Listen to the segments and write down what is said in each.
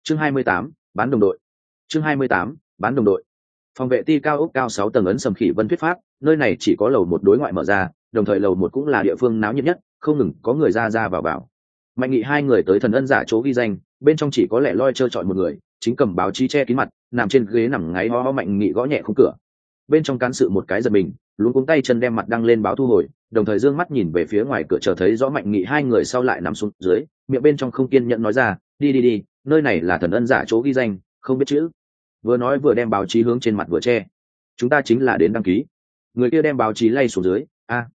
Chương 28, bán đồng đội. Chương 28, bán đồng đội. Phòng vệ ti cao ốc cao 6 tầng ấn Sầm Khỉ Vân thuyết pháp, nơi này chỉ có lầu một đối ngoại mở ra, đồng thời lầu một cũng là địa phương náo nhiệt nhất, không ngừng có người ra ra vào vào. Mạnh Nghị hai người tới thần ân giả chỗ ghi danh, bên trong chỉ có lẻ loi trơ trọi một người, chính cầm báo chí che kín mặt, nằm trên ghế nằm ngáy ho ho. Mạnh Nghị gõ nhẹ khung cửa. Bên trong cán sự một cái giật mình, luống cuống tay chân đem mặt đăng lên báo thu hồi, đồng thời dương mắt nhìn về phía ngoài cửa, chờ thấy rõ Mạnh Nghị hai người sau lại nằm xuống dưới, miệng bên trong không kiên nhẫn nói ra, đi, nơi này là thần ân giả chỗ ghi danh, không biết chữ. Vừa nói vừa đem báo chí hướng trên mặt vừa che. Chúng ta chính là đến đăng ký. Người kia đem báo chí lay xuống dưới,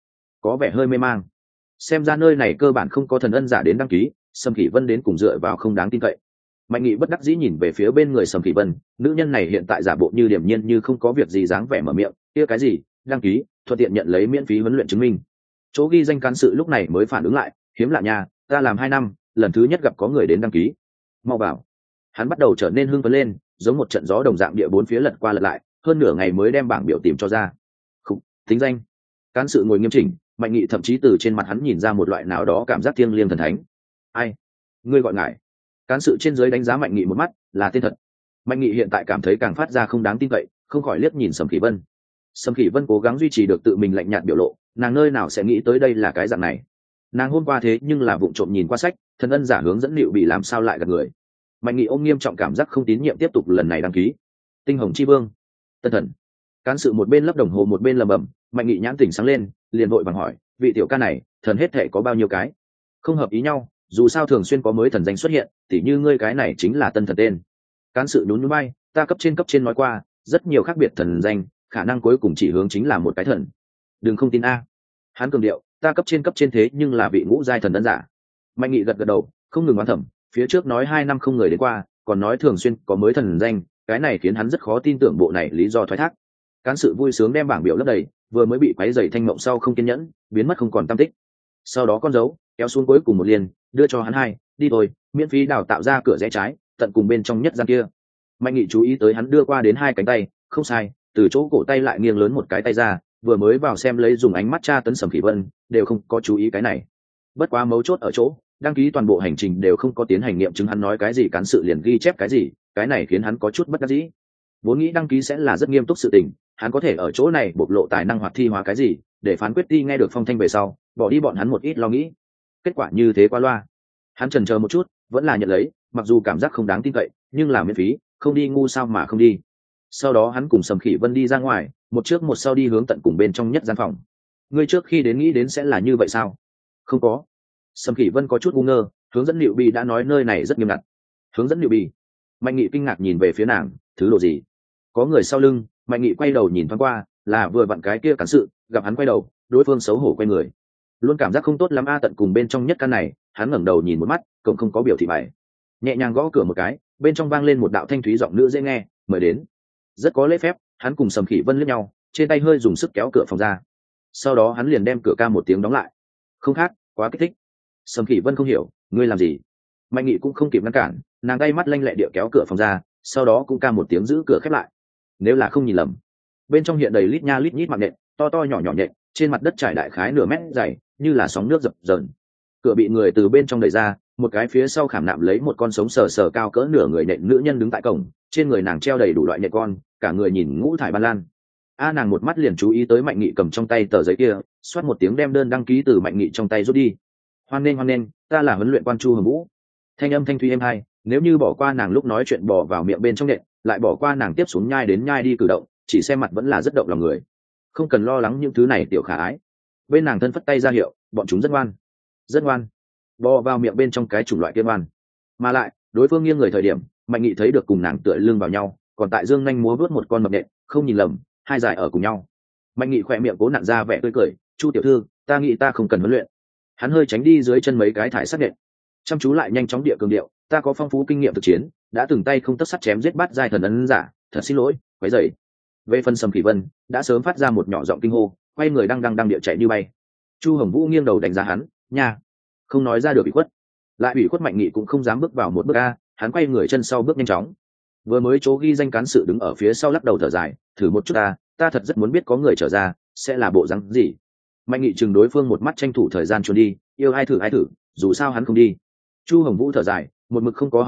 có vẻ hơi mê mang. Xem ra nơi này cơ bản không có thần ân giả đến đăng ký, Sầm Khỉ Vân đến cùng dựa vào không đáng tin cậy. Mạnh Nghị bất đắc dĩ nhìn về phía bên người Sầm Khỉ Vân, nữ nhân này hiện tại giả bộ như điềm nhiên như không có việc gì dáng vẻ mở miệng, kia cái gì, đăng ký, thuận tiện nhận lấy miễn phí huấn luyện chứng minh. Chỗ ghi danh cán sự lúc này mới phản ứng lại, hiếm lạ nha, ta làm 2 năm, lần thứ nhất gặp có người đến đăng ký. Mau bảo. Hắn bắt đầu trở nên hưng phấn lên, giống một trận gió đồng dạng địa bốn phía lật qua lật lại, hơn nửa ngày mới đem bảng biểu tìm cho ra. Khục, tính danh. Cán sự ngồi nghiêm chỉnh, Mạnh Nghị thậm chí từ trên mặt hắn nhìn ra một loại nào đó cảm giác thiêng liêng thần thánh. Ai? Ngươi gọi ngài? Cán sự trên dưới đánh giá Mạnh Nghị một mắt, là tên thật. Mạnh Nghị hiện tại cảm thấy càng phát ra không đáng tin cậy, không khỏi liếc nhìn Sầm Khỉ Vân. Sầm Khỉ Vân cố gắng duy trì được tự mình lạnh nhạt biểu lộ, nàng nơi nào sẽ nghĩ tới đây là cái dạng này. Nàng hôm qua thế nhưng là vụng trộm nhìn qua sách, thần ân giả hướng dẫn liệu bị làm sao lại gặp người. Mạnh Nghị ôm nghiêm trọng cảm giác không tín nhiệm tiếp tục lần này đăng ký. Tinh Hồng Chi Vương, Tân Thần. Cán sự một bên lấp đồng hồ một bên lẩm bẩm, Mạnh Nghị nhãn tỉnh sáng lên, liền vội vàng hỏi, vị tiểu ca này, thần hết thể có bao nhiêu cái? Không hợp ý nhau, dù sao thường xuyên có mới thần danh xuất hiện, tỉ như ngươi cái này chính là tân thần tên. Cán sự nhún nhún bay, ta cấp trên nói qua, rất nhiều khác biệt thần danh, khả năng cuối cùng chỉ hướng chính là một cái thần. Đừng không tin a. Hắn cường điệu, ta cấp trên thế nhưng là vị ngũ giai thần ân giả. Mạnh Nghị gật gật đầu, không ngừng oán thẩm, phía trước nói 2 năm không người đến qua, còn nói thường xuyên có mới thần danh, cái này khiến hắn rất khó tin tưởng bộ này lý do thoái thác. Cán sự vui sướng đem bảng biểu lấp đầy, vừa mới bị quấy rầy thanh mộng sau không kiên nhẫn, biến mất không còn tăm tích. Sau đó con dấu kéo xuống cuối cùng một liền, đưa cho hắn 2, đi thôi, miễn phí đào tạo ra cửa rẽ trái, tận cùng bên trong nhất gian kia. Mạnh Nghị chú ý tới hắn đưa qua đến 2 cánh tay, không sai, từ chỗ cổ tay lại nghiêng lớn một cái tay ra, vừa mới vào xem lấy dùng ánh mắt tra tấn Sầm Khỉ Vân, đều không có chú ý cái này. Bất quá mấu chốt ở chỗ, đăng ký toàn bộ hành trình đều không có tiến hành nghiệm chứng, hắn nói cái gì cán sự liền ghi chép cái gì, cái này khiến hắn có chút bất đắc dĩ. Vốn nghĩ đăng ký sẽ là rất nghiêm túc sự tình, hắn có thể ở chỗ này bộc lộ tài năng hoặc thi hóa cái gì, để phán quyết ti nghe được phong thanh về sau, bỏ đi bọn hắn một ít lo nghĩ. Kết quả như thế qua loa. Hắn chần chờ một chút, vẫn là nhận lấy, mặc dù cảm giác không đáng tin cậy, nhưng là miễn phí, không đi ngu sao mà không đi. Sau đó hắn cùng Sầm Khỉ Vân đi ra ngoài, một trước một sau đi hướng tận cùng bên trong nhất gian phòng. Ngươi trước khi đến nghĩ đến sẽ là như vậy sao? Không có. Sầm Khỉ Vân có chút ngu ngơ, hướng dẫn Liệu Bì đã nói nơi này rất nghiêm ngặt. Hướng dẫn Liệu Bì? Mạnh Nghị kinh ngạc nhìn về phía nàng, thứ đồ gì? Có người sau lưng. Mạnh Nghị quay đầu nhìn thoáng qua, là vừa vặn cái kia cán sự, gặp hắn quay đầu, đối phương xấu hổ quay người. Luôn cảm giác không tốt lắm tận cùng bên trong nhất căn này, hắn ngẩng đầu nhìn một mắt, cộng không có biểu thị bày. Nhẹ nhàng gõ cửa một cái, bên trong vang lên một đạo thanh thúy giọng nữ dễ nghe, mời đến. Rất có lễ phép, hắn cùng Sầm Khỉ Vân liếc nhau, trên tay hơi dùng sức kéo cửa phòng ra. Sau đó hắn liền đem cửa ca một tiếng đóng lại. Không khác, quá kích thích. Sầm Khỉ Vân không hiểu, ngươi làm gì? Mạnh Nghị cũng không kịp ngăn cản, nàng tay mắt lanh lẹ địa kéo cửa phòng ra, sau đó cũng ca một tiếng giữ cửa khép lại. Nếu là không nhìn lầm, bên trong hiện đầy lít nha lít nhít mạng nhện, to to nhỏ nhỏ nhện, trên mặt đất trải đại khái nửa mét dày, như là sóng nước dập dờn. Cửa bị người từ bên trong đẩy ra, một cái phía sau khảm nạm lấy một con sống sờ sờ cao cỡ nửa người nhện nữ nhân đứng tại cổng, trên người nàng treo đầy đủ loại nhện con, cả người nhìn ngũ thải ban lan. Nàng một mắt liền chú ý tới Mạnh Nghị cầm trong tay tờ giấy kia, xoát một tiếng đem đơn đăng ký từ Mạnh Nghị trong tay rút đi. Hoan nghênh, ta là huấn luyện quan Chu Hồng Vũ. Thanh âm thanh thúy êm hai, nếu như bỏ qua nàng lúc nói chuyện bỏ vào miệng bên trong nhện, lại bỏ qua nàng tiếp xuống nhai đến nhai đi cử động, chỉ xem mặt vẫn là rất động lòng người. Không cần lo lắng những thứ này tiểu khả ái. Bên nàng thân phất tay ra hiệu, bọn chúng rất ngoan, rất ngoan. Bò vào miệng bên trong cái chủng loại kia ngoan. Mà lại, đối phương nghiêng người thời điểm, Mạnh Nghị thấy được cùng nàng tựa lưng vào nhau, còn tại dương nhanh múa vớt một con mập nhện, không nhìn lầm, 2 giải ở cùng nhau. Mạnh Nghị khỏe miệng cố nặn ra vẻ tươi cười, Chu tiểu thư, ta nghĩ ta không cần huấn luyện. Hắn hơi tránh đi dưới chân mấy cái thải sắt nhện, chăm chú lại nhanh chóng địa cường điệu, ta có phong phú kinh nghiệm thực chiến, đã từng tay không tấc sắt chém giết bát giai thần ấn giả, thật xin lỗi, quấy rầy. Về phần Sầm Khỉ Vân đã sớm phát ra một nhỏ giọng kinh hô, quay người đang địa chạy như bay. Chu Hồng Vũ nghiêng đầu đánh giá hắn, nha, không nói ra được ủy khuất. Lại ủy khuất Mạnh Nghị cũng không dám bước vào một bước a, hắn quay người chân sau bước nhanh chóng. Vừa mới chỗ ghi danh cán sự đứng ở phía sau lắc đầu thở dài, thử một chút ta thật rất muốn biết có người trở ra sẽ là bộ dáng gì. Mạnh Nghị chừng đối phương một mắt, tranh thủ thời gian trốn đi, yêu ai thử, dù sao hắn không đi. Chu Hồng Vũ thở dài, một mực không có học viên,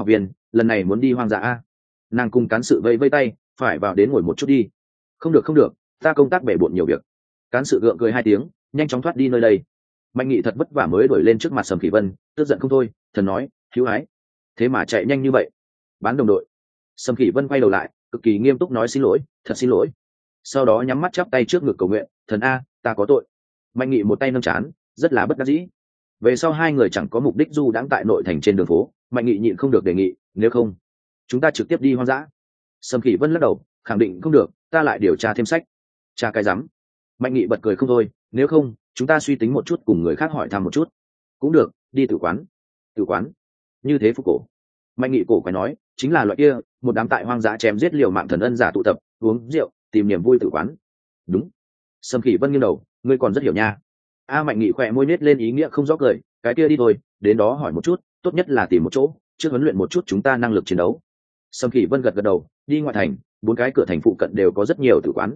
lần này muốn đi hoang dã a. Nàng cùng cán sự vây vây tay, phải vào đến ngồi một chút đi. Không được không được, ta công tác bể bộn nhiều việc. Cán sự gượng cười hai tiếng, nhanh chóng thoát đi nơi đây. Mạnh Nghị thật vất vả mới đuổi lên trước mặt Sầm Khỉ Vân, tức giận không thôi, thần nói, hữu ái, thế mà chạy nhanh như vậy. Bán đồng đội. Sầm Khỉ Vân quay đầu lại, cực kỳ nghiêm túc nói xin lỗi, thật xin lỗi. Sau đó nhắm mắt chắp tay trước ngực cầu nguyện, thần a, ta có tội. Mạnh Nghị một tay nâng trán, rất là bất đắc dĩ. Về sau hai người chẳng có mục đích du đãng tại nội thành trên đường phố, Mạnh Nghị nhịn không được đề nghị, nếu không chúng ta trực tiếp đi hoang dã. Sầm Khỉ Vân lắc đầu, khẳng định không được, ta lại điều tra thêm sách. Tra cái rắm. Mạnh Nghị bật cười không thôi, nếu không chúng ta suy tính một chút, cùng người khác hỏi thăm một chút. Cũng được, đi tử quán. Tử quán? Như thế phục cổ. Mạnh Nghị cổ quái nói, chính là loại kia, một đám tại hoang dã chém giết liều mạng thần ân giả tụ tập, uống rượu, tìm niềm vui tử quán. Đúng. Sầm Khỉ Vân nghiêng đầu, ngươi còn rất hiểu nha. Mạnh Nghị khỏe môi nết lên ý nghĩa không rõ cười, cái kia đi thôi, đến đó hỏi một chút, tốt nhất là tìm một chỗ trước huấn luyện một chút chúng ta năng lực chiến đấu. Sầm Khỉ Vân gật gật đầu, đi ngoại thành, 4 cái cửa thành phụ cận đều có rất nhiều tử quán.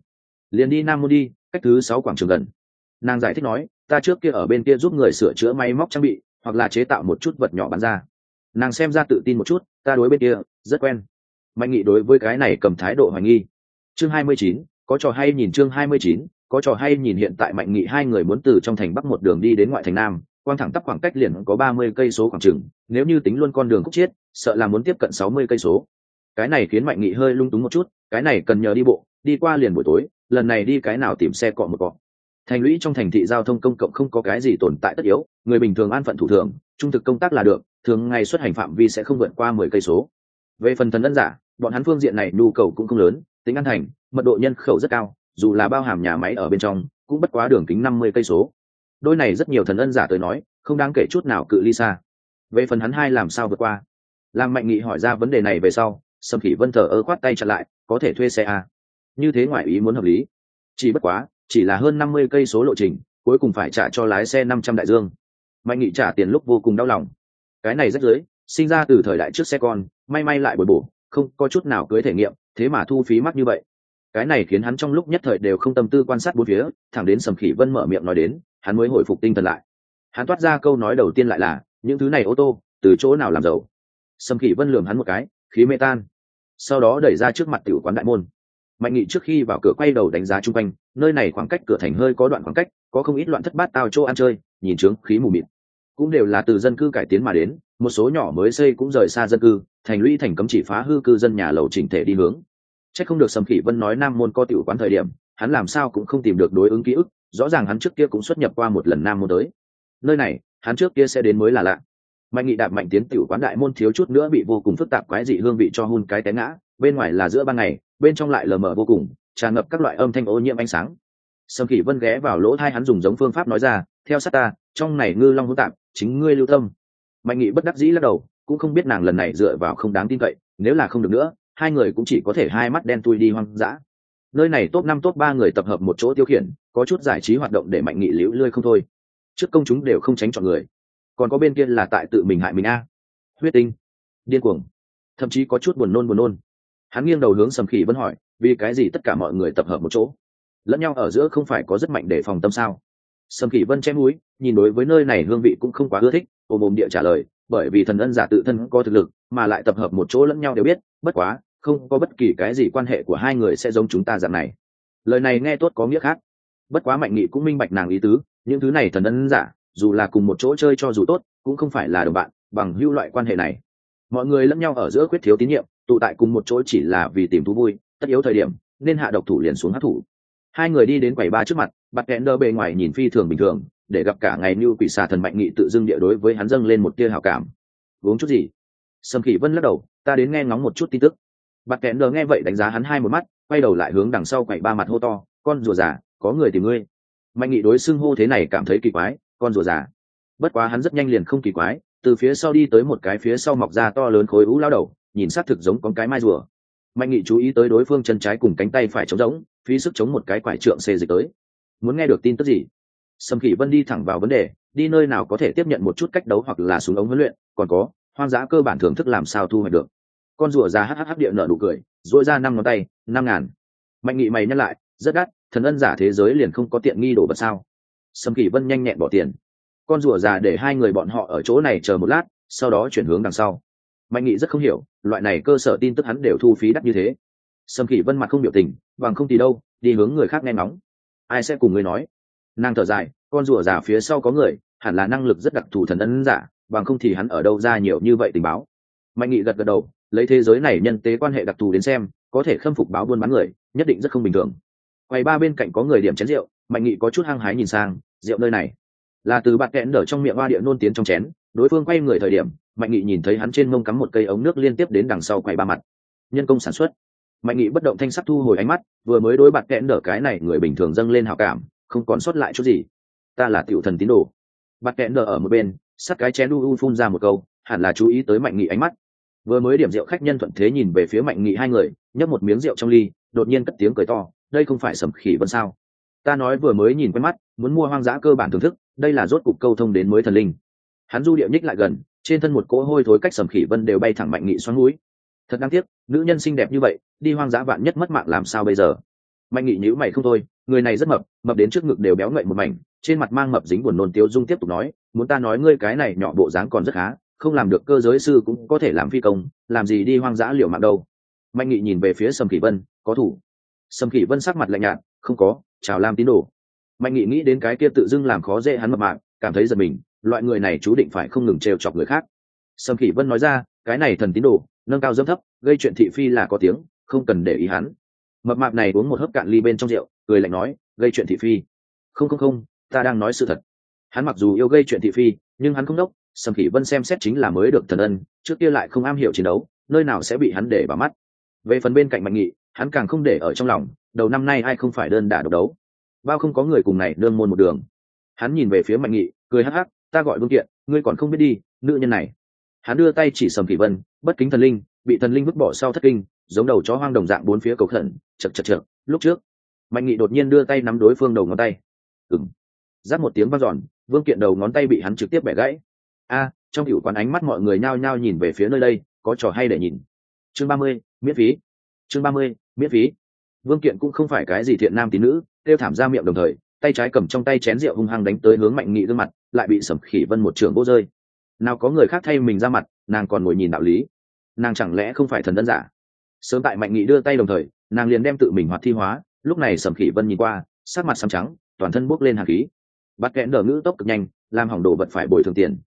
Liền đi Nam Môn đi, cách thứ 6 quảng trường gần. Nàng giải thích nói, ta trước kia ở bên kia giúp người sửa chữa máy móc trang bị, hoặc là chế tạo một chút vật nhỏ bán ra. Nàng xem ra tự tin một chút, ta đối bên kia rất quen. Mạnh Nghị đối với cái này cầm thái độ hoài nghi. Chương 29, có trò hay nhìn. Chương 29, có trò hay nhìn. Hiện tại Mạnh Nghị hai người muốn từ trong thành bắc một đường đi đến ngoại thành nam, quang thẳng tắp khoảng cách liền có 30 cây số khoảng chừng, nếu như tính luôn con đường khúc chiết, sợ là muốn tiếp cận 60 cây số. Cái này khiến Mạnh Nghị hơi lung túng một chút, cái này cần nhờ đi bộ, đi qua liền buổi tối, lần này đi cái nào tìm xe cọ một cọ. Thành lũy trong thành thị giao thông công cộng không có cái gì tồn tại tất yếu, người bình thường an phận thủ thường, trung thực công tác là được, thường ngày xuất hành phạm vi sẽ không vượt qua 10 cây số. Về phần thần ân giả, bọn hắn phương diện này nhu cầu cũng không lớn, tính an thành, mật độ nhân khẩu rất cao, dù là bao hàm nhà máy ở bên trong, cũng bất quá đường kính 50 cây số. Đôi này rất nhiều thần ân giả tới nói, không đáng kể chút nào cự ly xa. Về phần hắn hai làm sao vượt qua? Làm Mạnh Nghị hỏi ra vấn đề này về sau, Sầm Khỉ Vân thờ ơ khoát tay chặn lại, có thể thuê xe à? Như thế ngoại ý muốn hợp lý. Chỉ bất quá, chỉ là hơn 50 cây số lộ trình, cuối cùng phải trả cho lái xe 500 đại dương. Mạnh Nghị trả tiền lúc vô cùng đau lòng. Cái này rất dưới, sinh ra từ thời đại trước xe con, may lại bồi bổ, không có chút nào cưới thể nghiệm, thế mà thu phí mắc như vậy. Cái này khiến hắn trong lúc nhất thời đều không tâm tư quan sát bốn phía, thẳng đến Sầm Khỉ Vân mở miệng nói đến, hắn mới hồi phục tinh thần lại. Hắn toát ra câu nói đầu tiên lại là, những thứ này ô tô, từ chỗ nào làm giàu? Sầm Khỉ Vân lườm hắn một cái, khí mê tan. Sau đó đẩy ra trước mặt tiểu quán đại môn. Mạnh Nghị trước khi vào cửa quay đầu đánh giá chung quanh, nơi này khoảng cách cửa thành hơi có đoạn khoảng cách, có không ít loạn thất bát tao chỗ ăn chơi, nhìn trướng khí mù mịt. Cũng đều là từ dân cư cải tiến mà đến, một số nhỏ mới xây cũng rời xa dân cư, thành lũy thành cấm chỉ phá hư cư dân nhà lầu chỉnh thể đi hướng. Chắc không được Sầm Khỉ Vân nói Nam Môn có tiểu quán thời điểm, hắn làm sao cũng không tìm được đối ứng ký ức, rõ ràng hắn trước kia cũng xuất nhập qua một lần Nam Môn tới. Nơi này, hắn trước kia sẽ đến mới là lạ. Mạnh Nghị đạp mạnh tiến tiểu quán đại môn thiếu chút nữa bị vô cùng phức tạp quái dị hương vị cho hun cái té ngã, bên ngoài là giữa ban ngày, bên trong lại lờ mờ vô cùng, tràn ngập các loại âm thanh ô nhiễm ánh sáng. Sầm Khỉ Vân ghé vào lỗ tai hắn dùng giống phương pháp nói ra, theo sát ta, trong này ngư long hỗn tạp, chính ngươi lưu tâm. Mạnh Nghị bất đắc dĩ lắc đầu, cũng không biết nàng lần này dựa vào không đáng tin cậy, nếu là không được nữa, hai người cũng chỉ có thể hai mắt đen thui đi hoang dã. Nơi này top 5 top 3 người tập hợp một chỗ tiêu khiển, có chút giải trí hoạt động để Mạnh Nghị liễu lươi không thôi. Trước công chúng đều không tránh chọn người, còn có bên kia là tại tự mình hại mình a. Huyết tinh, điên cuồng, thậm chí có chút buồn nôn. Hắn nghiêng đầu hướng Sầm Khỉ Vân hỏi, vì cái gì tất cả mọi người tập hợp một chỗ, lẫn nhau ở giữa không phải có rất mạnh để phòng tâm sao? Sầm Khỉ Vân chém mũi, nhìn đối với nơi này hương vị cũng không quá ưa thích, ôm địa trả lời, bởi vì thần ân giả tự thân có thực lực, mà lại tập hợp một chỗ lẫn nhau đều biết, bất quá, không có bất kỳ cái gì quan hệ của hai người sẽ giống chúng ta dạng này. Lời này nghe tốt có nghĩa khác. Bất quá Mạnh Nghị cũng minh bạch nàng ý tứ, những thứ này thần ân giả, dù là cùng một chỗ chơi cho dù tốt, cũng không phải là đồng bạn, bằng hữu loại quan hệ này. Mọi người lẫn nhau ở giữa quyết thiếu tín nhiệm, tụ tại cùng một chỗ chỉ là vì tìm thú vui, tất yếu thời điểm nên hạ độc thủ liền xuống hắc thủ. Hai người đi đến quầy ba trước mặt, bạt kẹn đơ bề ngoài nhìn phi thường bình thường, để gặp cả ngày như quỷ xà thần Mạnh Nghị tự dưng địa đối với hắn dâng lên một tia hảo cảm. Uống chút gì? Sầm Khỉ Vân lắc đầu, ta đến nghe ngóng một chút tin tức. Bạt kẹn đơ nghe vậy đánh giá hắn hai một mắt, quay đầu lại hướng đằng sau quầy ba mặt hô to, con rùa già, có người tìm ngươi. Mạnh Nghị đối xưng hô thế này cảm thấy kỳ quái, con rùa già. Bất quá hắn rất nhanh liền không kỳ quái, từ phía sau đi tới một cái phía sau mọc ra to lớn khối ú lao đầu, nhìn xác thực giống con cái mai rùa. Mạnh Nghị chú ý tới đối phương chân trái cùng cánh tay phải chống rỗng, phí sức chống một cái quải trượng xê dịch tới. Muốn nghe được tin tức gì? Sầm Khỉ Vân đi thẳng vào vấn đề, đi nơi nào có thể tiếp nhận một chút cách đấu hoặc là súng ống huấn luyện, còn có hoang dã cơ bản thưởng thức làm sao thu hoạch được. Con rùa già hắc địa nở nụ cười, duỗi ra 5 ngón tay, 5.000. Mạnh Nghị mày nhắc lại, rất đắt, thần ân giả thế giới liền không có tiện nghi đồ vật sao? Sầm Khỉ Vân nhanh nhẹn bỏ tiền. Con rùa già để hai người bọn họ ở chỗ này chờ một lát, sau đó chuyển hướng đằng sau. Mạnh Nghị rất không hiểu, loại này cơ sở tin tức hắn đều thu phí đắt như thế. Sầm Khỉ Vân mặt không biểu tình, bằng không thì đâu, đi hướng người khác nghe ngóng. Ai sẽ cùng ngươi nói? Nàng thở dài, con rùa già phía sau có người, hẳn là năng lực rất đặc thù thần ân giả, bằng không thì hắn ở đâu ra nhiều như vậy tình báo. Mạnh Nghị gật gật đầu, lấy thế giới này nhân tế quan hệ đặc thù đến xem, có thể khâm phục báo buôn bán người, nhất định rất không bình thường. Quầy ba bên cạnh có người điểm chén rượu, Mạnh Nghị có chút hăng hái nhìn sang, rượu nơi này là từ bạt kẹn đỡ trong miệng hoa địa nôn tiến trong chén. Đối phương quay người thời điểm, Mạnh Nghị nhìn thấy hắn trên mông cắm một cây ống nước liên tiếp đến đằng sau quầy ba mặt. Nhân công sản xuất. Mạnh Nghị bất động thanh sắc thu hồi ánh mắt, vừa mới đối bạt kẹn đỡ cái này người bình thường dâng lên hảo cảm, không còn sót lại chút gì. Ta là tiểu thần tín đồ. Bạt kẹn đỡ ở một bên, sát cái chén phun ra một câu, hẳn là chú ý tới Mạnh Nghị ánh mắt. Vừa mới điểm rượu khách nhân thuận thế nhìn về phía Mạnh Nghị hai người, nhấp một miếng rượu trong ly, đột nhiên cất tiếng cười to, đây không phải Sầm Khỉ Vân sao? Ta nói vừa mới nhìn quen mắt, muốn mua hoang dã cơ bản thưởng thức, đây là rốt cục câu thông đến mới thần linh. Hắn du điệu nhích lại gần, trên thân một cỗ hôi thối cách Sầm Khỉ Vân đều bay thẳng Mạnh Nghị xoắn mũi. Thật đáng tiếc, nữ nhân xinh đẹp như vậy, đi hoang dã vạn nhất mất mạng làm sao bây giờ? Mạnh Nghị nhíu mày không thôi, người này rất mập, mập đến trước ngực đều béo ngậy một mảnh, trên mặt mang mập dính buồn nôn tiêu dung tiếp tục nói, muốn ta nói ngươi cái này nhỏ bộ dáng còn rất khá, không làm được cơ giới sư cũng có thể làm phi công, làm gì đi hoang dã liều mạng đâu. Mạnh Nghị nhìn về phía Sầm Khỉ Vân, có thủ. Sầm Khỉ Vân sắc mặt lạnh nhạt, không có, chào Lam tín đồ. Mạnh Nghị nghĩ đến cái kia tự dưng làm khó dễ hắn mập mạp, cảm thấy giật mình, loại người này chú định phải không ngừng trêu chọc người khác. Sầm Khỉ Vân nói ra, cái này thần tín đồ, nâng cao dẫm thấp, gây chuyện thị phi là có tiếng, không cần để ý hắn. Mập mạp này uống một hớp cạn ly bên trong rượu, cười lạnh nói, gây chuyện thị phi? Không, ta đang nói sự thật. Hắn mặc dù yêu gây chuyện thị phi, nhưng hắn không đốc. Sầm Khỉ Vân xem xét chính là mới được thần ân, trước kia lại không am hiểu chiến đấu, nơi nào sẽ bị hắn để vào mắt. Về phần bên cạnh Mạnh Nghị, hắn càng không để ở trong lòng, đầu năm nay ai không phải đơn đả độc đấu, bao không có người cùng này nương môn một đường. Hắn nhìn về phía Mạnh Nghị, cười hắc hắc, ta gọi Vương Kiện, ngươi còn không biết đi, nữ nhân này. Hắn đưa tay chỉ Sầm Khỉ Vân, bất kính thần linh, bị thần linh vứt bỏ sau thất kinh, giống đầu chó hoang đồng dạng bốn phía cầu khẩn, chật. Lúc trước, Mạnh Nghị đột nhiên đưa tay nắm đối phương đầu ngón tay. Giáp một tiếng vang dọn, Vương Kiện đầu ngón tay bị hắn trực tiếp bẻ gãy. Trong hiệu quán ánh mắt mọi người nhao nhao nhìn về phía nơi đây, có trò hay để nhìn. Chương 30, miễn phí. Chương 30, miễn phí. Vương Kiện cũng không phải cái gì thiện nam tín nữ, kêu thảm ra miệng đồng thời, tay trái cầm trong tay chén rượu hung hăng đánh tới hướng Mạnh Nghị gương mặt, lại bị Sầm Khỉ Vân một trường vỗ rơi. Nào có người khác thay mình ra mặt, nàng còn ngồi nhìn đạo lý. Nàng chẳng lẽ không phải thần đơn giả? Sớm tại Mạnh Nghị đưa tay đồng thời, nàng liền đem tự mình hoạt thi hóa, lúc này Sầm Khỉ Vân nhìn qua, sắc mặt xám trắng, toàn thân bốc lên hàn khí. Bắt kẽn đỡ ngữ tốc cực nhanh, làm hỏng đồ vật phải bồi thường tiền.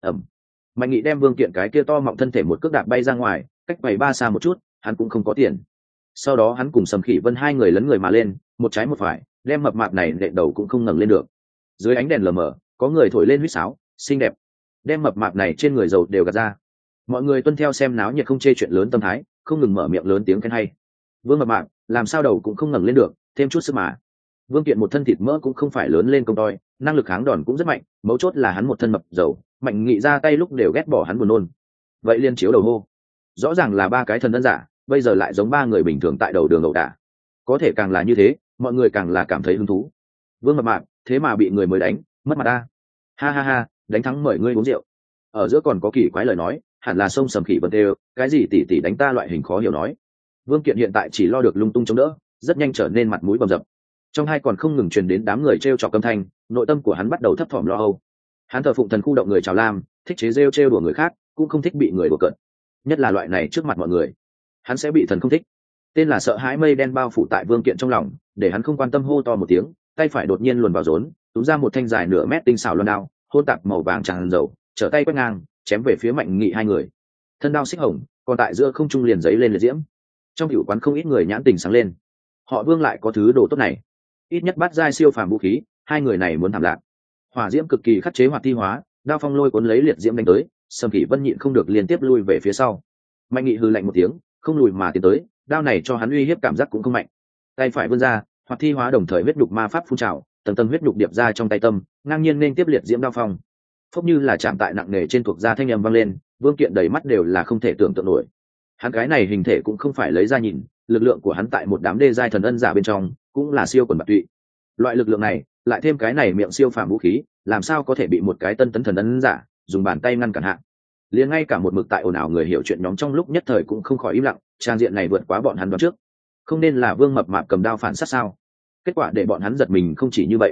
Mạnh Nghị đem Vương Kiện cái kia to mọng thân thể một cước đạp bay ra ngoài, cách quầy ba xa một chút, hắn cũng không có tiền. Sau đó hắn cùng Sầm Khỉ Vân hai người lấn người mà lên, một trái một phải, đem mập mạp này nện đầu cũng không ngẩng lên được. Dưới ánh đèn lờ mờ, có người thổi lên huýt sáo, xinh đẹp, đem mập mạp này trên người dầu đều gạt ra. Mọi người tuân theo xem náo nhiệt không chê chuyện lớn tâm thái, không ngừng mở miệng lớn tiếng khen hay. Vương mập mạp, làm sao đầu cũng không ngẩng lên được, thêm chút sức mà. Vương Kiện một thân thịt mỡ cũng không phải lớn lên công toi, năng lực kháng đòn cũng rất mạnh, mấu chốt là hắn một thân mập dầu, Mạnh Nghị ra tay lúc đều ghét bỏ hắn buồn nôn. Vậy liên chiếu đầu hô, rõ ràng là ba cái thần đơn giả, bây giờ lại giống ba người bình thường tại đầu đường ẩu đả. Có thể càng là như thế, mọi người càng là cảm thấy hứng thú. Vương mập mạp, thế mà bị người mới đánh, mất mặt ta. Ha, đánh thắng mời ngươi uống rượu. Ở giữa còn có kỳ quái lời nói, hẳn là sông Sầm Khỉ Vân đều, cái gì tỷ đánh ta loại hình khó hiểu nói. Vương Kiện hiện tại chỉ lo được lung tung chống đỡ, rất nhanh trở nên mặt mũi bầm dập. Trong hai còn không ngừng truyền đến đám người trêu chọc âm thanh, nội tâm của hắn bắt đầu thấp thỏm lo âu. Hắn thờ phụng thần khu động người chào lam, thích chế rêu trêu đùa người khác, cũng không thích bị người đùa cợt. Nhất là loại này trước mặt mọi người, hắn sẽ bị thần không thích. Tên là sợ hãi mây đen bao phủ tại Vương Kiện trong lòng, để hắn không quan tâm hô to một tiếng, tay phải đột nhiên luồn vào rốn, túm ra một thanh dài nửa mét tinh xảo loan đao, hôn tạp màu vàng tràn dầu, trở tay quét ngang, chém về phía Mạnh Nghị hai người. Thân đao xích hồng, còn tại giữa không trung liền giấy lên liệt diễm. Trong hữu quán không ít người nhãn tình sáng lên. Họ Vương lại có thứ đồ tốt này, ít nhất bát giai siêu phàm vũ khí, hai người này muốn thảm lạc. Hỏa diễm cực kỳ khắc chế hoạt thi hóa, đao phong lôi cuốn lấy liệt diễm đánh tới, Sầm Khỉ Vân nhịn không được liên tiếp lui về phía sau. Mạnh Nghị hừ lạnh một tiếng, không lùi mà tiến tới, đao này cho hắn uy hiếp cảm giác cũng không mạnh. Tay phải vươn ra, hoạt thi hóa đồng thời huyết nhục ma pháp phun trào, tầng tầng huyết nhục điệp ra trong tay tâm, ngang nhiên nên tiếp liệt diễm đao phong. Phốc như là chạm tại nặng nề trên thuộc da thanh âm vang lên, Vương Kiện đầy mắt đều là không thể tưởng tượng nổi. Hắn cái này hình thể cũng không phải lấy ra nhìn, lực lượng của hắn tại một đám đê giai thần ân giả bên trong, cũng là siêu quần bạc tụy. Loại lực lượng này, lại thêm cái này miệng siêu phàm vũ khí, làm sao có thể bị một cái tân tấn thần ân giả dùng bàn tay ngăn cản hạ. Liền ngay cả một mực tại ồn ào người hiểu chuyện nhóm trong lúc nhất thời cũng không khỏi im lặng, trang diện này vượt quá bọn hắn đoán trước. Không nên là Vương mập mạp cầm đao phản sát sao? Kết quả để bọn hắn giật mình không chỉ như vậy.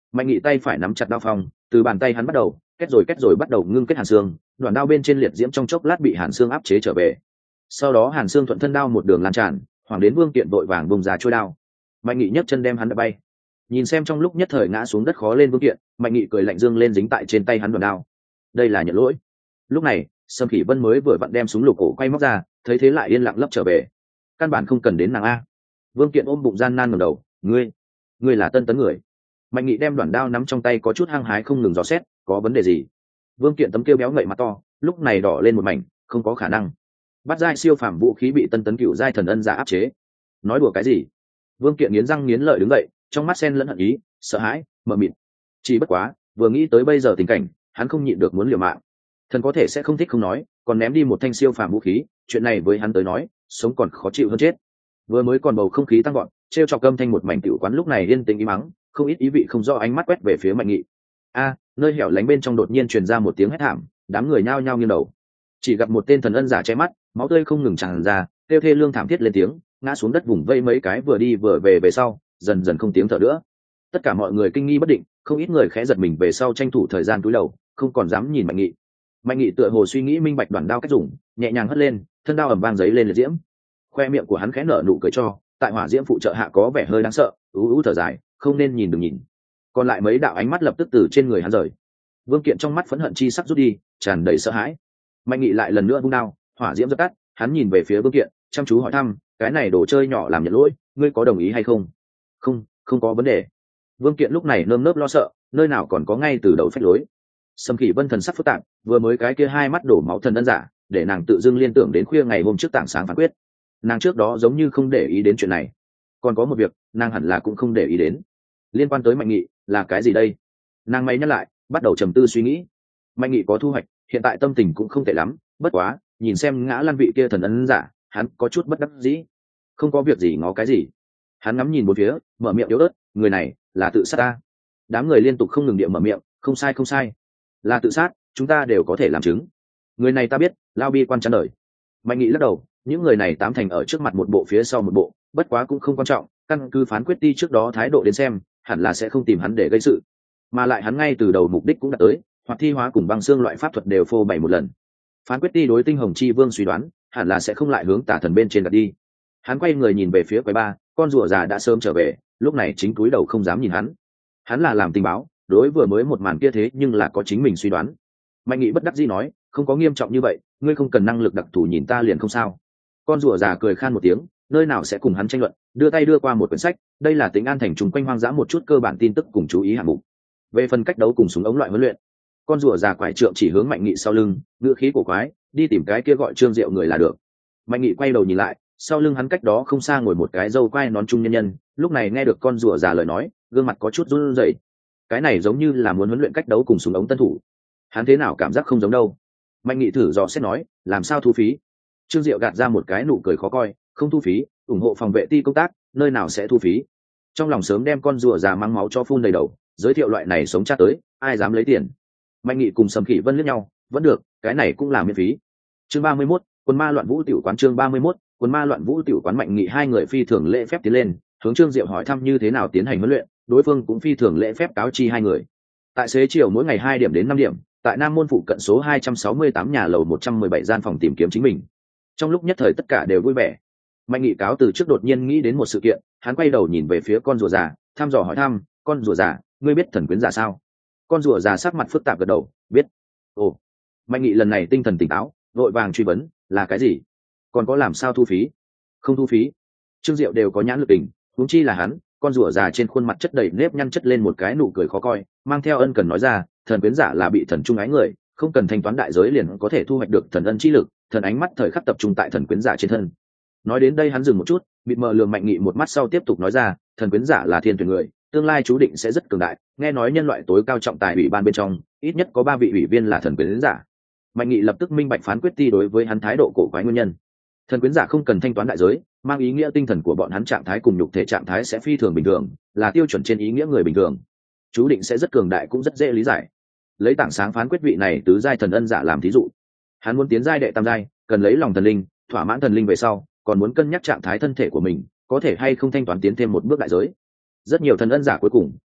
Mạnh Nghị tay phải nắm chặt đao phong, từ bàn tay hắn bắt đầu kết rồi bắt đầu ngưng kết hàn xương, đoạn đao bên trên liệt diễm trong chốc lát bị hàn xương áp chế trở về. Sau đó hàn xương thuận thân đao một đường lan tràn, hoàng đến Vương Kiện vội vàng bùng ra trôi đao. Mạnh Nghị nhấc chân đem hắn đập bay. Nhìn xem trong lúc nhất thời ngã xuống đất khó lên Vương Kiện, Mạnh Nghị cười lạnh dương lên dính tại trên tay hắn đoạn đao. Đây là nhận lỗi. Lúc này Sâm Khỉ Vân mới vừa vặn đem súng lục cổ quay móc ra, thấy thế lại yên lặng lấp trở về. Căn bản không cần đến nàng a. Vương Kiện ôm bụng gian nan ngẩng đầu, ngươi là Tân Tấn người. Mạnh Nghị đem đoạn đao nắm trong tay có chút hăng hái không ngừng dò xét, có vấn đề gì? Vương Kiện tấm kêu béo ngậy mặt to, lúc này đỏ lên một mảnh, không có khả năng. Bắt giai siêu phàm vũ khí bị Tân Tấn cựu giai thần ân giả áp chế. Nói đùa cái gì? Vương Kiện nghiến răng nghiến lợi đứng dậy, trong mắt xen lẫn hận ý, sợ hãi, mờ mịt. Chỉ bất quá, vừa nghĩ tới bây giờ tình cảnh, hắn không nhịn được muốn liều mạng. Thần có thể sẽ không thích không nói, còn ném đi một thanh siêu phàm vũ khí, chuyện này với hắn tới nói, sống còn khó chịu hơn chết. Vừa mới còn bầu không khí tăng gọn, trêu chọc câm thanh một mảnh tiểu quán lúc này yên tĩnh im mắng, không ít ý vị không rõ ánh mắt quét về phía Mạnh Nghị. Nơi hẻo lánh bên trong đột nhiên truyền ra một tiếng hét thảm, đám người nhao nhao nghiêng đầu. Chỉ gặp một tên thần ân giả che mắt, máu tươi không ngừng tràn ra, kêu thê lương thảm thiết lên tiếng, ngã xuống đất vùng vây mấy cái vừa đi vừa về sau, dần dần không tiếng thở nữa. Tất cả mọi người kinh nghi bất định, không ít người khẽ giật mình về sau tranh thủ thời gian cúi đầu, không còn dám nhìn Mạnh Nghị. Mạnh Nghị tựa hồ suy nghĩ minh bạch đoạn đao cách dùng, nhẹ nhàng hất lên, thân đao ầm vang giấy lên liệt diễm. Khoe miệng của hắn khẽ nở nụ cười cho, tại hỏa diễm phụ trợ hạ có vẻ hơi đáng sợ, ú thở dài, không nên nhìn đừng nhìn. Còn lại mấy đạo ánh mắt lập tức từ trên người hắn rời. Vương Kiện trong mắt phẫn hận chi sắc rút đi, tràn đầy sợ hãi. Mạnh Nghị lại lần nữa vung đao, hỏa diễm dập tắt, hắn nhìn về phía Vương Kiện, chăm chú hỏi thăm, cái này đồ chơi nhỏ làm nhận lỗi, ngươi có đồng ý hay không? Không có vấn đề. Vương Kiện lúc này nơm nớp lo sợ, nơi nào còn có ngay từ đầu phách lối. Sâm Khỉ Vân thần sắc phức tạp, vừa mới cái kia hai mắt đổ máu thần ân giả, để nàng tự dưng liên tưởng đến khuya ngày hôm trước tảng sáng phán quyết. Nàng trước đó giống như không để ý đến chuyện này, còn có một việc nàng hẳn là cũng không để ý đến, liên quan tới Mạnh Nghị là cái gì đây? Nàng mày nhắc lại, bắt đầu trầm tư suy nghĩ. Mạnh Nghị có thu hoạch, hiện tại tâm tình cũng không tệ lắm, bất quá nhìn xem ngã lăn vị kia thần ân giả, hắn có chút bất đắc dĩ. Không có việc gì ngó cái gì. Hắn ngắm nhìn một phía, mở miệng yếu ớt, người này là tự sát ta. Đám người liên tục không ngừng địa mở miệng, không sai, là tự sát, chúng ta đều có thể làm chứng. Người này ta biết, lao bi quan chán đời. Mạnh Nghị lắc đầu, những người này tám thành ở trước mặt một bộ phía sau một bộ, bất quá cũng không quan trọng, căn cứ phán quyết ti trước đó thái độ đến xem, hẳn là sẽ không tìm hắn để gây sự, mà lại hắn ngay từ đầu mục đích cũng đã tới, hoặc thi hóa cùng băng xương loại pháp thuật đều phô bày một lần. Phán quyết ti đối Tinh Hồng Chi Vương suy đoán, hẳn là sẽ không lại hướng tả thần bên trên đặt đi. Hắn quay người nhìn về phía quầy ba, con rùa già đã sớm trở về, lúc này chính cúi đầu không dám nhìn hắn. Hắn là làm tình báo, đối vừa mới một màn kia thế nhưng là có chính mình suy đoán. Mạnh Nghị bất đắc dĩ nói, không có nghiêm trọng như vậy, ngươi không cần năng lực đặc thù nhìn ta liền không sao. Con rùa già cười khan một tiếng, nơi nào sẽ cùng hắn tranh luận, đưa tay đưa qua một quyển sách, đây là Tính An thành trùng quanh hoang dã một chút cơ bản tin tức cùng chú ý hạng mục. Về phần cách đấu cùng súng ống loại huấn luyện, con rùa già quải trượng chỉ hướng Mạnh Nghị sau lưng, ngữ khí cổ quái, đi tìm cái kia gọi Trương Diệu người là được. Mạnh Nghị quay đầu nhìn lại, sau lưng hắn cách đó không xa ngồi một cái râu quai nón trung nhân nhân, lúc này nghe được con rùa già lời nói, gương mặt có chút run rẩy. Cái này giống như là muốn huấn luyện cách đấu cùng súng ống tân thủ. Hắn thế nào cảm giác không giống đâu. Mạnh Nghị thử dò xét nói, làm sao thu phí? Trương Diệu gạt ra một cái nụ cười khó coi, không thu phí, ủng hộ phòng vệ ti công tác, nơi nào sẽ thu phí? Trong lòng sớm đem con rùa già mang máu cho phun đầy đầu, giới thiệu loại này sống chắc tới, ai dám lấy tiền? Mạnh Nghị cùng Sầm Khỉ Vân liếc nhau, vẫn được, cái này cũng là miễn phí. Chương 31, Quân Ma Loạn Vũ tiểu quán. Chương 31, Quân Ma Loạn Vũ tiểu quán. Mạnh Nghị hai người phi thường lễ phép tiến lên, hướng Trương Diệu hỏi thăm như thế nào tiến hành huấn luyện, đối phương cũng phi thường lễ phép cáo chi hai người. Tại xế chiều mỗi ngày 2 điểm đến 5 điểm, tại Nam Môn phụ cận số 268 nhà lầu 117 gian phòng tìm kiếm chính mình. Trong lúc nhất thời tất cả đều vui vẻ. Mạnh Nghị cáo từ trước đột nhiên nghĩ đến một sự kiện, hắn quay đầu nhìn về phía con rùa già, thăm dò hỏi thăm, con rùa già, ngươi biết thần quyến giả sao? Con rùa già sắc mặt phức tạp gật đầu, biết. Ồ. Mạnh Nghị lần này tinh thần tỉnh táo, vội vàng truy vấn, là cái gì? Còn có làm sao thu phí? Không thu phí. Trương Diệu đều có nhãn lực tình, huống chi là hắn. Con rùa già trên khuôn mặt chất đầy nếp nhăn chất lên một cái nụ cười khó coi, mang theo ân cần nói ra, thần quyến giả là bị thần trung ái người, không cần thanh toán đại giới liền có thể thu hoạch được thần ân chi lực, thần ánh mắt thời khắc tập trung tại thần quyến giả trên thân. Nói đến đây hắn dừng một chút, bịt mờ lườm Mạnh Nghị một mắt sau tiếp tục nói ra, thần quyến giả là thiên tuyển người, tương lai chú định sẽ rất cường đại, nghe nói nhân loại tối cao trọng tài ủy ban bên trong, ít nhất có 3 vị ủy viên là thần quyến giả. Mạnh Nghị lập tức minh bạch phán quyết ti đối với hắn thái độ cổ quái nguyên nhân. Thần quyến giả không cần thanh toán đại giới, mang ý nghĩa tinh thần của bọn hắn trạng thái cùng nhục thể trạng thái sẽ phi thường bình thường, là tiêu chuẩn trên ý nghĩa người bình thường, chú định sẽ rất cường đại cũng rất dễ lý giải. Lấy tảng sáng phán quyết vị này tứ giai thần ân giả làm thí dụ, hắn muốn tiến giai đệ tam giai, cần lấy lòng thần linh, thỏa mãn thần linh về sau, còn muốn cân nhắc trạng thái thân thể của mình, có thể hay không thanh toán tiến thêm một bước đại giới. Rất nhiều thần ân giả cuối cùng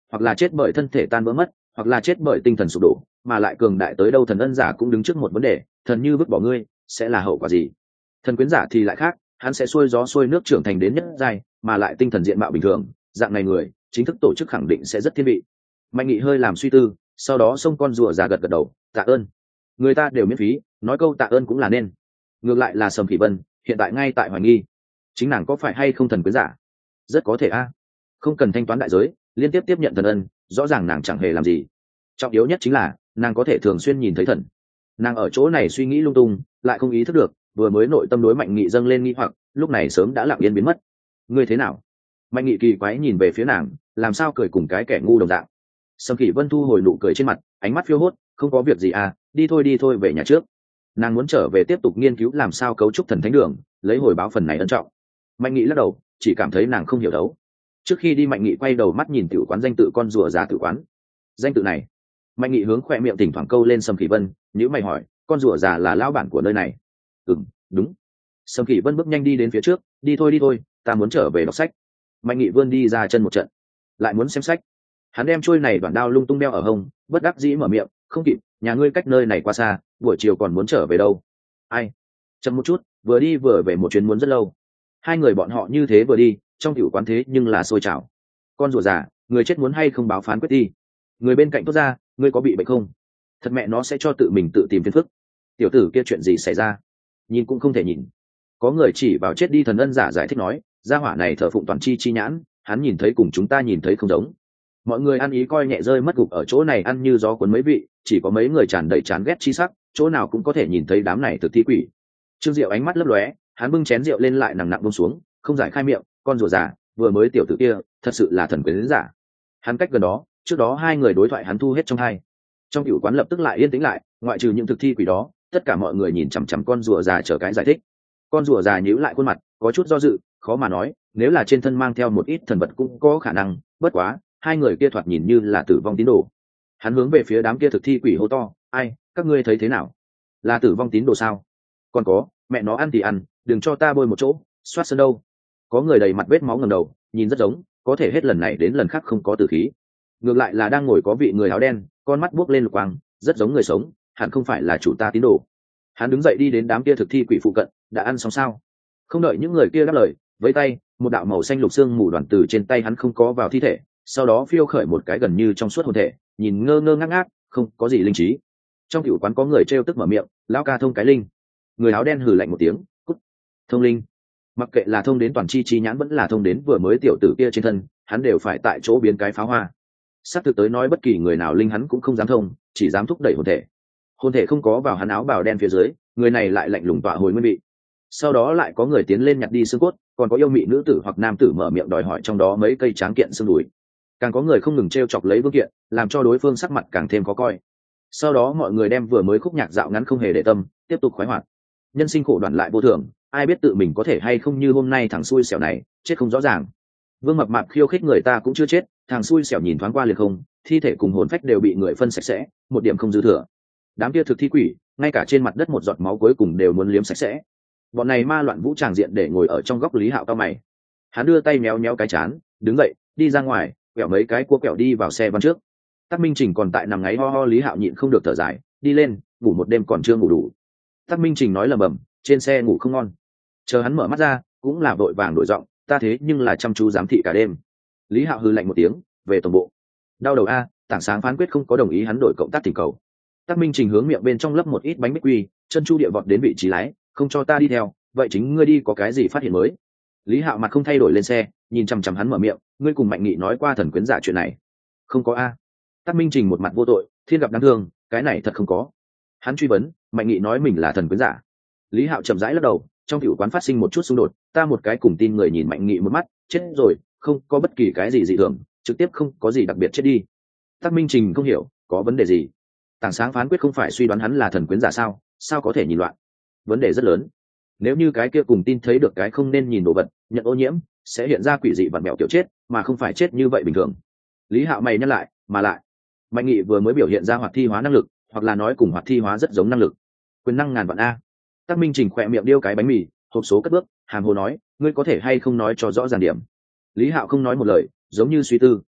hoặc là chết bởi thân thể tan vỡ mất, hoặc là chết bởi tinh thần sụp đổ, mà lại cường đại tới đâu thần ân giả cũng đứng trước một vấn đề, thần như vứt bỏ ngươi sẽ là hậu quả gì? Thần quyến giả thì lại khác, hắn sẽ xuôi gió xuôi nước trưởng thành đến nhất giai, mà lại tinh thần diện mạo bình thường, dạng này người chính thức tổ chức khẳng định sẽ rất thiên vị. Mạnh Nghị hơi làm suy tư, sau đó xông con rùa già gật gật đầu, tạ ơn. Người ta đều miễn phí, nói câu tạ ơn cũng là nên. Ngược lại là Sầm Phỉ Vân hiện tại ngay tại hoài nghi chính nàng có phải hay không thần quyến giả. Rất có thể a, không cần thanh toán đại giới, liên tiếp tiếp nhận thần ân, rõ ràng nàng chẳng hề làm gì. Trọng yếu nhất chính là nàng có thể thường xuyên nhìn thấy thần. Nàng ở chỗ này suy nghĩ lung tung, lại không ý thức được vừa mới nội tâm đối Mạnh Nghị dâng lên nghi hoặc, lúc này sớm đã lặng yên biến mất. Ngươi thế nào? Mạnh Nghị kỳ quái nhìn về phía nàng, làm sao cười cùng cái kẻ ngu đồng dạng. Sầm Kỷ Vân thu hồi nụ cười trên mặt, ánh mắt phiêu hốt, không có việc gì à, đi thôi về nhà trước. Nàng muốn trở về tiếp tục nghiên cứu làm sao cấu trúc thần thánh đường, lấy hồi báo phần này ân trọng. Mạnh Nghị lắc đầu, chỉ cảm thấy nàng không hiểu đấu. Trước khi đi Mạnh Nghị quay đầu mắt nhìn tiểu quán danh tự con rùa già tử quán. Danh tự này, Mạnh Nghị hướng khỏe miệng thỉnh thoảng câu lên Sầm Kỷ Vân, nếu mày hỏi, con rùa già là lão bản của nơi này? Đúng. Sầm Kỷ Vân bước nhanh đi đến phía trước, đi thôi, ta muốn trở về đọc sách. Mạnh Nghị vươn đi ra chân một trận, lại muốn xem sách. Hắn đem chuôi này đoạn đao lung tung đeo ở hông, bất đắc dĩ mở miệng, không kịp, nhà ngươi cách nơi này quá xa, buổi chiều còn muốn trở về đâu? Ai? Chậm một chút, vừa đi vừa về một chuyến muốn rất lâu. Hai người bọn họ như thế vừa đi, trong tiểu quán thế nhưng là sôi trào. Con rùa già, người chết muốn hay không báo phán quyết đi. Người bên cạnh tốt ra, ngươi có bị bệnh không? Thật mẹ nó sẽ cho tự mình tự tìm phiền phức. Tiểu tử kia chuyện gì xảy ra? Nhìn cũng không thể nhìn. Có người chỉ vào chết đi thần ân giả giải thích nói, gia hỏa này thờ phụng toàn chi nhãn, hắn nhìn thấy cùng chúng ta nhìn thấy không giống. Mọi người ăn ý coi nhẹ rơi mất gục ở chỗ này ăn như gió cuốn mấy vị, chỉ có mấy người tràn đầy chán ghét chi sắc, chỗ nào cũng có thể nhìn thấy đám này thực thi quỷ. Trương Diệu ánh mắt lấp lóe, hắn bưng chén rượu lên lại nặng nặng buông xuống, không giải khai miệng, con rùa già, vừa mới tiểu tử kia, thật sự là thần quyến giả. Hắn cách gần đó, trước đó hai người đối thoại hắn thu hết trong hai. Trong tiểu quán lập tức lại yên tĩnh lại, ngoại trừ những thực thi quỷ đó, tất cả mọi người nhìn chằm chằm con rùa già chờ cái giải thích. Con rùa già nhíu lại khuôn mặt, có chút do dự, khó mà nói, nếu là trên thân mang theo một ít thần vật cũng có khả năng, bất quá hai người kia thoạt nhìn như là tử vong tín đồ. Hắn hướng về phía đám kia thực thi quỷ hô to, ai, các ngươi thấy thế nào? Là tử vong tín đồ sao? Còn có, mẹ nó ăn thì ăn, đừng cho ta bôi một chỗ, soát sân đâu. Có người đầy mặt vết máu ngẩng đầu, nhìn rất giống, có thể hết lần này đến lần khác không có tử khí. Ngược lại là đang ngồi có vị người áo đen, con mắt buốc lên lục quang, rất giống người sống, hẳn không phải là chủ ta tín đồ. Hắn đứng dậy đi đến đám kia thực thi quỷ phụ cận, đã ăn xong sao? Không đợi những người kia đáp lời, với tay, một đạo màu xanh lục xương mù đoàn từ trên tay hắn không có vào thi thể, sau đó phiêu khởi một cái gần như trong suốt hồn thể, nhìn ngơ ngơ ngác ngác, không có gì linh trí. Trong tiểu quán có người trêu tức mở miệng, lão ca thông cái linh. Người áo đen hừ lạnh một tiếng, cút. Thông linh? Mặc kệ là thông đến toàn chi nhãn vẫn là thông đến vừa mới tiểu tử kia trên thân, hắn đều phải tại chỗ biến cái pháo hoa. Sắp thực tới nói bất kỳ người nào linh hắn cũng không dám thông, chỉ dám thúc đẩy hồn thể. Hồn thể không có vào hắn áo bào đen phía dưới, người này lại lạnh lùng tọa hồi nguyên vị. Sau đó lại có người tiến lên nhặt đi xương cốt, còn có yêu mị nữ tử hoặc nam tử mở miệng đòi hỏi trong đó mấy cây tráng kiện xương đùi. Càng có người không ngừng trêu chọc lấy vương kiện, làm cho đối phương sắc mặt càng thêm khó coi. Sau đó mọi người đem vừa mới khúc nhạc dạo ngắn không hề để tâm, tiếp tục khoái hoạt. Nhân sinh khổ đoạn lại vô thường, ai biết tự mình có thể hay không như hôm nay thằng xui xẻo này, chết không rõ ràng. Vương Mập Mạp khiêu khích người ta cũng chưa chết, thằng xui xẻo nhìn thoáng qua liền không, thi thể cùng hồn phách đều bị người phân sạch sẽ, một điểm không dư thừa. Đám kia thực thi quỷ, ngay cả trên mặt đất một giọt máu cuối cùng đều muốn liếm sạch sẽ. Bọn này ma loạn vũ tràng diện để ngồi ở trong góc Lý Hạo cao mày. Hắn đưa tay méo méo cái chán, đứng dậy, đi ra ngoài, quẹo mấy cái cua quẹo đi vào xe văn trước. Tắc Minh Trình còn tại nằm ngáy ho ho, Lý Hạo nhịn không được thở dài, đi lên, ngủ một đêm còn chưa ngủ đủ. Tắc Minh Trình nói lầm bầm, trên xe ngủ không ngon. Chờ hắn mở mắt ra, cũng là vội vàng đổi giọng, ta thế nhưng là chăm chú giám thị cả đêm. Lý Hạo hừ lạnh một tiếng, về tổng bộ. Đau đầu a, tảng sáng phán quyết không có đồng ý hắn đổi cộng tác thỉnh cầu. Tắc Minh Trình hướng miệng bên trong lấp một ít bánh bích quy, chân chu địa vọt đến vị trí lái, không cho ta đi theo, vậy chính ngươi đi có cái gì phát hiện mới? Lý Hạo mặt không thay đổi lên xe, nhìn chằm chằm hắn mở miệng, ngươi cùng Mạnh Nghị nói qua thần quyến giả chuyện này? Không có a. Tắc Minh Trình một mặt vô tội, thiên gặp đáng thương, cái này thật không có. Hắn truy vấn, Mạnh Nghị nói mình là thần quyến giả. Lý Hạo chậm rãi lắc đầu, trong tiểu quán phát sinh một chút xung đột, ta một cái cùng tin người nhìn Mạnh Nghị một mắt, chết rồi, không có bất kỳ cái gì dị thường, trực tiếp không có gì đặc biệt chết đi. Tắc Minh Trình không hiểu, có vấn đề gì? Tảng sáng phán quyết không phải suy đoán hắn là thần quyến giả sao, sao có thể nhìn loạn? Vấn đề rất lớn. Nếu như cái kia cùng tin thấy được cái không nên nhìn đồ vật, nhận ô nhiễm, sẽ hiện ra quỷ dị vặn mẹo kiểu chết, mà không phải chết như vậy bình thường. Lý Hạo mày nhắc lại, mà lại, Mạnh Nghị vừa mới biểu hiện ra hoạt thi hóa năng lực, hoặc là nói cùng hoạt thi hóa rất giống năng lực. Quyền năng ngàn vạn a. Tắc Minh Trình khỏe miệng điêu cái bánh mì, hộp số cất bước, hàm hồ nói, ngươi có thể hay không nói cho rõ ràng điểm. Lý Hạo không nói một lời, giống như suy tư.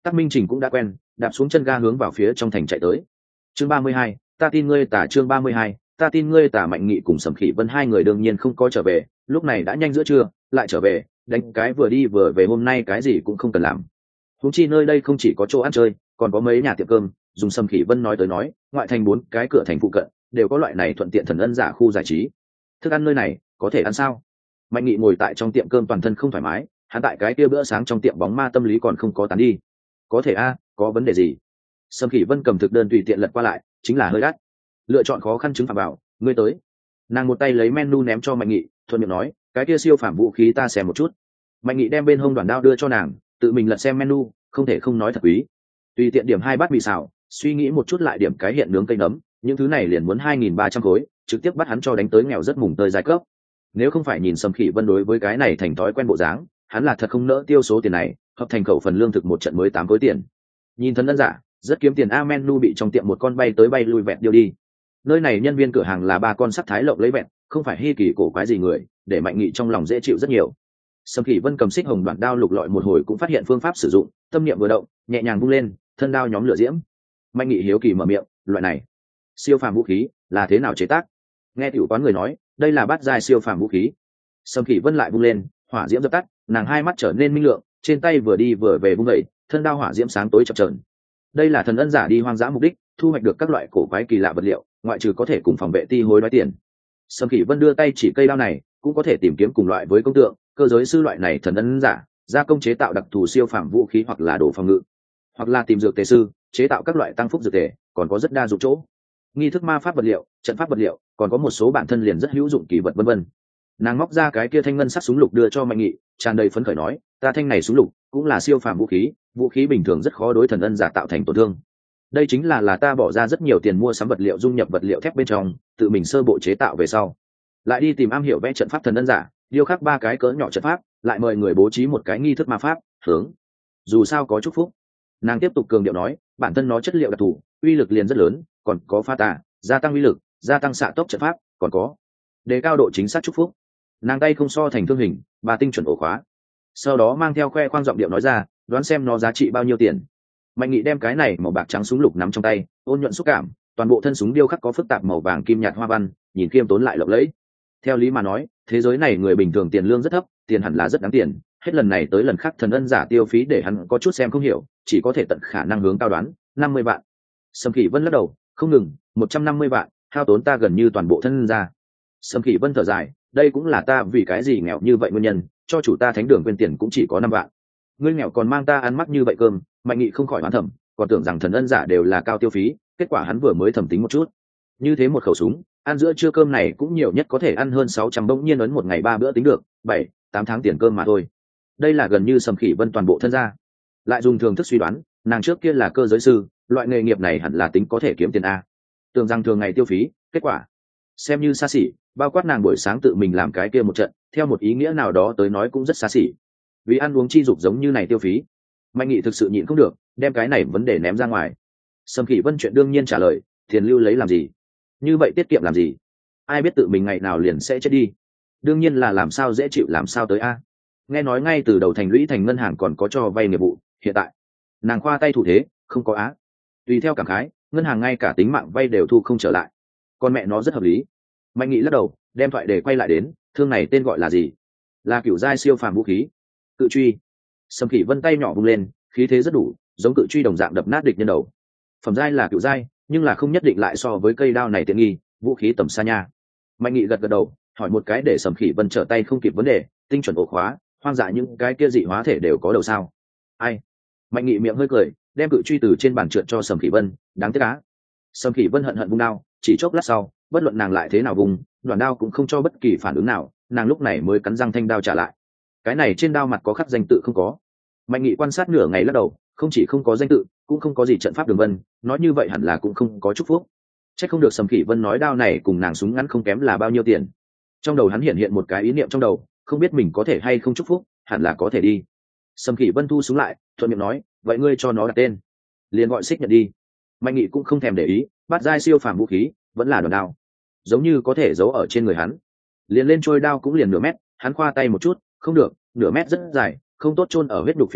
Tắc Minh Trình cũng đã quen, đạp xuống chân ga hướng vào phía trong thành chạy tới. Chương 32, ta tin ngươi tả. Chương 32, ta tin ngươi tả. Mạnh Nghị cùng Sầm Khỉ Vân hai người đương nhiên không có trở về, lúc này đã nhanh giữa trưa, lại trở về, đánh cái vừa đi vừa về, hôm nay cái gì cũng không cần làm. Huống chi nơi đây không chỉ có chỗ ăn chơi, còn có mấy nhà tiệm cơm, dùng Sầm Khỉ Vân nói tới nói, ngoại thành 4 cái cửa thành phụ cận đều có loại này thuận tiện thần ân giả khu giải trí. Thức ăn nơi này có thể ăn sao? Mạnh Nghị ngồi tại trong tiệm cơm toàn thân không thoải mái, hắn tại cái kia bữa sáng trong tiệm bóng ma tâm lý còn không có tán đi. Có thể a, có vấn đề gì? Sầm Khỉ Vân cầm thực đơn tùy tiện lật qua lại, chính là hơi đắt. Lựa chọn khó khăn chứng phạm bảo, ngươi tới. Nàng một tay lấy menu ném cho Mạnh Nghị, thuận miệng nói, cái kia siêu phàm vũ khí ta xem một chút. Mạnh Nghị đem bên hông đoàn đao đưa cho nàng, tự mình lật xem menu, không thể không nói thật quý. Tùy tiện điểm 2 bát mì xào, suy nghĩ một chút lại điểm cái hiện nướng cây nấm, những thứ này liền muốn 2.300 khối, trực tiếp bắt hắn cho đánh tới nghèo rất mùng tơi giai cấp. Nếu không phải nhìn Sầm Khỉ Vân đối với cái này thành thói quen bộ dáng, hắn là thật không nỡ tiêu số tiền này, hợp thành khẩu phần lương thực một trận mới 8 khối tiền. Nhìn thân đơn giả, rất kiếm tiền a. Menu bị trong tiệm một con bay tới bay lui vẹt điêu đi. Nơi này nhân viên cửa hàng là 3 con sắc thái lộng lấy vẹt, không phải hi kỳ cổ quái gì người, để Mạnh Nghị trong lòng dễ chịu rất nhiều. Sầm Khỉ Vân cầm xích hồng đoạn đao lục lọi một hồi cũng phát hiện phương pháp sử dụng, tâm niệm vừa động, nhẹ nhàng vung lên, thân đao nhóm lửa diễm. Mạnh Nghị hiếu kỳ mở miệng, loại này siêu phàm vũ khí là thế nào chế tác? Nghe tiểu quán người nói, đây là bát giai siêu phàm vũ khí. Sầm Khỉ Vân lại vung lên, hỏa diễm dập tắt, nàng hai mắt trở nên minh lượng, trên tay vừa đi vừa về vung dậy, thân đao hỏa diễm sáng tối chập chờn. Đây là thần ân giả đi hoang dã mục đích, thu hoạch được các loại cổ quái kỳ lạ vật liệu, ngoại trừ có thể cùng phòng vệ ti hối đoái tiền. Sầm Khỉ Vân đưa tay chỉ cây đao này, cũng có thể tìm kiếm cùng loại với công tượng, cơ giới sư loại này thần ân giả, gia công chế tạo đặc thù siêu phàm vũ khí hoặc là đồ phòng ngự, hoặc là tìm dược tề sư, chế tạo các loại tăng phúc dược tề, còn có rất đa dụng chỗ. Nghi thức ma pháp vật liệu, trận pháp vật liệu, còn có một số bản thân liền rất hữu dụng kỳ vật vân vân. Nàng móc ra cái kia thanh ngân sắc súng lục đưa cho Mạnh Nghị, tràn đầy phấn khởi nói, ta thanh này súng lục cũng là siêu phàm vũ khí bình thường rất khó đối thần ân giả tạo thành tổn thương. Đây chính là ta bỏ ra rất nhiều tiền mua sắm vật liệu dung nhập vật liệu thép bên trong, tự mình sơ bộ chế tạo về sau, lại đi tìm am hiểu vẽ trận pháp thần ân giả, điêu khắc 3 cái cỡ nhỏ trận pháp, lại mời người bố trí một cái nghi thức ma pháp, hướng dù sao có chúc phúc. Nàng tiếp tục cường điệu nói, bản thân nó chất liệu đặc thù, uy lực liền rất lớn, còn có pha tà, gia tăng uy lực, gia tăng xạ tốc trận pháp, còn có đề cao độ chính xác chúc phúc. Nàng tay không so thành thương hình, 3 tinh chuẩn ổ khóa. Sau đó mang theo khoe khoang giọng điệu nói ra, đoán xem nó giá trị bao nhiêu tiền. Mạnh Nghị đem cái này màu bạc trắng súng lục nắm trong tay, ôn nhuận xúc cảm, toàn bộ thân súng điêu khắc có phức tạp màu vàng kim nhạt hoa văn, nhìn khiêm tốn lại lộng lẫy. Theo lý mà nói, thế giới này người bình thường tiền lương rất thấp, tiền hẳn là rất đáng tiền, hết lần này tới lần khác thần ân giả tiêu phí để hắn có chút xem không hiểu, chỉ có thể tận khả năng hướng cao đoán, 50 vạn. Sầm Khỉ Vân lắc đầu, không ngừng, 150 vạn, hao tốn ta gần như toàn bộ thân ra. Sầm Khỉ Vân thở dài, đây cũng là ta vì cái gì nghèo như vậy nguyên nhân, cho chủ ta thánh đường quên tiền cũng chỉ có 5 vạn. Ngươi nghèo còn mang ta ăn mắc như vậy cơm. Mạnh Nghị không khỏi oán thầm, còn tưởng rằng thần ân giả đều là cao tiêu phí, kết quả hắn vừa mới thẩm tính một chút. Như thế một khẩu súng, ăn giữa trưa cơm này cũng nhiều nhất có thể ăn hơn 600, bỗng nhiên ấn một ngày 3 bữa tính được, 7, 8 tháng tiền cơm mà thôi. Đây là gần như Sầm Khỉ Vân toàn bộ thân gia. Lại dùng thường thức suy đoán, nàng trước kia là cơ giới sư, loại nghề nghiệp này hẳn là tính có thể kiếm tiền a. Tưởng rằng thường ngày tiêu phí, kết quả xem như xa xỉ, bao quát nàng buổi sáng tự mình làm cái kia một trận, theo một ý nghĩa nào đó tới nói cũng rất xa xỉ. Vì ăn uống chi dục giống như này tiêu phí, Mạnh Nghị thực sự nhịn không được, đem cái này vấn đề ném ra ngoài. Sầm Khỉ Vân chuyện đương nhiên trả lời, tiền lưu lấy làm gì? Như vậy tiết kiệm làm gì? Ai biết tự mình ngày nào liền sẽ chết đi. Đương nhiên là làm sao dễ chịu làm sao tới a. Nghe nói ngay từ đầu thành lũy thành ngân hàng còn có cho vay nghiệp vụ, hiện tại nàng khoa tay thủ thế, không có á. Tùy theo cảm khái, ngân hàng ngay cả tính mạng vay đều thu không trở lại. Con mẹ nó rất hợp lý. Mạnh Nghị lắc đầu, đem thoại để quay lại đến, thương này tên gọi là gì? Là cửu giai siêu phàm vũ khí, cự truy. Sầm Khỉ Vân tay nhỏ vung lên, khí thế rất đủ, giống cự truy đồng dạng đập nát địch nhân đầu. Phẩm giai là cửu giai, nhưng là không nhất định lại so với cây đao này tiện nghi, vũ khí tầm xa nha. Mạnh Nghị gật gật đầu, hỏi một cái để Sầm Khỉ Vân trở tay không kịp vấn đề, tinh chuẩn ổ khóa, hoang dại những cái kia dị hóa thể đều có đầu sao? Ai? Mạnh Nghị miệng hơi cười, đem cự truy từ trên bàn trượt cho Sầm Khỉ Vân, đáng tiếc á. Sầm Khỉ Vân hận hận vung đao, chỉ chốc lát sau, bất luận nàng lại thế nào vùng, đoạn đao cũng không cho bất kỳ phản ứng nào, nàng lúc này mới cắn răng thanh đao trả lại. Cái này trên đao mặt có khắc danh tự không có. Mạnh Nghị quan sát nửa ngày lắc đầu, không chỉ không có danh tự, cũng không có gì trận pháp đường vân, nói như vậy hẳn là cũng không có chúc phúc. Chắc không được Sầm Khỉ Vân nói đao này cùng nàng súng ngắn không kém là bao nhiêu tiền. Trong đầu hắn hiện một cái ý niệm trong đầu, không biết mình có thể hay không chúc phúc, hẳn là có thể đi. Sầm Khỉ Vân thu súng lại, thuận miệng nói, vậy ngươi cho nó đặt tên, liền gọi Xích Nhận đi. Mạnh Nghị cũng không thèm để ý, bắt giai siêu phàm vũ khí, vẫn là đòn đao, giống như có thể giấu ở trên người hắn. Liền lên trôi đao cũng liền nửa mét, hắn khoa tay một chút, không được, nửa mét rất dài, không tốt chôn ở huyết đục phía dưới,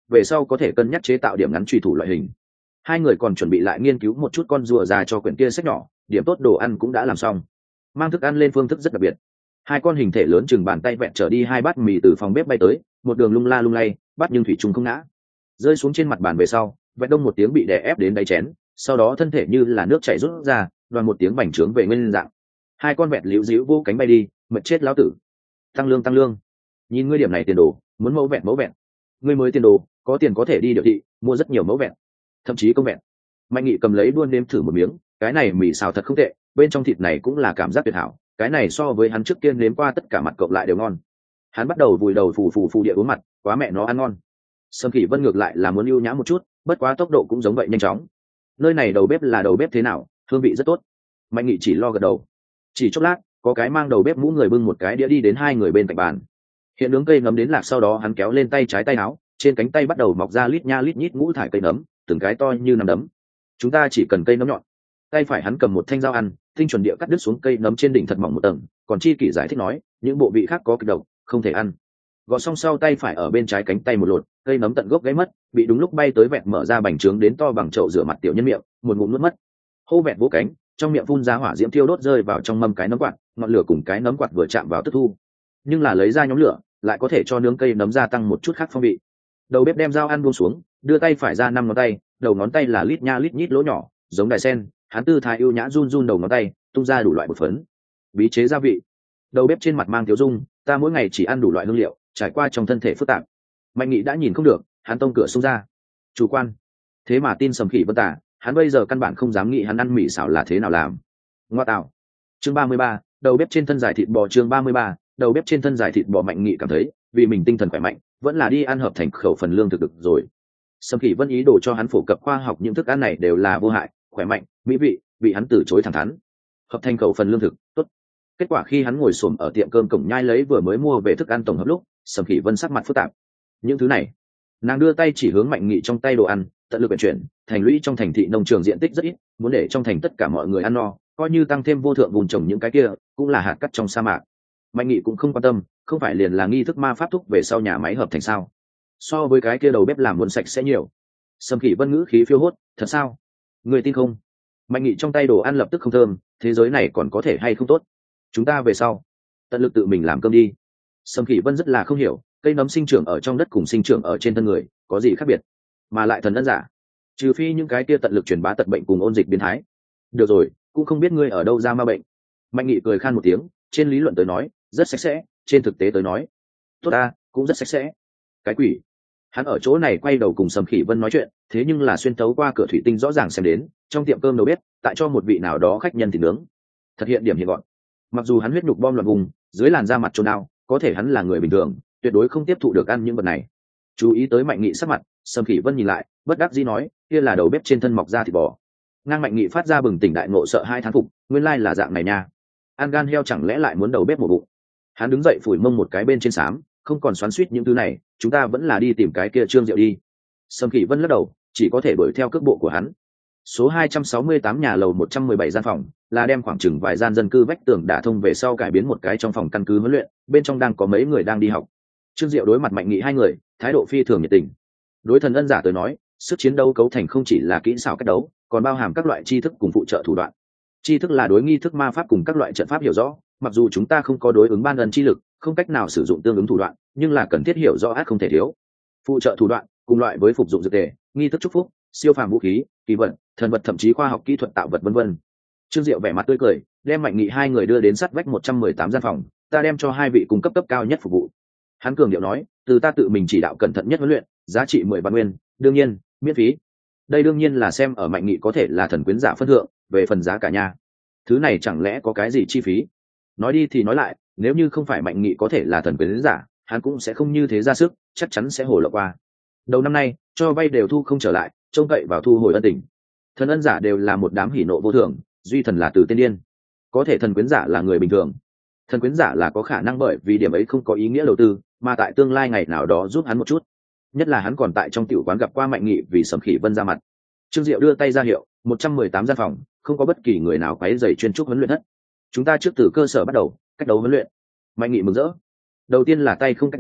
về sau có thể cân nhắc chế tạo điểm ngắn truy thủ loại hình. Hai người còn chuẩn bị lại nghiên cứu một chút con rùa già cho quyển kia sách nhỏ, điểm tốt đồ ăn cũng đã làm xong. Mang thức ăn lên phương thức rất đặc biệt. Hai con hình thể lớn chừng bàn tay vẹn trở đi hai bát mì từ phòng bếp bay tới, một đường lung la lung lay, bát nhưng thủy chung không ngã. Rơi xuống trên mặt bàn về sau, vẹn đông một tiếng bị đè ép đến đáy chén, sau đó thân thể như là nước chảy rút ra, đoàn một tiếng bành trướng về nguyên dạng. Hai con vẹn liễu díu vô cánh bay đi, mệt chết lão tử. Tăng lương tăng lương. Nhìn ngươi điểm này tiền đồ, muốn mẫu vẹn. Ngươi mới tiền đồ, có tiền có thể đi điệu thị, mua rất nhiều mẫu vẹn, thậm chí công vẹn. Mạnh Nghị cầm lấy đuôn nếm thử một miếng, cái này mì xào thật không tệ, bên trong thịt này cũng là cảm giác tuyệt hảo, cái này so với hắn trước kia nếm qua tất cả mặt cộng lại đều ngon. Hắn bắt đầu vùi đầu phù địa uống mặt, quá mẹ nó ăn ngon. Sâm Khỉ Vân ngược lại là muốn ưu nhã một chút, bất quá tốc độ cũng giống vậy nhanh chóng. Nơi này đầu bếp là đầu bếp thế nào, hương vị rất tốt. Mạnh Nghị chỉ lo gật đầu. Chỉ chốc lát, có cái mang đầu bếp mũ người bưng một cái đĩa đi đến hai người bên cạnh bàn. Hiện nướng cây nấm đến lạc, sau đó hắn kéo lên tay trái tay áo, trên cánh tay bắt đầu mọc ra lít nha lít nhít ngũ thải cây nấm, từng cái to như nắm đấm. Chúng ta chỉ cần cây nấm nhọn. Tay phải hắn cầm một thanh dao ăn, tinh chuẩn địa cắt đứt xuống cây nấm trên đỉnh thật mỏng một tầng, còn chi kỷ giải thích nói, những bộ vị khác có kịch độc, không thể ăn. Gọt xong sau tay phải ở bên trái cánh tay một lột, cây nấm tận gốc gãy mất, bị đúng lúc bay tới vẹn mở ra bành trướng đến to bằng chậu rửa mặt tiểu nhân miệng, một ngụm nuốt mất. Hô vẹn vỗ cánh, trong miệng phun ra hỏa diễm thiêu đốt rơi vào trong mâm cái nấm quạt, ngọn lửa cùng cái nấm quạt vừa chạm vào tức thu. Nhưng là lấy ra nhóm lửa, lại có thể cho nướng cây nấm gia tăng một chút khác phong vị. Đầu bếp đem dao ăn buông xuống, đưa tay phải ra 5 ngón tay, đầu ngón tay là lít nha lít nhít lỗ nhỏ, giống đài sen, hắn tư thái ưu nhã run run đầu ngón tay, tung ra đủ loại bột phấn, bí chế gia vị. Đầu bếp trên mặt mang thiếu dung, ta mỗi ngày chỉ ăn đủ loại hương liệu, trải qua trong thân thể phức tạp. Mạnh Nghị đã nhìn không được, hắn tông cửa xông ra. Chủ quan, thế mà tin Sầm Khỉ Vân tả, hắn bây giờ căn bản không dám nghĩ hắn ăn mì xào là thế nào làm. Ngoa tạo. Chương 33, đầu bếp trên thân giải thịt bò. Chương 33, đầu bếp trên thân giải thịt bò. Mạnh Nghị cảm thấy, vì mình tinh thần khỏe mạnh, vẫn là đi ăn hợp thành khẩu phần lương thực được rồi. Sầm Khỉ Vân ý đồ cho hắn phổ cập khoa học những thức ăn này đều là vô hại, khỏe mạnh, mỹ vị, bị hắn từ chối thẳng thắn. Hợp thành khẩu phần lương thực, tốt. Kết quả khi hắn ngồi xổm ở tiệm cơm cổng nhai lấy vừa mới mua về thức ăn tổng hợp lúc, Sầm Khỉ Vân sắc mặt phức tạp. Những thứ này, nàng đưa tay chỉ hướng Mạnh Nghị trong tay đồ ăn, tận lực vận chuyển, thành lũy trong thành thị nông trường diện tích rất ít, muốn để trong thành tất cả mọi người ăn no, coi như tăng thêm vô thượng vùng trồng những cái kia, cũng là hạt cát trong sa mạc. Mạnh Nghị cũng không quan tâm, không phải liền là nghi thức ma pháp thúc về sau nhà máy hợp thành sao? So với cái kia đầu bếp làm muốn sạch sẽ nhiều. Sầm Khỉ Vân ngữ khí phiêu hốt, thật sao? Người tin không? Mạnh Nghị trong tay đồ ăn lập tức không thơm, thế giới này còn có thể hay không tốt? Chúng ta về sau tận lực tự mình làm cơm đi. Sầm Khỉ Vân rất là không hiểu, cây nấm sinh trưởng ở trong đất cùng sinh trưởng ở trên thân người có gì khác biệt, mà lại thần ân giả, trừ phi những cái kia tận lực truyền bá tật bệnh cùng ôn dịch biến thái. Được rồi, cũng không biết ngươi ở đâu ra ma bệnh. Mạnh Nghị cười khan một tiếng, trên lý luận tới nói rất sạch sẽ, trên thực tế tới nói tốt ta cũng rất sạch sẽ. Cái quỷ. Hắn ở chỗ này quay đầu cùng Sầm Khỉ Vân nói chuyện, thế nhưng là xuyên tấu qua cửa thủy tinh rõ ràng xem đến trong tiệm cơm đầu bếp tại cho một vị nào đó khách nhân thịt nướng, thật hiện điểm hiện gọn. Mặc dù hắn huyết nhục bom loạn vùng, dưới làn da mặt trôn ao, có thể hắn là người bình thường, tuyệt đối không tiếp thụ được ăn những vật này. Chú ý tới Mạnh Nghị sắc mặt, Sầm Khỉ Vân nhìn lại, bất đắc dĩ nói, kia là đầu bếp trên thân mọc ra thịt bò. Ngang Mạnh Nghị phát ra bừng tỉnh đại ngộ, sợ hai thán phục, nguyên lai là dạng này nha. Ăn gan heo chẳng lẽ lại muốn đầu bếp một bụng. Hắn đứng dậy phủi mông một cái bên trên xám, không còn xoắn xuýt những thứ này, chúng ta vẫn là đi tìm cái kia Trương Diệu đi. Sầm Khỉ Vân lắc đầu, chỉ có thể đuổi theo cước bộ của hắn. Số 268 nhà lầu 117 gian phòng, là đem khoảng chừng vài gian dân cư vách tường đả thông về sau cải biến một cái trong phòng căn cứ huấn luyện, bên trong đang có mấy người đang đi học. Trương Diệu đối mặt Mạnh Nghị hai người, thái độ phi thường nhiệt tình. Đối thần ân giả tới nói, sức chiến đấu cấu thành không chỉ là kỹ xảo cách đấu, còn bao hàm các loại tri thức cùng phụ trợ thủ đoạn. Tri thức là đối nghi thức ma pháp cùng các loại trận pháp hiểu rõ, mặc dù chúng ta không có đối ứng ban ân chi lực, không cách nào sử dụng tương ứng thủ đoạn, nhưng là cần thiết hiểu rõ át không thể thiếu. Phụ trợ thủ đoạn cùng loại với phục dụng dược tề, nghi thức chúc phúc, siêu phàm vũ khí, kỳ vật, thần vật, thậm chí khoa học kỹ thuật tạo vật, vân. Trương Diệu vẻ mặt tươi cười, đem Mạnh Nghị hai người đưa đến sát vách 118 gian phòng, ta đem cho hai vị cung cấp cấp cao nhất phục vụ. Hắn cường điệu nói, từ ta tự mình chỉ đạo cẩn thận nhất huấn luyện, giá trị 10 vạn nguyên, đương nhiên miễn phí. Đây đương nhiên là xem ở Mạnh Nghị có thể là thần quyến giả phân thượng, về phần giá cả nha, thứ này chẳng lẽ có cái gì chi phí? Nói đi thì nói lại, nếu như không phải Mạnh Nghị có thể là thần quyến giả, hắn cũng sẽ không như thế ra sức, chắc chắn sẽ hồ lộ qua. Đầu năm nay cho vay đều thu không trở lại, trông cậy vào thu hồi ân tình. Thần ân giả đều là một đám hỉ nộ vô thường, duy thần là từ tiên điên, có thể thần quyến giả là người bình thường. Thần quyến giả là có khả năng bởi vì điểm ấy không có ý nghĩa đầu tư, mà tại tương lai ngày nào đó giúp hắn một chút. Nhất là hắn còn tại trong tiểu quán gặp qua Mạnh Nghị vì Sầm Khỉ Vân ra mặt. Trương Diệu đưa tay ra hiệu, 118 gian phòng, không có bất kỳ người nào quấy rầy chuyên trúc huấn luyện thất. Chúng ta trước từ cơ sở bắt đầu, cách đấu huấn luyện. Mạnh Nghị mừng rỡ. Đầu tiên là tay không cách đấu,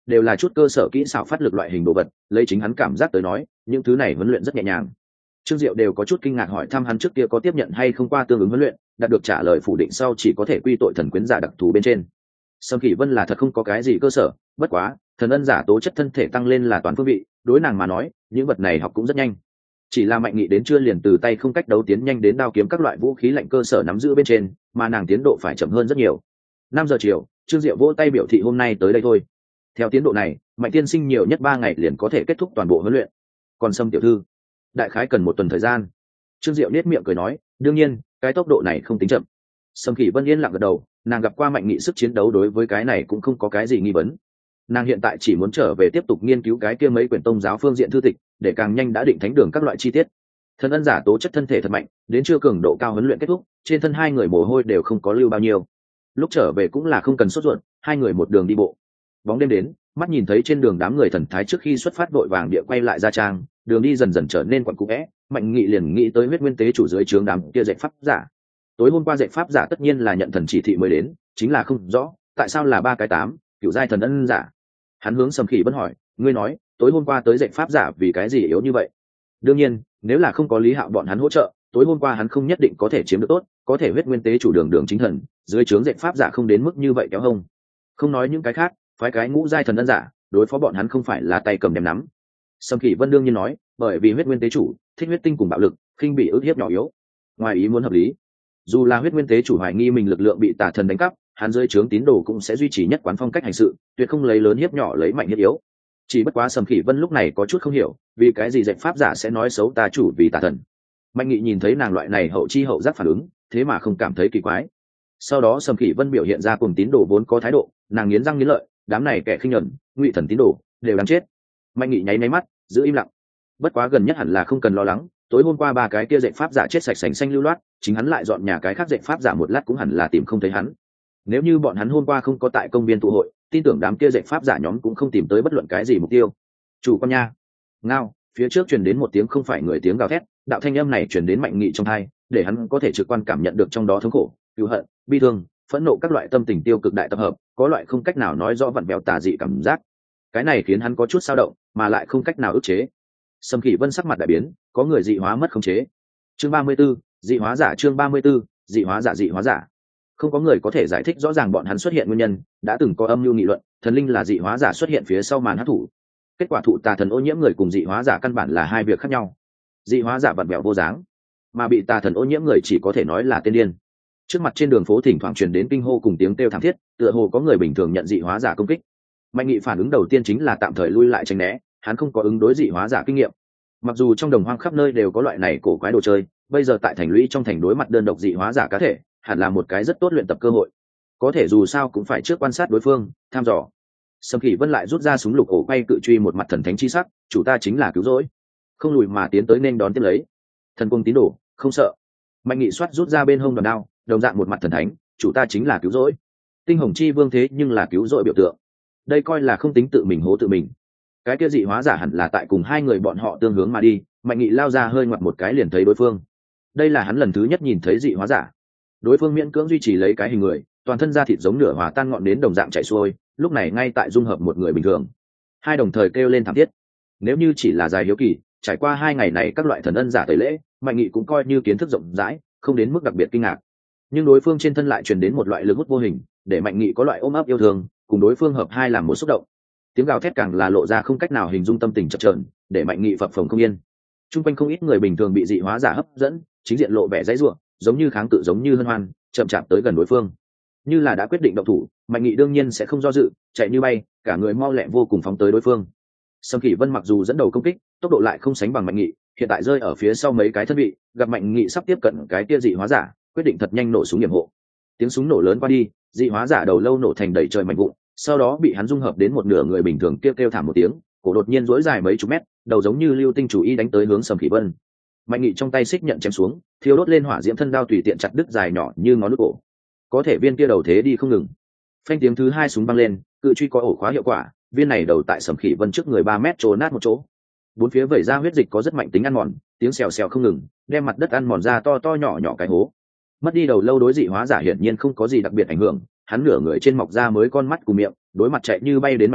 đều là chút cơ sở kỹ xảo phát lực loại hình đồ vật, lấy chính hắn cảm giác tới nói những thứ này huấn luyện rất nhẹ nhàng. Trương Diệu đều có chút kinh ngạc hỏi thăm hắn trước kia có tiếp nhận hay không qua tương ứng huấn luyện, đạt được trả lời phủ định sau chỉ có thể quy tội thần quyến giả đặc thù bên trên. Sâm Kỷ Vân là thật không có cái gì cơ sở, bất quá thần ân giả tố chất thân thể tăng lên là toàn phương vị, đối nàng mà nói những vật này học cũng rất nhanh. Chỉ là Mạnh Nghị đến chưa liền từ tay không cách đấu tiến nhanh đến đao kiếm các loại vũ khí lạnh cơ sở nắm giữ bên trên, mà nàng tiến độ phải chậm hơn rất nhiều. 5 giờ chiều, Trương Diệu vỗ tay biểu thị hôm nay tới đây thôi. Theo tiến độ này, Mạnh tiên sinh nhiều nhất 3 ngày liền có thể kết thúc toàn bộ huấn luyện. Còn Sâm tiểu thư, đại khái cần 1 tuần thời gian. Trương Diệu nét miệng cười nói, đương nhiên, cái tốc độ này không tính chậm. Sâm Kỷ Vân yên lặng gật đầu, nàng gặp qua Mạnh Nghị sức chiến đấu đối với cái này cũng không có cái gì nghi vấn. Nàng hiện tại chỉ muốn trở về tiếp tục nghiên cứu cái kia mấy quyển tông giáo phương diện thư tịch, để càng nhanh đã định thánh đường các loại chi tiết. Thần ân giả tố chất thân thể thật mạnh, đến chưa cường độ cao huấn luyện kết thúc, trên thân hai người mồ hôi đều không có lưu bao nhiêu. Lúc trở về cũng là không cần sốt ruột, hai người một đường đi bộ. Bóng đêm đến, mắt nhìn thấy trên đường đám người thần thái trước khi xuất phát vội vàng địa quay lại gia trang, đường đi dần dần trở nên quặn cũ é, Mạnh Nghị liền nghĩ tới huyết nguyên tế chủ dưới trướng đám kia dạy pháp giả. Tối hôm qua dạy pháp giả tất nhiên là nhận thần chỉ thị mới đến, chính là không rõ tại sao là 3 cái 8, kiểu giai thần ân giả. Hắn hướng Sâm Kỷ Vân hỏi, ngươi nói tối hôm qua tới dạy pháp giả vì cái gì yếu như vậy? Đương nhiên nếu là không có Lý Hạo bọn hắn hỗ trợ, tối hôm qua hắn không nhất định có thể chiếm được tốt, có thể huyết nguyên tế chủ đường chính thần dưới trướng dạy pháp giả không đến mức như vậy kéo hông. Không nói những cái khác, phái cái ngũ giai thần ân giả đối phó bọn hắn không phải là tay cầm đem nắm. Sâm Kỷ Vân đương nhiên nói, bởi vì huyết nguyên tế chủ thích huyết tinh cùng bạo lực, khinh bị ức hiếp nhỏ yếu. Ngoài ý muốn hợp lý, dù là huyết nguyên tế chủ hoài nghi mình lực lượng bị tà thần đánh cắp, hắn dưới trướng tín đồ cũng sẽ duy trì nhất quán phong cách hành sự, tuyệt không lấy lớn hiếp nhỏ lấy mạnh hiếp yếu. Chỉ bất quá Sâm Kỷ Vân lúc này có chút không hiểu, vì cái gì dạy pháp giả sẽ nói xấu ta chủ vì tà thần. Mạnh Nghị nhìn thấy nàng loại này hậu chi hậu giác phản ứng, thế mà không cảm thấy kỳ quái. Sau đó Sâm Kỷ Vân biểu hiện ra cùng tín đồ vốn có thái độ, nàng nghiến răng nghiến lợi, đám này kẻ khinh nhẫn, ngụy thần tín đồ đều đáng chết. Mạnh Nghị nháy mắt giữ im lặng. Bất quá gần nhất hẳn là không cần lo lắng, tối hôm qua 3 cái kia dạy pháp giả chết sạch sành xanh lưu loát, chính hắn lại dọn nhà cái khác dạy pháp giả một lát cũng hẳn là tìm không thấy hắn. Nếu như bọn hắn hôm qua không có tại công viên tụ hội, tin tưởng đám kia dạy pháp giả nhóm cũng không tìm tới bất luận cái gì mục tiêu. Chủ con nha. Ngao, phía trước truyền đến một tiếng không phải người tiếng gào thét, đạo thanh âm này truyền đến Mạnh Nghị trong tai, để hắn có thể trực quan cảm nhận được trong đó thống khổ, cừu hận, bi thương, phẫn nộ các loại tâm tình tiêu cực đại tập hợp, có loại không cách nào nói rõ vặn vẹo tà dị cảm giác. Cái này khiến hắn có chút dao động, mà lại không cách nào ức chế. Sâm Kỷ Vân sắc mặt đại biến, có người dị hóa mất khống chế. Chương 34, dị hóa giả. Chương 34, dị hóa giả. Dị hóa giả. Không có người có thể giải thích rõ ràng bọn hắn xuất hiện nguyên nhân, đã từng có âm mưu nghị luận, thần linh là dị hóa giả xuất hiện phía sau màn hắc thủ. Kết quả thụ tà thần ô nhiễm người cùng dị hóa giả căn bản là hai việc khác nhau. Dị hóa giả vặn vẹo vô dáng, mà bị tà thần ô nhiễm người chỉ có thể nói là tên điên. Trước mặt trên đường phố thỉnh thoảng truyền đến kinh hô cùng tiếng kêu thảm thiết, tựa hồ có người bình thường nhận dị hóa giả công kích. Mạnh Nghị phản ứng đầu tiên chính là tạm thời lui lại tránh né, hắn không có ứng đối dị hóa giả kinh nghiệm. Mặc dù trong đồng hoang khắp nơi đều có loại này cổ quái đồ chơi, bây giờ tại thành lũy trong thành đối mặt đơn độc dị hóa giả cá thể, hẳn là một cái rất tốt luyện tập cơ hội. Có thể dù sao cũng phải trước quan sát đối phương, tham dò. Sâm Kỷ Vân lại rút ra súng lục ổ quay cự truy một mặt thần thánh chi sắc, chủ ta chính là cứu rỗi, không lùi mà tiến tới nên đón tiếp lấy. Thần cung tín đồ, không sợ. Mạnh Nghị xoát rút ra bên hông đòn đao, đồng dạng một mặt thần thánh, chủ ta chính là cứu rỗi. Tinh hồng chi vương thế nhưng là cứu rỗi biểu tượng. Đây coi là không tính tự mình hố tự mình. Cái kia dị hóa giả hẳn là tại cùng hai người bọn họ tương hướng mà đi. Mạnh Nghị lao ra hơi ngoặt một cái liền thấy đối phương. Đây là hắn lần thứ nhất nhìn thấy dị hóa giả. Đối phương miễn cưỡng duy trì lấy cái hình người, toàn thân da thịt giống nửa hòa tan ngọn đến đồng dạng chảy xuôi, lúc này ngay tại dung hợp một người bình thường. Hai đồng thời kêu lên thảm thiết. Nếu như chỉ là dài hiếu kỳ, trải qua 2 ngày này các loại thần ân giả tẩy lễ, Mạnh Nghị cũng coi như kiến thức rộng rãi, không đến mức đặc biệt kinh ngạc. Nhưng đối phương trên thân lại truyền đến một loại lực hút vô hình, để Mạnh Nghị có loại ôm ấp yêu thương, cùng đối phương hợp hai làm một xúc động. Tiếng gào thét càng là lộ ra không cách nào hình dung tâm tình chập chờn, để Mạnh Nghị phập phồng không yên. Trung quanh không ít người bình thường bị dị hóa giả hấp dẫn, chính diện lộ vẻ dãy rủa, giống như kháng cự giống như hân hoan, chậm chạp tới gần đối phương. Như là đã quyết định động thủ, Mạnh Nghị đương nhiên sẽ không do dự, chạy như bay, cả người mau lẹ vô cùng phóng tới đối phương. Sâm Kỷ Vân mặc dù dẫn đầu công kích, tốc độ lại không sánh bằng Mạnh Nghị, hiện tại rơi ở phía sau mấy cái thân vị, gặp Mạnh Nghị sắp tiếp cận cái kia dị hóa giả, quyết định thật nhanh nổ súng điểm hộ. Tiếng súng nổ lớn qua đi, dị hóa giả đầu lâu nổ thành đầy trời mạnh vụn, sau đó bị hắn dung hợp đến một nửa người bình thường kêu thảm một tiếng, cổ đột nhiên rỗi dài mấy chục mét, đầu giống như lưu tinh chủ y đánh tới hướng Sâm Kỷ Vân. Mạnh Nghị trong tay xích nhận chém xuống, thiêu đốt lên hỏa diễm thân đao tùy tiện chặt đứt dài nhỏ như ngón nút cổ. Có thể viên kia đầu thế đi không ngừng. Phanh tiếng thứ 2 súng băng lên, cự truy có ổ khóa hiệu quả, viên này đầu tại Sâm Kỷ Vân trước người 3 mét trổ nát một chỗ. Bốn phía vẩy ra huyết dịch có rất mạnh tính ăn mòn, tiếng xèo xèo không ngừng, đem mặt đất ăn mòn ra to to nhỏ nhỏ cái hố. Mất đi đầu lâu đối dị hóa giả hiển nhiên không có gì đặc biệt ảnh hưởng, hắn nửa người trên mọc ra mới con mắt cùng miệng, đối mặt chạy như bay đến Mạnh Nghị,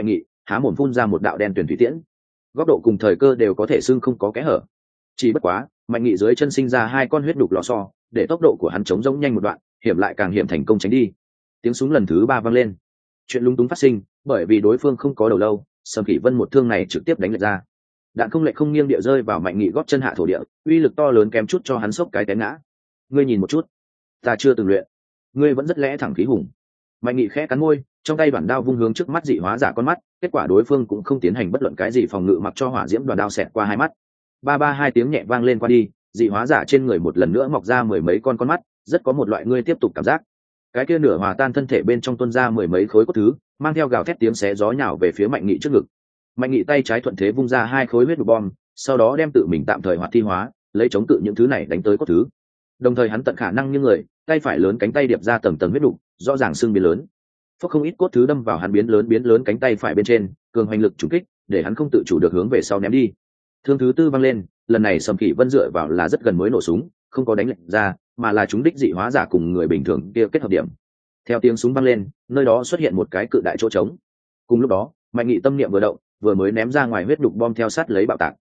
há mồm phun ra một đạo đen tuyển thủy tiễn, góc độ cùng thời cơ đều có thể xưng không có kẽ hở. Chỉ bất quá Mạnh Nghị dưới chân sinh ra hai con huyết đục lò xo, để tốc độ của hắn chống rỗng nhanh một đoạn, hiểm lại càng hiểm thành công tránh đi. Tiếng súng lần thứ 3 vang lên. Chuyện lung túng phát sinh, bởi vì đối phương không có đầu lâu, Sầm Khỉ Vân một thương này trực tiếp đánh lệch ra. Đạn không lệch không nghiêng địa rơi vào Mạnh Nghị gót chân hạ thổ địa, uy lực to lớn kém chút cho hắn sốc cái té ngã. Ngươi nhìn một chút, ta chưa từng luyện, ngươi vẫn rất lẽ thẳng khí hùng. Mạnh Nghị khẽ cắn môi, trong tay đoàn đao vung hướng trước mắt dị hóa giả con mắt, kết quả đối phương cũng không tiến hành bất luận cái gì phòng ngự, mặc cho hỏa diễm đoàn đao xẹt qua hai mắt. Ba ba hai tiếng nhẹ vang lên qua đi, dị hóa giả trên người một lần nữa mọc ra mười mấy con mắt, rất có một loại ngươi tiếp tục cảm giác. Cái kia nửa hòa tan thân thể bên trong tuôn ra mười mấy khối cốt thứ, mang theo gào thét tiếng xé gió nhào về phía Mạnh Nghị trước ngực. Mạnh Nghị tay trái thuận thế vung ra hai khối huyết đục bom, sau đó đem tự mình tạm thời hoạt thi hóa, lấy chống cự những thứ này đánh tới cốt thứ. Đồng thời hắn tận khả năng như người, tay phải lớn cánh tay điệp ra tầng tầng huyết đục, rõ ràng xương biến lớn. Phốc không ít cốt thứ đâm vào hắn biến lớn cánh tay phải bên trên, cường hoành lực trùng kích, để hắn không tự chủ được hướng về sau ném đi. Thương thứ tư văng lên, lần này Sầm Khỉ Vân dựa vào là rất gần mới nổ súng, không có đánh lệch ra, mà là chúng đích dị hóa giả cùng người bình thường kia kết hợp điểm. Theo tiếng súng vang lên, nơi đó xuất hiện một cái cự đại chỗ trống. Cùng lúc đó, Mạnh Nghị tâm niệm vừa động, vừa mới ném ra ngoài huyết đục bom theo sát lấy bạo tạc.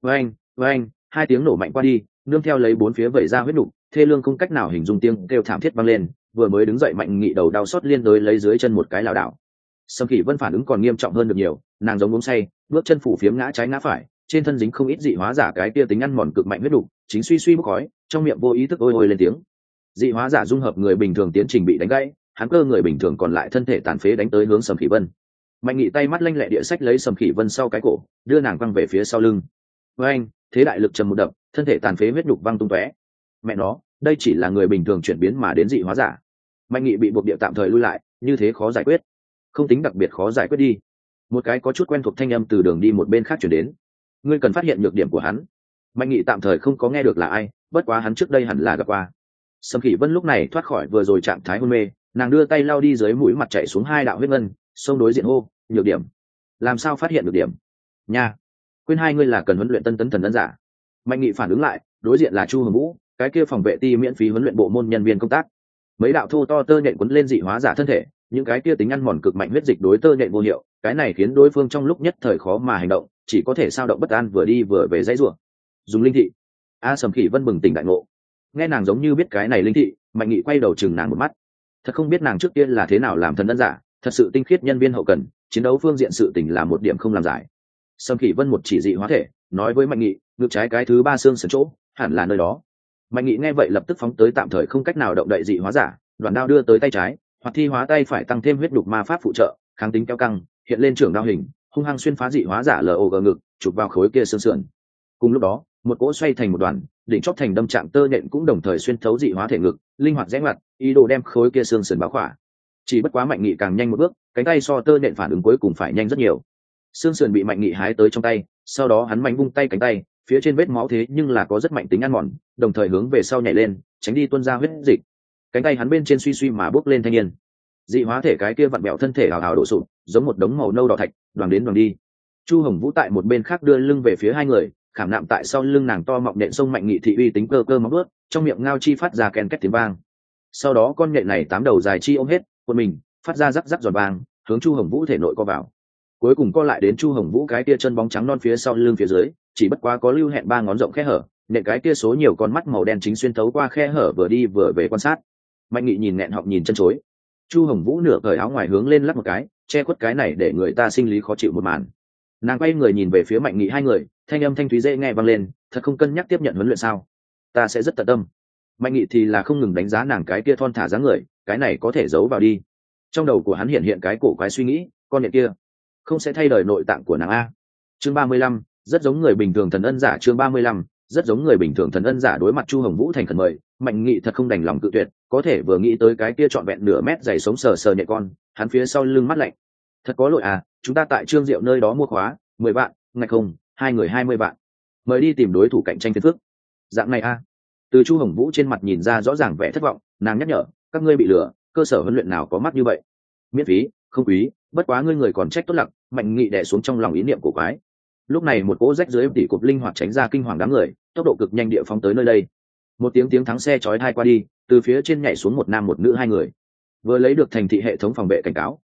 Oeng, hai tiếng nổ mạnh qua đi, nương theo lấy bốn phía vẩy ra huyết đục, thê lương không cách nào hình dung tiếng kêu thảm thiết vang lên, vừa mới đứng dậy Mạnh Nghị đầu đau xót liên đối lấy dưới chân một cái lảo đảo. Sầm Khỉ Vân phản ứng còn nghiêm trọng hơn được nhiều, nàng giống uống say, bước chân phủ phiếm ngã trái ngã phải, trên thân dính không ít dị hóa giả cái kia tính ăn mòn cực mạnh huyết đục, chính suy bốc khói, trong miệng vô ý thức ôi ôi lên tiếng. Dị hóa giả dung hợp người bình thường tiến trình bị đánh gãy, hắn cơ người bình thường còn lại thân thể tàn phế đánh tới hướng Sầm Khỉ Vân. Mạnh Nghị tay mắt lanh lẹ địa sách lấy Sầm Khỉ Vân sau cái cổ, đưa nàng quăng về phía sau lưng. Oeng, thế đại lực trầm một đập, thân thể tàn phế huyết đục văng tung tóe. Mẹ nó, đây chỉ là người bình thường chuyển biến mà đến dị hóa giả. Mạnh Nghị bị buộc địa tạm thời lui lại, như thế khó giải quyết. Không tính đặc biệt khó giải quyết đi. Một cái có chút quen thuộc thanh âm từ đường đi một bên khác chuyển đến. Ngươi cần phát hiện nhược điểm của hắn. Mạnh Nghị tạm thời không có nghe được là ai, bất quá hắn trước đây hẳn là gặp qua. Sầm Khỉ Vân lúc này thoát khỏi vừa rồi trạng thái hôn mê, nàng đưa tay lau đi dưới mũi mặt chảy xuống hai đạo huyết ngân, xông đối diện hô, nhược điểm. Làm sao phát hiện được điểm? Nha, quên hai ngươi là cần huấn luyện tân tấn thần ân giả. Mạnh Nghị phản ứng lại, đối diện là Chu Hồng Vũ, cái kia phòng vệ ti miễn phí huấn luyện bộ môn nhân viên công tác. Mấy đạo thô to tơ nhện quấn lên dị hóa giả thân thể, những cái kia tính ăn mòn cực mạnh huyết dịch đối tơ nhện vô hiệu, cái này khiến đối phương trong lúc nhất thời khó mà hành động, chỉ có thể sao động bất an vừa đi vừa về dãy rủa. Dùng linh thị. Sầm Khỉ Vân bừng tỉnh đại ngộ. Nghe nàng giống như biết cái này linh thị, Mạnh Nghị quay đầu chừng nàng một mắt. Thật không biết nàng trước kia là thế nào làm thần ân giả, thật sự tinh khiết nhân viên hậu cần, chiến đấu phương diện sự tình là một điểm không làm giải. Sầm Khỉ Vân một chỉ dị hóa thể, nói với Mạnh Nghị, ngược trái cái thứ ba xương sườn chỗ, hẳn là nơi đó. Mạnh Nghị nghe vậy lập tức phóng tới tạm thời không cách nào động đậy dị hóa giả, đoạn đao đưa tới tay trái, hoặc thi hóa tay phải tăng thêm huyết đục ma pháp phụ trợ, kháng tính kéo căng, hiện lên trưởng đao hình, hung hăng xuyên phá dị hóa giả LOG ngực, chụp vào khối kia xương sườn. Cùng lúc đó, một cỗ xoay thành một đoàn, đỉnh chóp thành đâm trạng tơ nện cũng đồng thời xuyên thấu dị hóa thể ngực, linh hoạt rẽ ngoặt, ý đồ đem khối kia xương sườn bao khỏa. Chỉ bất quá Mạnh Nghị càng nhanh một bước, cánh tay so tơ nện phản ứng cuối cùng phải nhanh rất nhiều. Xương sườn bị Mạnh Nghị hái tới trong tay, sau đó hắn mạnh vung tay cánh tay, phía trên vết máu thế nhưng là có rất mạnh tính ăn mòn, đồng thời hướng về sau nhảy lên, tránh đi tuôn ra huyết dịch. Cánh tay hắn bên trên suy mà bước lên thanh niên. Dị hóa thể cái kia vặn bẹo thân thể hào hào đổ sụp, giống một đống màu nâu đỏ thạch, đoàn đến đoàn đi. Chu Hồng Vũ tại một bên khác đưa lưng về phía hai người, khảm nạm tại sau lưng nàng to mọng nện sông Mạnh Nghị thị uy tính cơ cơ móng ướt, trong miệng ngao chi phát ra ken két tiếng vang. Sau đó con nhện này tám đầu dài chi ôm hết, quân mình phát ra rắc rắc giòn vang, hướng Chu Hồng Vũ thể nội co vào. Cuối cùng co lại đến Chu Hồng Vũ cái kia chân bóng trắng non phía sau lưng phía dưới, chỉ bất quá có lưu hẹn ba ngón rộng khe hở, nện cái kia số nhiều con mắt màu đen chính xuyên thấu qua khe hở vừa đi vừa về quan sát. Mạnh Nghị nhìn nghẹn họng nhìn chân chối. Chu Hồng Vũ nửa cởi áo ngoài hướng lên lắp một cái, che khuất cái này để người ta sinh lý khó chịu một màn. Nàng quay người nhìn về phía Mạnh Nghị hai người, thanh âm thanh thúy dễ nghe vang lên, thật không cân nhắc tiếp nhận huấn luyện sao? Ta sẽ rất tận tâm. Mạnh Nghị thì là không ngừng đánh giá nàng cái kia thon thả dáng người, cái này có thể giấu vào đi. Trong đầu của hắn hiện cái cổ quái suy nghĩ, con nhện kia không sẽ thay đổi nội tạng của nàng a. Chương 35, rất giống người bình thường thần ân giả. Chương 35, rất giống người bình thường thần ân giả. Đối mặt Chu Hồng Vũ thành khẩn mời, Mạnh Nghị thật không đành lòng cự tuyệt, có thể vừa nghĩ tới cái kia trọn vẹn nửa mét dày sống sờ sờ nhện con, hắn phía sau lưng mắt lạnh. Thật có lỗi à, chúng ta tại Trương Diệu nơi đó mua khóa 10 vạn, ngạch không, hai người 20 vạn. Mời đi tìm đối thủ cạnh tranh phiền phức. Dạng này a. Từ Chu Hồng Vũ trên mặt nhìn ra rõ ràng vẻ thất vọng, nàng nhắc nhở, các ngươi bị lừa, cơ sở huấn luyện nào có mắc như vậy? Miễn phí, không quý, bất quá ngươi người còn trách tốt lặng. Mạnh Nghị đè xuống trong lòng ý niệm của quái. Lúc này một cỗ rách dưới tỉ cục linh hoạt tránh ra kinh hoàng đám người, tốc độ cực nhanh địa phóng tới nơi đây. Một tiếng thắng xe chói tai qua đi, từ phía trên nhảy xuống một nam một nữ hai người. Vừa lấy được thành thị hệ thống phòng vệ cảnh cáo,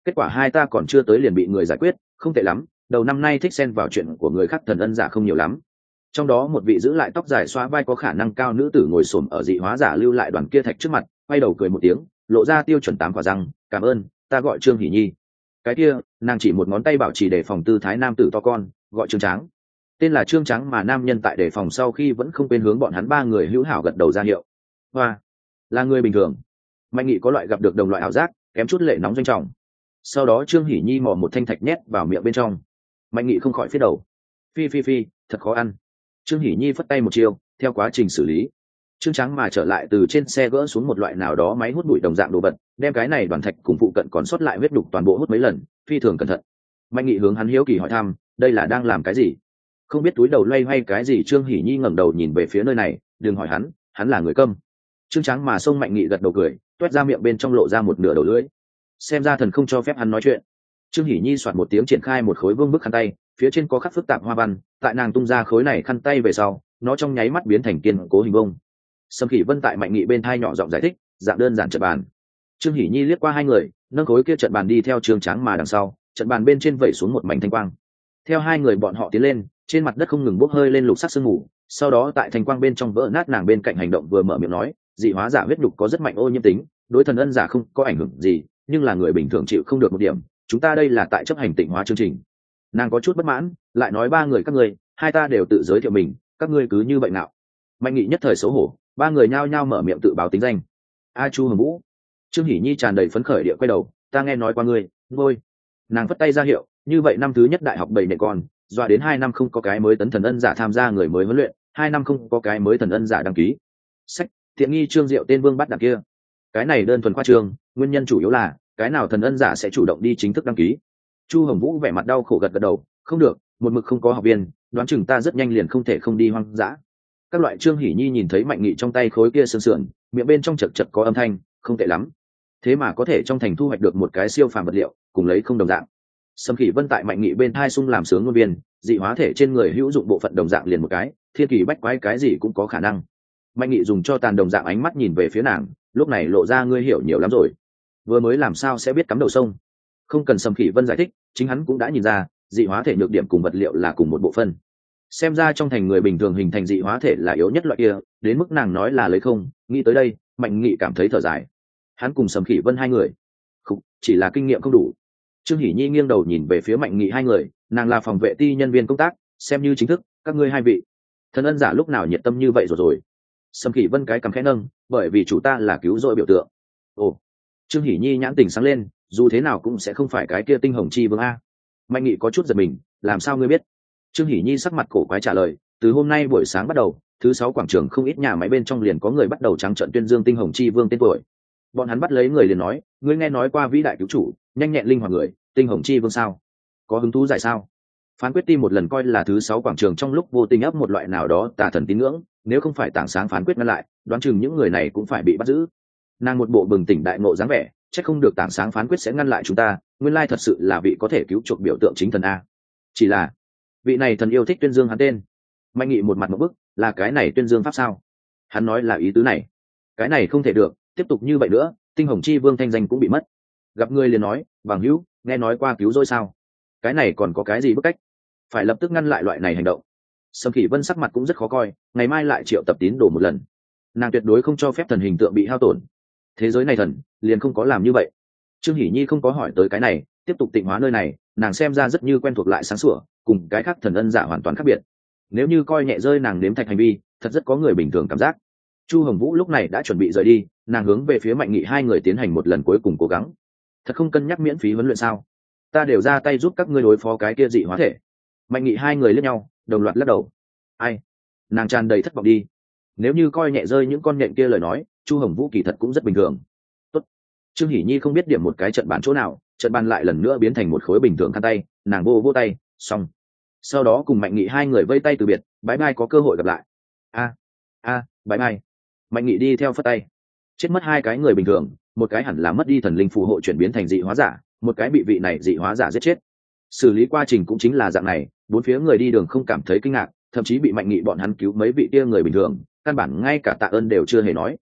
kết quả hai ta còn chưa tới liền bị người giải quyết, không tệ lắm. Đầu năm nay thích xen vào chuyện của người khác thần ân giả không nhiều lắm. Trong đó một vị giữ lại tóc dài xóa vai có khả năng cao nữ tử ngồi xổm ở dị hóa giả lưu lại đoàn kia thạch trước mặt, quay đầu cười một tiếng, lộ ra tiêu chuẩn 8 quả răng. Cảm ơn, ta gọi Trương Hỷ Nhi. Cái kia, nàng chỉ một ngón tay bảo trì để phòng tư thái nam tử to con, gọi Trương Tráng. Tên là Trương Tráng mà nam nhân tại đề phòng sau khi vẫn không quên hướng bọn hắn ba người hữu hảo gật đầu ra hiệu. Hoa, là người bình thường. Mạnh Nghị có loại gặp được đồng loại ảo giác, kém chút lệ nóng doanh trọng. Sau đó Trương Hỷ Nhi mò một thanh thạch nhét vào miệng bên trong. Mạnh Nghị không khỏi phết đầu. Phi, thật khó ăn. Trương Hỷ Nhi phất tay một chiều, theo quá trình xử lý. Trương Tráng mà trở lại từ trên xe gỡ xuống một loại nào đó máy hút bụi đồng dạng đồ vật, đem cái này đoàn thạch cùng phụ cận còn sót lại huyết đục toàn bộ hút mấy lần, phi thường cẩn thận. Mạnh Nghị hướng hắn hiếu kỳ hỏi thăm, đây là đang làm cái gì? Không biết túi đầu loay hoay cái gì. Trương Hỷ Nhi ngẩng đầu nhìn về phía nơi này, đừng hỏi hắn là người câm. Trương Tráng mà xông Mạnh Nghị gật đầu cười, toét ra miệng bên trong lộ ra một nửa đầu lưỡi. Xem ra thần không cho phép hắn nói chuyện. Trương Hỷ Nhi soạt một tiếng triển khai một khối vương bức khăn tay, phía trên có khắc phức tạp hoa văn, tại nàng tung ra khối này khăn tay về sau, nó trong nháy mắt biến thành kiên cố hình vông. Sâm Khỉ Vân tại Mạnh Nghị bên thai nhỏ giọng giải thích, dạng đơn giản trận bàn. Trương Hỷ Nhi liếc qua hai người, nâng khối kia trận bàn đi theo Trương Tráng mà đằng sau, trận bàn bên trên vẩy xuống một mảnh thanh quang. Theo hai người bọn họ tiến lên, trên mặt đất không ngừng bốc hơi lên lục sắc sương mù, sau đó tại thanh quang bên trong vỡ nát. Nàng bên cạnh hành động vừa mở miệng nói, dị hóa giả huyết đục có rất mạnh ô nhiễm tính, đối thần ân giả không có ảnh hưởng gì, nhưng là người bình thường chịu không được một điểm, chúng ta đây là tại chấp hành tịnh hóa chương trình. Nàng có chút bất mãn, lại nói ba người các ngươi, hai ta đều tự giới thiệu mình, các ngươi cứ như vậy nào? Mạnh Nghị nhất thời xấu hổ, ba người nhao nhao mở miệng tự báo tính danh. A Chu Hồng Vũ. Trương Hỷ Nhi tràn đầy phấn khởi địa quay đầu, ta nghe nói qua ngươi, ngôi. Nàng phất tay ra hiệu, như vậy năm thứ nhất đại học 7 nệ con, dọa đến 2 năm không có cái mới tấn thần ân giả tham gia người mới huấn luyện, 2 năm không có cái mới thần ân giả đăng ký. Sách, thiện nghi Trương Diệu tên Vương bắt đằng kia. Cái này đơn thuần khoa trương, nguyên nhân chủ yếu là cái nào thần ân giả sẽ chủ động đi chính thức đăng ký. Chu Hồng Vũ vẻ mặt đau khổ gật gật đầu, không được, một mực không có học viên, đoán chừng ta rất nhanh liền không thể không đi hoang dã. Các loại. Trương Hỷ Nhi nhìn thấy Mạnh Nghị trong tay khối kia sườn sườn, miệng bên trong chật chật có âm thanh, không tệ lắm. Thế mà có thể trong thành thu hoạch được một cái siêu phàm vật liệu, cùng lấy không đồng dạng. Sâm Khỉ Vân tại Mạnh Nghị bên thai sung làm sướng ngôn viên, dị hóa thể trên người hữu dụng bộ phận đồng dạng liền một cái, thiên kỳ bách quái cái gì cũng có khả năng. Mạnh Nghị dùng cho tàn đồng dạng ánh mắt nhìn về phía nàng, lúc này lộ ra ngươi hiểu nhiều lắm rồi. Vừa mới làm sao sẽ biết cắm đầu sông? Không cần Sâm Khỉ Vân giải thích, chính hắn cũng đã nhìn ra, dị hóa thể nhược điểm cùng vật liệu là cùng một bộ phận. Xem ra trong thành người bình thường hình thành dị hóa thể là yếu nhất loại kia, đến mức nàng nói là lấy không, nghĩ tới đây, Mạnh Nghị cảm thấy thở dài. Hắn cùng Sâm Khỉ Vân hai người, không, chỉ là kinh nghiệm không đủ. Trương Hỷ Nhi nghiêng đầu nhìn về phía Mạnh Nghị hai người, nàng là phòng vệ ti nhân viên công tác, xem như chính thức, các ngươi hai vị. Thần ân giả lúc nào nhiệt tâm như vậy rồi. Sâm Khỉ Vân cái cằm khẽ nâng, bởi vì chủ ta là cứu rỗi biểu tượng. Ồ. Trương Hỷ Nhi nhãn tình sáng lên, dù thế nào cũng sẽ không phải cái kia tinh hồng chi vương a. Mạnh Nghị có chút giật mình, làm sao ngươi biết? Trương Hỷ Nhi sắc mặt cổ quái trả lời, từ hôm nay buổi sáng bắt đầu, thứ 6 quảng trường không ít nhà máy bên trong liền có người bắt đầu trắng trợn tuyên dương tinh hồng chi vương tên tuổi. Bọn hắn bắt lấy người liền nói, ngươi nghe nói qua vĩ đại cứu chủ, nhanh nhẹn linh hoạt người, tinh hồng chi vương sao? Có hứng thú giải sao? Phán quyết ti một lần coi là thứ 6 quảng trường trong lúc vô tình ấp một loại nào đó tà thần tín ngưỡng, nếu không phải tảng sáng phán quyết ngăn lại, đoán chừng những người này cũng phải bị bắt giữ. Nàng một bộ bừng tỉnh đại ngộ dáng vẻ, chắc không được tảng sáng phán quyết sẽ ngăn lại chúng ta, nguyên lai thật sự là vị có thể cứu chuộc biểu tượng chính thần a. Chỉ là vị này thần yêu thích tuyên dương hắn tên. Mạnh Nghị một mặt một bức, là cái này tuyên dương pháp sao? Hắn nói là ý tứ này. Cái này không thể được, tiếp tục như vậy nữa, tinh hồng chi vương thanh danh cũng bị mất. Gặp người liền nói, bằng hữu, nghe nói qua cứu rỗi sao? Cái này còn có cái gì bức cách? Phải lập tức ngăn lại loại này hành động. Sâm Khỉ Vân sắc mặt cũng rất khó coi, ngày mai lại triệu tập tín đồ một lần. Nàng tuyệt đối không cho phép thần hình tượng bị hao tổn. Thế giới này thần liền không có làm như vậy. Trương Hỷ Nhi không có hỏi tới cái này, tiếp tục tịnh hóa nơi này, nàng xem ra rất như quen thuộc lại sáng sủa, cùng cái khác thần ân giả hoàn toàn khác biệt. Nếu như coi nhẹ rơi nàng nếm thạch hành vi, thật rất có người bình thường cảm giác. Chu Hồng Vũ lúc này đã chuẩn bị rời đi, nàng hướng về phía Mạnh Nghị hai người tiến hành một lần cuối cùng cố gắng. Thật không cân nhắc miễn phí huấn luyện sao? Ta đều ra tay giúp các ngươi đối phó cái kia dị hóa thể. Mạnh Nghị hai người liếc nhau, đồng loạt lắc đầu. Ai? Nàng tràn đầy thất vọng đi. Nếu như coi nhẹ rơi những con nhện kia lời nói, Chu Hồng Vũ kỳ thật cũng rất bình thường. Tốt. Trương Hỷ Nhi không biết điểm một cái trận bàn chỗ nào, trận bàn lại lần nữa biến thành một khối bình thường khăn tay, nàng vô tay, xong. Sau đó cùng Mạnh Nghị hai người vây tay từ biệt, bye bye, có cơ hội gặp lại. Bye bye. Mạnh Nghị đi theo phất tay. Chết mất hai cái người bình thường, một cái hẳn là mất đi thần linh phù hộ chuyển biến thành dị hóa giả, một cái bị vị này dị hóa giả giết chết. Xử lý quá trình cũng chính là dạng này, bốn phía người đi đường không cảm thấy kinh ngạc, thậm chí bị Mạnh Nghị bọn hắn cứu mấy vị kia người bình thường, căn bản ngay cả tạ ơn đều chưa hề nói.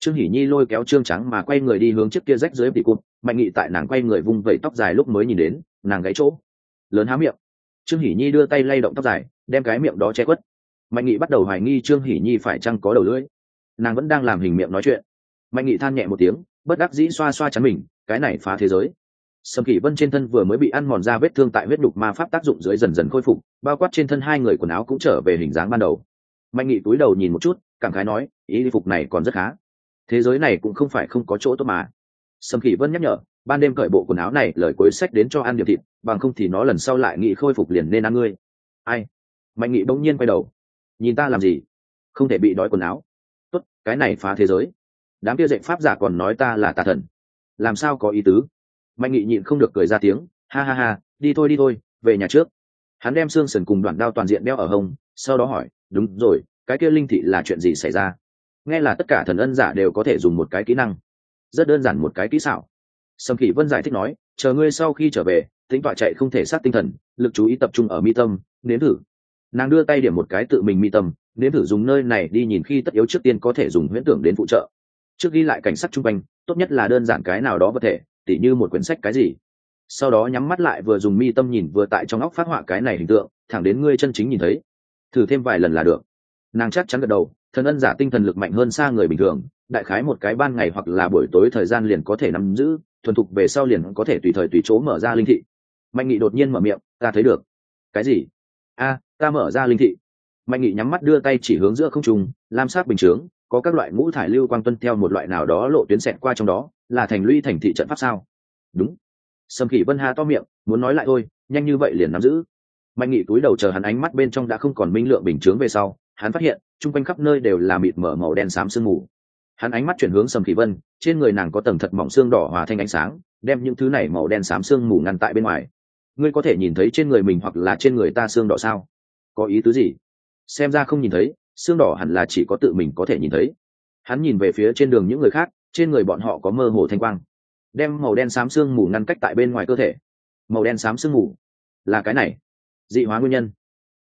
Trương Hỷ Nhi lôi kéo Trương Trắng mà quay người đi hướng chiếc kia rách dưới tỉ cụt. Mạnh Nghị tại nàng quay người vung vẩy tóc dài lúc mới nhìn đến nàng gãy chỗ lớn há miệng. Trương Hỷ Nhi đưa tay lay động tóc dài đem cái miệng đó che khuất. Mạnh Nghị bắt đầu hoài nghi Trương Hỷ Nhi phải chăng có đầu lưỡi, nàng vẫn đang làm hình miệng nói chuyện. Mạnh Nghị than nhẹ một tiếng, bất đắc dĩ xoa xoa chắn mình, cái này phá thế giới. Sầm Kỷ Vân trên thân vừa mới bị ăn mòn ra vết thương tại huyết đục ma pháp tác dụng dưới dần dần khôi phục, bao quát trên thân hai người quần áo cũng trở về hình dáng ban đầu. Mạnh Nghị cúi đầu nhìn một chút, cảm khái nói, y phục này còn rất khá. Thế giới này cũng không phải không có chỗ tốt mà. Sầm Kỷ Vân nhắc nhở, ban đêm cởi bộ quần áo này lời cuối sách đến cho ăn điểm thịt, bằng không thì nó lần sau lại nghị khôi phục liền nên ăn ngươi. Ai? Mạnh Nghị bỗng nhiên quay đầu, nhìn ta làm gì? Không thể bị đói quần áo. Tốt, cái này phá thế giới. Đám kia dạy pháp giả còn nói ta là tà thần, làm sao có ý tứ? Mạnh Nghị nhịn không được cười ra tiếng, ha ha ha, đi thôi, về nhà trước. Hắn đem xương sườn cùng đoạn đao toàn diện đeo ở hông, sau đó hỏi, đúng rồi, cái kia linh thị là chuyện gì xảy ra? Nghe là tất cả thần ân giả đều có thể dùng một cái kỹ năng, rất đơn giản một cái kỹ xảo. Sầm Kỷ Vân giải thích nói, chờ ngươi sau khi trở về, tính tọa chạy không thể sát tinh thần, lực chú ý tập trung ở mi tâm, nếm thử. Nàng đưa tay điểm một cái tự mình mi tâm, nếm thử dùng nơi này đi nhìn khi tất yếu trước tiên có thể dùng huyễn tưởng đến phụ trợ. Trước ghi lại cảnh sắc chung quanh, tốt nhất là đơn giản cái nào đó vật thể, tỉ như một quyển sách cái gì. Sau đó nhắm mắt lại vừa dùng mi tâm nhìn vừa tại trong óc phát họa cái này hình tượng, thẳng đến ngươi chân chính nhìn thấy. Thử thêm vài lần là được. Nàng chắc chắn gật đầu, thần ân giả tinh thần lực mạnh hơn xa người bình thường, đại khái một cái ban ngày hoặc là buổi tối thời gian liền có thể nắm giữ, thuần thục về sau liền có thể tùy thời tùy chỗ mở ra linh thị. Mạnh Nghị đột nhiên mở miệng, ta thấy được. Cái gì? A, ta mở ra linh thị. Mạnh Nghị nhắm mắt đưa tay chỉ hướng giữa không trung, lam sắc bình chướng, có các loại ngũ thải lưu quang tuân theo một loại nào đó lộ tuyến xẹt qua trong đó, là thành lũy thành thị trận pháp sao? Đúng. Sầm Kỷ Vân ha to miệng, muốn nói lại thôi, nhanh như vậy liền nắm giữ. Mạnh Nghị cúi đầu chờ hắn ánh mắt bên trong đã không còn minh lượng bình chướng về sau, hắn phát hiện chung quanh khắp nơi đều là mịt mở màu đen xám sương mù. Hắn ánh mắt chuyển hướng Sầm Kỷ Vân, trên người nàng có tầng thật mỏng xương đỏ hòa thanh ánh sáng, đem những thứ này màu đen xám sương mù ngăn tại bên ngoài. Ngươi có thể nhìn thấy trên người mình hoặc là trên người ta xương đỏ sao? Có ý tứ gì? Xem ra không nhìn thấy, xương đỏ hẳn là chỉ có tự mình có thể nhìn thấy. Hắn nhìn về phía trên đường những người khác, trên người bọn họ có mơ hồ thanh quang, đem màu đen xám sương mù ngăn cách tại bên ngoài cơ thể. Màu đen xám sương mù là cái này dị hóa nguyên nhân.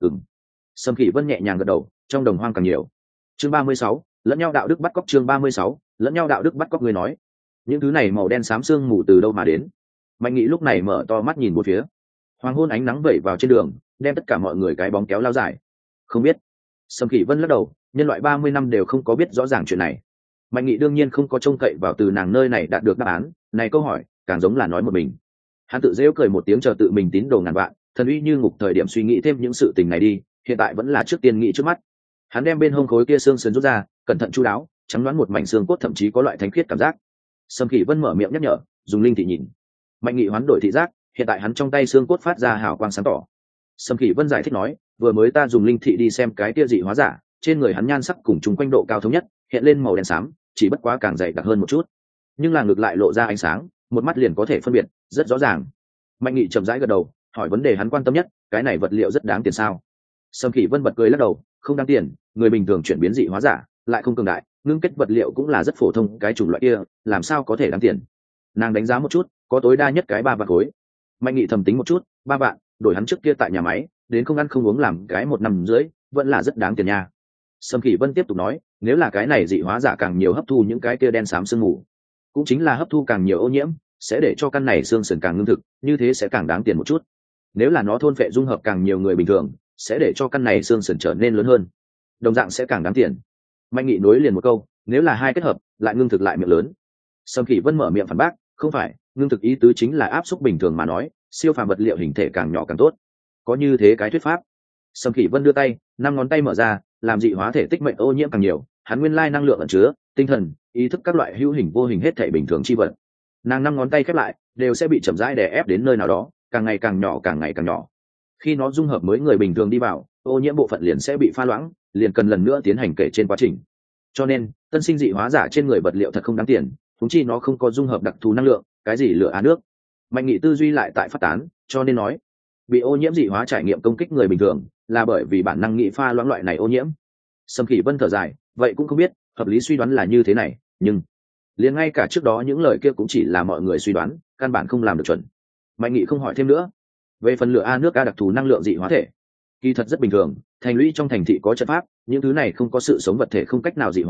Sầm Kỷ Vân nhẹ nhàng gật đầu, trong đồng hoang càng nhiều. Chương 36, lẫn nhau đạo đức bắt cóc. Chương 36, lẫn nhau đạo đức bắt cóc. Người nói những thứ này màu đen xám sương mù từ đâu mà đến? Mạnh Nghị lúc này mở to mắt nhìn một phía. Hoàng hôn ánh nắng vẩy vào trên đường, đem tất cả mọi người cái bóng kéo lao dài. Không biết. Sầm Kỷ Vân lắc đầu, nhân loại 30 năm đều không có biết rõ ràng chuyện này. Mạnh Nghị đương nhiên không có trông cậy vào từ nàng nơi này đạt được đáp án, này câu hỏi càng giống là nói một mình. Hắn tự giễu cười một tiếng, chờ tự mình tín đồ ngàn vạn, thần uy như ngục thời điểm suy nghĩ thêm những sự tình này đi, hiện tại vẫn là trước tiên nghĩ trước mắt. Hắn đem bên hông khối kia xương sườn rút ra, cẩn thận chu đáo, trắng đoán một mảnh xương cốt thậm chí có loại thánh khiết cảm giác. Sầm Kỷ Vân mở miệng nhắc nhở, dùng linh thị nhìn. Mạnh Nghị hoán đổi thị giác, hiện tại hắn trong tay xương cốt phát ra hào quang sáng tỏ. Sầm Kỷ Vân giải thích nói, vừa mới ta dùng linh thị đi xem cái kia dị hóa giả, trên người hắn nhan sắc cùng chung quanh độ cao thống nhất, hiện lên màu đen xám, chỉ bất quá càng dày đặc hơn một chút, nhưng là ngược lại lộ ra ánh sáng, một mắt liền có thể phân biệt, rất rõ ràng. Mạnh Nghị chậm rãi gật đầu, hỏi vấn đề hắn quan tâm nhất, cái này vật liệu rất đáng tiền sao? Sầm Kỷ Vân bật cười lắc đầu, không đáng tiền, người bình thường chuyển biến dị hóa giả lại không cường đại, ngưng kết vật liệu cũng là rất phổ thông, cái chủng loại kia làm sao có thể đáng tiền? Nàng đánh giá một chút, có tối đa nhất cái 3 vạn khối. Mạnh Nghị thầm tính một chút, 3 vạn, đổi hắn trước kia tại nhà máy, đến không ăn không uống làm cái 1 năm rưỡi, vẫn là rất đáng tiền nha. Sầm Kỷ Vân tiếp tục nói, nếu là cái này dị hóa giả càng nhiều hấp thu những cái kia đen xám sương mù, cũng chính là hấp thu càng nhiều ô nhiễm, sẽ để cho căn này xương sườn càng ngưng thực, như thế sẽ càng đáng tiền một chút. Nếu là nó thôn phệ dung hợp càng nhiều người bình thường, sẽ để cho căn này xương sườn trở nên lớn hơn, đồng dạng sẽ càng đáng tiền. Mạnh Nghị nối liền một câu, nếu là hai kết hợp, lại ngưng thực lại miệng lớn. Sầm Kỷ Vân mở miệng phản bác, không phải, ngưng thực ý tứ chính là áp suất bình thường mà nói, siêu phàm vật liệu hình thể càng nhỏ càng tốt. Có như thế cái thuyết pháp. Sầm Kỷ Vân đưa tay, 5 ngón tay mở ra, làm dị hóa thể tích mệnh ô nhiễm càng nhiều, hắn nguyên lai năng lượng ẩn chứa, tinh thần, ý thức các loại hữu hình vô hình hết thảy bình thường chi vật. Nàng 5 ngón tay khép lại, đều sẽ bị chậm rãi đè ép đến nơi nào đó, càng ngày càng nhỏ, càng ngày càng nhỏ. Khi nó dung hợp mới người bình thường đi vào, ô nhiễm bộ phận liền sẽ bị pha loãng, liền cần lần nữa tiến hành kể trên quá trình. Cho nên, tân sinh dị hóa giả trên người vật liệu thật không đáng tiền, huống chi nó không có dung hợp đặc thù năng lượng, cái gì lửa á nước. Mạnh Nghị tư duy lại tại phát tán, cho nên nói, bị ô nhiễm dị hóa trải nghiệm công kích người bình thường, là bởi vì bản năng nghị pha loãng loại này ô nhiễm. Sầm Kỷ Vân thở dài, vậy cũng không biết, hợp lý suy đoán là như thế này, nhưng liền ngay cả trước đó những lời kia cũng chỉ là mọi người suy đoán, căn bản không làm được chuẩn. Mạnh Nghị không hỏi thêm nữa. Về phần lửa a nước a đặc thù năng lượng dị hóa thể, kỳ thật rất bình thường, thành lũy trong thành thị có trận pháp, những thứ này không có sự sống vật thể không cách nào dị hóa,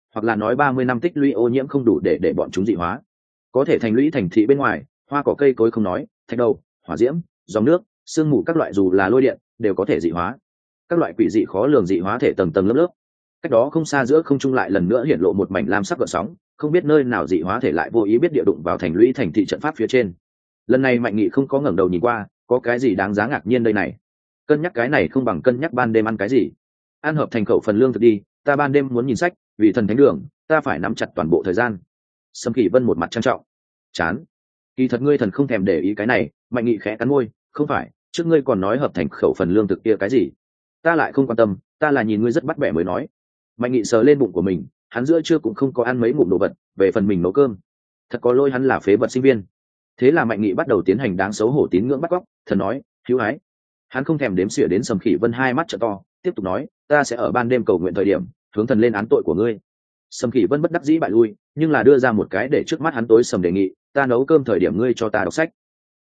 hoặc là nói 30 năm tích lũy ô nhiễm không đủ để bọn chúng dị hóa. Có thể thành lũy thành thị bên ngoài, hoa cỏ cây cối không nói, thạch đầu, hỏa diễm, dòng nước, sương mù các loại dù là lôi điện đều có thể dị hóa. Các loại quỷ dị khó lường dị hóa thể tầng tầng lớp lớp. Cách đó không xa giữa không trung lại lần nữa hiện lộ một mảnh lam sắc gợn sóng, không biết nơi nào dị hóa thể lại vô ý biết địa đụng vào thành lũy thành thị trận pháp phía trên. Lần này Mạnh Nghị không có ngẩng đầu nhìn qua, có cái gì đáng giá ngạc nhiên đây này? Cân nhắc cái này không bằng cân nhắc ban đêm ăn cái gì. Ăn hợp thành khẩu phần lương thực đi, ta ban đêm muốn nhìn sách, vì thần thánh đường, ta phải nắm chặt toàn bộ thời gian. Sâm Kỷ Vân một mặt trang trọng. Chán. Kỳ thật ngươi thần không thèm để ý cái này, Mạnh Nghị khẽ cắn môi, không phải, trước ngươi còn nói hợp thành khẩu phần lương thực kia cái gì? Ta lại không quan tâm, ta là nhìn ngươi rất bắt bẻ mới nói. Mạnh Nghị sờ lên bụng của mình, hắn giữa trưa cũng không có ăn mấy ngụm đồ vật, về phần mình nấu cơm. Thật có lỗi hắn là phế vật sinh viên. Thế là Mạnh Nghị bắt đầu tiến hành đáng xấu hổ tín ngưỡng bắt cóc, thần nói, hữu ái. Hắn không thèm đếm xỉa đến Sầm Khỉ Vân hai mắt trợ to, tiếp tục nói, ta sẽ ở ban đêm cầu nguyện thời điểm, hướng thần lên án tội của ngươi. Sầm Khỉ Vân bất đắc dĩ bại lui, nhưng là đưa ra một cái để trước mắt hắn tối sầm đề nghị, ta nấu cơm thời điểm ngươi cho ta đọc sách.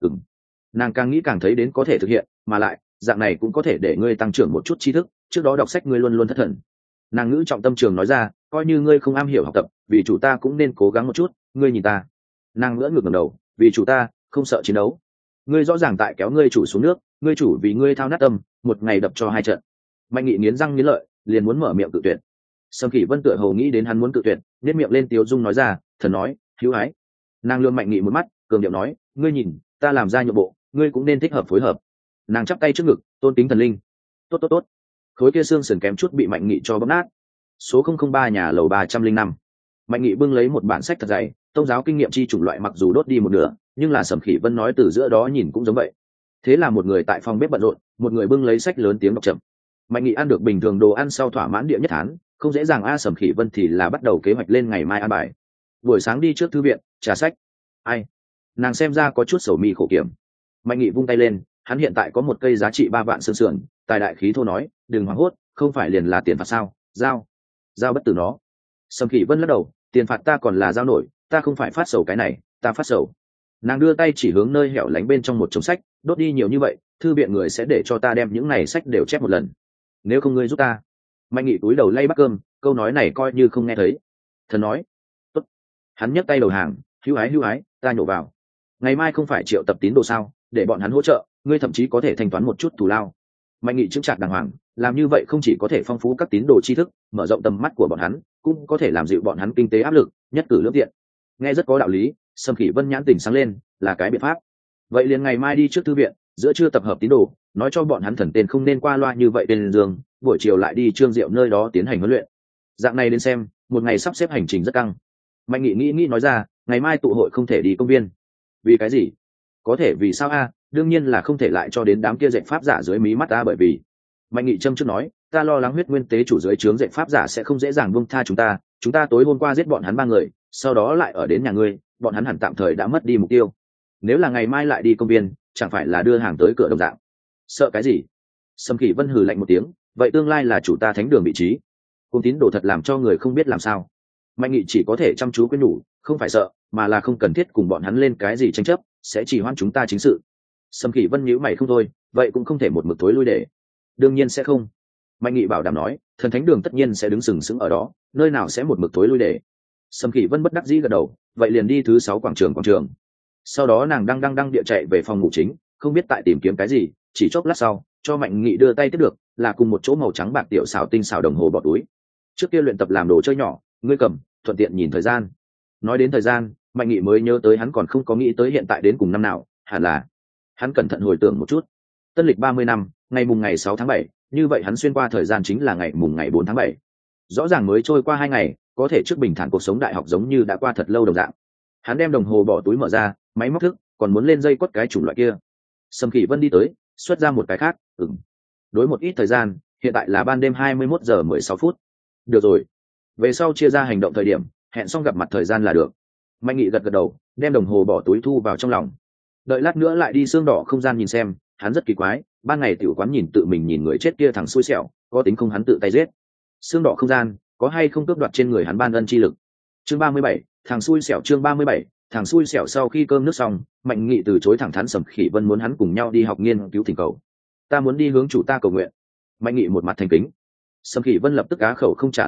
Nàng càng nghĩ càng thấy đến có thể thực hiện, mà lại dạng này cũng có thể để ngươi tăng trưởng một chút tri thức, trước đó đọc sách ngươi luôn luôn thất thần. Nàng ngữ trọng tâm trường nói ra, coi như ngươi không am hiểu học tập, vì chủ ta cũng nên cố gắng một chút, ngươi nhìn ta. Nàng ngỡ ngược ngẩng đầu, vì chủ ta không sợ chiến đấu. Ngươi rõ ràng tại kéo ngươi chủ xuống nước, ngươi chủ vì ngươi thao nát tâm, một ngày đập cho hai trận. Mạnh Nghị nghiến răng nghiến lợi, liền muốn mở miệng cự tuyệt. Sâm Kỷ Vân tựa hồ nghĩ đến hắn muốn cự tuyệt, nhếch miệng lên tiếu dung nói ra, thần nói, hữu ái. Nàng lườm Mạnh Nghị một mắt, cường điệu nói, ngươi nhìn, ta làm ra nhượng bộ, ngươi cũng nên thích hợp phối hợp. Nàng chắp tay trước ngực, tôn kính thần linh. Tốt tốt tốt. Khối kia xương sườn kém chút bị Mạnh Nghị cho bóp nát. Số 003 nhà lầu 305. Mạnh Nghị bưng lấy một bản sách thật dày, tôn giáo kinh nghiệm chi chủng loại mặc dù đốt đi một nửa, nhưng là Sầm Khỉ Vân nói từ giữa đó nhìn cũng giống vậy. Thế là một người tại phòng bếp bận rộn, một người bưng lấy sách lớn tiếng đọc chậm. Mạnh Nghị ăn được bình thường đồ ăn sau thỏa mãn địa nhất thán, không dễ dàng Sầm Khỉ Vân thì là bắt đầu kế hoạch lên ngày mai ăn bài. Buổi sáng đi trước thư viện, trả sách. Ai? Nàng xem ra có chút sầu mi khổ kiểm. Mạnh Nghị vung tay lên, hắn hiện tại có một cây giá trị 3 vạn xương sườn, tài đại khí thô nói, đừng hoảng hốt, không phải liền là tiền phạt sao? Giao bất tử nó. Sầm Khỉ Vân lắc đầu, tiền phạt ta còn là giao nổi, ta không phải phát sầu cái này, ta phát sầu. Nàng đưa tay chỉ hướng nơi hẻo lánh bên trong một chồng sách, đốt đi nhiều như vậy, thư viện người sẽ để cho ta đem những này sách đều chép một lần. Nếu không ngươi giúp ta. Mạnh Nghị cúi đầu lay bát cơm, câu nói này coi như không nghe thấy. Thần nói, tốt. Hắn nhấc tay đầu hàng, hữu ái, ta nhổ vào. Ngày mai không phải triệu tập tín đồ sao, để bọn hắn hỗ trợ, ngươi thậm chí có thể thanh toán một chút thù lao. Mạnh Nghị chững chạc đàng hoàng, làm như vậy không chỉ có thể phong phú các tín đồ tri thức, mở rộng tầm mắt của bọn hắn, cũng có thể làm dịu bọn hắn kinh tế áp lực, nhất cử lưỡng tiện. Nghe rất có đạo lý. Sâm Khỉ Vân nhãn tỉnh sáng lên, là cái biện pháp. Vậy liền ngày mai đi trước thư viện, giữa trưa tập hợp tín đồ, nói cho bọn hắn thần tên không nên qua loa như vậy tên dương, buổi chiều lại đi Trương Diệu nơi đó tiến hành huấn luyện. Dạng này đến xem, một ngày sắp xếp hành trình rất căng. Mạnh Nghị nghĩ nói ra, ngày mai tụ hội không thể đi công viên. Vì cái gì? Có thể vì sao a? Đương nhiên là không thể lại cho đến đám kia dạy pháp giả dưới mí mắt ta, bởi vì Mạnh Nghị châm trước nói, ta lo lắng huyết nguyên tế chủ dưới trướng dạy pháp giả sẽ không dễ dàng buông tha chúng ta tối hôm qua giết bọn hắn 3 người, sau đó lại ở đến nhà ngươi, bọn hắn hẳn tạm thời đã mất đi mục tiêu. Nếu là ngày mai lại đi công viên, chẳng phải là đưa hàng tới cửa đồng dạng. Sợ cái gì? Sâm Kỷ Vân hừ lạnh một tiếng, vậy tương lai là chủ ta thánh đường vị trí. Cung tín đồ thật làm cho người không biết làm sao. Mạnh Nghị chỉ có thể chăm chú quyến nhủ, không phải sợ, mà là không cần thiết cùng bọn hắn lên cái gì tranh chấp, sẽ chỉ hoãn chúng ta chính sự. Sâm Kỷ Vân nhíu mày không thôi, vậy cũng không thể một mực tối lui để. Đương nhiên sẽ không. Mạnh Nghị bảo đảm nói, thần thánh đường tất nhiên sẽ đứng sừng sững ở đó, nơi nào sẽ một mực tối lui để. Sâm Kỷ Vân bất đắc dĩ gật đầu, vậy liền đi thứ 6 quảng trường. Sau đó nàng đang địa chạy về phòng ngủ chính, không biết tại tìm kiếm cái gì, chỉ chốc lát sau, cho Mạnh Nghị đưa tay tiếp được, là cùng một chỗ màu trắng bạc tiểu xảo tinh xảo đồng hồ bỏ túi. Trước kia luyện tập làm đồ chơi nhỏ, ngươi cầm, thuận tiện nhìn thời gian. Nói đến thời gian, Mạnh Nghị mới nhớ tới hắn còn không có nghĩ tới hiện tại đến cùng năm nào, hẳn là. Hắn cẩn thận hồi tưởng một chút. Tân lịch 30 năm, ngày 6 tháng 7, như vậy hắn xuyên qua thời gian chính là ngày 4 tháng 7. Rõ ràng mới trôi qua 2 ngày, có thể trước bình thản cuộc sống đại học giống như đã qua thật lâu đồng dạng. Hắn đem đồng hồ bỏ túi mở ra, máy móc thức, còn muốn lên dây quất cái chủng loại kia. Sâm Kỷ Vân đi tới, xuất ra một cái khác, đối một ít thời gian, hiện tại là ban đêm 21 giờ 16 phút. Được rồi. Về sau chia ra hành động thời điểm, hẹn xong gặp mặt thời gian là được. Mạnh Nghị gật đầu, đem đồng hồ bỏ túi thu vào trong lòng. Đợi lát nữa lại đi xương đỏ không gian nhìn xem, hắn rất kỳ quái, ban ngày tiểu quán nhìn tự mình nhìn người chết kia thằng xui xẻo, có tính không hắn tự tay giết. Xương đỏ không gian, có hay không cướp đoạt trên người hắn ban ân chi lực. Chương 37, thằng xui xẻo chương 37, thằng xui xẻo sau khi cơm nước xong, Mạnh Nghị từ chối thẳng thắn Sầm Khỉ Vân muốn hắn cùng nhau đi học nghiên cứu thỉnh cầu. Ta muốn đi hướng chủ ta cầu nguyện. Mạnh Nghị một mặt thành kính. Sầm Khỉ Vân lập tức á khẩu không trả lời được,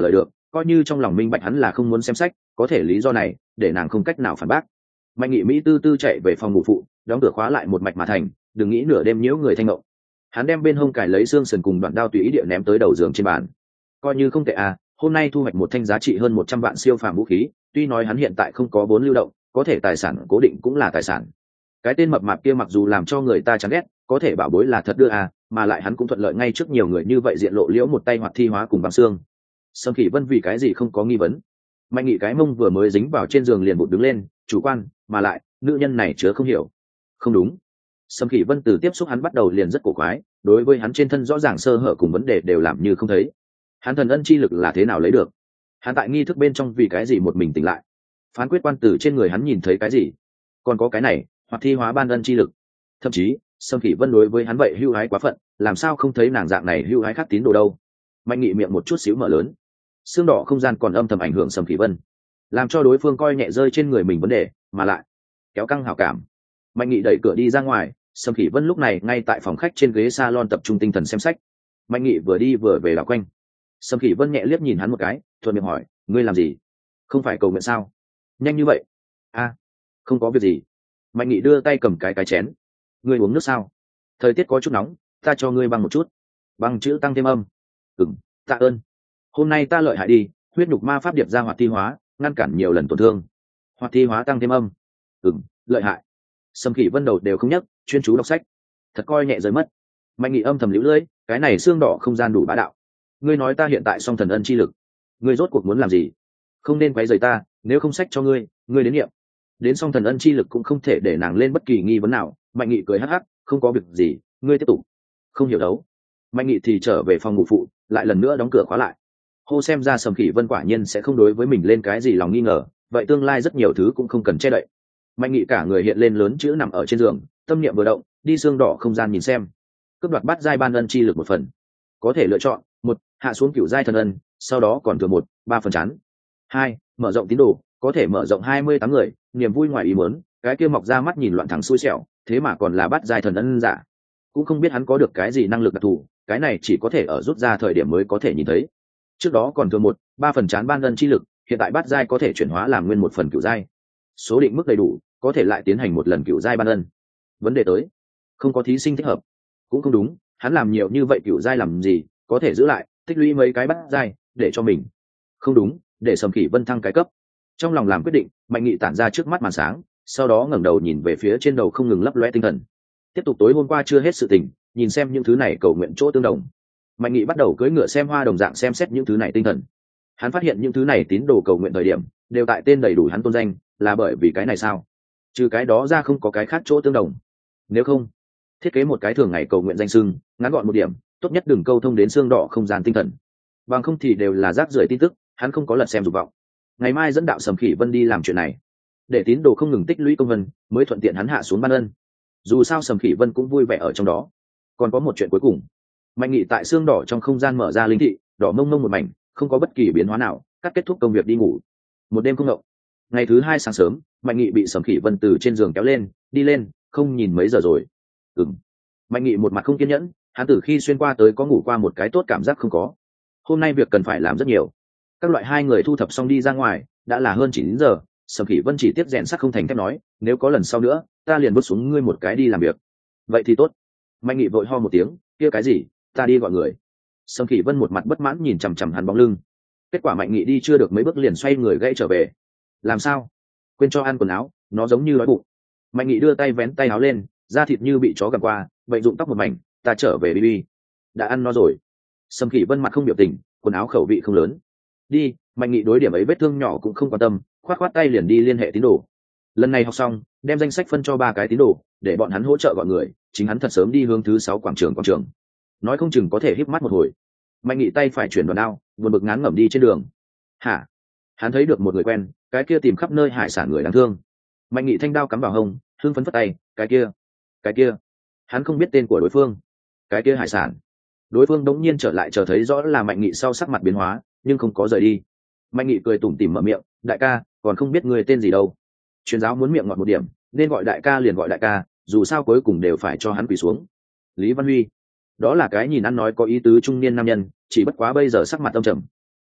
coi như trong lòng minh bạch hắn là không muốn xem sách, có thể lý do này để nàng không cách nào phản bác. Mạnh Nghị Mỹ tư tư chạy về phòng ngủ phụ, đóng cửa khóa lại một mạch mà thành, đừng nghĩ nửa đêm nhiễu người thanh ngộng. Hắn đem bên hông cài lấy xương sườn cùng đoạn đao tùy ý địa ném tới đầu giường trên bàn. Coi như không tệ à, hôm nay thu hoạch một thanh giá trị hơn 100 vạn siêu phàm vũ khí, tuy nói hắn hiện tại không có vốn lưu động, có thể tài sản cố định cũng là tài sản. Cái tên mập mạp kia mặc dù làm cho người ta chán ghét, có thể bảo bối là thật đưa à, mà lại hắn cũng thuận lợi ngay trước nhiều người như vậy diện lộ liễu một tay hoạt thi hóa cùng băng xương. Sâm Khỉ Vân vì cái gì không có nghi vấn. Mạnh Nghị cái mông vừa mới dính vào trên giường liền bụt đứng lên, chủ quan, mà lại nữ nhân này chứa không hiểu. Không đúng. Sâm Khỉ Vân từ tiếp xúc hắn bắt đầu liền rất cổ quái, đối với hắn trên thân rõ ràng sơ hở cùng vấn đề đều làm như không thấy. Hắn thần ân chi lực là thế nào lấy được? Hắn tại nghi thức bên trong vì cái gì một mình tỉnh lại? Phán quyết quan tử trên người hắn nhìn thấy cái gì? Còn có cái này, hoặc thi hóa ban ân chi lực. Thậm chí, Sâm Khỉ Vân đối với hắn vậy hưu hái quá phận, làm sao không thấy nàng dạng này hưu hái khác tín đồ đâu? Mạnh Nghị miệng một chút xíu mở lớn, xương đỏ không gian còn âm thầm ảnh hưởng Sâm Khỉ Vân, làm cho đối phương coi nhẹ rơi trên người mình vấn đề, mà lại kéo căng hảo cảm. Mạnh Nghị đẩy cửa đi ra ngoài, Sâm Khỉ Vân lúc này ngay tại phòng khách trên ghế salon tập trung tinh thần xem sách. Mạnh Nghị vừa đi vừa về đảo quanh. Sâm Khỉ Vân nhẹ liếc nhìn hắn một cái, thuận miệng hỏi, ngươi làm gì? Không phải cầu nguyện sao? Nhanh như vậy? A, không có việc gì. Mạnh Nghị đưa tay cầm cái chén. Ngươi uống nước sao? Thời tiết có chút nóng, ta cho ngươi băng một chút. Băng chữ tăng thêm âm. Ừm, tạ ơn. Hôm nay ta lợi hại đi, huyết nhục ma pháp điệp ra hoạt thi hóa, ngăn cản nhiều lần tổn thương. Hoạt thi hóa tăng thêm âm. Lợi hại. Sâm Khỉ Vân đầu đều không nhấc, chuyên chú đọc sách. Thật coi nhẹ rơi mất. Mạnh Nghị âm thầm liễu lưỡi, cái này xương đỏ không gian đủ bá đạo. Ngươi nói ta hiện tại song thần ân chi lực, ngươi rốt cuộc muốn làm gì? Không nên quấy rầy ta, nếu không sách cho ngươi, ngươi đến nghiệm. Đến song thần ân chi lực cũng không thể để nàng lên bất kỳ nghi vấn nào. Mạnh Nghị cười hắc hắc, không có việc gì, ngươi tiếp tục. Không hiểu đấu. Mạnh Nghị thì trở về phòng ngủ phụ, lại lần nữa đóng cửa khóa lại. Hô, xem ra Sâm Khỉ Vân quả nhiên sẽ không đối với mình lên cái gì lòng nghi ngờ, vậy tương lai rất nhiều thứ cũng không cần che đậy. Mạnh Nghị cả người hiện lên lớn chữ nằm ở trên giường, tâm niệm vừa động, đi xương đỏ không gian nhìn xem. Cướp đoạt bát giai ban ân chi lực một phần, có thể lựa chọn: một, hạ xuống cửu giai thần ân, sau đó còn thừa 1/3 chán. 2, mở rộng tín đồ, có thể mở rộng 28 người, niềm vui ngoài ý muốn, cái kia mọc ra mắt nhìn loạn thẳng xui xẻo, thế mà còn là bát giai thần ân giả. Cũng không biết hắn có được cái gì năng lực đặc thù, cái này chỉ có thể ở rút ra thời điểm mới có thể nhìn thấy. Trước đó còn thừa 1/3 chán ban ân chi lực, hiện tại bát giai có thể chuyển hóa làm nguyên một phần cửu giai. Số định mức đầy đủ, có thể lại tiến hành một lần cửu giai ban ân. Vấn đề tới, không có thí sinh thích hợp. Cũng không đúng, hắn làm nhiều như vậy cửu giai làm gì, có thể giữ lại tích lũy mấy cái bát giai để cho mình. Không đúng, để Sâm Khỉ Vân thăng cái cấp. Trong lòng làm quyết định, Mạnh Nghị tản ra trước mắt màn sáng, sau đó ngẩng đầu nhìn về phía trên đầu không ngừng lấp loe tinh thần. Tiếp tục tối hôm qua chưa hết sự tình, nhìn xem những thứ này cầu nguyện chỗ tương đồng. Mạnh Nghị bắt đầu cưỡi ngựa xem hoa đồng dạng xem xét những thứ này tinh thần. Hắn phát hiện những thứ này tín đồ cầu nguyện thời điểm đều tại tên đầy đủ hắn tôn danh, là bởi vì cái này sao? Trừ cái đó ra không có cái khác chỗ tương đồng. Nếu không, thiết kế một cái thường ngày cầu nguyện danh xưng, ngắn gọn một điểm, tốt nhất đừng câu thông đến xương đỏ không gian tinh thần. Bằng không thì đều là rác rưởi tin tức, hắn không có lật xem dục vọng. Ngày mai dẫn đạo Sâm Khỉ Vân đi làm chuyện này, để tín đồ không ngừng tích lũy công vân, mới thuận tiện hắn hạ xuống ban ân. Dù sao Sâm Khỉ Vân cũng vui vẻ ở trong đó. Còn có một chuyện cuối cùng, Mạnh Nghị tại xương đỏ trong không gian mở ra linh thị, đỏ mông mông một mảnh, không có bất kỳ biến hóa nào, cắt kết thúc công việc đi ngủ. Một đêm không ngộng. Ngày thứ hai sáng sớm, Mạnh Nghị bị Sâm Khỉ Vân từ trên giường kéo lên, đi lên, không nhìn mấy giờ rồi. Mạnh Nghị một mặt không kiên nhẫn, hắn từ khi xuyên qua tới có ngủ qua một cái tốt cảm giác không có. Hôm nay việc cần phải làm rất nhiều. Các loại hai người thu thập xong đi ra ngoài, đã là hơn 9 giờ. Sâm Khỉ Vân chỉ tiếp rèn sắt không thành thép nói, nếu có lần sau nữa, ta liền bước xuống ngươi một cái đi làm việc. Vậy thì tốt. Mạnh Nghị vội ho một tiếng, kia cái gì, ta đi gọi người. Sâm Khỉ Vân một mặt bất mãn nhìn chằm chằm hắn bóng lưng. Kết quả Mạnh Nghị đi chưa được mấy bước liền xoay người gãy trở về. Làm sao? Quên cho ăn quần áo, nó giống như đói bụng. Mạnh Nghị đưa tay vén tay áo lên, da thịt như bị chó gặm qua, bệnh dụng tóc một mảnh, ta trở về Bibi. Đã ăn nó rồi. Sâm Khỉ Vân mặt không biểu tình, quần áo khẩu vị không lớn. Đi. Mạnh Nghị đối điểm ấy vết thương nhỏ cũng không quan tâm, khoát khoát tay liền đi liên hệ tín đồ. Lần này học xong, đem danh sách phân cho 3 cái tín đồ, để bọn hắn hỗ trợ gọi người, chính hắn thật sớm đi hướng thứ 6 quảng trường. Nói không chừng có thể híp mắt một hồi. Mạnh Nghị tay phải chuyển đòn đao, buồn bực ngán ngẩm đi trên đường. Hả? Hắn thấy được một người quen, cái kia tìm khắp nơi hải sản người đáng thương. Mạnh Nghị thanh đao cắm vào hông, hưng phấn phất tay, cái kia. Hắn không biết tên của đối phương. Cái kia hải sản. Đối phương đống nhiên trở lại, chờ thấy rõ là Mạnh Nghị sau sắc mặt biến hóa, nhưng không có rời đi. Mạnh Nghị cười tủm tỉm mở miệng, đại ca, còn không biết người tên gì đâu. Truyền giáo muốn miệng ngọt một điểm, nên gọi đại ca liền gọi đại ca, dù sao cuối cùng đều phải cho hắn quỳ xuống. Lý Văn Huy. Đó là cái nhìn ăn nói có ý tứ trung niên nam nhân, chỉ bất quá bây giờ sắc mặt âm trầm.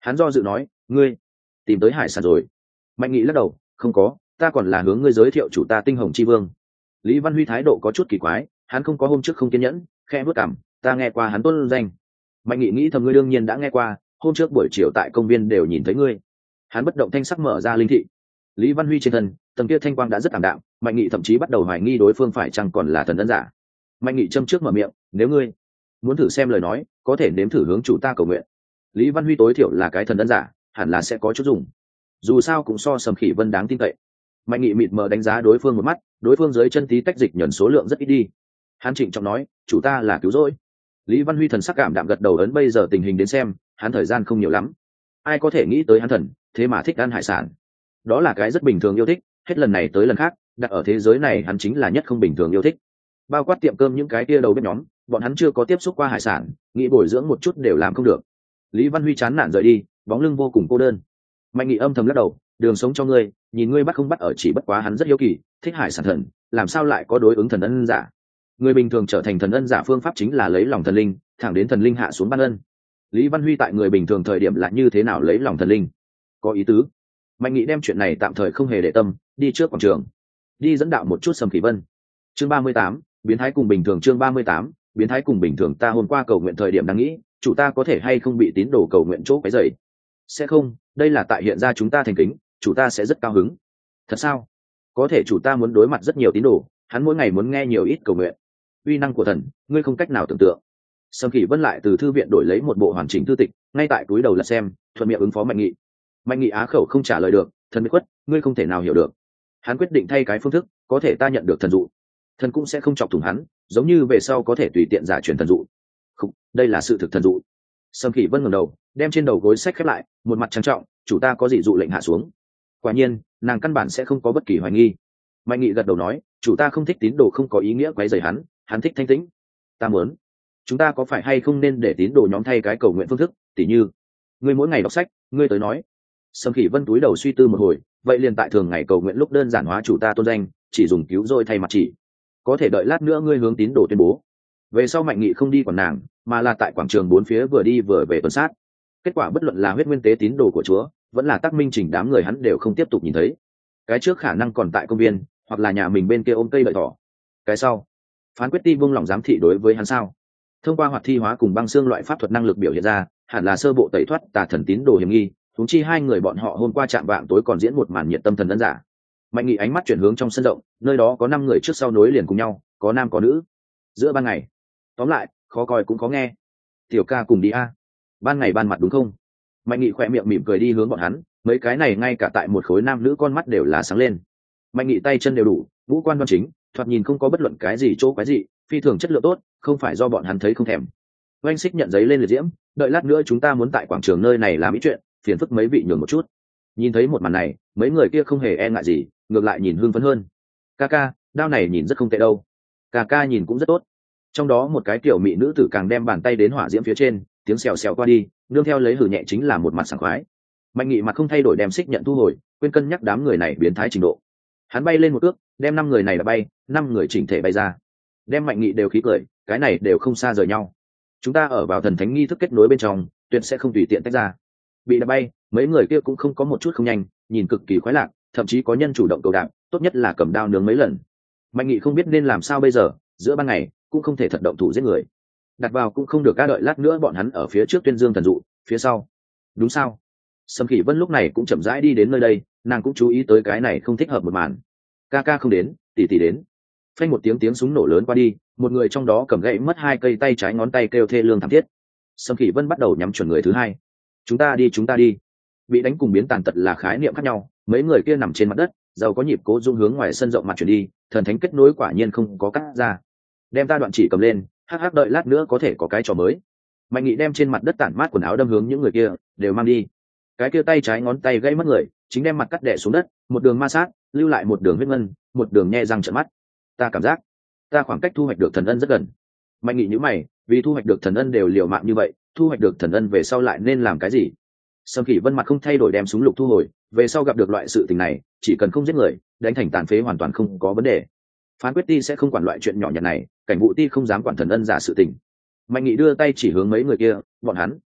Hắn do dự nói, ngươi tìm tới hải sản rồi. Mạnh Nghị lắc đầu, không có, ta còn là hướng ngươi giới thiệu chủ ta Tinh Hồng Chi Vương. Lý Văn Huy thái độ có chút kỳ quái, hắn không có hôm trước không kiên nhẫn, khẽ bước cằm, ta nghe qua hắn tuân danh. Mạnh Nghị nghĩ thầm, ngươi đương nhiên đã nghe qua, hôm trước buổi chiều tại công viên đều nhìn thấy ngươi. Hắn bất động thanh sắc mở ra linh thị. Lý Văn Huy trên thân tầng kia thanh quang đã rất ảm đạm, Mạnh Nghị thậm chí bắt đầu hoài nghi đối phương phải chăng còn là thần ân giả. Mạnh Nghị châm trước mở miệng, nếu ngươi muốn thử xem lời nói, có thể nếm thử hướng chủ ta cầu nguyện. Lý Văn Huy tối thiểu là cái thần ân giả, hẳn là sẽ có chút dùng, dù sao cũng so Sầm Khỉ Vân đáng tin cậy. Mạnh Nghị mịt mờ đánh giá đối phương một mắt, đối phương dưới chân tí tách dịch nhẫn số lượng rất ít đi. Hắn trịnh trọng nói, chủ ta là cứu rỗi. Lý Văn Huy thần sắc cảm đạm gật đầu, ấn bây giờ tình hình đến xem, hắn thời gian không nhiều lắm. Ai có thể nghĩ tới hắn thần thế mà thích ăn hải sản, đó là cái rất bình thường yêu thích, hết lần này tới lần khác đặt ở thế giới này hắn chính là nhất không bình thường yêu thích. Bao quát tiệm cơm những cái kia đầu bếp nhóm, bọn hắn chưa có tiếp xúc qua hải sản, nghĩ bồi dưỡng một chút đều làm không được. Lý Văn Huy chán nản rời đi, bóng lưng vô cùng cô đơn. Mạnh Nghị âm thầm lắc đầu, đường sống cho ngươi, nhìn ngươi bắt không bắt ở, chỉ bất quá hắn rất hiếu kỳ, thích hải sản thần, làm sao lại có đối ứng thần ân giả. Người bình thường trở thành thần ân giả phương pháp chính là lấy lòng thần linh, thẳng đến thần linh hạ xuống ban ân. Lý Văn Huy tại người bình thường thời điểm là như thế nào lấy lòng thần linh? Có ý tứ. Mạnh Nghị đem chuyện này tạm thời không hề để tâm, đi trước quảng trường, đi dẫn đạo một chút Sầm Khỉ Vân. Chương 38, biến thái cùng bình thường. Chương 38, biến thái cùng bình thường. Ta hôm qua cầu nguyện thời điểm đang nghĩ, chủ ta có thể hay không bị tín đồ cầu nguyện chỗ cái dậy. Sẽ không, đây là tại hiện ra chúng ta thành kính, chủ ta sẽ rất cao hứng. Thật sao? Có thể chủ ta muốn đối mặt rất nhiều tín đồ, hắn mỗi ngày muốn nghe nhiều ít cầu nguyện. Uy năng của thần, ngươi không cách nào tưởng tượng. Sầm Khỉ Vân lại từ thư viện đổi lấy một bộ hoàn chỉnh thư tịch, ngay tại túi đầu lật xem, thuận miệng ứng phó Mạnh Nghị. Mạnh Nghị á khẩu không trả lời được, thần bị khuất, ngươi không thể nào hiểu được. Hắn quyết định thay cái phương thức, có thể ta nhận được thần dụ, thần cũng sẽ không chọc thủng hắn, giống như về sau có thể tùy tiện giả truyền thần dụ. Không, đây là sự thực thần dụ. Sầm Khỉ Vân ngẩng đầu, đem trên đầu gối sách khép lại, một mặt trang trọng, chủ ta có gì dụ lệnh hạ xuống. Quả nhiên, nàng căn bản sẽ không có bất kỳ hoài nghi. Mạnh Nghị gật đầu nói, chủ ta không thích tín đồ không có ý nghĩa quấy rầy hắn, hắn thích thanh tĩnh. Ta muốn, chúng ta có phải hay không nên để tín đồ nhóm thay cái cầu nguyện phương thức, tỉ như, ngươi mỗi ngày đọc sách, ngươi tới nói. Sầm Khỉ Vân túi đầu suy tư một hồi, vậy liền tại thường ngày cầu nguyện lúc đơn giản hóa chủ ta tôn danh, chỉ dùng cứu rồi thay mặt chỉ. Có thể đợi lát nữa ngươi hướng tín đồ tuyên bố. Về sau Mạnh Nghị không đi quản nàng, mà là tại quảng trường bốn phía vừa đi vừa về tuần sát. Kết quả bất luận là huyết nguyên tế tín đồ của Chúa, vẫn là Tác Minh Chỉnh đám người hắn đều không tiếp tục nhìn thấy. Cái trước khả năng còn tại công viên, hoặc là nhà mình bên kia ôm cây đợi thỏ. Cái sau, phán quyết ti buông lỏng giám thị đối với hắn sao? Thông qua hoạt thi hóa cùng băng xương loại pháp thuật năng lực biểu hiện ra, hẳn là sơ bộ tẩy thoát tà thần tín đồ hiểm nghi. Huống chi hai người bọn họ hôm qua chạm vạng tối còn diễn một màn nhiệt tâm thần ân giả. Mạnh Nghị ánh mắt chuyển hướng trong sân rộng, nơi đó có 5 người trước sau nối liền cùng nhau, có nam có nữ. Giữa ban ngày, tóm lại, khó coi cũng có nghe. Tiểu ca cùng đi a. Ban ngày ban mặt đúng không? Mạnh Nghị khỏe miệng mỉm cười đi hướng bọn hắn, mấy cái này ngay cả tại một khối nam nữ con mắt đều là sáng lên. Mạnh Nghị tay chân đều đủ, ngũ quan đoan chính, thoạt nhìn không có bất luận cái gì chỗ quái gì, phi thường chất lượng tốt, không phải do bọn hắn thấy không thèm. Oanh Xích nhận giấy lên liệt diễm, đợi lát nữa chúng ta muốn tại quảng trường nơi này làm ý chuyện, phiền phức mấy vị nhường một chút. Nhìn thấy một màn này, mấy người kia không hề e ngại gì, ngược lại nhìn hưng phấn hơn. Ca, đao này nhìn rất không tệ đâu. Ca nhìn cũng rất tốt. Trong đó một cái tiểu mỹ nữ tử càng đem bàn tay đến hỏa diễm phía trên, tiếng xèo xèo qua đi, nương theo lấy hử nhẹ chính là một mặt sảng khoái. Mạnh Nghị mặt không thay đổi đem xích nhận thu hồi, quên cân nhắc đám người này biến thái trình độ. Hắn bay lên một ước, đem 5 người này là bay, 5 người chỉnh thể bay ra. Đem Mạnh Nghị đều khí cười, cái này đều không xa rời nhau. Chúng ta ở vào thần thánh nghi thức kết nối bên trong, tuyệt sẽ không tùy tiện tách ra. Bị đá bay, mấy người kia cũng không có một chút không nhanh, nhìn cực kỳ khoái lạc, thậm chí có nhân chủ động cầu đạp, tốt nhất là cầm đao nướng mấy lần. Mạnh Nghị không biết nên làm sao bây giờ, giữa ban ngày cũng không thể thật động thủ giết người, đặt vào cũng không được, ca đợi lát nữa bọn hắn ở phía trước tuyên dương thần dụ, phía sau. Đúng sao? Sầm Khỉ Vân lúc này cũng chậm rãi đi đến nơi đây, nàng cũng chú ý tới cái này không thích hợp một màn. Ca không đến, tỷ đến. Phanh một tiếng súng nổ lớn qua đi, một người trong đó cầm gậy mất 2 cây tay trái ngón tay kêu thê lương thảm thiết. Sầm Khỉ Vân bắt đầu nhắm chuẩn người thứ hai. Chúng ta đi. Bị đánh cùng biến tàn tật là khái niệm khác nhau, mấy người kia nằm trên mặt đất, giàu có nhịp cố dung hướng ngoài sân rộng mặt chuyển đi, thần thánh kết nối quả nhiên không có cắt ra. Đem ta đoạn chỉ cầm lên, hắc đợi lát nữa có thể có cái trò mới. Mạnh Nghị đem trên mặt đất tản mát quần áo đâm hướng những người kia, đều mang đi. Cái kia tay trái ngón tay gãy mất người, chính đem mặt cắt đè xuống đất, một đường ma sát, lưu lại một đường huyết ngân, một đường nhe răng trợn mắt. Ta cảm giác, ta khoảng cách thu hoạch được thần ân rất gần. Mạnh Nghị nhíu mày, vì thu hoạch được thần ân đều liều mạng như vậy, thu hoạch được thần ân về sau lại nên làm cái gì? Sầm Khỉ Vân mặt không thay đổi đem súng lục thu hồi, về sau gặp được loại sự tình này, chỉ cần không giết người, đánh thành tàn phế hoàn toàn không có vấn đề. Phán quyết ti sẽ không quản loại chuyện nhỏ nhặt này, cảnh vụ ti không dám quản thần ân giả sự tình. Mạnh Nghị đưa tay chỉ hướng mấy người kia, bọn hắn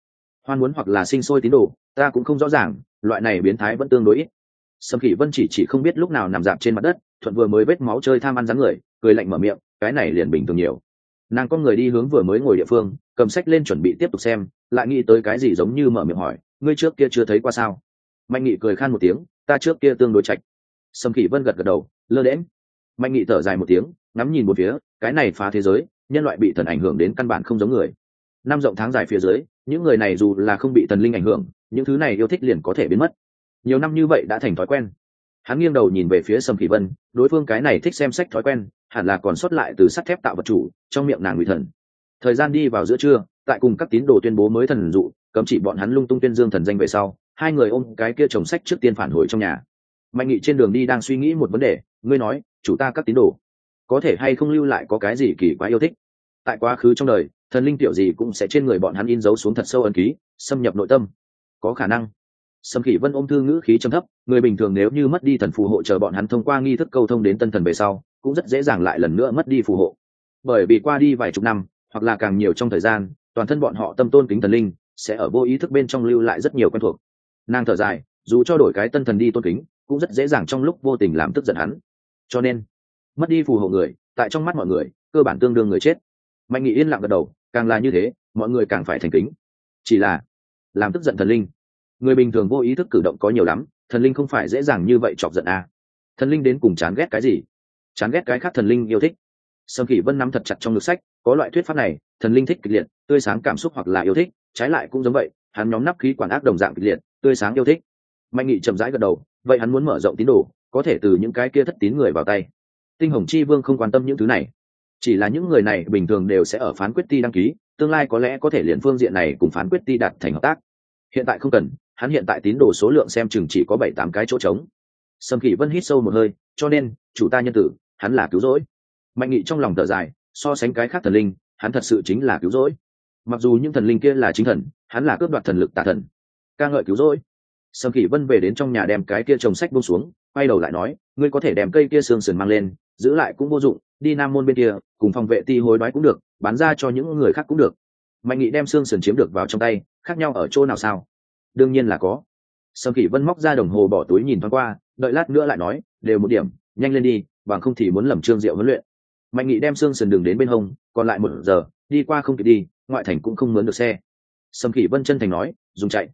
hoan muốn hoặc là sinh sôi tín đồ ta cũng không rõ ràng, loại này biến thái vẫn tương đối ít. Sầm Khỉ Vân chỉ không biết lúc nào nằm dạp trên mặt đất, thuận vừa mới vết máu chơi tham ăn dáng người, cười lạnh mở miệng, cái này liền bình thường nhiều. Nàng con người đi hướng vừa mới ngồi địa phương, cầm sách lên chuẩn bị tiếp tục xem, lại nghĩ tới cái gì giống như mở miệng hỏi, ngươi trước kia chưa thấy qua sao? Mạnh Nghị cười khan một tiếng, ta trước kia tương đối chạch. Sầm Khỉ Vân gật gật đầu, lơ đễnh. Mạnh Nghị thở dài một tiếng, ngắm nhìn một phía, cái này phá thế giới, nhân loại bị thần ảnh hưởng đến căn bản không giống người. Năm rộng tháng dài phía dưới, những người này dù là không bị thần linh ảnh hưởng, những thứ này yêu thích liền có thể biến mất. Nhiều năm như vậy đã thành thói quen. Hắn nghiêng đầu nhìn về phía Sầm Khỉ Vân, đối phương cái này thích xem sách thói quen hẳn là còn sót lại từ sắt thép tạo vật chủ trong miệng nàng ngụy thần. Thời gian đi vào giữa trưa, tại cùng các tín đồ tuyên bố mới thần dụ, cấm chỉ bọn hắn lung tung tuyên dương thần danh về sau, hai người ôm cái kia chồng sách trước tiên phản hồi trong nhà. Mạnh Nghị trên đường đi đang suy nghĩ một vấn đề, ngươi nói chủ ta các tín đồ có thể hay không lưu lại có cái gì kỳ quái yêu thích. Tại quá khứ trong đời, thần linh tiểu gì cũng sẽ trên người bọn hắn in dấu xuống thật sâu ấn ký, xâm nhập nội tâm. Có khả năng. Sầm Khỉ Vân ôm thư ngữ khí trầm thấp, người bình thường nếu như mất đi thần phù hộ chờ bọn hắn thông qua nghi thức câu thông đến tân thần về sau, cũng rất dễ dàng lại lần nữa mất đi phù hộ. Bởi vì qua đi vài chục năm, hoặc là càng nhiều trong thời gian, toàn thân bọn họ tâm tôn kính thần linh, sẽ ở vô ý thức bên trong lưu lại rất nhiều quen thuộc. Nàng thở dài, dù cho đổi cái tân thần đi tôn kính, cũng rất dễ dàng trong lúc vô tình làm tức giận hắn. Cho nên, mất đi phù hộ người, tại trong mắt mọi người, cơ bản tương đương người chết. Mạnh Nghị yên lặng gật đầu, càng là như thế, mọi người càng phải thành kính. Chỉ là làm tức giận thần linh, người bình thường vô ý thức cử động có nhiều lắm, thần linh không phải dễ dàng như vậy chọc giận à. Thần linh đến cùng chán ghét cái gì? Chán ghét cái khác thần linh yêu thích. Sầm Khỉ Vân nắm thật chặt trong ngực sách, có loại thuyết pháp này, thần linh thích kịch liệt, tươi sáng cảm xúc hoặc là yêu thích, trái lại cũng giống vậy, hắn nhóm nắp khí quản ác đồng dạng kịch liệt, tươi sáng yêu thích. Mạnh Nghị chậm rãi gật đầu, vậy hắn muốn mở rộng tín đồ, có thể từ những cái kia thất tín người vào tay. Tinh Hồng Chi Vương không quan tâm những thứ này, chỉ là những người này bình thường đều sẽ ở phán quyết ti đăng ký, tương lai có lẽ có thể liền phương diện này cùng phán quyết ti đạt thành hợp tác. Hiện tại không cần, hắn hiện tại tín đồ số lượng xem chừng chỉ có 7-8 cái chỗ trống. Sầm Khỉ Vân hít sâu một hơi, cho nên chủ ta nhân tử, hắn là cứu rỗi. Mạnh Nghị trong lòng thở dài, so sánh cái khác thần linh, hắn thật sự chính là cứu rỗi. Mặc dù những thần linh kia là chính thần, hắn là cướp đoạt thần lực tà thần. Ca ngợi cứu rỗi. Sầm Khỉ Vân về đến trong nhà đem cái kia chồng sách buông xuống, quay đầu lại nói, ngươi có thể đem cây kia xương sườn mang lên, giữ lại cũng vô dụng, đi Nam môn bên kia, cùng phòng vệ ti hối đoái cũng được, bán ra cho những người khác cũng được. Mạnh Nghị đem xương sườn chiếm được vào trong tay, khác nhau ở chỗ nào sao? Đương nhiên là có. Sầm Khỉ Vân móc ra đồng hồ bỏ túi nhìn thoáng qua, đợi lát nữa lại nói, đều một điểm, nhanh lên đi, bằng không thì muốn lầm Trương Diệu huấn luyện. Mạnh Nghị đem xương sườn đường đến bên hông, còn lại 1 giờ, đi qua không kịp đi, ngoại thành cũng không mướn được xe. Sầm Khỉ Vân chân thành nói, dùng chạy.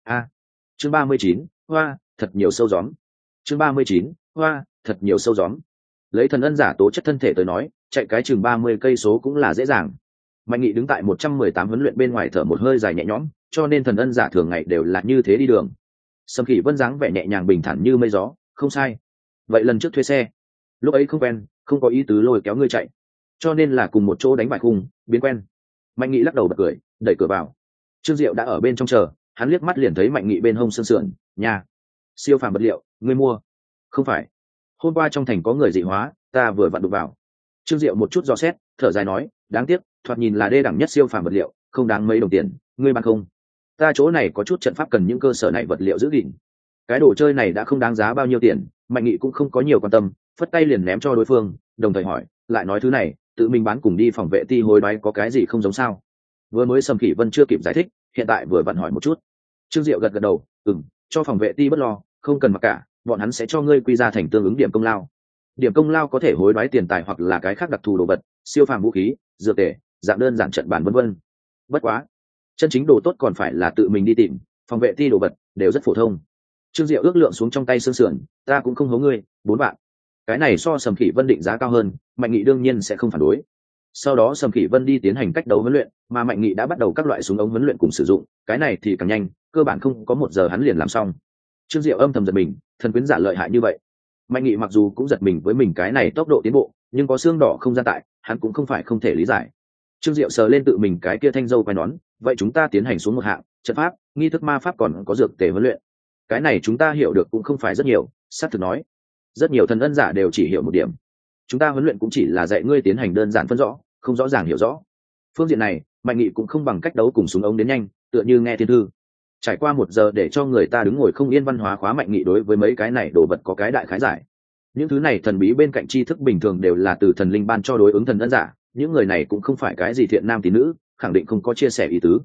Chương 39, hoa, thật nhiều sâu gióm. Chương 39, hoa, thật nhiều sâu gióm. Lấy thần ân giả tố chất thân thể tới nói, chạy cái chừng 30 cây số cũng là dễ dàng. Mạnh Nghị đứng tại 118 huấn luyện bên ngoài thở một hơi dài nhẹ nhõm, cho nên thần ân giả thường ngày đều là như thế đi đường. Sầm Khỉ Vân dáng vẻ nhẹ nhàng bình thản như mây gió, không sai. Vậy lần trước thuê xe, lúc ấy không quen, không có ý tứ lôi kéo ngươi chạy, cho nên là cùng một chỗ đánh bại khung, biến quen. Mạnh Nghị lắc đầu bật cười, đẩy cửa vào. Trương Diệu đã ở bên trong chờ, hắn liếc mắt liền thấy Mạnh Nghị bên hông sườn sườn, nhà siêu phàm vật liệu, ngươi mua? Không phải, hôm qua trong thành có người dị hóa, ta vừa vặn đụng vào. Trương Diệu một chút dò xét, thở dài nói, đáng tiếc, thoạt nhìn là đê đẳng nhất siêu phàm vật liệu, không đáng mấy đồng tiền, ngươi bán không? Ta chỗ này có chút trận pháp cần những cơ sở này vật liệu giữ gìn. Cái đồ chơi này đã không đáng giá bao nhiêu tiền, Mạnh Nghị cũng không có nhiều quan tâm, phất tay liền ném cho đối phương, đồng thời hỏi, lại nói thứ này, tự mình bán cùng đi phòng vệ ti hối đoái có cái gì không giống sao? Vừa mới Sầm Khỉ Vân chưa kịp giải thích, hiện tại vừa vặn hỏi một chút. Trương Diệu gật gật đầu, cho phòng vệ ti bất lo, không cần mặc cả, bọn hắn sẽ cho ngươi quy ra thành tương ứng điểm công lao. Điểm công lao có thể hối đoái tiền tài hoặc là cái khác đặc thù đồ vật, siêu phàm vũ khí, dược tề, dạng đơn giản trận bản vân vân. Bất quá, chân chính đồ tốt còn phải là tự mình đi tìm, phòng vệ ti đồ vật đều rất phổ thông. Trương Diệu ước lượng xuống trong tay xương sườn, ta cũng không hố ngươi, 4 vạn. Cái này so Sầm Khỉ Vân định giá cao hơn, Mạnh Nghị đương nhiên sẽ không phản đối. Sau đó Sầm Khỉ Vân đi tiến hành cách đấu huấn luyện, mà Mạnh Nghị đã bắt đầu các loại súng ống huấn luyện cùng sử dụng, cái này thì càng nhanh, cơ bản không có 1 giờ hắn liền làm xong. Trương Diệu âm thầm giật mình, thần quyến giả lợi hại như vậy. Mạnh Nghị mặc dù cũng giật mình với mình cái này tốc độ tiến bộ, nhưng có xương đỏ không gian tại, hắn cũng không phải không thể lý giải. Trương Diệu sờ lên tự mình cái kia thanh dâu quai nón, vậy chúng ta tiến hành xuống một hạng, trận pháp, nghi thức ma pháp còn có dược tề huấn luyện. Cái này chúng ta hiểu được cũng không phải rất nhiều, sát thực nói. Rất nhiều thần ân giả đều chỉ hiểu một điểm. Chúng ta huấn luyện cũng chỉ là dạy ngươi tiến hành đơn giản phân rõ, không rõ ràng hiểu rõ. Phương diện này, Mạnh Nghị cũng không bằng cách đấu cùng súng ống đến nhanh, tựa như nghe thiên thư. Trải qua 1 giờ để cho người ta đứng ngồi không yên văn hóa khóa, Mạnh Nghị đối với mấy cái này đồ vật có cái đại khái giải. Những thứ này thần bí bên cạnh tri thức bình thường đều là từ thần linh ban cho đối ứng thần ân giả, những người này cũng không phải cái gì thiện nam tín nữ, khẳng định không có chia sẻ ý tứ.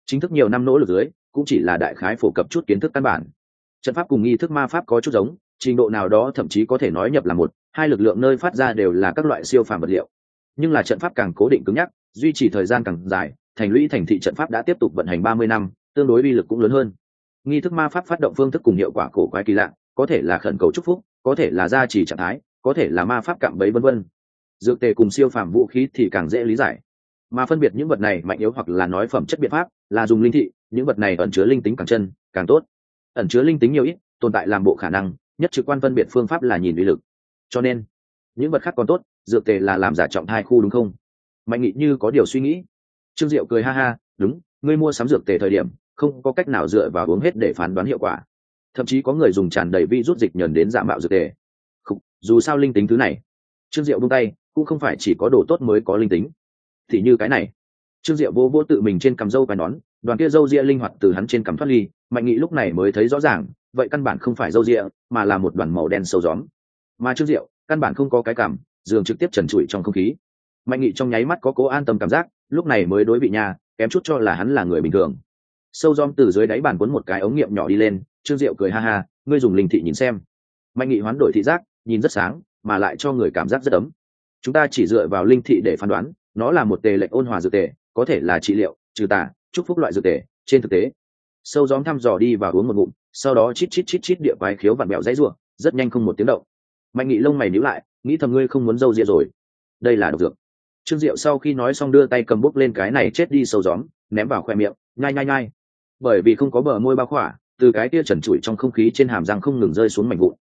chính thức nhiều năm nỗ lực dưới cũng chỉ là đại khái phổ cập chút kiến thức căn bản. Trận pháp cùng nghi thức ma pháp có chút giống, trình độ nào đó thậm chí có thể nói nhập là một hai lực lượng nơi phát ra đều là các loại siêu phàm vật liệu, nhưng là trận pháp càng cố định cứng nhắc, duy trì thời gian càng dài, thành lũy thành thị trận pháp đã tiếp tục vận hành 30 năm, tương đối uy lực cũng lớn hơn. Nghi thức ma pháp phát động phương thức cùng hiệu quả cổ quái kỳ lạ, có thể là khẩn cầu chúc phúc, có thể là gia trì trạng thái, có thể là ma pháp cạm bẫy vân vân. Dược tề cùng siêu phàm vũ khí thì càng dễ lý giải, mà phân biệt những vật này mạnh yếu hoặc là nói phẩm chất biện pháp là dùng linh thị, những vật này ẩn chứa linh tính càng chân càng tốt. Ẩn chứa linh tính nhiều ít, tồn tại làm bộ khả năng, nhất trực quan phân biệt phương pháp là nhìn uy lực. Cho nên những vật khác còn tốt, dược tề là làm giả trọng thai khu đúng không? Mạnh Nghị như có điều suy nghĩ. Trương Diệu cười ha ha, đúng, ngươi mua sắm dược tề thời điểm không có cách nào dựa vào uống hết để phán đoán hiệu quả, thậm chí có người dùng tràn đầy vi rút dịch nhờn đến giả mạo dược tề. Không, dù sao linh tính thứ này, Trương Diệu buông tay, cũng không phải chỉ có đồ tốt mới có linh tính. Thì như cái này, Trương Diệu vô vô tự mình trên cằm râu và nón, đoàn kia râu ria linh hoạt từ hắn trên cằm thoát ly, Mạnh Nghị lúc này mới thấy rõ ràng, vậy căn bản không phải râu ria, mà là một đoàn màu đen sâu gióm. Mà Trương Diệu căn bản không có cái cằm, dường trực tiếp trần trụi trong không khí. Mạnh Nghị trong nháy mắt có cố an tâm cảm giác, lúc này mới đối vị nhà, kém chút cho là hắn là người bình thường. Sâu gióm từ dưới đáy bàn cuốn một cái ống nghiệm nhỏ đi lên, Trương Diệu cười ha ha, ngươi dùng linh thị nhìn xem. Mạnh Nghị hoán đổi thị giác, nhìn rất sáng, mà lại cho người cảm giác rất ấm. Chúng ta chỉ dựa vào linh thị để phán đoán, nó là một tề lệnh ôn hòa dược tề, có thể là trị liệu, trừ tà, chúc phúc loại dược tề. Trên thực tế, sâu gióm thăm dò đi vào uống một ngụm, sau đó chít chít chít chít địa quái khiếu vặn bẹo dãy rủa, rất nhanh không một tiếng động. Mạnh Nghị lông mày nhíu lại, nghĩ thầm ngươi không muốn dâu ria rồi. Đây là độc dược. Trương Diệu sau khi nói xong đưa tay cầm bút lên cái này chết đi sâu gióm, ném vào khoe miệng, nhai nhai nhai. Bởi vì không có bờ môi bao khỏa, từ cái tia trần trụi trong không khí trên hàm răng không ngừng rơi xuống mảnh vụn.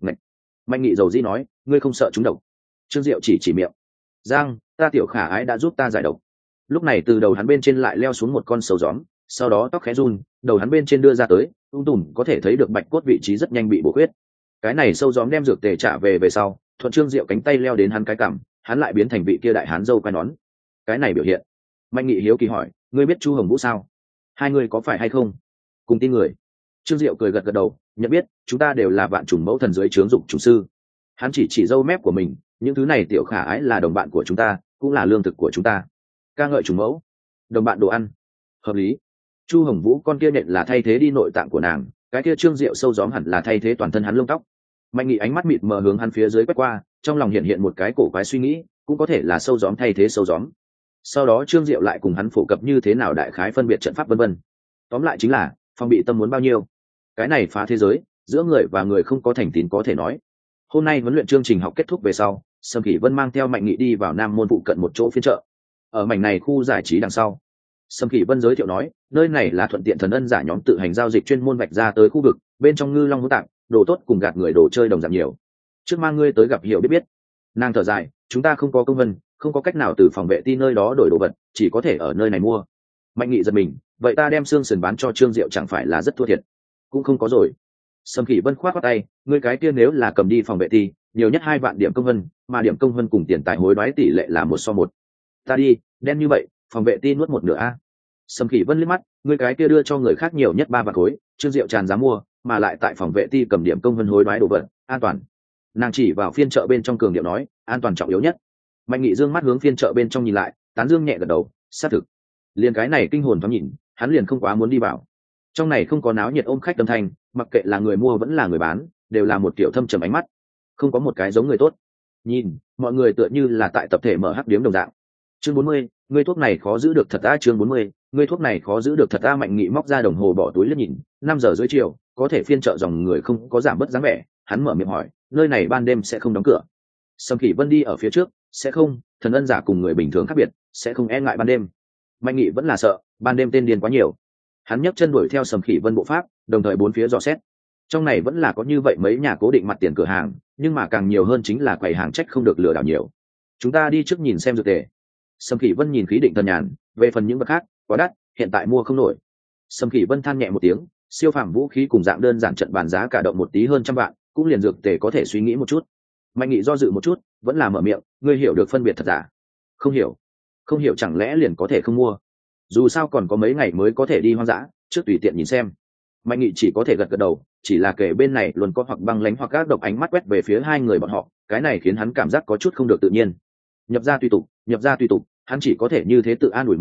Mạnh Nghị dầu dĩ nói, ngươi không sợ chúng độc? Trương Diệu chỉ miệng. Giang, ta tiểu khả ái đã giúp ta giải độc. Lúc này từ đầu hắn bên trên lại leo xuống một con sâu gióm, sau đó tóc khẽ run, đầu hắn bên trên đưa ra tới, tùm có thể thấy được bạch cốt vị trí rất nhanh bị bổ khuyết. Cái này sâu gióm đem dược tề trả về sau, thuận Trương Diệu cánh tay leo đến hắn cái cằm, hắn lại biến thành vị kia đại hán dâu quai nón. Cái này biểu hiện. Mạnh Nghị hiếu kỳ hỏi, ngươi biết Chu Hồng Vũ sao? Hai người có phải hay không? Cùng tin người. Trương Diệu cười gật gật đầu, nhận biết, chúng ta đều là vạn trùng mẫu thần dưới trướng dục chủ sư. Hắn chỉ râu mép của mình, những thứ này tiểu khả ái là đồng bạn của chúng ta, cũng là lương thực của chúng ta. Ca ngợi trùng mẫu, đồng bạn đồ ăn, hợp lý. Chu Hồng Vũ con kia nện là thay thế đi nội tạng của nàng, cái kia Trương Diệu sâu gióm hẳn là thay thế toàn thân hắn lông tóc. Mạnh Nghị ánh mắt mịt mờ hướng hắn phía dưới quét qua, trong lòng hiện một cái cổ quái suy nghĩ, cũng có thể là sâu gióm thay thế sâu gióm. Sau đó Trương Diệu lại cùng hắn phổ cập như thế nào đại khái phân biệt trận pháp vân vân. Tóm lại chính là phòng bị tâm muốn bao nhiêu, cái này phá thế giới, giữa người và người không có thành tín có thể nói. Hôm nay huấn luyện chương trình học kết thúc về sau, Sâm Kỷ Vân mang theo Mạnh Nghị đi vào Nam Môn phụ cận một chỗ phiên chợ. Ở mảnh này khu giải trí đằng sau, Sâm Kỷ Vân giới thiệu nói, nơi này là thuận tiện thần ân giả nhóm tự hành giao dịch chuyên môn vạch ra tới khu vực, bên trong ngư long hữu tạng, đồ tốt cùng gạt người đồ chơi đồng dạng nhiều. Trước mang ngươi tới gặp hiểu biết. Nàng thở dài, chúng ta không có công vân, không có cách nào từ phòng vệ ti nơi đó đổi đồ vật, chỉ có thể ở nơi này mua. Mạnh Nghị giật mình, vậy ta đem xương sườn bán cho Trương Diệu chẳng phải là rất thua thiệt? Cũng không có rồi. Sâm Kỷ Vân khoát qua tay, ngươi cái kia nếu là cầm đi phòng vệ ti, nhiều nhất 2 vạn điểm công vân, mà điểm công vân cùng tiền tài hối đoái tỷ lệ là 1:1. Ta đi, đen như vậy, phòng vệ ti nuốt 1/2 a. Sâm Kỷ Vân liếc mắt, ngươi cái kia đưa cho người khác nhiều nhất 3 vạn khối, Trương Diệu tràn giá mua, mà lại tại phòng vệ ti cầm điểm công vân hối đoái đồ vật, an toàn. Nàng chỉ vào phiên chợ bên trong cường điệu nói, an toàn trọng yếu nhất. Mạnh Nghị dương mắt hướng phiên chợ bên trong nhìn lại, tán dương nhẹ gật đầu, xác thực. Liền cái này kinh hồn thoáng nhìn, hắn liền không quá muốn đi vào. Trong này không có náo nhiệt ôm khách tâm thanh, mặc kệ là người mua vẫn là người bán, đều là một kiểu thâm trầm ánh mắt, không có một cái giống người tốt. Nhìn, mọi người tựa như là tại tập thể mở hắc điếm đồng dạng. Chương 40, ngươi thuốc này khó giữ được thật a. Chương 40, ngươi thuốc này khó giữ được thật a. Mạnh Nghị móc ra đồng hồ bỏ túi liếc nhìn, 5 giờ rưỡi chiều, có thể phiên chợ dòng người không có giảm bớt dáng vẻ. Hắn mở miệng hỏi, nơi này ban đêm sẽ không đóng cửa? Sâm Kỷ Vân đi ở phía trước, sẽ không, thần ân giả cùng người bình thường khác biệt, sẽ không e ngại ban đêm. Mạnh Nghị vẫn là sợ, ban đêm tên điên quá nhiều. Hắn nhấc chân đuổi theo Sâm Kỷ Vân bộ pháp, đồng thời bốn phía dò xét. Trong này vẫn là có như vậy mấy nhà cố định mặt tiền cửa hàng, nhưng mà càng nhiều hơn chính là quầy hàng trách không được lừa đảo nhiều. Chúng ta đi trước nhìn xem dược tề. Sâm Kỷ Vân nhìn khí định thần nhàn, về phần những vật khác, quá đắt, hiện tại mua không nổi. Sâm Kỷ Vân than nhẹ một tiếng, siêu phàm vũ khí cùng dạng đơn giản trận bàn giá cả động một tí hơn 100 vạn, cũng liền dược tề có thể suy nghĩ một chút. Mạnh Nghị do dự một chút, vẫn là mở miệng, ngươi hiểu được phân biệt thật giả? Không hiểu. Không hiểu chẳng lẽ liền có thể không mua? Dù sao còn có mấy ngày mới có thể đi hoang dã, trước tùy tiện nhìn xem. Mạnh Nghị chỉ có thể gật gật đầu, chỉ là kể bên này luôn có hoặc băng lánh hoặc các độc ánh mắt quét về phía hai người bọn họ, cái này khiến hắn cảm giác có chút không được tự nhiên. Nhập ra tùy tục, hắn chỉ có thể như thế tự an ủi mình,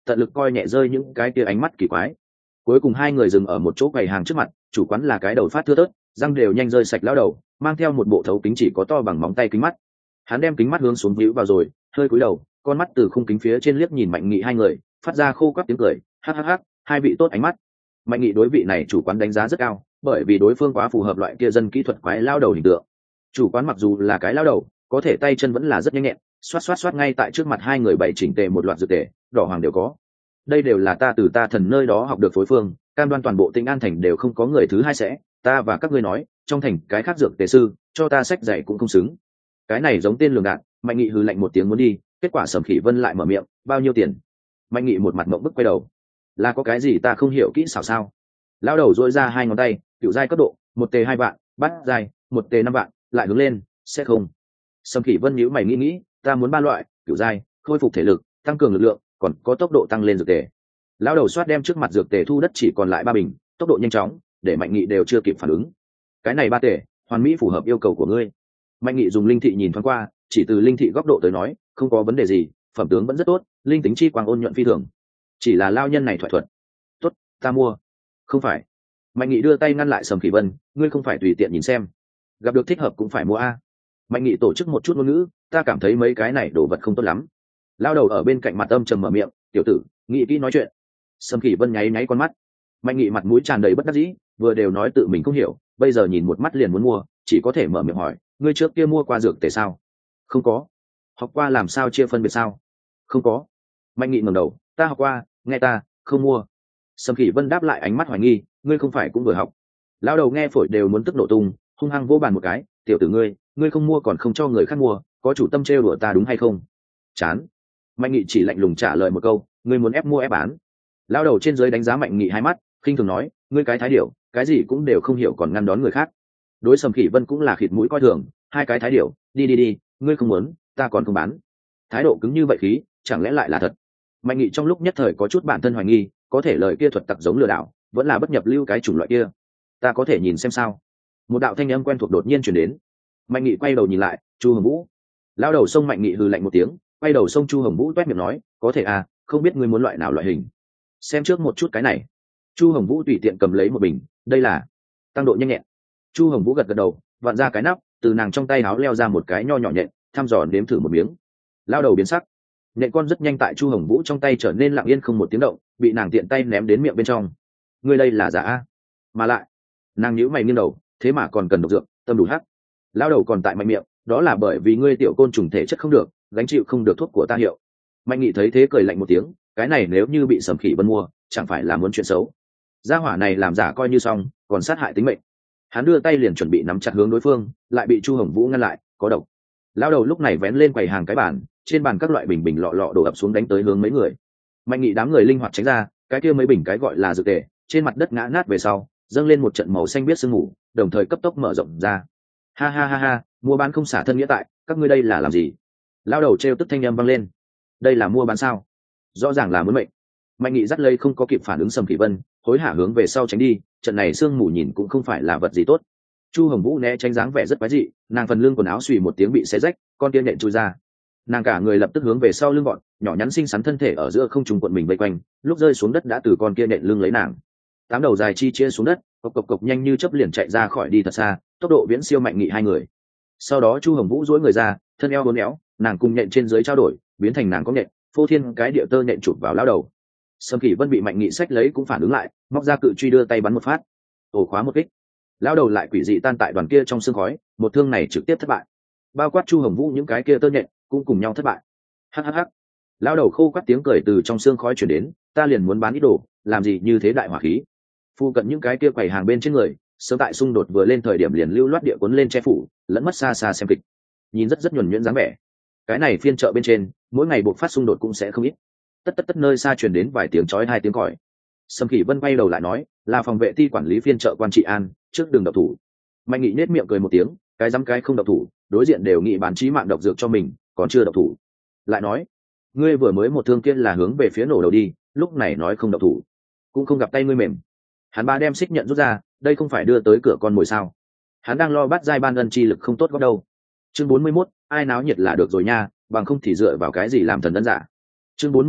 tận lực coi nhẹ rơi những cái kia ánh mắt kỳ quái. Cuối cùng hai người dừng ở một chỗ quầy hàng trước mặt, chủ quán là cái đầu phát thưa thớt, răng đều nhanh rơi sạch lão đầu, mang theo một bộ thấu kính chỉ có to bằng móng tay kính mắt. Hắn đem kính mắt hướng xuống víu vào rồi, hơi cúi đầu, con mắt từ khung kính phía trên liếc nhìn Mạnh Nghị hai người, phát ra khô quắt tiếng cười, hắc hắc hắc, hai vị tốt ánh mắt. Mạnh Nghị đối vị này chủ quán đánh giá rất cao, bởi vì đối phương quá phù hợp loại kia dân kỹ thuật quái lao đầu hình tượng. Chủ quán mặc dù là cái lao đầu, có thể tay chân vẫn là rất nhanh nhẹn, xoát xoát xoát ngay tại trước mặt hai người bày chỉnh tề một loạt dược tề, đỏ hoàng đều có. Đây đều là ta từ ta thần nơi đó học được phối phương, cam đoan toàn bộ Tĩnh An thành đều không có người thứ hai sẽ, ta và các ngươi nói, trong thành cái khác dược tề sư, cho ta sách dạy cũng không xứng. Cái này giống tên lường gạt. Mạnh Nghị hừ lạnh một tiếng muốn đi, kết quả Sầm Khỉ Vân lại mở miệng, bao nhiêu tiền? Mạnh Nghị một mặt mộng bức quay đầu, là có cái gì ta không hiểu kỹ xảo sao? Lão đầu dội ra hai ngón tay, cựu giai cấp độ, một tề 2 vạn, bát giai, một tề 5 vạn, lại hướng lên, sẽ không. Sầm Khỉ Vân nhíu mày nghĩ, ta muốn 3 loại, cựu giai, khôi phục thể lực, tăng cường lực lượng, còn có tốc độ tăng lên dược tề. Lão đầu xoát đem trước mặt dược tề thu đất chỉ còn lại 3 bình, tốc độ nhanh chóng, để Mạnh Nghị đều chưa kịp phản ứng. Cái này 3 tề, hoàn mỹ phù hợp yêu cầu của ngươi. Mạnh Nghị dùng linh thị nhìn thoáng qua, chỉ từ linh thị góc độ tới nói, không có vấn đề gì, phẩm tướng vẫn rất tốt, linh tính chi quang ôn nhuận phi thường. Chỉ là lao nhân này thoại thuật. Tốt, ta mua. Không phải. Mạnh Nghị đưa tay ngăn lại Sầm Khỉ Vân, ngươi không phải tùy tiện nhìn xem, gặp được thích hợp cũng phải mua a. Mạnh Nghị tổ chức một chút ngôn ngữ, ta cảm thấy mấy cái này đồ vật không tốt lắm. Lao đầu ở bên cạnh mặt âm trầm mở miệng, tiểu tử, nghĩ kỹ nói chuyện. Sầm Khỉ Vân nháy nháy con mắt. Mạnh Nghị mặt mũi tràn đầy bất đắc dĩ, vừa đều nói tự mình không hiểu, bây giờ nhìn một mắt liền muốn mua, chỉ có thể mở miệng hỏi, ngươi trước kia mua qua dược tề sao? Không có. Học qua làm sao chia phân biệt sao? Không có. Mạnh Nghị ngẩng đầu, ta học qua, nghe ta, không mua. Sầm Khỉ Vân đáp lại ánh mắt hoài nghi, ngươi không phải cũng vừa học? Lão đầu nghe phổi đều muốn tức nổ tung, hung hăng vỗ bàn một cái, tiểu tử ngươi không mua còn không cho người khác mua, có chủ tâm trêu đùa ta đúng hay không? Chán. Mạnh Nghị chỉ lạnh lùng trả lời một câu, ngươi muốn ép mua ép bán. Lão đầu trên dưới đánh giá Mạnh Nghị hai mắt, khinh thường nói, ngươi cái thái điểu, cái gì cũng đều không hiểu còn ngăn đón người khác. Đối Sầm Khỉ Vân cũng là khịt mũi coi thường, hai cái thái điểu, đi, ngươi không muốn, ta còn không bán. Thái độ cứng như vậy khí, chẳng lẽ lại là thật? Mạnh Nghị trong lúc nhất thời có chút bản thân hoài nghi, có thể lời kia thuật tặc giống lừa đảo, vẫn là bất nhập lưu cái chủng loại kia. Ta có thể nhìn xem sao? Một đạo thanh âm quen thuộc đột nhiên truyền đến. Mạnh Nghị quay đầu nhìn lại, Chu Hồng Vũ. Lao đầu xông Mạnh Nghị hừ lạnh một tiếng, quay đầu xông Chu Hồng Vũ toét miệng nói, có thể à, không biết ngươi muốn loại nào loại hình. Xem trước một chút cái này. Chu Hồng Vũ tùy tiện cầm lấy một bình, đây là tăng độ nhanh nhẹn. Chu Hồng Vũ gật gật đầu, vặn ra cái nắp, từ nàng trong tay áo leo ra một cái nho nhỏ nhện, thăm dò nếm thử một miếng. Lao đầu biến sắc, nhện con rất nhanh tại Chu Hồng Vũ trong tay trở nên lặng yên không một tiếng động, bị nàng tiện tay ném đến miệng bên trong. Ngươi đây là giả a? Mà lại, nàng nhíu mày nghiêng đầu, thế mà còn cần độc dược, tâm đủ hắc. Lao đầu còn tại mạnh miệng, đó là bởi vì ngươi tiểu côn trùng thể chất không được, gánh chịu không được thuốc của ta hiệu. Mạnh Nghị thấy thế cười lạnh một tiếng, cái này nếu như bị Sầm Khỉ Vân mua, chẳng phải là muốn chuyện xấu. Gia hỏa này làm giả coi như xong, còn sát hại tính mệnh. Hắn đưa tay liền chuẩn bị nắm chặt hướng đối phương, lại bị Chu Hồng Vũ ngăn lại, có độc. Lao đầu lúc này vén lên quầy hàng cái bàn, trên bàn các loại bình bình lọ lọ đổ ập xuống đánh tới hướng mấy người. Mạnh Nghị đám người linh hoạt tránh ra, cái kia mấy bình cái gọi là dược tề, trên mặt đất ngã nát về sau, dâng lên một trận màu xanh biết sương mù, đồng thời cấp tốc mở rộng ra. Ha ha ha ha, mua bán không xả thân nghĩa tại, các ngươi đây là làm gì? Lao đầu trêu tức thanh âm vang lên. Đây là mua bán sao? Rõ ràng là muốn mệnh. Mạnh Nghị dắt lấy không có kịp phản ứng Sầm Khỉ Vân, hối hả hướng về sau tránh đi, trận này sương mù nhìn cũng không phải là vật gì tốt. Chu Hồng Vũ né tránh dáng vẻ rất quái dị, nàng phần lưng quần áo xùy một tiếng bị xé rách, con kia nện chui ra. Nàng cả người lập tức hướng về sau lưng gọn, nhỏ nhắn xinh xắn thân thể ở giữa không trung quận mình vây quanh, lúc rơi xuống đất đã từ con kia nện lưng lấy nàng. Tám đầu dài chi chia xuống đất, cộc cộc cộc nhanh như chớp liền chạy ra khỏi đi thật xa, tốc độ viễn siêu Mạnh Nghị hai người. Sau đó Chu Hồng Vũ duỗi người ra, thân eo uốn éo, nàng cùng nện trên dưới trao đổi, biến thành nàng có nện, phô thiên cái địa tơ nện chụp vào lão đầu. Sầm Khỉ Vân bị Mạnh Nghị xách lấy cũng phản ứng lại, móc ra cự truy đưa tay bắn một phát, ổ khóa một kích. Lão đầu lại quỷ dị tan tại đoàn kia trong sương khói, một thương này trực tiếp thất bại. Bao quát Chu Hồng Vũ những cái kia tơ nhện cũng cùng nhau thất bại. Hắc hắc hắc. Lão đầu khô quắt tiếng cười từ trong sương khói truyền đến, ta liền muốn bán ít đồ, làm gì như thế đại hỏa khí. Phu cận những cái kia quầy hàng bên trên người, sớm tại xung đột vừa lên thời điểm liền lưu loát địa cuốn lên che phủ, lẫn mất xa xa xem kịch. Nhìn rất nhuần nhuyễn dáng vẻ. Cái này phiên chợ bên trên, mỗi ngày buộc phát xung đột cũng sẽ không ít. Tất nơi xa truyền đến vài tiếng chói hai tiếng còi. Sầm Khỉ Vân quay đầu lại nói, là phòng vệ ti quản lý phiên chợ quan trị an, trước đường độc thủ. Mạnh Nghị nết miệng cười một tiếng, cái dám cái không độc thủ, đối diện đều nghị bán chí mạng độc dược cho mình, còn chưa độc thủ. Lại nói, ngươi vừa mới một thương kia là hướng về phía nổ đầu đi, lúc này nói không độc thủ, cũng không gặp tay ngươi mềm. Hắn ba đem xích nhận rút ra, đây không phải đưa tới cửa con mồi sao? Hắn đang lo bắt giai ban ân chi lực không tốt góp đâu. Chương 41, ai náo nhiệt là được rồi nha, bằng không thì dựa vào cái gì làm thần ấn giả. Chương 41,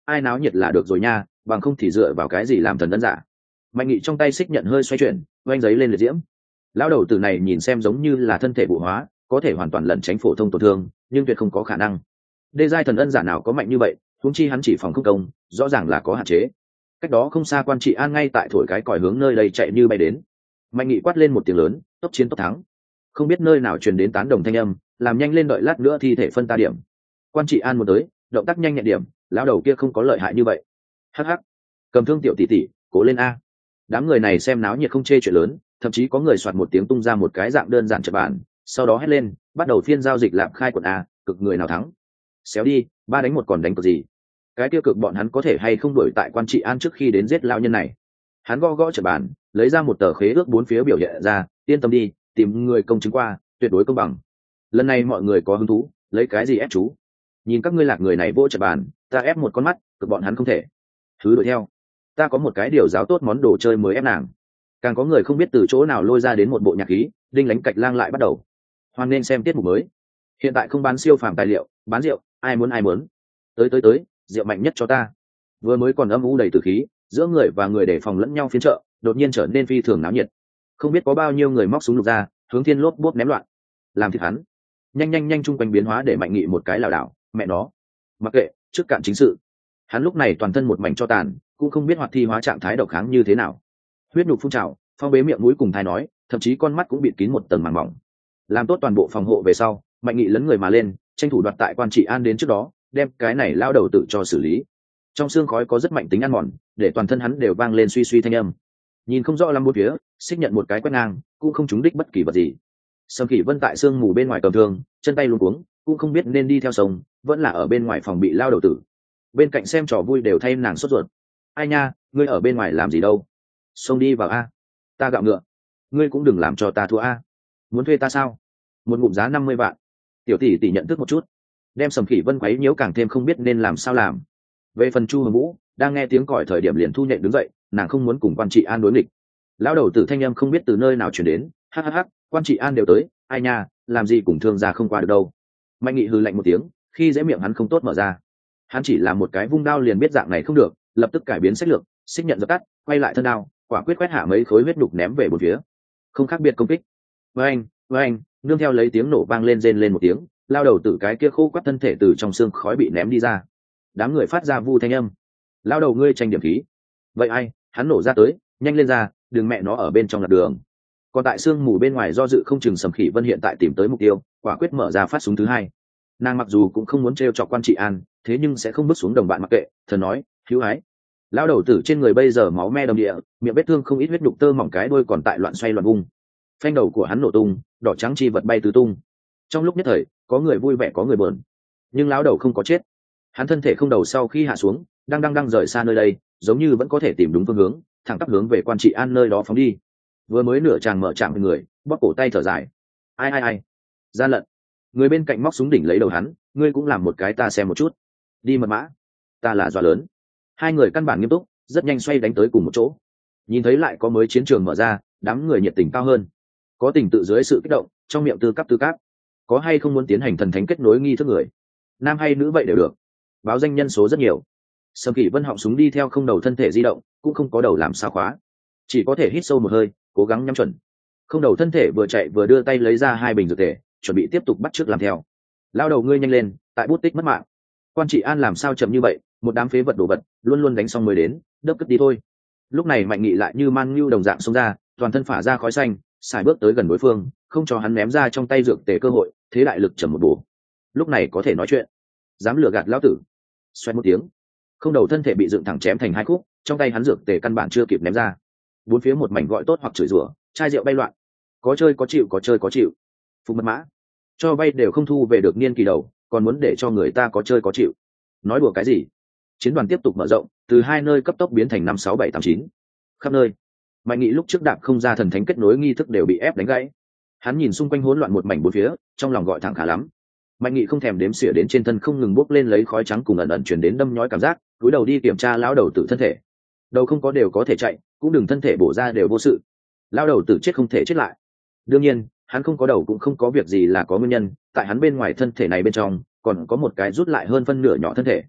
ai náo nhiệt là được rồi nha, bằng không thì dựa vào cái gì làm thần ân giả. Mạnh Nghị trong tay xích nhận hơi xoay chuyển, oanh giấy lên liệt diễm. Lão đầu tử này nhìn xem giống như là thân thể vụ hóa, có thể hoàn toàn lẩn tránh phổ thông tổn thương, nhưng tuyệt không có khả năng. Đê giai thần ân giả nào có mạnh như vậy, huống chi hắn chỉ phòng không công, rõ ràng là có hạn chế. Cách đó không xa Quan Trị An ngay tại thổi cái còi hướng nơi đây chạy như bay đến. Mạnh Nghị quát lên một tiếng lớn, tốc chiến tốc thắng. Không biết nơi nào truyền đến tán đồng thanh âm, làm nhanh lên đợi lát nữa thi thể phân ta điểm. Quan Trị An muốn tới, động tác nhanh nhẹn điểm, lão đầu kia không có lợi hại như vậy. Hắc hắc, cầm thương tiểu tỷ tỷ, cố lên a. Đám người này xem náo nhiệt không chê chuyện lớn, thậm chí có người soạt một tiếng tung ra một cái dạng đơn giản chợt bàn, sau đó hét lên, bắt đầu phiên giao dịch lạm khai quận a, cực người nào thắng. Xéo đi, 3-1 còn đánh cược gì? Cái tiêu cực bọn hắn có thể hay không đuổi tại Quan Trị An trước khi đến giết lão nhân này. Hắn gõ gõ chợt bàn, lấy ra một tờ khế ước 4 phía biểu hiện ra, yên tâm đi, tìm người công chứng qua, tuyệt đối công bằng. Lần này mọi người có hứng thú, lấy cái gì ép chú? Nhìn các ngươi lạc người này vỗ chợt bàn, ta ép một con mắt, cực bọn hắn không thể. Thứ đuổi theo, ta có một cái điều giáo tốt món đồ chơi mới ép nàng. Càng có người không biết từ chỗ nào lôi ra đến một bộ nhạc khí, đinh lánh cạch lang lại bắt đầu. Hoan nên xem tiết mục mới. Hiện tại không bán siêu phàm tài liệu, bán rượu, ai muốn. Tới, rượu mạnh nhất cho ta. Vừa mới còn âm u đầy tử khí, giữa người và người để phòng lẫn nhau phiên trợ, đột nhiên trở nên phi thường náo nhiệt. Không biết có bao nhiêu người móc súng lục ra, hướng thiên lốp bốp ném loạn. Làm thịt hắn. Nhanh chung quanh biến hóa để Mạnh Nghị một cái lảo đảo, mẹ nó. Mặc kệ, trước cạn chính sự. Hắn lúc này toàn thân một mảnh cho tàn, cũng không biết hoạt thi hóa trạng thái độc kháng như thế nào. Huyết nhục phun trào, phong bế miệng mũi cùng thai nói, thậm chí con mắt cũng bịt kín một tầng màng mỏng. Làm tốt toàn bộ phòng hộ về sau, Mạnh Nghị lấn người mà lên, tranh thủ đoạt tại Quan Trị An đến trước đó, đem cái này lao đầu tự cho xử lý. Trong xương khói có rất mạnh tính ăn mòn, để toàn thân hắn đều vang lên suy thanh âm. Nhìn không rõ lắm bốn phía, xích nhận một cái quét ngang, cũng không trúng đích bất kỳ vật gì. Sâm Kỷ Vân tại xương mù bên ngoài cầm thương, chân tay luống cuống, cũng không biết nên đi theo sông, vẫn là ở bên ngoài phòng bị lao đầu tử. Bên cạnh xem trò vui đều thay nàng sốt ruột. Ai nha, ngươi ở bên ngoài làm gì đâu? Xông đi vào a. Ta gạo ngựa. Ngươi cũng đừng làm cho ta thua a. Muốn thuê ta sao? Một ngụm giá 50 vạn. Tiểu tỷ nhận thức một chút, đem Sâm Kỷ Vân quấy nhiễu càng thêm không biết nên làm sao làm. Về phần Chu Hồng Vũ, đang nghe tiếng còi thời điểm liền thu nhện đứng dậy, nàng không muốn cùng Quan Trị An đối nghịch. Lão đầu tử thanh âm không biết từ nơi nào truyền đến, hắc, Quan Trị An đều tới, ai nha, làm gì cùng thương gia không qua được đâu. Mạnh Nghị hừ lạnh một tiếng, khi dễ miệng hắn không tốt mở ra. Hắn chỉ là một cái vung đao liền biết dạng này không được, lập tức cải biến sách lược, xích nhận dập tắt, quay lại thân đao, quả quyết quét hạ mấy khối huyết đục ném về một phía. Không khác biệt công kích. Với anh, nương theo lấy tiếng nổ vang lên rên lên một tiếng, lao đầu tử cái kia khô quắt thân thể từ trong xương khói bị ném đi ra. Đám người phát ra vu thanh âm. Lao đầu ngươi tranh điểm khí. Vậy ai, hắn nổ ra tới, nhanh lên ra, đừng mẹ nó ở bên trong lạc đường. Còn tại xương mù bên ngoài do dự không chừng Sầm Khỉ Vân hiện tại tìm tới mục tiêu, quả quyết mở ra phát súng thứ hai. Nàng mặc dù cũng không muốn trêu chọc Quan Trị An, thế nhưng sẽ không bước xuống đồng bạn mặc kệ, thần nói, hữu ái. Lao đầu tử trên người bây giờ máu me đầm địa, miệng vết thương không ít huyết đục tơ mỏng cái đôi còn tại loạn xoay loạn vung. Phanh đầu của hắn nổ tung, đỏ trắng chi vật bay tứ tung. Trong lúc nhất thời, có người vui vẻ có người buồn. Nhưng lão đầu không có chết. Hắn thân thể không đầu sau khi hạ xuống, đang rời xa nơi đây, giống như vẫn có thể tìm đúng phương hướng, thẳng tắp hướng về Quan Trị An nơi đó phóng đi. Vừa mới nửa chàng mở chạm người, bóp cổ tay thở dài. Ai, gian lận. Người bên cạnh móc súng đỉnh lấy đầu hắn, ngươi cũng làm một cái ta xem một chút. Đi mật mã. Ta là dọa lớn. Hai người căn bản nghiêm túc, rất nhanh xoay đánh tới cùng một chỗ. Nhìn thấy lại có mới chiến trường mở ra, đám người nhiệt tình cao hơn. Có tình tự dưới sự kích động, trong miệng tư cáp. Có hay không muốn tiến hành thần thánh kết nối nghi thức người, nam hay nữ vậy đều được. Báo danh nhân số rất nhiều. Sâm Kỷ Vân họng súng đi theo không đầu thân thể di động, cũng không có đầu làm sao khóa, chỉ có thể hít sâu một hơi, cố gắng nhắm chuẩn. Không đầu thân thể vừa chạy vừa đưa tay lấy ra 2 bình dược tề, chuẩn bị tiếp tục bắt chước làm theo. Lao đầu ngươi nhanh lên, tại bút tích mất mạng. Quan Trị An làm sao chậm như vậy, một đám phế vật đồ vật, luôn đánh xong mới đến, đớp cất đi thôi. Lúc này Mạnh Nghị lại như man nhu đồng dạng xông ra, toàn thân phả ra khói xanh, xài bước tới gần đối phương, không cho hắn ném ra trong tay dược tề cơ hội, thế đại lực chầm một bổ. Lúc này có thể nói chuyện, dám lừa gạt lão tử. Xoẹt một tiếng, không đầu thân thể bị dựng thẳng chém thành 2 khúc, trong tay hắn dược tề căn bản chưa kịp ném ra. Bốn phía một mảnh gọi tốt hoặc chửi rủa, chai rượu bay loạn. Có chơi có chịu. Phục mật mã, cho bay đều không thu về được niên kỳ đầu, còn muốn để cho người ta có chơi có chịu. Nói đùa cái gì? Chiến đoàn tiếp tục mở rộng, từ 2 nơi cấp tốc biến thành 5, 6, 7, 8, 9. Khắp nơi. Mạnh Nghị lúc trước đạp không ra thần thánh kết nối nghi thức đều bị ép đánh gãy. Hắn nhìn xung quanh hỗn loạn một mảnh bốn phía, trong lòng gọi thẳng khá lắm. Mạnh Nghị không thèm đếm xỉa đến trên thân không ngừng bốc lên lấy khói trắng cùng ẩn truyền đến đâm nhói cảm giác, cúi đầu đi kiểm tra lão đầu tử thân thể. Đầu không có đều có thể chạy, cũng đừng thân thể bổ ra đều vô sự. Lão đầu tử chết không thể chết lại. Đương nhiên, hắn không có đầu cũng không có việc gì là có nguyên nhân, tại hắn bên ngoài thân thể này bên trong, còn có một cái rút lại hơn phân nửa nhỏ thân thể.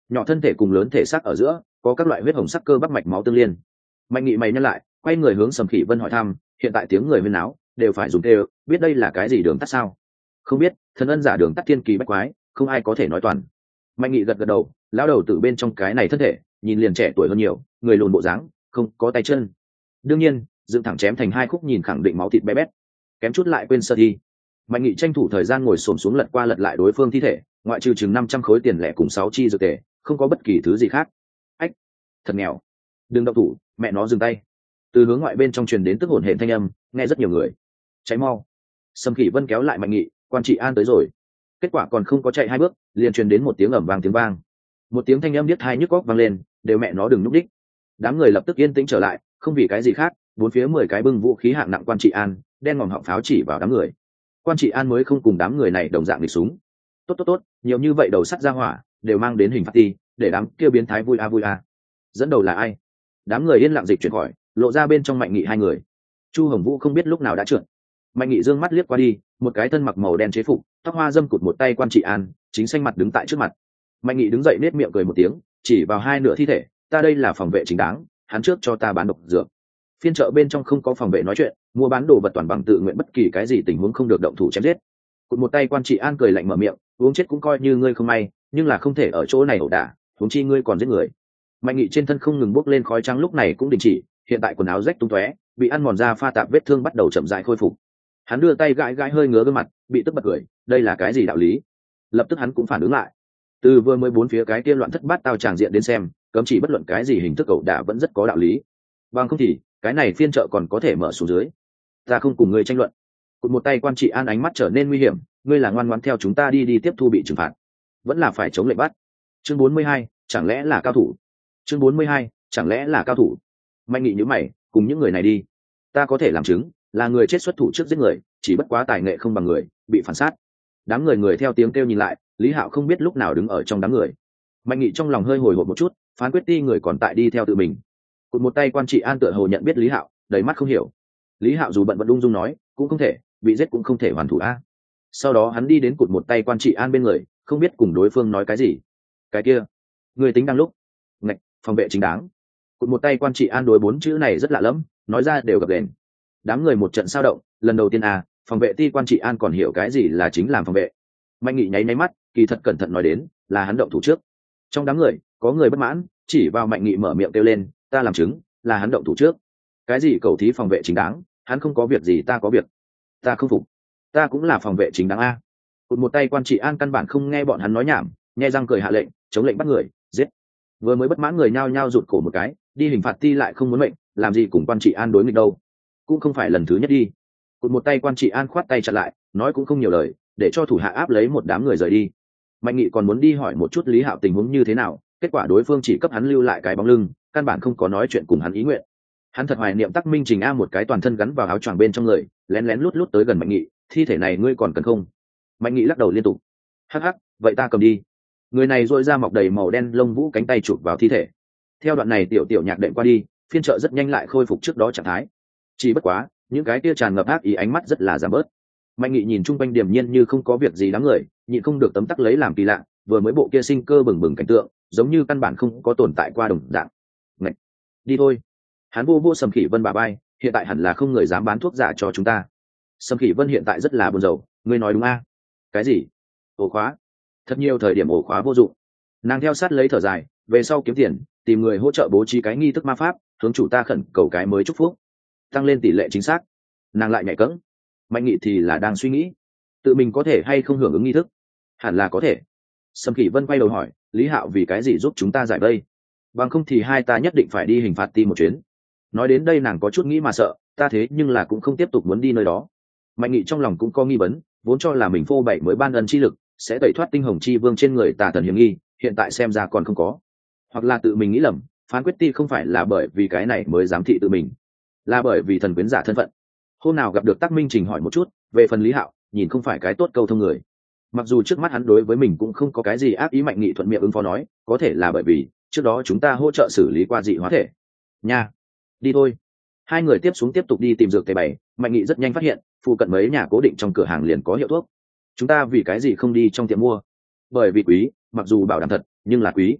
nhỏ thân thể cùng lớn thể xác ở giữa có các loại huyết hồng sắc cơ bắp mạch máu tương liên. Mạnh Nghị mày nhăn lại, quay người hướng Sầm Khỉ Vân hỏi thăm, hiện tại tiếng người huyên náo đều phải dùng kêu, biết đây là cái gì đường tắt sao? Không biết, thần ân giả đường tắt thiên kỳ bách quái, không ai có thể nói toàn. Mạnh Nghị gật gật đầu, lão đầu từ bên trong cái này thân thể nhìn liền trẻ tuổi hơn nhiều, người lùn bộ dáng, không có tay chân. Đương nhiên dựng thẳng chém thành hai khúc nhìn khẳng định máu thịt bé bét, kém chút lại quên sơ thi. Mạnh Nghị tranh thủ thời gian ngồi xổm xuống lật qua lật lại đối phương thi thể, ngoại trừ chừng 500 khối tiền lẻ cùng 6 chi dược tệ, không có bất kỳ thứ gì khác. Ách, thật nghèo. Đừng động thủ, mẹ nó dừng tay. Từ hướng ngoại bên trong truyền đến tức hổn hển thanh âm, nghe rất nhiều người. Cháy mau. Sầm Khỉ Vân kéo lại Mạnh Nghị, quan trị an tới rồi. Kết quả còn không có chạy hai bước, liền truyền đến một tiếng ầm vang tiếng vang. Một tiếng thanh âm điếc tai nhức óc vang lên, đều mẹ nó đừng núp đích. Đám người lập tức yên tĩnh trở lại, không vì cái gì khác, bốn phía 10 cái bưng vũ khí hạng nặng quan trị an, đen ngòm họng pháo chỉ vào đám người. Quan trị an mới không cùng đám người này đồng dạng địch súng. Tốt, nhiều như vậy đầu sắt ra hỏa, đều mang đến hình phạt ti, để đám kia biến thái vui a. Dẫn đầu là ai? Đám người yên lặng dịch chuyển khỏi, lộ ra bên trong Mạnh Nghị hai người. Chu Hồng Vũ không biết lúc nào đã trượt. Mạnh Nghị dương mắt liếc qua đi, một cái thân mặc màu đen chế phục, tóc hoa dâm cụt một tay quan trị an, chính xanh mặt đứng tại trước mặt. Mạnh Nghị đứng dậy nết miệng cười một tiếng, chỉ vào hai nửa thi thể, ta đây là phòng vệ chính đáng, hắn trước cho ta bán độc dược. Phiên chợ bên trong không có phòng vệ nói chuyện, mua bán đồ vật toàn bằng tự nguyện, bất kỳ cái gì tình huống không được động thủ chém giết. Cụt một tay quan trị an cười lạnh mở miệng, uống chết cũng coi như ngươi không may, nhưng là không thể ở chỗ này ẩu đả, huống chi ngươi còn giết người. Mạnh Nghị trên thân không ngừng bốc lên khói trắng, lúc này cũng đình chỉ, hiện tại quần áo rách tung tóe, bị ăn mòn da pha tạp vết thương bắt đầu chậm rãi khôi phục. Hắn đưa tay gãi gãi hơi ngứa gương mặt, bị tức bật cười, đây là cái gì đạo lý? Lập tức hắn cũng phản ứng lại, từ vừa mới bốn phía cái kia loạn thất bát tao tràng diện đến xem, cấm chỉ bất luận cái gì hình thức ẩu đả vẫn rất có đạo lý. Bằng không thì cái này phiên chợ còn có thể mở xuống dưới. Ta không cùng ngươi tranh luận. Cụt một tay quan trị an ánh mắt trở nên nguy hiểm, ngươi là ngoan ngoãn theo chúng ta đi tiếp thu bị trừng phạt, vẫn là phải chống lệnh bắt. Chương 42, chẳng lẽ là cao thủ? Chương 42, chẳng lẽ là cao thủ? Mạnh Nghị nhíu mày, cùng những người này đi. Ta có thể làm chứng, là người chết xuất thủ trước giết người, chỉ bất quá tài nghệ không bằng người, bị phản sát. Đám người theo tiếng kêu nhìn lại, Lý Hạo không biết lúc nào đứng ở trong đám người. Mạnh Nghị trong lòng hơi hồi hộp một chút, phán quyết ti người còn tại đi theo tự mình. Cụt một tay quan trị an tựa hồ nhận biết Lý Hạo, đầy mắt không hiểu. Lý Hạo dù bận vẫn ung dung nói, cũng không thể, bị giết cũng không thể hoàn thủ a. Sau đó hắn đi đến cụt một tay quan trị an bên người, không biết cùng đối phương nói cái gì. Cái kia, người tính đang lúc. Ngạch, phòng vệ chính đáng. Cụt một tay quan trị an đối bốn chữ này rất lạ lẫm, nói ra đều gập ghềnh. Đám người một trận sao động, lần đầu tiên phòng vệ ti quan trị an còn hiểu cái gì là chính làm phòng vệ. Mạnh Nghị nháy mắt, kỳ thật cẩn thận nói đến, là hắn động thủ trước. Trong đám người, có người bất mãn, chỉ vào Mạnh Nghị mở miệng kêu lên, ta làm chứng, là hắn động thủ trước. Cái gì cầu thí phòng vệ chính đáng, hắn không có việc gì ta có việc. Ta không phục, ta cũng là phòng vệ chính đáng a. Cụt một tay quan trị an căn bản không nghe bọn hắn nói nhảm, nghe răng cười hạ lệnh, chống lệnh bắt người, giết. Vừa mới bất mãn người nhao nhao rụt cổ một cái, đi hình phạt ti lại không muốn mệnh, làm gì cùng quan trị an đối nghịch đâu. Cũng không phải lần thứ nhất đi. Cụt một tay quan trị an khoát tay chặn lại, nói cũng không nhiều lời, để cho thủ hạ áp lấy một đám người rời đi. Mạnh Nghị còn muốn đi hỏi một chút Lý Hạo tình huống như thế nào, kết quả đối phương chỉ cấp hắn lưu lại cái bóng lưng, căn bản không có nói chuyện cùng hắn ý nguyện. Hắn thật hoài niệm Tắc Minh Trình a, một cái toàn thân gắn vào áo choàng bên trong người, lén lén lút lút tới gần Mạnh Nghị, thi thể này ngươi còn cần không? Mạnh Nghị lắc đầu liên tục. Hắc hắc, vậy ta cầm đi. Người này duỗi ra mọc đầy màu đen lông vũ cánh tay chụp vào thi thể. Theo đoạn này tiểu nhạc đệm qua đi, phiên chợ rất nhanh lại khôi phục trước đó trạng thái. Chỉ bất quá, những cái kia tràn ngập ác ý ánh mắt rất là giảm bớt. Mạnh Nghị nhìn chung quanh điềm nhiên như không có việc gì đám người, nhịn không được tấm tắc lấy làm kỳ lạ, vừa mới bộ kia sinh cơ bừng bừng cảnh tượng, giống như căn bản không có tồn tại qua đồng dạng. Ngậy, đi thôi. Hắn vô Sầm Khỉ Vân bà bay, hiện tại hẳn là không người dám bán thuốc giả cho chúng ta. Sầm Khỉ Vân hiện tại rất là buồn rầu, ngươi nói đúng a? Cái gì? Ổ khóa? Thật nhiều thời điểm ổ khóa vô dụng. Nàng theo sát lấy thở dài, về sau kiếm tiền, tìm người hỗ trợ bố trí cái nghi thức ma pháp, hướng chủ ta khẩn cầu cái mới chúc phúc, tăng lên tỷ lệ chính xác. Nàng lại nhạy cẫng. Mạnh Nghị thì là đang suy nghĩ, tự mình có thể hay không hưởng ứng nghi thức. Hẳn là có thể. Sầm Khỉ Vân quay đầu hỏi, Lý Hạo vì cái gì giúp chúng ta giải vây? Bằng không thì hai ta nhất định phải đi hình phạt ti một chuyến. Nói đến đây nàng có chút nghĩ mà sợ, ta thế nhưng là cũng không tiếp tục muốn đi nơi đó. Mạnh Nghị trong lòng cũng có nghi vấn, vốn cho là mình phô bày mới ban ân chi lực sẽ tẩy thoát tinh hồng chi vương trên người tà thần hiểm nghi, hiện tại xem ra còn không có. Hoặc là tự mình nghĩ lầm, phán quyết ti không phải là bởi vì cái này mới giám thị tự mình, là bởi vì thần quyến giả thân phận. Hôm nào gặp được Tắc Minh Trình hỏi một chút về phần Lý Hạo, nhìn không phải cái tốt câu thông người. Mặc dù trước mắt hắn đối với mình cũng không có cái gì ác ý, Mạnh Nghị thuận miệng ứng phó nói, có thể là bởi vì trước đó chúng ta hỗ trợ xử lý qua dị hóa thể nha. Đi thôi. Hai người tiếp tục đi tìm dược tề bày. Mạnh Nghị rất nhanh phát hiện phụ cận mấy nhà cố định trong cửa hàng liền có hiệu thuốc. Chúng ta vì cái gì không đi trong tiệm mua? Bởi vì quý, mặc dù bảo đảm thật nhưng là quý.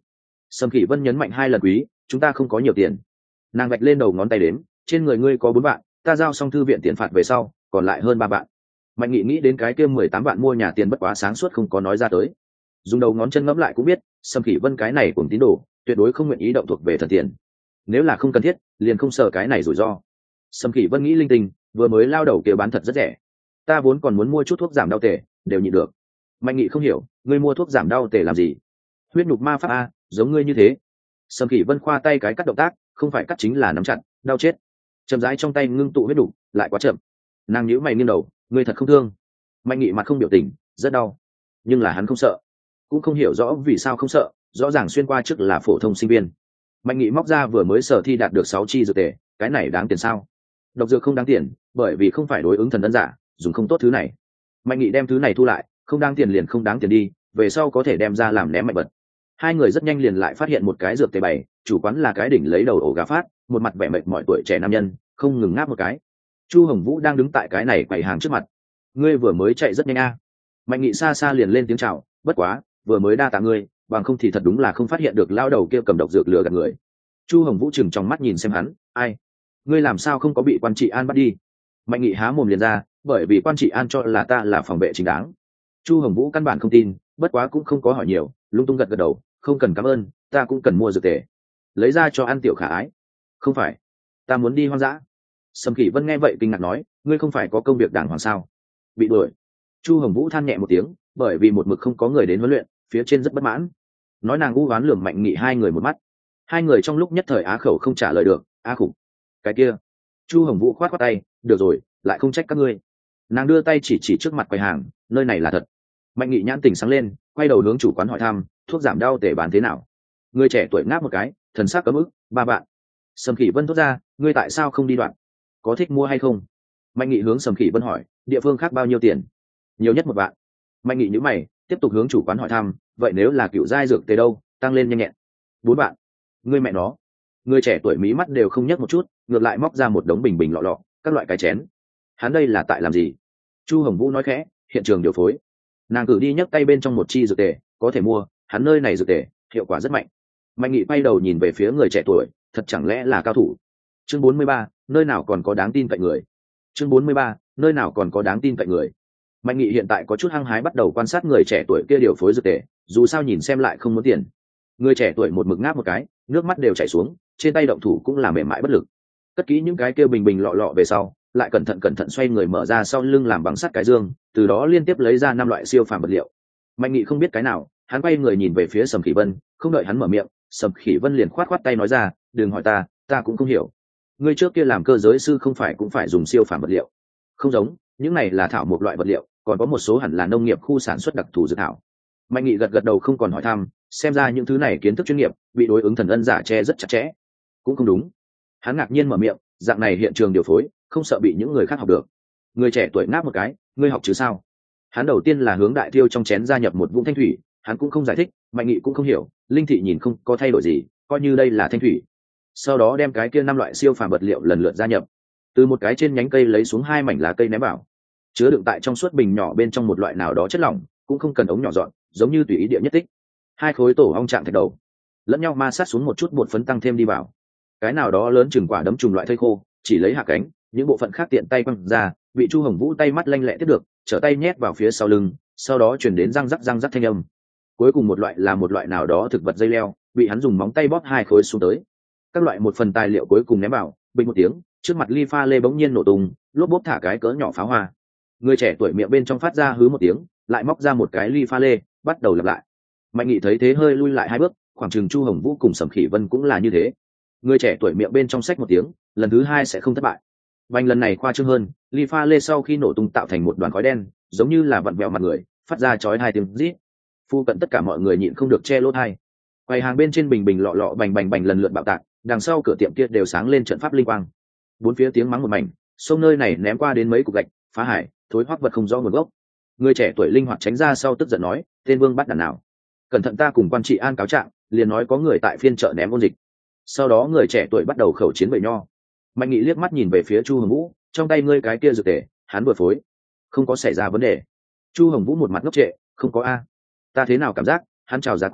Sầm Khỉ Vân nhấn mạnh 2 lần quý, chúng ta không có nhiều tiền. Nàng vạch lên đầu ngón tay đếm, trên người ngươi có 4 vạn, ta giao xong thư viện tiền phạt về sau còn lại hơn 3 vạn. Mạnh Nghị nghĩ đến cái kia 18 vạn mua nhà tiền bất quá sáng suốt không có nói ra tới. Dùng đầu ngón chân ngẫm lại cũng biết, Sầm Khỉ Vân cái này cùng tín đồ tuyệt đối không nguyện ý động thuộc về thần tiền. Nếu là không cần thiết liền không sợ cái này rủi ro. Sầm Khỉ Vân nghĩ linh tinh, vừa mới lao đầu kia bán thật rất rẻ, ta vốn còn muốn mua chút thuốc giảm đau tề đều nhịn được. Mạnh Nghị không hiểu, ngươi mua thuốc giảm đau tề làm gì? Huyết nhục ma pháp a, giống ngươi như thế. Sầm Khỉ Vân khoa tay cái cắt động tác, không phải cắt chính là nắm chặt, đau chết. Chậm rãi trong tay ngưng tụ huyết đục, lại quá chậm. Nàng nhíu mày nghiêng đầu, ngươi thật không thương. Mạnh Nghị mặt không biểu tình, rất đau, nhưng là hắn không sợ, cũng không hiểu rõ vì sao không sợ, rõ ràng xuyên qua trước là phổ thông sinh viên. Mạnh Nghị móc ra vừa mới sở thi đạt được 6 chi dược tề, cái này đáng tiền sao? Độc dược không đáng tiền, bởi vì không phải đối ứng thần ân giả, dùng không tốt thứ này. Mạnh Nghị đem thứ này thu lại, không đáng tiền liền không đáng tiền đi, về sau có thể đem ra làm ném mạnh bật. Hai người rất nhanh liền lại phát hiện một cái dược tề bày, chủ quán là cái đỉnh lấy đầu ổ gà phát, một mặt vẻ mệt mỏi tuổi trẻ nam nhân, không ngừng ngáp một cái. Chu Hồng Vũ đang đứng tại cái này quầy hàng trước mặt. Ngươi vừa mới chạy rất nhanh a. Mạnh Nghị xa xa liền lên tiếng chào, bất quá, vừa mới đa tạ ngươi, bằng không thì thật đúng là không phát hiện được lao đầu kia cầm độc dược lừa gạt người. Chu Hồng Vũ chừng trong mắt nhìn xem hắn, ai? Ngươi làm sao không có bị quan trị an bắt đi? Mạnh Nghị há mồm liền ra, bởi vì quan trị an cho là ta là phòng vệ chính đáng. Chu Hồng Vũ căn bản không tin, bất quá cũng không có hỏi nhiều, lung tung gật gật đầu, không cần cảm ơn, ta cũng cần mua dược tề, lấy ra cho ăn tiểu khả ái. Không phải, ta muốn đi hoang dã. Sầm Khỉ Vân nghe vậy kinh ngạc nói, ngươi không phải có công việc đàng hoàng sao? Bị đuổi. Chu Hồng Vũ than nhẹ một tiếng, bởi vì một mực không có người đến huấn luyện, phía trên rất bất mãn. Nói nàng u oán lườm Mạnh Nghị hai người một mắt. Hai người trong lúc nhất thời á khẩu không trả lời được, á khủng. Cái kia. Chu Hồng Vũ khoát khoát tay, được rồi, lại không trách các ngươi. Nàng đưa tay chỉ trước mặt quầy hàng, nơi này là thật. Mạnh Nghị nhãn tỉnh sáng lên, quay đầu hướng chủ quán hỏi thăm, thuốc giảm đau tề bán thế nào? Người trẻ tuổi ngáp một cái, thần sắc cấm ức, 3 vạn. Sầm Khỉ Vân thốt ra, ngươi tại sao không đi đoạn? Có thích mua hay không? Mạnh Nghị hướng Sầm Khỉ Vân hỏi, địa phương khác bao nhiêu tiền? Nhiều nhất 1 vạn. Mạnh Nghị nhíu mày, tiếp tục hướng chủ quán hỏi thăm, vậy nếu là cựu giai dược tề đâu? Tăng lên nhanh nhẹn. 4 vạn. Ngươi mẹ nó. Người trẻ tuổi mí mắt đều không nhấc một chút, ngược lại móc ra một đống bình bình lọ lọ, các loại cái chén. Hắn đây là tại làm gì? Chu Hồng Vũ nói khẽ, hiện trường điều phối. Nàng cử đi nhấc tay bên trong một chi dược tề, có thể mua, hắn nơi này dược tề hiệu quả rất mạnh. Mạnh Nghị quay đầu nhìn về phía người trẻ tuổi, thật chẳng lẽ là cao thủ? Chương 43, nơi nào còn có đáng tin cậy người? Chương 43, nơi nào còn có đáng tin cậy người? Mạnh Nghị hiện tại có chút hăng hái bắt đầu quan sát người trẻ tuổi kia điều phối dược tề, dù sao nhìn xem lại không muốn tiền. Người trẻ tuổi một mực ngáp một cái, nước mắt đều chảy xuống, trên tay động thủ cũng là mềm mại bất lực. Cất kỹ những cái kia bình bình lọ lọ về sau, lại cẩn thận xoay người mở ra sau lưng làm bằng sắt cái dương, từ đó liên tiếp lấy ra 5 loại siêu phàm vật liệu. Mạnh Nghị không biết cái nào, hắn quay người nhìn về phía Sầm Khỉ Vân, không đợi hắn mở miệng, Sầm Khỉ Vân liền khoát tay nói ra, đừng hỏi ta cũng không hiểu. Ngươi trước kia làm cơ giới sư không phải cũng phải dùng siêu phàm vật liệu? Không giống, những này là thảo một loại vật liệu, còn có một số hẳn là nông nghiệp khu sản xuất đặc thù dược thảo. Mạnh Nghị gật đầu không còn hỏi thăm, xem ra những thứ này kiến thức chuyên nghiệp bị đối ứng thần ân giả che rất chặt chẽ. Cũng không đúng. Hắn ngạc nhiên mở miệng, dạng này hiện trường điều phối, không sợ bị những người khác học được. Người trẻ tuổi ngáp một cái, ngươi học chứ sao? Hắn đầu tiên là hướng đại tiêu trong chén gia nhập một vũng thanh thủy, hắn cũng không giải thích, Mạnh Nghị cũng không hiểu, linh thị nhìn không có thay đổi gì, coi như đây là thanh thủy. Sau đó đem cái kia 5 loại siêu phàm vật liệu lần lượt gia nhập, từ một cái trên nhánh cây lấy xuống 2 mảnh lá cây ném vào, chứa đựng tại trong suốt bình nhỏ bên trong một loại nào đó chất lỏng, cũng không cần ống nhỏ dọn, giống như tùy ý địa nhất tích. 2 khối tổ ong trạng thạch đầu, lẫn nhau ma sát xuống một chút bột phấn tăng thêm đi vào. Cái nào đó lớn chừng quả đấm trùng loại thây khô, chỉ lấy hạ cánh, những bộ phận khác tiện tay quăng ra, bị Chu Hồng Vũ tay mắt lanh lẹ tiếp được, trở tay nhét vào phía sau lưng, sau đó chuyển đến răng rắc thanh âm. Cuối cùng một loại là một loại nào đó thực vật dây leo, bị hắn dùng móng tay bóp 2 khối xuống tới. Các loại một phần tài liệu cuối cùng ném vào, bình một tiếng, trước mặt ly pha lê bỗng nhiên nổ tung, lốp bốp thả cái cỡ nhỏ pháo hoa. Người trẻ tuổi miệng bên trong phát ra hứ một tiếng, lại móc ra một cái ly pha lê, bắt đầu lặp lại. Mạnh Nghị thấy thế hơi lui lại 2 bước, khoảng chừng Chu Hồng Vũ cùng Sầm Khỉ Vân cũng là như thế. Người trẻ tuổi miệng bên trong xách một tiếng, lần thứ 2 sẽ không thất bại. Vành lần này khoa trương hơn, ly pha lê sau khi nổ tung tạo thành một đoàn khói đen, giống như là vặn vẹo mặt người, phát ra chói 2 tiếng rít. Phu cận tất cả mọi người nhịn không được che lỗ tai. Quầy hàng bên trên bình bình lọ lọ bành bành lần lượt bạo tạc, đằng sau cửa tiệm kia đều sáng lên trận pháp linh quang. Bốn phía tiếng mắng một mảnh, sông nơi này ném qua đến mấy cục gạch, phá hải, thối hoắc vật không rõ nguồn gốc. Người trẻ tuổi linh hoạt tránh ra sau tức giận nói, tên vương bắt đàn nào, cẩn thận ta cùng quan trị an cáo trạng, liền nói có người tại phiên chợ ném ôn dịch. Sau đó người trẻ tuổi bắt đầu khẩu chiến bầy nho. Mạnh Nghị liếc mắt nhìn về phía Chu Hồng Vũ, trong tay ngươi cái kia dược tề, hắn vừa phối, không có xảy ra vấn đề. Chu Hồng Vũ một mặt ngốc trệ, không có a. Ta thế nào cảm giác hắn chào giá quý,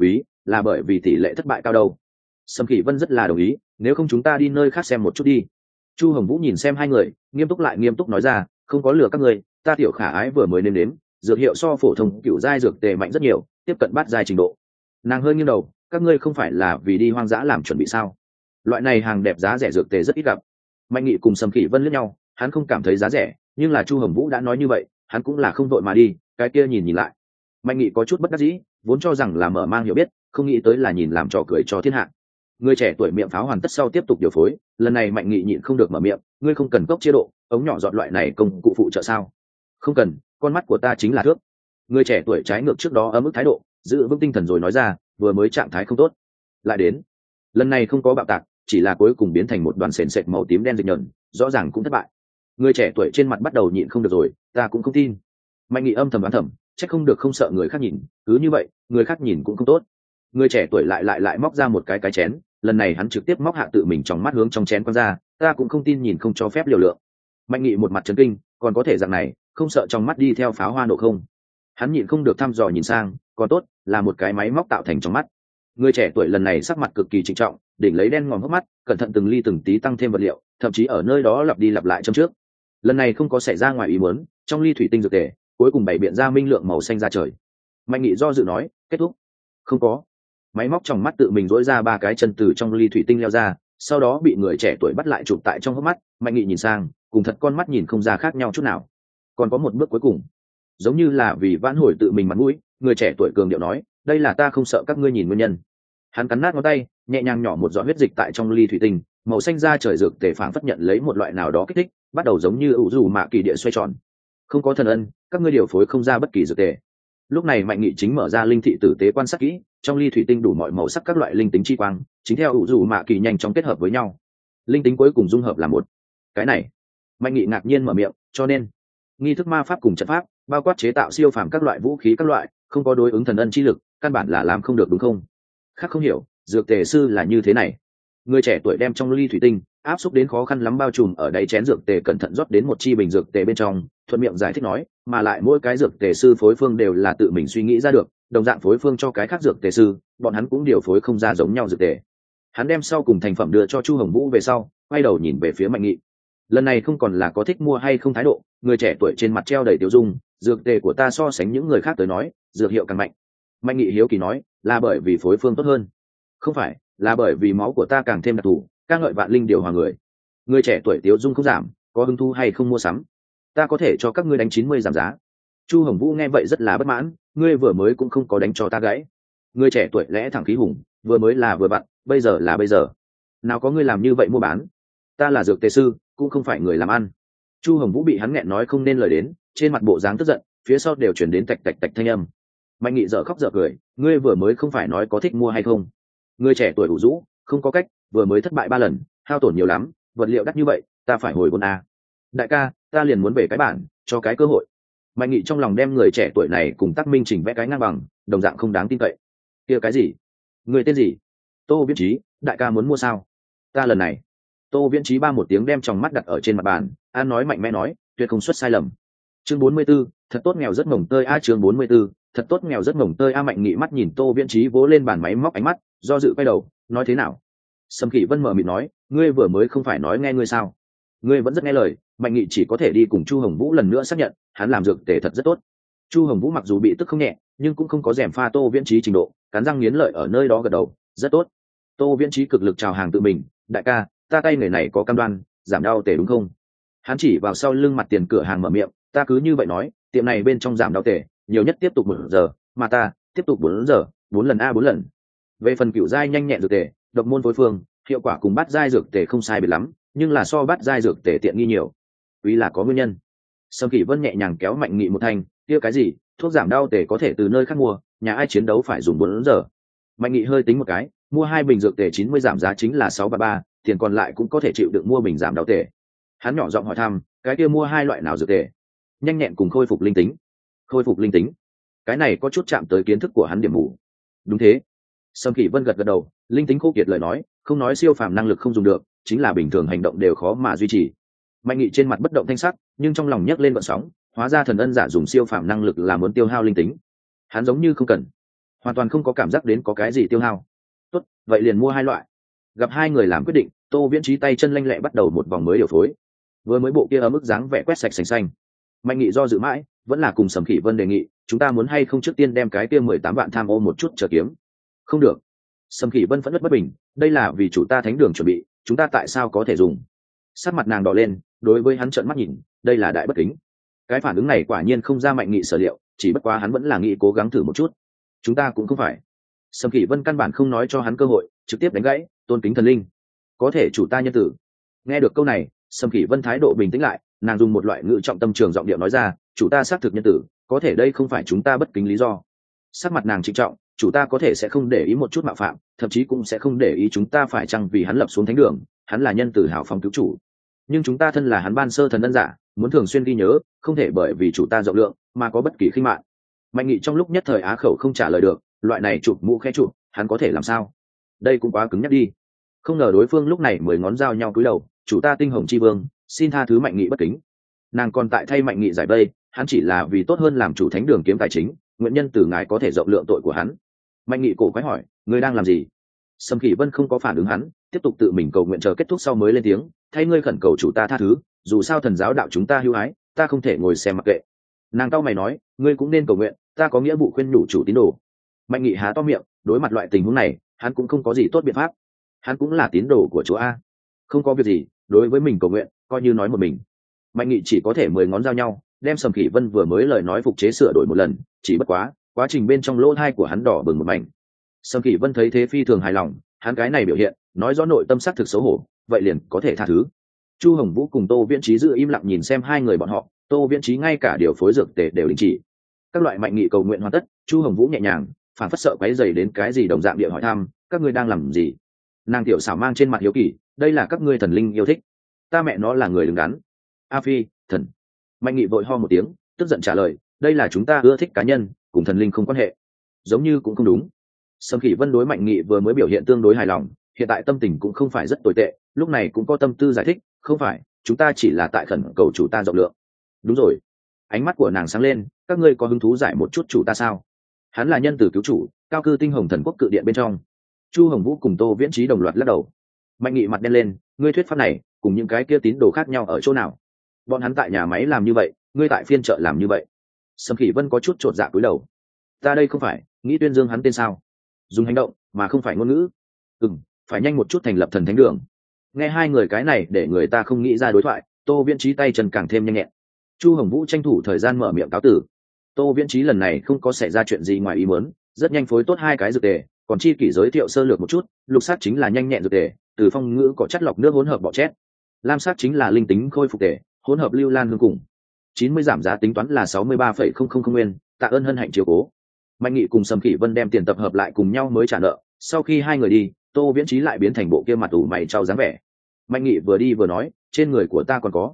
là bởi vì tỷ lệ thất bại cao đâu? Sâm Khỉ Vân rất là đồng ý, nếu không chúng ta đi nơi khác xem một chút đi. Chu Hồng Vũ nhìn xem hai người, nghiêm túc lại nghiêm túc nói ra, không có lừa các người, ta tiểu khả ái vừa mới nếm dược hiệu so phổ thông cựu giai dược tề mạnh rất nhiều, tiếp cận bát giai trình độ. Nàng hơi nghiêng đầu, các ngươi không phải là vì đi hoang dã làm chuẩn bị sao? Loại này hàng đẹp giá rẻ dược tề rất ít gặp. Mạnh Nghị cùng Sâm Khỉ Vân liếc nhau, hắn không cảm thấy giá rẻ, nhưng là Chu Hồng Vũ đã nói như vậy, hắn cũng là không vội mà đi, cái kia nhìn lại. Mạnh Nghị có chút bất đắc dĩ, vốn cho rằng là mở mang hiểu biết, không nghĩ tới là nhìn làm trò cười cho thiên hạ. Người trẻ tuổi miệng pháo hoàn tất sau tiếp tục điều phối, lần này Mạnh Nghị nhịn không được mở miệng, ngươi không cần cốc chế độ, ống nhỏ dọn loại này công cụ phụ trợ sao? Không cần, con mắt của ta chính là thước. Người trẻ tuổi trái ngược trước đó ấm ức thái độ, giữ vững tinh thần rồi nói ra, vừa mới trạng thái không tốt, lại đến. Lần này không có bạo tạc, chỉ là cuối cùng biến thành một đoàn sền sệt màu tím đen dịch nhợn, rõ ràng cũng thất bại. Người trẻ tuổi trên mặt bắt đầu nhịn không được rồi, ta cũng không tin. Mạnh Nghị âm thầm đoán thầm, chắc không được không sợ người khác nhìn, cứ như vậy, người khác nhìn cũng không tốt. Người trẻ tuổi lại móc ra một cái chén, lần này hắn trực tiếp móc hạ tự mình trong mắt hướng trong chén quăng ra, ta cũng không tin nhìn không cho phép liều lượng. Mạnh Nghị một mặt chấn kinh, còn có thể dạng này, không sợ trong mắt đi theo pháo hoa nổ không? Hắn nhịn không được thăm dò nhìn sang, còn tốt, là một cái máy móc tạo thành trong mắt. Người trẻ tuổi lần này sắc mặt cực kỳ trịnh trọng, đỉnh lấy đen ngòm hốc mắt, cẩn thận từng ly từng tí tăng thêm vật liệu, thậm chí ở nơi đó lặp đi lặp lại trong trước. Lần này không có xảy ra ngoài ý muốn, trong ly thủy tinh dược tề, cuối cùng bày biện ra minh lượng màu xanh ra trời. Mạnh Nghị do dự nói, kết thúc. Không có. Máy móc trong mắt tự mình dỗi ra ba cái chân từ trong ly thủy tinh leo ra, sau đó bị người trẻ tuổi bắt lại chụp tại trong hốc mắt. Mạnh Nghị nhìn sang, cùng thật con mắt nhìn không ra khác nhau chút nào. Còn có một bước cuối cùng, giống như là vì vãn hồi tự mình mặt mũi, người trẻ tuổi cường điệu nói, đây là ta không sợ các ngươi nhìn nguyên nhân. Hắn cắn nát ngón tay, nhẹ nhàng nhỏ một giọt huyết dịch tại trong ly thủy tinh, màu xanh da trời dược tề phảng phất nhận lấy một loại nào đó kích thích, bắt đầu giống như ủ dù mạ kỳ địa xoay tròn. Không có thần ân, các ngươi điều phối không ra bất kỳ dược tề. Lúc này Mạnh Nghị chính mở ra linh thị tử tế quan sát kỹ, trong ly thủy tinh đủ mọi màu sắc các loại linh tính chi quang, chính theo ủ dù mạ kỳ nhanh chóng kết hợp với nhau, linh tính cuối cùng dung hợp là một. Cái này, Mạnh Nghị ngạc nhiên mở miệng, cho nên nghi thức ma pháp cùng trận pháp, bao quát chế tạo siêu phàm các loại vũ khí các loại, không có đối ứng thần ân chi lực, căn bản là làm không được đúng không? Khác không hiểu, dược tề sư là như thế này. Người trẻ tuổi đem trong ly thủy tinh áp xúc đến khó khăn lắm bao trùm ở đáy chén dược tề, cẩn thận rót đến một chi bình dược tề bên trong, thuận miệng giải thích nói, mà lại mỗi cái dược tề sư phối phương đều là tự mình suy nghĩ ra được, đồng dạng phối phương cho cái khác dược tề sư, bọn hắn cũng điều phối không ra giống nhau dược tề. Hắn đem sau cùng thành phẩm đưa cho Chu Hồng Vũ về sau, quay đầu nhìn về phía Mạnh Nghị. Lần này không còn là có thích mua hay không thái độ, người trẻ tuổi trên mặt treo đầy tiêu dung, dược tề của ta so sánh những người khác tới nói, dược hiệu càng mạnh. Mạnh Nghị hiếu kỳ nói, là bởi vì phối phương tốt hơn? Không phải, là bởi vì máu của ta càng thêm đặc thù, ca ngợi vạn linh điều hòa người. Người trẻ tuổi tiêu dung không giảm, có hứng thú hay không mua sắm? Ta có thể cho các ngươi đánh 90 giảm giá. Chu Hồng Vũ nghe vậy rất là bất mãn, ngươi vừa mới cũng không có đánh cho ta gãy. Người trẻ tuổi lẽ thẳng khí hùng, vừa mới là vừa vặn, bây giờ là bây giờ. Nào có ngươi làm như vậy mua bán? Ta là dược tề sư, cũng không phải người làm ăn. Chu Hồng Vũ bị hắn nghẹn nói không nên lời đến, trên mặt bộ dáng tức giận, phía sau đều chuyển đến tạch tạch tạch thanh âm. Mạnh Nghị dở khóc dở cười, ngươi vừa mới không phải nói có thích mua hay không? Người trẻ tuổi ủ rũ, không có cách, vừa mới thất bại 3 lần, hao tổn nhiều lắm, vật liệu đắt như vậy, ta phải hồi vốn à. Đại ca, ta liền muốn về cái bản, cho cái cơ hội. Mạnh Nghị trong lòng đem người trẻ tuổi này cùng Tắc Minh Trình vẽ cái ngang bằng, đồng dạng không đáng tin cậy. Kia cái gì? Người tên gì? Tô Viễn Chí, đại ca muốn mua sao? Ta lần này. Tô Viễn Chí ba một tiếng đem tròng mắt đặt ở trên mặt bàn, an nói mạnh mẽ nói, tuyệt không xuất sai lầm. Chương 44, thật tốt nghèo rất mồng tơi a. Chương 44, thật tốt nghèo rất mồng tơi a. Mạnh Nghị mắt nhìn Tô Viễn Chí vỗ lên bàn máy móc ánh mắt, do dự quay đầu, nói thế nào? Sâm Khỉ Vân mở miệng nói, ngươi vừa mới không phải nói nghe ngươi sao? Ngươi vẫn rất nghe lời. Mạnh Nghị chỉ có thể đi cùng Chu Hồng Vũ lần nữa xác nhận, hắn làm dược tề thật rất tốt. Chu Hồng Vũ mặc dù bị tức không nhẹ, nhưng cũng không có rèm pha Tô Viễn Chí trình độ, cắn răng nghiến lợi ở nơi đó gật đầu, rất tốt. Tô Viễn Chí cực lực chào hàng tự mình, đại ca, ta tay người này có cam đoan giảm đau tề đúng không? Hắn chỉ vào sau lưng mặt tiền cửa hàng mở miệng, ta cứ như vậy nói, tiệm này bên trong giảm đau tề nhiều nhất tiếp tục 1 giờ, mà ta tiếp tục 4 giờ, 4 lần a 4 lần. Về phần cựu giai nhanh nhẹn dược tề, độc môn phối phương, hiệu quả cùng bát giai dược tề không sai biệt lắm, nhưng là so bát giai dược tề tiện nghi nhiều. Ý là có nguyên nhân. Sâm Kỷ Vân nhẹ nhàng kéo Mạnh Nghị một thanh, kia cái gì, thuốc giảm đau tề có thể từ nơi khác mua, nhà ai chiến đấu phải dùng 4 giờ. Mạnh Nghị hơi tính một cái, mua 2 bình dược tề 90 giảm giá chính là 633, tiền còn lại cũng có thể chịu đựng mua bình giảm đau tề. Hắn nhỏ giọng hỏi thăm, cái kia mua 2 loại nào dược tề? Nhanh nhẹn cùng khôi phục linh tính. Khôi phục linh tính? Cái này có chút chạm tới kiến thức của hắn điểm mù. Đúng thế. Sâm Kỷ Vân gật gật đầu, linh tính khô kiệt lời nói, không nói siêu phàm năng lực không dùng được, chính là bình thường hành động đều khó mà duy trì. Mạnh Nghị trên mặt bất động thanh sắc, nhưng trong lòng nhấc lên vận sóng, hóa ra thần ân giả dùng siêu phàm năng lực là muốn tiêu hao linh tính. Hắn giống như không cần. hoàn toàn không có cảm giác đến có cái gì tiêu hao. Tốt, vậy liền mua hai loại. Gặp hai người làm quyết định, Tô Viễn Trí tay chân lanh lẹ bắt đầu một vòng mới điều phối. Vừa mới bộ kia ở mức dáng vẻ quét sạch sành xanh. Mạnh Nghị do dự mãi, vẫn là cùng Sầm Khỉ Vân đề nghị, chúng ta muốn hay không trước tiên đem cái kia 18 vạn tham ô một chút chờ kiếm. Không được. Sầm Khỉ Vân phẫn nộ bất bình, đây là vì chủ ta thánh đường chuẩn bị, chúng ta tại sao có thể dùng? Sắc mặt nàng đỏ lên, đối với hắn trợn mắt nhìn, đây là đại bất kính. Cái phản ứng này quả nhiên không ra Mạnh Nghị sở liệu, chỉ bất quá hắn vẫn là nghĩ cố gắng thử một chút. Chúng ta cũng không phải. Sầm Khỉ Vân căn bản không nói cho hắn cơ hội, trực tiếp đánh gãy, tôn kính thần linh. Có thể chủ ta nhân tử. Nghe được câu này, Sầm Khỉ Vân thái độ bình tĩnh lại, nàng dùng một loại ngữ trọng tâm trường giọng điệu nói ra, chủ ta xác thực nhân tử, có thể đây không phải chúng ta bất kính lý do. Sắc mặt nàng trịnh trọng, chủ ta có thể sẽ không để ý một chút mạo phạm, thậm chí cũng sẽ không để ý chúng ta phải chăng vì hắn lập xuống thánh đường, hắn là nhân tử hảo phong cứu chủ. Nhưng chúng ta thân là hắn ban sơ thần ân giả, muốn thường xuyên ghi nhớ, không thể bởi vì chủ ta rộng lượng mà có bất kỳ khinh mạn. Mạnh Nghị trong lúc nhất thời á khẩu không trả lời được, loại này chụp mũ khẽ chụp, hắn có thể làm sao? Đây cũng quá cứng nhắc đi. Không ngờ đối phương lúc này mới ngón giao nhau cúi đầu, chủ ta tinh hồng chi vương, xin tha thứ Mạnh Nghị bất kính. Nàng còn tại thay Mạnh Nghị giải vây, hắn chỉ là vì tốt hơn làm chủ thánh đường kiếm tài chính, nguyện nhân từ ngài có thể rộng lượng tội của hắn. Mạnh Nghị cổ quái hỏi, ngươi đang làm gì? Sầm Khỉ Vân không có phản ứng hắn, tiếp tục tự mình cầu nguyện chờ kết thúc sau mới lên tiếng, thay ngươi khẩn cầu chủ ta tha thứ, dù sao thần giáo đạo chúng ta hữu ái, ta không thể ngồi xem mặc kệ. Nàng cau mày nói, ngươi cũng nên cầu nguyện, ta có nghĩa vụ khuyên nhủ chủ tín đồ. Mạnh Nghị há to miệng, đối mặt loại tình huống này, hắn cũng không có gì tốt biện pháp. Hắn cũng là tín đồ của chúa a, không có việc gì, đối với mình cầu nguyện, coi như nói một mình. Mạnh Nghị chỉ có thể 10 ngón giao nhau, đem Sầm Khỉ Vân vừa mới lời nói phục chế sửa đổi một lần, chỉ bất quá trình bên trong lỗ tai của hắn đỏ bừng một mảnh. Sầm Khỉ Vân thấy thế phi thường hài lòng, hắn cái này biểu hiện, nói rõ nội tâm sắc thực xấu hổ, vậy liền có thể tha thứ. Chu Hồng Vũ cùng Tô Viễn Trí giữ im lặng nhìn xem hai người bọn họ, Tô Viễn Trí ngay cả điều phối dược tề đều đình chỉ. Các loại Mạnh Nghị cầu nguyện hoàn tất, Chu Hồng Vũ nhẹ nhàng, phản phất sợ quấy rầy đến cái gì đồng dạng địa hỏi thăm, các ngươi đang làm gì? Nàng tiểu xảo mang trên mặt hiếu kỳ, đây là các ngươi thần linh yêu thích. Ta mẹ nó là người đứng đắn. A Phi, thần. Mạnh Nghị vội ho một tiếng, tức giận trả lời, đây là chúng ta ưa thích cá nhân, cùng thần linh không quan hệ. Giống như cũng không đúng. Sầm Khỉ Vân đối Mạnh Nghị vừa mới biểu hiện tương đối hài lòng, hiện tại tâm tình cũng không phải rất tồi tệ, lúc này cũng có tâm tư giải thích, không phải, chúng ta chỉ là tại khẩn cầu chủ ta rộng lượng. Đúng rồi. Ánh mắt của nàng sáng lên, các ngươi có hứng thú giải một chút chủ ta sao? Hắn là nhân tử cứu chủ, cao cư tinh hồng thần quốc cự điện bên trong. Chu Hồng Vũ cùng Tô Viễn Trí đồng loạt lắc đầu. Mạnh Nghị mặt đen lên, ngươi thuyết pháp này cùng những cái kia tín đồ khác nhau ở chỗ nào? Bọn hắn tại nhà máy làm như vậy, ngươi tại phiên chợ làm như vậy. Sầm Khỉ Vân có chút chột dạ cúi đầu. Ta đây không phải nghĩ tuyên dương hắn tên sao? Dùng hành động mà không phải ngôn ngữ. Phải nhanh một chút thành lập thần thánh đường. Nghe hai người cái này để người ta không nghĩ ra đối thoại, Tô Viễn Trí tay chân càng thêm nhanh nhẹn. Chu Hồng Vũ tranh thủ thời gian mở miệng cáo tử. Tô Viễn Trí lần này không có xảy ra chuyện gì ngoài ý muốn, rất nhanh phối tốt hai cái dược tề, còn chi kỷ giới thiệu sơ lược một chút, lục sát chính là nhanh nhẹn dược tề, từ phong ngữ có chất lọc nước hỗn hợp bọ chét. Lam sát chính là linh tính khôi phục tề, hỗn hợp lưu lan hương cùng. 90 giảm giá tính toán là 63,000 nguyên, tạ ơn hân hạnh chiếu cố. Mạnh Nghị cùng Sầm Khỉ Vân đem tiền tập hợp lại cùng nhau mới trả nợ, sau khi hai người đi, Tô Viễn Trí lại biến thành bộ kia mặt ủ mày trao dáng vẻ. Mạnh Nghị vừa đi vừa nói, trên người của ta còn có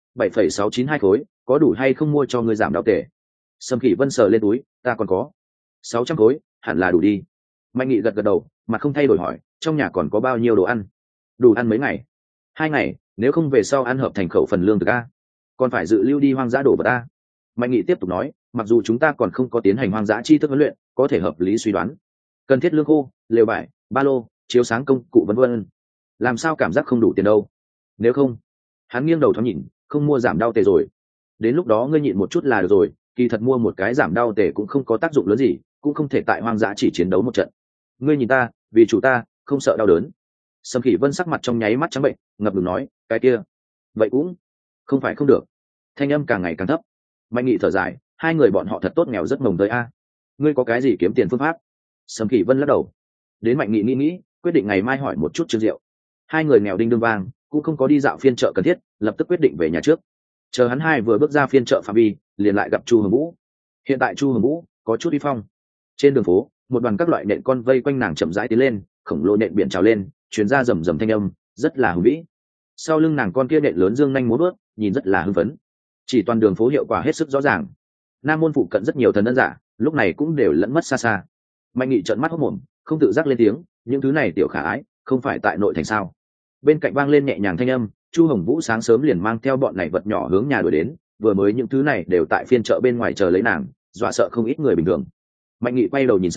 7,692 khối, có đủ hay không mua cho ngươi giảm đau tệ? Sầm Khỉ Vân sờ lên túi, ta còn có 600 khối, hẳn là đủ đi. Mạnh Nghị gật gật đầu, mặt không thay đổi hỏi, trong nhà còn có bao nhiêu đồ ăn? Đủ ăn mấy ngày? 2 ngày, nếu không về sau ăn hợp thành khẩu phần lương thực a, còn phải dự lưu đi hoang dã đổ vật a. Mạnh Nghị tiếp tục nói, mặc dù chúng ta còn không có tiến hành hoang dã chi thức huấn luyện, có thể hợp lý suy đoán cần thiết lương khô, lều vải, ba lô, chiếu sáng công cụ vân vân. Làm sao cảm giác không đủ tiền đâu? Nếu không, hắn nghiêng đầu thoáng nhìn, không mua giảm đau tề rồi. Đến lúc đó ngươi nhịn một chút là được rồi, kỳ thật mua một cái giảm đau tề cũng không có tác dụng lớn gì, cũng không thể tại hoang dã chỉ chiến đấu một trận. Ngươi nhìn ta, vì chủ ta, không sợ đau đớn. Sầm Khỉ Vân sắc mặt trong nháy mắt trắng bệnh, ngập ngừng nói, cái kia, vậy cũng không phải không được. Thanh âm càng ngày càng thấp. Mạnh Nghị thở dài, hai người bọn họ thật tốt nghèo rất mồng tới a. Ngươi có cái gì kiếm tiền phương pháp? Sầm Khỉ Vân lắc đầu. Đến Mạnh Nghị nghĩ, quyết định ngày mai hỏi một chút Trương Diệu. Hai người nghèo đinh đương vang, cũng không có đi dạo phiên chợ cần thiết, lập tức quyết định về nhà trước. Chờ hắn hai vừa bước ra phiên chợ phạm vi, liền lại gặp Chu Hồng Vũ. Hiện tại Chu Hồng Vũ có chút uy phong. Trên đường phố, một đoàn các loại nện con vây quanh nàng chậm rãi tiến lên, khổng lồ nện biển trào lên, truyền ra rầm rầm thanh âm, rất là hùng vĩ. Sau lưng nàng con kia nện lớn dương nhanh múa bước, nhìn rất là hưng phấn. Chỉ toàn đường phố hiệu quả hết sức rõ ràng. Nam môn phụ cận rất nhiều thần ân giả, lúc này cũng đều lẫn mất xa xa. Mạnh Nghị trợn mắt hốt mồm, không tự giác lên tiếng, những thứ này tiểu khả ái, không phải tại nội thành sao? Bên cạnh vang lên nhẹ nhàng thanh âm, Chu Hồng Vũ sáng sớm liền mang theo bọn này vật nhỏ hướng nhà đuổi đến, vừa mới những thứ này đều tại phiên chợ bên ngoài chờ lấy nàng, dọa sợ không ít người bình thường. Mạnh Nghị quay đầu nhìn sang,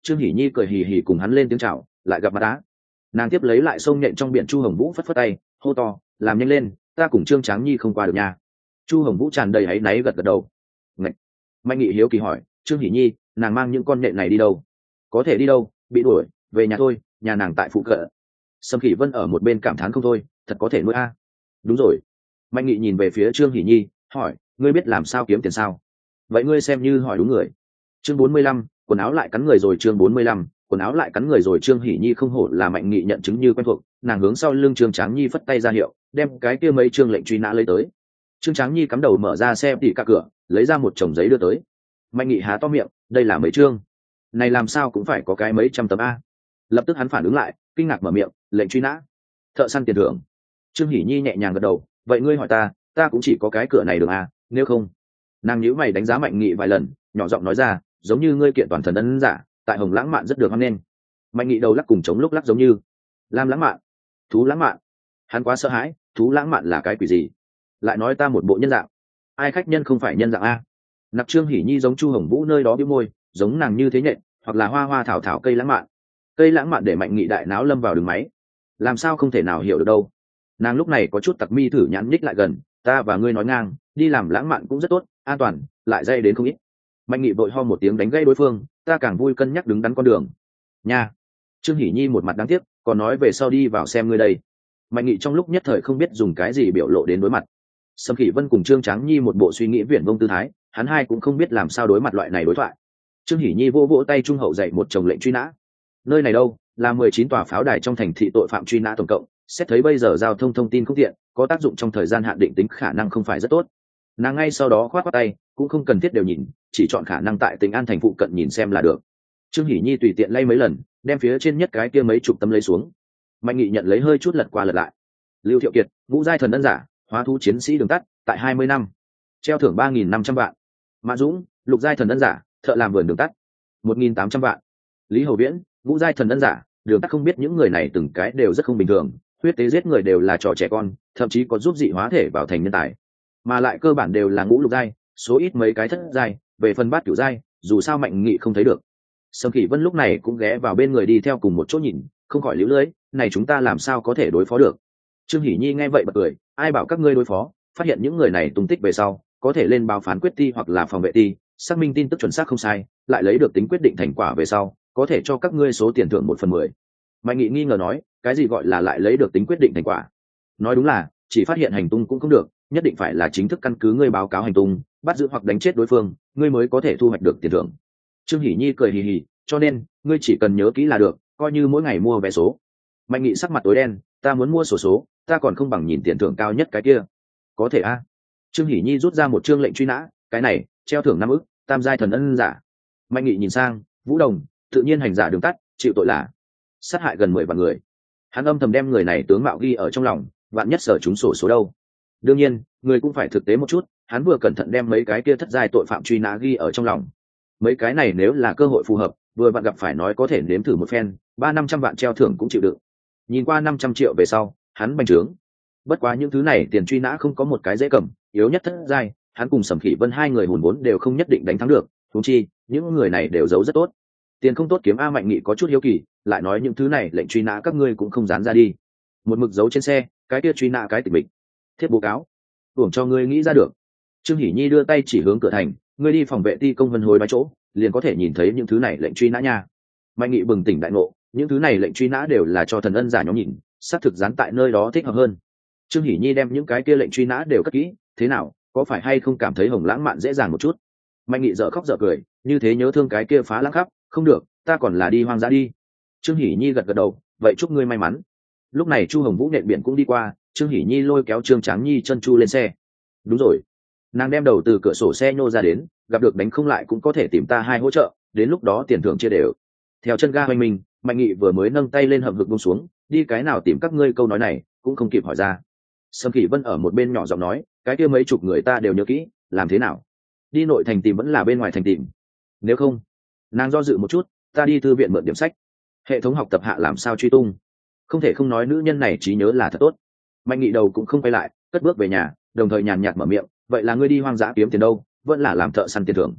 Trương Hỷ Nhi cười hì hì cùng hắn lên tiếng chào, lại gặp mặt á. Nàng tiếp lấy lại xông nhện trong biển Chu Hồng Vũ phất phất tay, hô to, làm nhanh lên, ta cùng Trương Tráng Nhi không qua được nha. Chu Hồng Vũ tràn đầy áy náy gật gật đầu. Ngạch. Mạnh Nghị hiếu kỳ hỏi, Trương Hỷ Nhi, nàng mang những con nhện này đi đâu? Có thể đi đâu, bị đuổi, về nhà thôi, nhà nàng tại phụ cận. Sâm Khỉ Vân ở một bên cảm thán không thôi, thật có thể nuôi a. Đúng rồi. Mạnh Nghị nhìn về phía Trương Hỷ Nhi, hỏi, ngươi biết làm sao kiếm tiền sao? Vậy ngươi xem như hỏi đúng người. Chương 45, quần áo lại cắn người rồi. Chương 45, quần áo lại cắn người rồi. Trương Hỷ Nhi không hổ là Mạnh Nghị nhận chứng như quen thuộc, nàng hướng sau lưng Trương Tráng Nhi phất tay ra hiệu, đem cái kia mấy chương lệnh truy nã lấy tới. Trương Tráng Nhi cắm đầu mở ra xe tỉ cả cửa, lấy ra một chồng giấy đưa tới. Mạnh Nghị há to miệng, đây là mấy chương? Này làm sao cũng phải có cái mấy trăm tấm a. Lập tức hắn phản ứng lại, kinh ngạc mở miệng, lệnh truy nã, thợ săn tiền thưởng. Trương Hỷ Nhi nhẹ nhàng gật đầu, vậy ngươi hỏi ta cũng chỉ có cái cửa này được a, nếu không. Nàng nhíu mày đánh giá Mạnh Nghị vài lần, nhỏ giọng nói ra, giống như ngươi kiện toàn thần ân giả, tại Hồng Lãng Mạn rất được hoan nghênh. Mạnh Nghị đầu lắc cùng chống lúc lắc giống như Lam Lãng Mạn, Thú Lãng Mạn. Hắn quá sợ hãi, Thú Lãng Mạn là cái quỷ gì? Lại nói ta một bộ nhân dạng, ai khách nhân không phải nhân dạng a? Nặc Trương Hỷ Nhi giống Chu Hồng Vũ nơi đó bĩu môi, giống nàng như thế nhện, hoặc là hoa hoa thảo thảo cây lãng mạn. Cây lãng mạn để Mạnh Nghị đại náo lâm vào đường máy, làm sao không thể nào hiểu được đâu. Nàng lúc này có chút tặc mi thử nhãn nhích lại gần, ta và ngươi nói ngang, đi làm lãng mạn cũng rất tốt, an toàn, lại dây đến không ít. Mạnh Nghị vội ho một tiếng đánh gây đối phương, ta càng vui cân nhắc đứng đắn con đường nha. Trương Hỷ Nhi một mặt đáng tiếc, còn nói về sau đi vào xem ngươi đây. Mạnh Nghị trong lúc nhất thời không biết dùng cái gì biểu lộ đến đối mặt. Sâm Khỉ Vân cùng Trương Tráng Nhi một bộ suy nghĩ viển vông tư thái, hắn hai cũng không biết làm sao đối mặt loại này đối thoại. Trương Hỷ Nhi vỗ vỗ tay trung hậu dạy một chồng lệnh truy nã. Nơi này đâu, là 19 tòa pháo đài trong thành thị tội phạm truy nã tổng cộng, xét thấy bây giờ giao thông thông tin không tiện, có tác dụng trong thời gian hạn định tính khả năng không phải rất tốt. Nàng ngay sau đó khoát khoát tay, cũng không cần thiết đều nhìn, chỉ chọn khả năng tại tỉnh An thành phụ cận nhìn xem là được. Trương Hỷ Nhi tùy tiện lay mấy lần, đem phía trên nhất cái kia mấy chục tấm lấy xuống. Mạnh Nghị nhận lấy hơi chút lật qua lật lại. Lưu Thiệu Kiệt, ngũ giai thần ân giả, hóa thú chiến sĩ đường tắt, tại 20 năm, treo thưởng 3.500 vạn. Mã Dũng, lục giai thần ân giả, thợ làm vườn đường tắt, 1.800 vạn. Lý Hầu Viễn, ngũ giai thần ân giả, đường tắt. Không biết những người này từng cái đều rất không bình thường, huyết tế giết người đều là trò trẻ con, thậm chí có giúp dị hóa thể vào thành nhân tài, mà lại cơ bản đều là ngũ lục giai, số ít mấy cái thất giai. Về phần bát cửu giai, dù sao Mạnh Nghị không thấy được. Sâm Khỉ Vân lúc này cũng ghé vào bên người đi theo cùng một chỗ nhìn, không khỏi líu lưỡi, này chúng ta làm sao có thể đối phó được? Trương Hỷ Nhi nghe vậy bật cười, ai bảo các ngươi đối phó, phát hiện những người này tung tích về sau, có thể lên báo phán quyết ti hoặc là phòng vệ ti, xác minh tin tức chuẩn xác không sai, lại lấy được tính quyết định thành quả về sau, có thể cho các ngươi số tiền thưởng 1/10. Mạnh Nghị nghi ngờ nói, cái gì gọi là lại lấy được tính quyết định thành quả? Nói đúng là, chỉ phát hiện hành tung cũng không được, nhất định phải là chính thức căn cứ ngươi báo cáo hành tung, bắt giữ hoặc đánh chết đối phương, ngươi mới có thể thu hoạch được tiền thưởng. Trương Hỷ Nhi cười hì hì, cho nên ngươi chỉ cần nhớ kỹ là được, coi như mỗi ngày mua vé số. Mạnh Nghị sắc mặt tối đen, ta muốn mua sổ số, ta còn không bằng nhìn tiền thưởng cao nhất cái kia. Có thể a? Trương Hỷ Nhi rút ra một chương lệnh truy nã, cái này treo thưởng 5 ức, tam giai thần ân giả. Mạnh Nghị nhìn sang, Vũ Đồng, tự nhiên hành giả đường tắt, chịu tội là sát hại gần 10 vạn người. Hắn âm thầm đem người này tướng mạo ghi ở trong lòng, vạn nhất sở chúng sổ số đâu. Đương nhiên, người cũng phải thực tế một chút, hắn vừa cẩn thận đem mấy cái kia thất giai tội phạm truy nã ghi ở trong lòng. Mấy cái này nếu là cơ hội phù hợp, vừa bạn gặp phải nói có thể nếm thử một phen, 300-500 vạn treo thưởng cũng chịu đựng. Nhìn qua 500 triệu về sau, hắn bành trướng. Bất quá những thứ này tiền truy nã không có một cái dễ cầm, yếu nhất thất giai, hắn cùng Sầm Khỉ Vân hai người hùn vốn đều không nhất định đánh thắng được, huống chi, những người này đều giấu rất tốt. Tiền không tốt kiếm a. Mạnh Nghị có chút hiếu kỳ, lại nói những thứ này lệnh truy nã các ngươi cũng không dán ra đi. Một mực giấu trên xe, cái kia truy nã cái tịch mịch. Thiết bố cáo, uổng cho ngươi nghĩ ra được. Trương Hỷ Nhi đưa tay chỉ hướng cửa thành, ngươi đi phòng vệ ti công vân hối bái chỗ, liền có thể nhìn thấy những thứ này lệnh truy nã nha. Mạnh Nghị bừng tỉnh đại ngộ, những thứ này lệnh truy nã đều là cho thần ân giả nhóm nhìn, xác thực dán tại nơi đó thích hợp hơn. Trương Hỷ Nhi đem những cái kia lệnh truy nã đều cất kỹ, thế nào, có phải hay không cảm thấy Hồng Lãng Mạn dễ dàng một chút? Mạnh Nghị dở khóc dở cười, như thế nhớ thương cái kia phá lãng khắp, không được, ta còn là đi hoang dã đi. Trương Hỷ Nhi gật gật đầu, vậy chúc ngươi may mắn. Lúc này Chu Hồng Vũ nện biển cũng đi qua, Trương Hỷ Nhi lôi kéo Trương Tráng Nhi chân chu lên xe. Đúng rồi, nàng đem đầu từ cửa sổ xe nhô ra đến, gặp được đánh không lại cũng có thể tìm ta hai hỗ trợ, đến lúc đó tiền thưởng chia đều. Theo chân ga hoành mình, Mạnh Nghị vừa mới nâng tay lên hậm hực buông xuống, đi cái nào tìm các ngươi, câu nói này cũng không kịp hỏi ra. Sâm Khỉ Vân ở một bên nhỏ giọng nói, cái kia mấy chục người ta đều nhớ kỹ, làm thế nào? Đi nội thành tìm vẫn là bên ngoài thành tìm? Nếu không, nàng do dự một chút, ta đi thư viện mượn điểm sách. Hệ thống học tập hạ làm sao truy tung? Không thể không nói nữ nhân này trí nhớ là thật tốt. Mạnh Nghị đầu cũng không quay lại, cất bước về nhà, đồng thời nhàn nhạt mở miệng, vậy là ngươi đi hoang dã kiếm tiền đâu, vẫn là làm thợ săn tiền thưởng?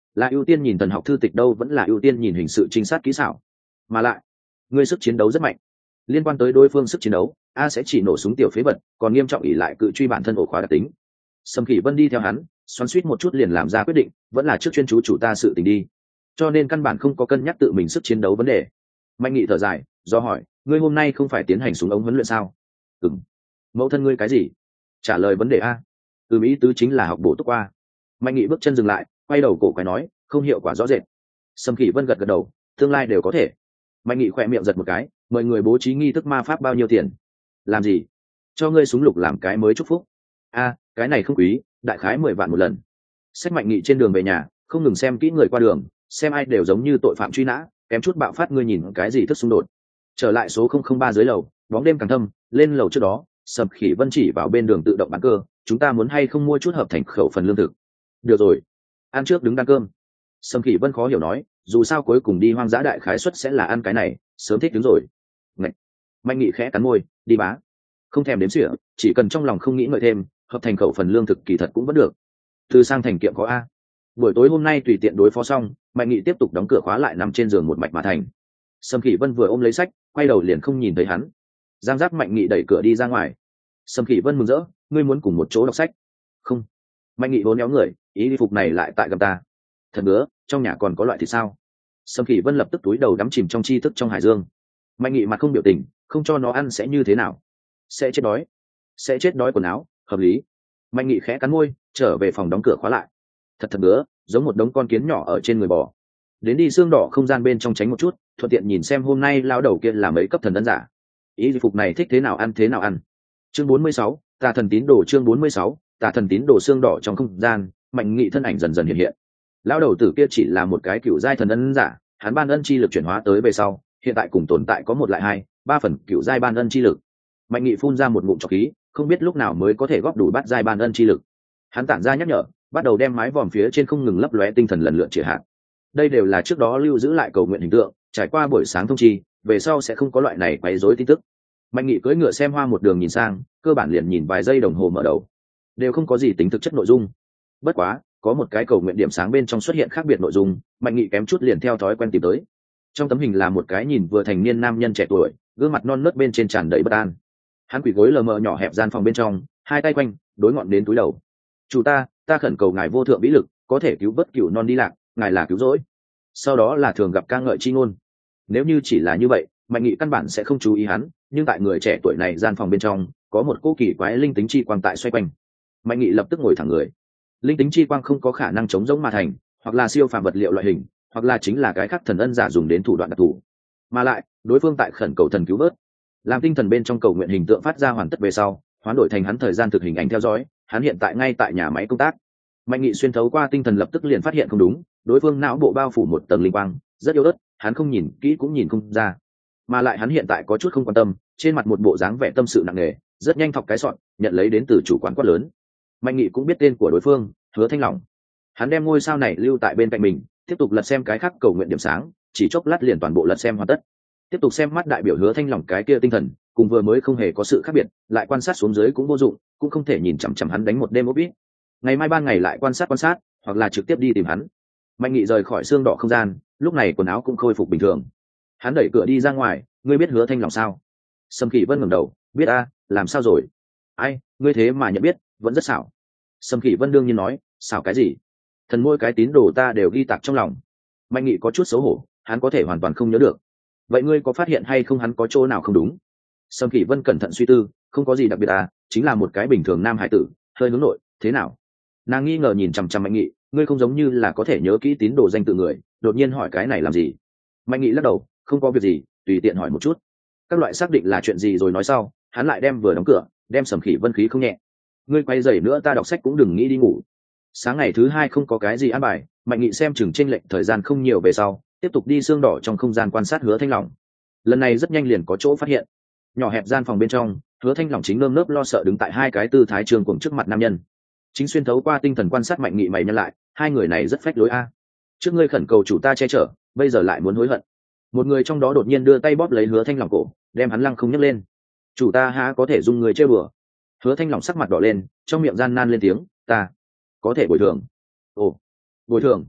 là ưu tiên nhìn thần học thư tịch đâu vẫn là ưu tiên nhìn hình sự trinh sát kỹ xảo? Mà lại ngươi sức chiến đấu rất mạnh, liên quan tới đối phương sức chiến đấu a sẽ chỉ nổ súng tiểu phế vật, còn nghiêm trọng ỉ lại cự truy bản thân ổ khóa đặc tính. Sầm Khỉ Vân đi theo hắn xoắn suýt một chút liền làm ra quyết định, vẫn là trước chuyên chú chủ ta sự tình đi, cho nên căn bản không có cân nhắc tự mình sức chiến đấu vấn đề. Mạnh Nghị thở dài do hỏi, ngươi hôm nay không phải tiến hành súng ống huấn luyện sao? Ừm. Mẫu thân ngươi cái gì? Trả lời vấn đề a. Ý tứ chính là học bổ túc qua. Mạnh Nghị bước chân dừng lại, quay đầu cổ quái nói, không hiệu quả rõ rệt. Sầm Khỉ Vân gật gật đầu, tương lai đều có thể. Mạnh Nghị khỏe miệng giật một cái, mời người bố trí nghi thức ma pháp bao nhiêu tiền? Làm gì? Cho ngươi súng lục làm cái mới chúc phúc. A, cái này không quý, đại khái 10 vạn một lần. Sách Mạnh Nghị trên đường về nhà không ngừng xem kỹ người qua đường, xem ai đều giống như tội phạm truy nã, kém chút bạo phát. Ngươi nhìn cái gì thức xung đột? Trở lại số 003 dưới lầu, bóng đêm càng thâm, lên lầu trước đó Sầm Khỉ Vân chỉ vào bên đường tự động bán cơ, chúng ta muốn hay không mua chút hợp thành khẩu phần lương thực? Được rồi, ăn trước đứng ăn cơm. Sầm Khỉ Vân khó hiểu nói, dù sao cuối cùng đi hoang dã đại khái suất sẽ là ăn cái này, sớm thích đứng rồi. Ngậy. Mạnh Nghị khẽ cắn môi, đi bá. Không thèm đếm xỉa, chỉ cần trong lòng không nghĩ ngợi thêm, hợp thành khẩu phần lương thực kỳ thật cũng vẫn được. Từ sang thành kiệm có a. Buổi tối hôm nay tùy tiện đối phó xong, Mạnh Nghị tiếp tục đóng cửa khóa lại nằm trên giường một mạch mà thành. Sầm Khỉ Vân vừa ôm lấy sách, quay đầu liền không nhìn thấy hắn. Giang Giác Mạnh Nghị đẩy cửa đi ra ngoài. Sầm Khỉ Vân mừng rỡ, ngươi muốn cùng một chỗ đọc sách? Không. Mạnh Nghị vốn éo người, ý đi phục này lại tại gặp ta. Thật nữa, trong nhà còn có loại thì sao? Sầm Khỉ Vân lập tức túi đầu đắm chìm trong tri thức trong hải dương. Mạnh Nghị mặt không biểu tình, không cho nó ăn sẽ như thế nào? Sẽ chết đói. Sẽ chết đói quần áo, hợp lý. Mạnh Nghị khẽ cắn môi, trở về phòng đóng cửa khóa lại. Thật nữa, giống một đống con kiến nhỏ ở trên người bò. Đến đi xương đỏ không gian bên trong tránh một chút, thuận tiện nhìn xem hôm nay lao đầu kia là mấy cấp thần ấn giả. Ý phục này thích thế nào ăn thế nào ăn. Chương 46, Tà thần tín đồ. Chương 46, Tà thần tín đồ. Xương đỏ trong không gian, Mạnh Nghị thân ảnh dần dần hiện hiện. Lão đầu tử kia chỉ là một cái cựu giai thần ân giả, hắn ban ân chi lực chuyển hóa tới về sau, hiện tại cùng tồn tại có 1 lại 2, 3 phần cựu giai ban ân chi lực. Mạnh Nghị phun ra một ngụm trọc khí, không biết lúc nào mới có thể góp đủ bát giai ban ân chi lực. Hắn tản ra nhắc nhở, bắt đầu đem mái vòm phía trên không ngừng lấp lóe tinh thần lần lượt chĩa hạt. Đây đều là trước đó lưu giữ lại cầu nguyện hình tượng, trải qua buổi sáng thông chi, về sau sẽ không có loại này quấy rối tin tức. Mạnh Nghị cưỡi ngựa xem hoa một đường nhìn sang, cơ bản liền nhìn vài giây đồng hồ mở đầu, đều không có gì tính thực chất nội dung. Bất quá, có một cái cầu nguyện điểm sáng bên trong xuất hiện khác biệt nội dung, Mạnh Nghị kém chút liền theo thói quen tìm tới. Trong tấm hình là một cái nhìn vừa thành niên nam nhân trẻ tuổi, gương mặt non nớt bên trên tràn đầy bất an. Hắn quỳ gối lờ mờ nhỏ hẹp gian phòng bên trong, hai tay quanh đối ngọn đến túi đầu. Chủ ta khẩn cầu ngài vô thượng vĩ lực, có thể cứu vớt cửu non đi lạc, ngài là cứu rỗi. Sau đó là thường gặp ca ngợi chi ngôn. Nếu như chỉ là như vậy, Mạnh Nghị căn bản sẽ không chú ý hắn, nhưng tại người trẻ tuổi này gian phòng bên trong có một cô kỳ quái linh tính chi quang tại xoay quanh. Mạnh Nghị lập tức ngồi thẳng người. Linh tính chi quang không có khả năng chống giống mà thành, hoặc là siêu phàm vật liệu loại hình, hoặc là chính là cái khác thần ân giả dùng đến thủ đoạn đặc thù. Mà lại, đối phương tại khẩn cầu thần cứu vớt, làm tinh thần bên trong cầu nguyện hình tượng phát ra hoàn tất về sau, hoán đổi thành hắn thời gian thực hình ảnh theo dõi, hắn hiện tại ngay tại nhà máy công tác. Mạnh Nghị xuyên thấu qua tinh thần lập tức liền phát hiện không đúng, đối phương não bộ bao phủ một tầng linh quang, rất yếu ớt, hắn không nhìn kỹ cũng nhìn không ra. Mà lại hắn hiện tại có chút không quan tâm, trên mặt một bộ dáng vẻ tâm sự nặng nề, rất nhanh thọc cái sọn, nhận lấy đến từ chủ quán quát lớn. Mạnh Nghị cũng biết tên của đối phương, Hứa Thanh Lòng. Hắn đem ngôi sao này lưu tại bên cạnh mình, tiếp tục lật xem cái khác cầu nguyện điểm sáng, chỉ chốc lát liền toàn bộ lật xem hoàn tất. Tiếp tục xem mắt đại biểu Hứa Thanh Lòng cái kia tinh thần, cùng vừa mới không hề có sự khác biệt, lại quan sát xuống dưới cũng vô dụng, cũng không thể nhìn chằm chằm hắn đánh một đêm ốp ít. Ngày mai ban ngày lại quan sát, hoặc là trực tiếp đi tìm hắn. Mạnh Nghị rời khỏi xương đỏ không gian, lúc này quần áo cũng khôi phục bình thường. Hắn đẩy cửa đi ra ngoài, ngươi biết Hứa Thanh Lòng sao? Sầm Khỉ Vân ngẩng đầu, biết a, làm sao rồi? Ai, ngươi thế mà nhận biết, vẫn rất xảo. Sầm Khỉ Vân đương nhiên nói, xảo cái gì? Thần mỗi cái tín đồ ta đều ghi tạc trong lòng. Mạnh Nghị có chút xấu hổ, hắn có thể hoàn toàn không nhớ được. Vậy ngươi có phát hiện hay không hắn có chỗ nào không đúng? Sầm Khỉ Vân cẩn thận suy tư, không có gì đặc biệt à, chính là một cái bình thường nam hải tử, hơi hướng nội, thế nào? Nàng nghi ngờ nhìn chằm chằm Mạnh Nghị, ngươi không giống như là có thể nhớ kỹ tín đồ danh tự người, đột nhiên hỏi cái này làm gì? Mạnh Nghị lắc đầu, không có việc gì, tùy tiện hỏi một chút. Các loại xác định là chuyện gì rồi nói sau, hắn lại đem vừa đóng cửa, đem Sầm Khỉ Vân khí không nhẹ. Ngươi quay dậy nữa ta đọc sách cũng đừng nghĩ đi ngủ. Sáng ngày thứ hai không có cái gì ăn bài, Mạnh Nghị xem chừng chênh lệch thời gian không nhiều về sau, tiếp tục đi xương đỏ trong không gian quan sát Hứa Thanh Lòng. Lần này rất nhanh liền có chỗ phát hiện. Nhỏ hẹp gian phòng bên trong, Hứa Thanh Lòng chính nơm nớp lo sợ đứng tại hai cái tư thái trường cuồng trước mặt nam nhân. Chính xuyên thấu qua tinh thần quan sát Mạnh Nghị mày nhân lại, hai người này rất phách lối a. Trước ngươi khẩn cầu chủ ta che chở, bây giờ lại muốn hối hận. Một người trong đó đột nhiên đưa tay bóp lấy Hứa Thanh Lòng cổ, đem hắn lăng không nhấc lên. Chủ ta há có thể dung người chơi bừa? Hứa Thanh Lòng sắc mặt đỏ lên, trong miệng gian nan lên tiếng, ta có thể bồi thường. Ồ, bồi thường?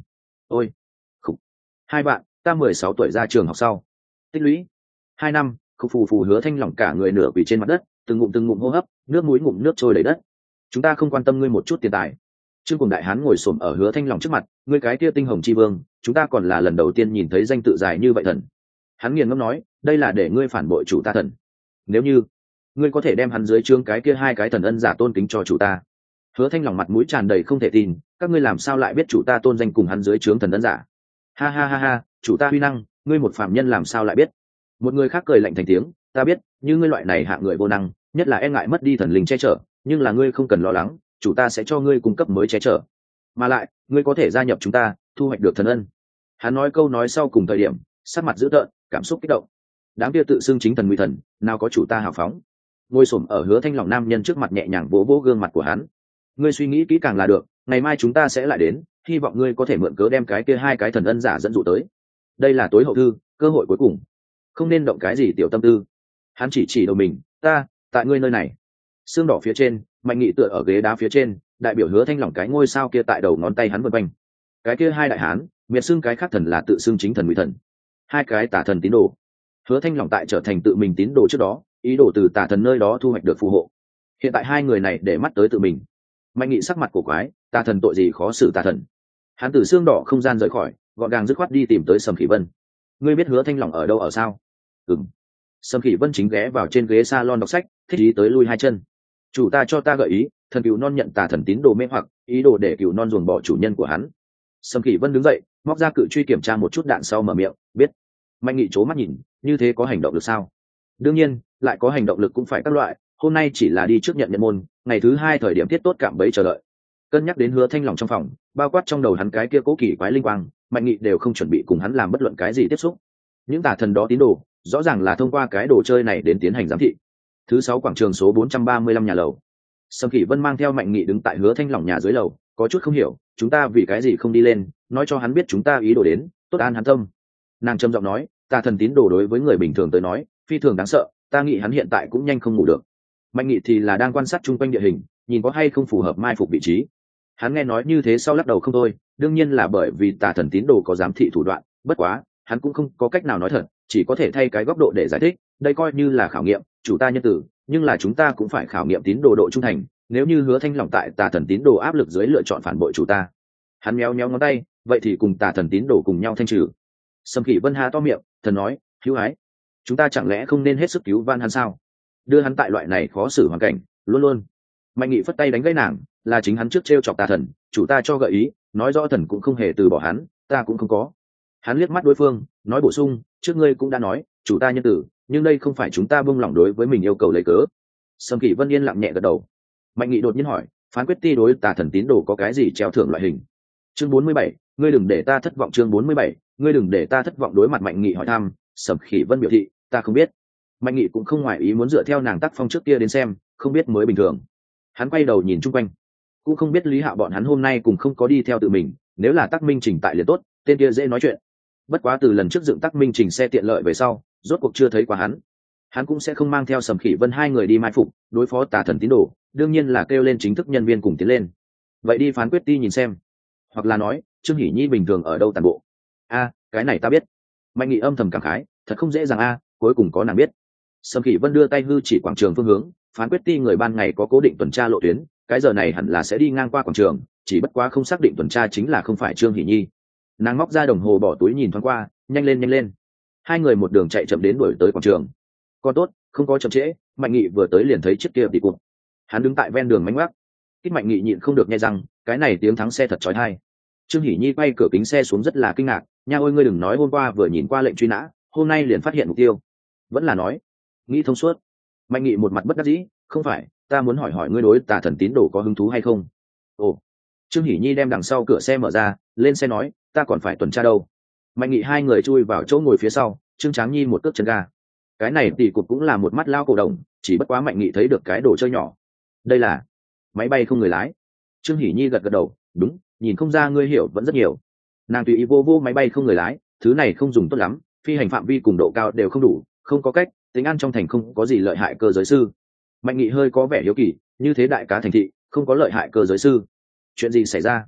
ôi khục. Hai bạn, ta 16 tuổi ra trường học sau, tích lũy 2 năm. Khục phù phù. Hứa Thanh lỏng cả người nửa quỳ trên mặt đất, từng ngụm hô hấp, nước mũi ngụm nước trôi đầy đất. Chúng ta không quan tâm ngươi một chút tiền tài. Trương Cùng Đại Hán ngồi xổm ở Hứa Thanh lỏng trước mặt, ngươi cái kia tinh hồng chi vương, chúng ta còn là lần đầu tiên nhìn thấy danh tự dài như vậy thần. Hắn nghiền ngẫm nói, đây là để ngươi phản bội chủ ta thần. Nếu như ngươi có thể đem hắn dưới trương cái kia hai cái thần ân giả tôn kính cho chủ ta. Hứa Thanh lỏng mặt mũi tràn đầy không thể tin, các ngươi làm sao lại biết chủ ta tôn danh cùng hắn dưới trướng thần ân giả? Ha ha ha ha, chủ ta huy năng, ngươi một phạm nhân làm sao lại biết? Một người khác cười lạnh thành tiếng, ta biết, như ngươi loại này hạ người vô năng, nhất là e ngại mất đi thần linh che chở, nhưng là ngươi không cần lo lắng, chủ ta sẽ cho ngươi cung cấp mới che chở. Mà lại, ngươi có thể gia nhập chúng ta, thu hoạch được thần ân. Hắn nói câu nói sau cùng thời điểm, sắc mặt dữ tợn, cảm xúc kích động. Đám kia tự xưng chính thần nguy thần, nào có chủ ta hào phóng. Ngồi xổm ở Hứa Thanh lỏng nam nhân trước mặt nhẹ nhàng vỗ vỗ gương mặt của hắn. Ngươi suy nghĩ kỹ càng là được, ngày mai chúng ta sẽ lại đến, hy vọng ngươi có thể mượn cớ đem cái kia hai cái thần ân giả dẫn dụ tới. Đây là tối hậu thư, cơ hội cuối cùng, không nên động cái gì tiểu tâm tư. Hắn chỉ đầu mình, ta tại ngươi nơi này. Xương đỏ phía trên, Mạnh Nghị tựa ở ghế đá phía trên, đại biểu Hứa Thanh lỏng cái ngôi sao kia tại đầu ngón tay hắn vần quanh. Cái kia hai đại hán, miệt xưng cái khác thần là tự xưng chính thần nguy thần, hai cái tà thần tín đồ. Hứa Thanh lỏng tại trở thành tự mình tín đồ trước đó, ý đồ từ tà thần nơi đó thu hoạch được phù hộ. Hiện tại hai người này để mắt tới tự mình. Mạnh Nghị sắc mặt cổ quái, tà thần tội gì khó xử tà thần. Hắn từ xương đỏ không gian rời khỏi, gọn gàng dứt khoát đi tìm tới Sầm Khỉ Vân. Ngươi biết Hứa Thanh lỏng ở đâu ở sao? Ừm. Sầm Khỉ Vân chính ghé vào trên ghế salon đọc sách, thích ý tới lui hai chân. Chủ ta cho ta gợi ý, thần cừu non nhận tà thần tín đồ mê hoặc, ý đồ để cừu non ruồng bỏ chủ nhân của hắn. Sầm Khỉ Vân đứng dậy, móc ra cự truy kiểm tra một chút đạn sau mở miệng, biết. Mạnh Nghị trố mắt nhìn, như thế có hành động được sao? Đương nhiên, lại có hành động lực cũng phải các loại, hôm nay chỉ là đi trước nhận nhận môn, ngày thứ hai thời điểm tiết tốt cạm bẫy chờ đợi. Cân nhắc đến Hứa Thanh lỏng trong phòng, bao quát trong đầu hắn cái kia cố kỳ quái linh quang, Mạnh Nghị đều không chuẩn bị cùng hắn làm bất luận cái gì tiếp xúc. Những tà thần đó tín đồ, rõ ràng là thông qua cái đồ chơi này đến tiến hành giám thị. Thứ 6 quảng trường số 435 nhà lầu. Sâm Kỷ Vân mang theo Mạnh Nghị đứng tại Hứa Thanh lỏng nhà dưới lầu, có chút không hiểu, chúng ta vì cái gì không đi lên, nói cho hắn biết chúng ta ý đồ đến, tốt an hắn tâm. Nàng trầm giọng nói, tà thần tín đồ đối với người bình thường tới nói, phi thường đáng sợ, ta nghĩ hắn hiện tại cũng nhanh không ngủ được. Mạnh Nghị thì là đang quan sát chung quanh địa hình, nhìn có hay không phù hợp mai phục vị trí. Hắn nghe nói như thế sau lắc đầu không thôi, đương nhiên là bởi vì tà thần tín đồ có giám thị thủ đoạn, bất quá hắn cũng không có cách nào nói thật, chỉ có thể thay cái góc độ để giải thích, đây coi như là khảo nghiệm chủ ta nhân tử, nhưng là chúng ta cũng phải khảo nghiệm tín đồ độ trung thành, nếu như Hứa Thanh lỏng tại tà thần tín đồ áp lực dưới lựa chọn phản bội chủ ta. Hắn méo méo ngón tay, vậy thì cùng tà thần tín đồ cùng nhau thanh trừ. Sâm Kỷ Vân há to miệng, thần nói, hữu ái, chúng ta chẳng lẽ không nên hết sức cứu van hắn sao? Đưa hắn tại loại này khó xử hoàn cảnh, luôn luôn. Mạnh Nghị phất tay đánh gãy nàng, là chính hắn trước trêu chọc tà thần, chủ ta cho gợi ý, nói rõ thần cũng không hề từ bỏ hắn, ta cũng không có. Hắn liếc mắt đối phương, nói bổ sung, trước ngươi cũng đã nói, chủ ta nhân tử, nhưng đây không phải chúng ta buông lỏng đối với mình yêu cầu lấy cớ. Sâm Kỷ Vân yên lặng nhẹ gật đầu. Mạnh Nghị đột nhiên hỏi, phán quyết ti đối tà thần tín đồ có cái gì treo thưởng loại hình? Chương 47, ngươi đừng để ta thất vọng. Chương 47, ngươi đừng để ta thất vọng. Đối mặt Mạnh Nghị hỏi thăm, Sâm Kỷ Vân biểu thị, ta không biết. Mạnh Nghị cũng không ngoài ý muốn dựa theo nàng tác phong trước kia đến xem, không biết mới bình thường. Hắn quay đầu nhìn chung quanh, cũng không biết Lý Hạo bọn hắn hôm nay cùng không có đi theo tự mình, nếu là Tắc Minh Trình tại liền tốt, tên kia dễ nói chuyện. Bất quá từ lần trước dựng Tắc Minh Trình xe tiện lợi về sau, rốt cuộc chưa thấy qua hắn cũng sẽ không mang theo Sầm Khỉ Vân hai người đi mai phục đối phó tà thần tín đồ, đương nhiên là kêu lên chính thức nhân viên cùng tiến lên. Vậy đi phán quyết ti nhìn xem, hoặc là nói Trương Hỷ Nhi bình thường ở đâu toàn bộ. Cái này ta biết. Mạnh Nghị âm thầm cảm khái, thật không dễ dàng cuối cùng có nàng biết. Sầm Khỉ Vân đưa tay hư chỉ quảng trường phương hướng, phán quyết ti người ban ngày có cố định tuần tra lộ tuyến, cái giờ này hẳn là sẽ đi ngang qua quảng trường, chỉ bất quá không xác định tuần tra chính là không phải Trương Hỷ Nhi. Nàng móc ra đồng hồ bỏ túi nhìn thoáng qua, nhanh lên. Hai người một đường chạy chậm đến đuổi tới quảng trường. Còn tốt, không có chậm trễ, Mạnh Nghị vừa tới liền thấy chiếc kia đi cuộc. Hắn đứng tại ven đường mánh ngoác. Kích Mạnh Nghị nhịn không được nghe rằng, cái này tiếng thắng xe thật chói tai. Trương Hỷ Nhi quay cửa kính xe xuống rất là kinh ngạc, nha ôi ngươi đừng nói hôm qua vừa nhìn qua lệnh truy nã, hôm nay liền phát hiện mục tiêu. Vẫn là nói, nghĩ thông suốt. Mạnh Nghị một mặt bất đắc dĩ, không phải, ta muốn hỏi ngươi đối tà thần tín đồ có hứng thú hay không? Ồ. Trương Hỷ Nhi đem đằng sau cửa xe mở ra, lên xe nói, ta còn phải tuần tra đâu. Mạnh Nghị hai người chui vào chỗ ngồi phía sau, Trương Tráng Nhi một cước chân ga. Cái này tỷ cục cũng là một mắt lao cổ đồng, chỉ bất quá Mạnh Nghị thấy được cái đồ chơi nhỏ. Đây là máy bay không người lái. Trương Hỷ Nhi gật gật đầu, đúng, nhìn không ra ngươi hiểu vẫn rất nhiều. Nàng tùy ý vô máy bay không người lái, thứ này không dùng tốt lắm, phi hành phạm vi cùng độ cao đều không đủ, không có cách, tính ăn trong thành không có gì lợi hại cơ giới sư. Mạnh Nghị hơi có vẻ hiếu kỳ, như thế đại cá thành thị không có lợi hại cơ giới sư, chuyện gì xảy ra?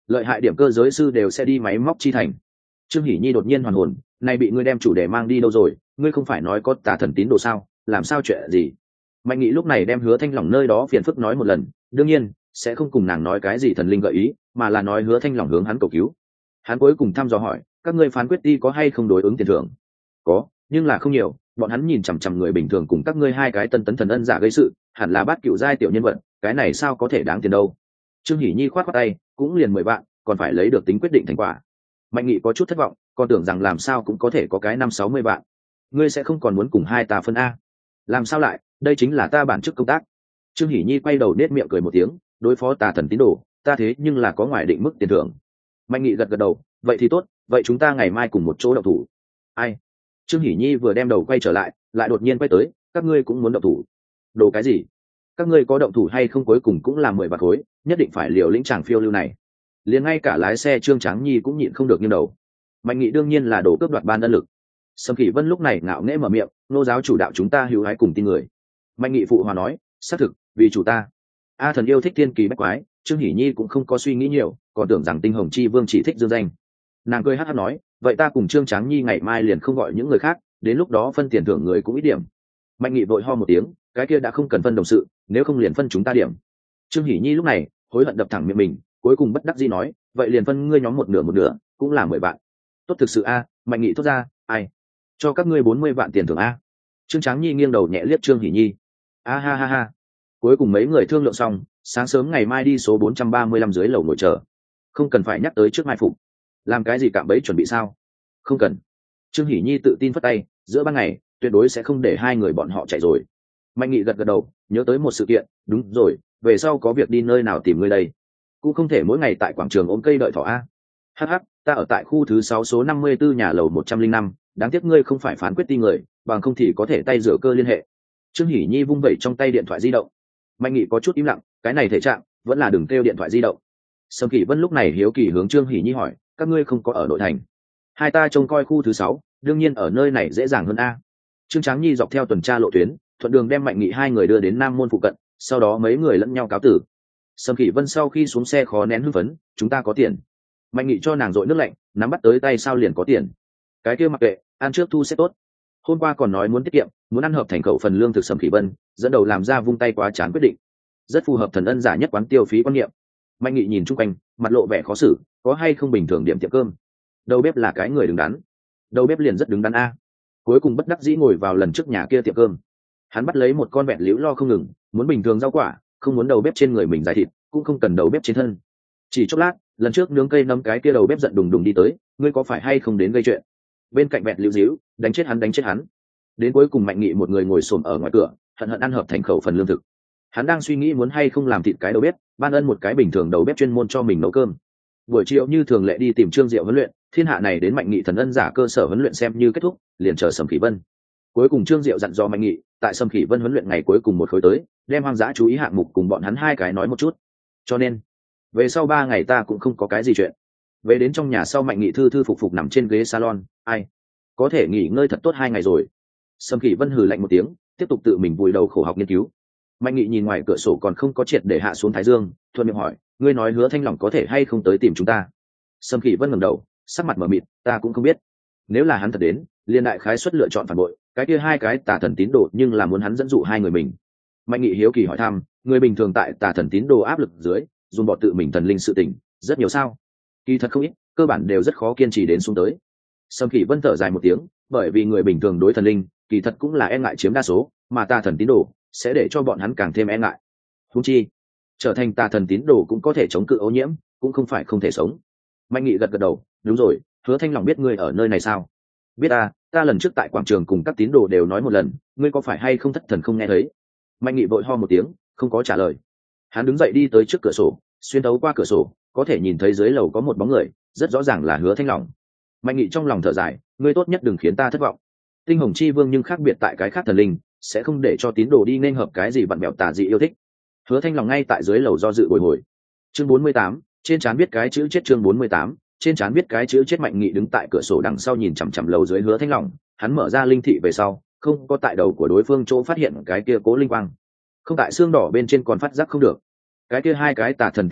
lợi hại điểm cơ giới sư đều sẽ đi máy móc chi thành. Trương Hỷ Nhi đột nhiên hoàn hồn, này bị ngươi đem chủ đề mang đi đâu rồi, ngươi không phải nói có tà thần tín đồ sao, làm sao chuyện gì? Mạnh Nghị lúc này đem Hứa Thanh Lỏng nơi đó phiền phức nói một lần, đương nhiên sẽ không cùng nàng nói cái gì thần linh gợi ý, mà là nói Hứa Thanh Lỏng hướng hắn cầu cứu. Hắn cuối cùng thăm dò hỏi, các ngươi phán quyết ti có hay không đối ứng tiền thưởng? Có, nhưng là không nhiều. Bọn hắn nhìn chằm chằm người bình thường cùng các ngươi hai cái tân tấn thần ân giả gây sự, hẳn là bát cựu giai tiểu nhân vật, cái này sao có thể đáng tiền đâu? Trương Hỷ Nhi khoát khoát tay, cũng liền 10 vạn, còn phải lấy được tính quyết định thành quả. Mạnh Nghị có chút thất vọng, còn tưởng rằng làm sao cũng có thể có cái 50-60 vạn. Ngươi sẽ không còn muốn cùng hai ta phân a? Làm sao lại, đây chính là ta bản chức công tác. Trương Hỷ Nhi quay đầu nết miệng cười một tiếng, đối phó tà thần tín đồ, ta thế nhưng là có ngoài định mức tiền thưởng. Mạnh Nghị gật gật đầu, vậy thì tốt, vậy chúng ta ngày mai cùng một chỗ động thủ. Ai? Trương Hỷ Nhi vừa đem đầu quay trở lại, lại đột nhiên quay tới, các ngươi cũng muốn động thủ? Đồ cái gì? Các ngươi có động thủ hay không cuối cùng cũng là 10 vạn khối, nhất định phải liều lĩnh chàng phiêu lưu này. Liền ngay cả lái xe Trương Tráng Nhi cũng nhịn không được nghiêng đầu. Mạnh Nghị đương nhiên là đổ cướp đoạt ban ân lực. Sâm Kỷ Vân lúc này ngạo nghễ mở miệng, nô giáo chủ đạo chúng ta hữu hái cùng tin người. Mạnh Nghị phụ hòa nói, xác thực, vì chủ ta. A thần yêu thích thiên kỳ bách quái, Trương Hỷ Nhi cũng không có suy nghĩ nhiều, còn tưởng rằng Tinh Hồng Chi Vương chỉ thích dương danh. Nàng cười hắt hắt nói, vậy ta cùng Trương Tráng Nhi ngày mai liền không gọi những người khác, đến lúc đó phân tiền thưởng người cũng ít điểm. Mạnh Nghị vội ho một tiếng, cái kia đã không cần phân đồng sự, nếu không liền phân chúng ta điểm. Trương Hỷ Nhi lúc này hối hận đập thẳng miệng mình, cuối cùng bất đắc dĩ nói, vậy liền phân ngươi nhóm một nửa, cũng là 10 vạn. Tốt thực sự a. Mạnh Nghị thốt ra, ai cho các ngươi 40 vạn tiền thưởng a? Trương Tráng Nhi nghiêng đầu nhẹ liếc Trương Hỷ Nhi, a ha ha ha. Cuối cùng mấy người thương lượng xong, sáng sớm ngày mai đi số 435 dưới lầu ngồi chờ. Không cần phải nhắc tới trước mai phục. Làm cái gì cạm bẫy chuẩn bị sao? Không cần. Trương Hỷ Nhi tự tin phất tay, giữa ban ngày tuyệt đối sẽ không để hai người bọn họ chạy rồi. Mạnh Nghị gật gật đầu, nhớ tới một sự kiện, đúng rồi, về sau có việc đi nơi nào tìm ngươi đây? Cũng không thể mỗi ngày tại quảng trường ôm cây đợi thỏ a. Hắc hắc, ta ở tại khu thứ 6 số 54 nhà lầu 105, đáng tiếc ngươi không phải phán quyết ti người, bằng không thì có thể tay rửa cơ liên hệ. Trương Hỷ Nhi vung vẩy trong tay điện thoại di động. Mạnh Nghị có chút im lặng, cái này thể trạng, vẫn là đừng kêu điện thoại di động. Sâm Kỷ Vân lúc này hiếu kỳ hướng Trương Hỷ Nhi hỏi, các ngươi không có ở nội thành? Hai ta trông coi khu thứ 6, đương nhiên ở nơi này dễ dàng hơn a. Trương Tráng Nhi dọc theo tuần tra lộ tuyến, thuận đường đem Mạnh Nghị hai người đưa đến Nam Môn phụ cận, sau đó mấy người lẫn nhau cáo tử. Sâm Kỷ Vân sau khi xuống xe khó nén hưng phấn, chúng ta có tiền. Mạnh Nghị cho nàng dội nước lạnh, nắm bắt tới tay sao liền có tiền. Cái kia mặc kệ, ăn trước thu sẽ tốt. Hôm qua còn nói muốn tiết kiệm, muốn ăn hợp thành khẩu phần lương thực. Sâm Kỷ Vân dẫn đầu làm ra vung tay quá chán quyết định, rất phù hợp thần ân giả nhất quán tiêu phí quan niệm. Mạnh Nghị nhìn chung quanh, mặt lộ vẻ khó xử, có hay không bình thường điểm tiệm cơm? Đầu bếp là cái người đứng đắn, đầu bếp liền rất đứng đắn a. Cuối cùng bất đắc dĩ ngồi vào lần trước nhà kia tiệm cơm. Hắn bắt lấy một con vẹn liễu lo không ngừng, muốn bình thường rau quả, không muốn đầu bếp trên người mình dài thịt, cũng không cần đầu bếp trên thân. Chỉ chốc lát, lần trước nướng cây nấm cái kia đầu bếp giận đùng đùng đi tới, ngươi có phải hay không đến gây chuyện? Bên cạnh vẹn liễu díu, đánh chết hắn. Đến cuối cùng Mạnh Nghị một người ngồi xổm ở ngoài cửa, hận hận ăn hợp thành khẩu phần lương thực. Hắn đang suy nghĩ muốn hay không làm thịt cái đầu bếp, ban ân một cái bình thường đầu bếp chuyên môn cho mình nấu cơm. Buổi chiều như thường lệ đi tìm Trương Diệu huấn luyện, thiên hạ này đến Mạnh Nghị thần ân giả cơ sở huấn luyện xem như kết thúc, liền chờ Sâm Kỷ Vân. Cuối cùng Trương Diệu dặn dò Mạnh Nghị, tại Sâm Kỷ Vân huấn luyện ngày cuối cùng một khối tới, đem hoang dã chú ý hạng mục cùng bọn hắn hai cái nói một chút. Cho nên, về sau 3 ngày ta cũng không có cái gì chuyện. Về đến trong nhà sau, Mạnh Nghị thư thư phục phục nằm trên ghế salon, ai có thể nghỉ ngơi thật tốt 2 ngày rồi. Sâm Kỷ Vân hừ lạnh một tiếng, tiếp tục tự mình vùi đầu khổ học nghiên cứu. Mạnh Nghị nhìn ngoài cửa sổ còn không có triệt để hạ xuống thái dương, thuận miệng hỏi, ngươi nói Hứa Thanh Lỏng có thể hay không tới tìm chúng ta? Sâm Kỷ Vân ngẩng đầu, sắc mặt mờ mịt, ta cũng không biết. Nếu là hắn thật đến, liên đại khái suất lựa chọn phản bội, cái kia hai cái tà thần tín đồ nhưng là muốn hắn dẫn dụ hai người mình. Mạnh Nghị hiếu kỳ hỏi thăm, người bình thường tại tà thần tín đồ áp lực dưới, dùng bọn tự mình thần linh sự tình, rất nhiều sao? Kỳ thật không ít, cơ bản đều rất khó kiên trì đến xuống tới. Sâm Kỷ Vân thở dài một tiếng, bởi vì người bình thường đối thần linh, kỳ thật cũng là e ngại chiếm đa số, mà tà thần tín đồ sẽ để cho bọn hắn càng thêm e ngại. Huống chi, trở thành tà thần tín đồ cũng có thể chống cự ô nhiễm, cũng không phải không thể sống. Mạnh Nghị gật gật đầu, đúng rồi, Hứa Thanh Lỏng biết ngươi ở nơi này sao? Biết à, ta lần trước tại quảng trường cùng các tín đồ đều nói một lần, ngươi có phải hay không thất thần không nghe thấy? Mạnh Nghị vội ho một tiếng, không có trả lời. Hắn đứng dậy đi tới trước cửa sổ, xuyên thấu qua cửa sổ, có thể nhìn thấy dưới lầu có một bóng người, rất rõ ràng là Hứa Thanh Lỏng. Mạnh Nghị trong lòng thở dài, ngươi tốt nhất đừng khiến ta thất vọng. Tinh Hồng Chi Vương nhưng khác biệt tại cái khác thần linh, sẽ không để cho tín đồ đi nên hợp cái gì vặn bẹo tà dị yêu thích. Hứa Thanh Lỏng ngay tại dưới lầu do dự bồi hồi. Chương 48, trên trán viết cái chữ chết. Chương 48, trên trán viết cái chữ chết. Mạnh Nghị đứng tại cửa sổ đằng sau nhìn chằm chằm lầu dưới Hứa Thanh Lỏng, hắn mở ra linh thị về sau, không có tại đầu của đối phương chỗ phát hiện cái kia cố linh quang, không tại xương đỏ bên trên còn phát giác không được. Cái kia hai cái tà thần tín đồ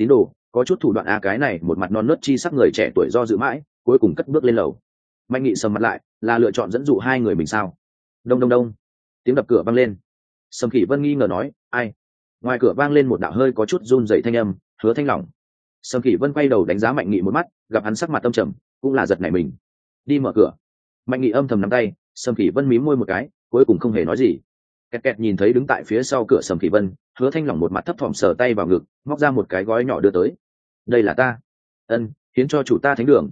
có chút thủ đoạn cái này một mặt non nớt chi sắc người trẻ tuổi do dự mãi, cuối cùng cất bước lên lầu. Mạnh Nghị sầm mặt lại, là lựa chọn dẫn dụ hai người mình sao? Đông đông đông, tiếng đập cửa vang lên. Sầm Khỉ Vân nghi ngờ nói, ai? Ngoài cửa vang lên một đạo hơi có chút run rẩy thanh âm, Hứa Thanh Lỏng. Sầm Khỉ Vân quay đầu đánh giá Mạnh Nghị một mắt, gặp hắn sắc mặt tâm trầm, cũng là giật nảy mình. Đi mở cửa. Mạnh Nghị âm thầm nắm tay, Sầm Khỉ Vân mím môi một cái, cuối cùng không hề nói gì. Kẹt kẹt nhìn thấy đứng tại phía sau cửa Sầm Khỉ Vân, Hứa Thanh Lỏng một mặt thấp thỏm sờ tay vào ngực, móc ra một cái gói nhỏ đưa tới. Đây là ta. Ân, hiến cho chủ ta thánh đường,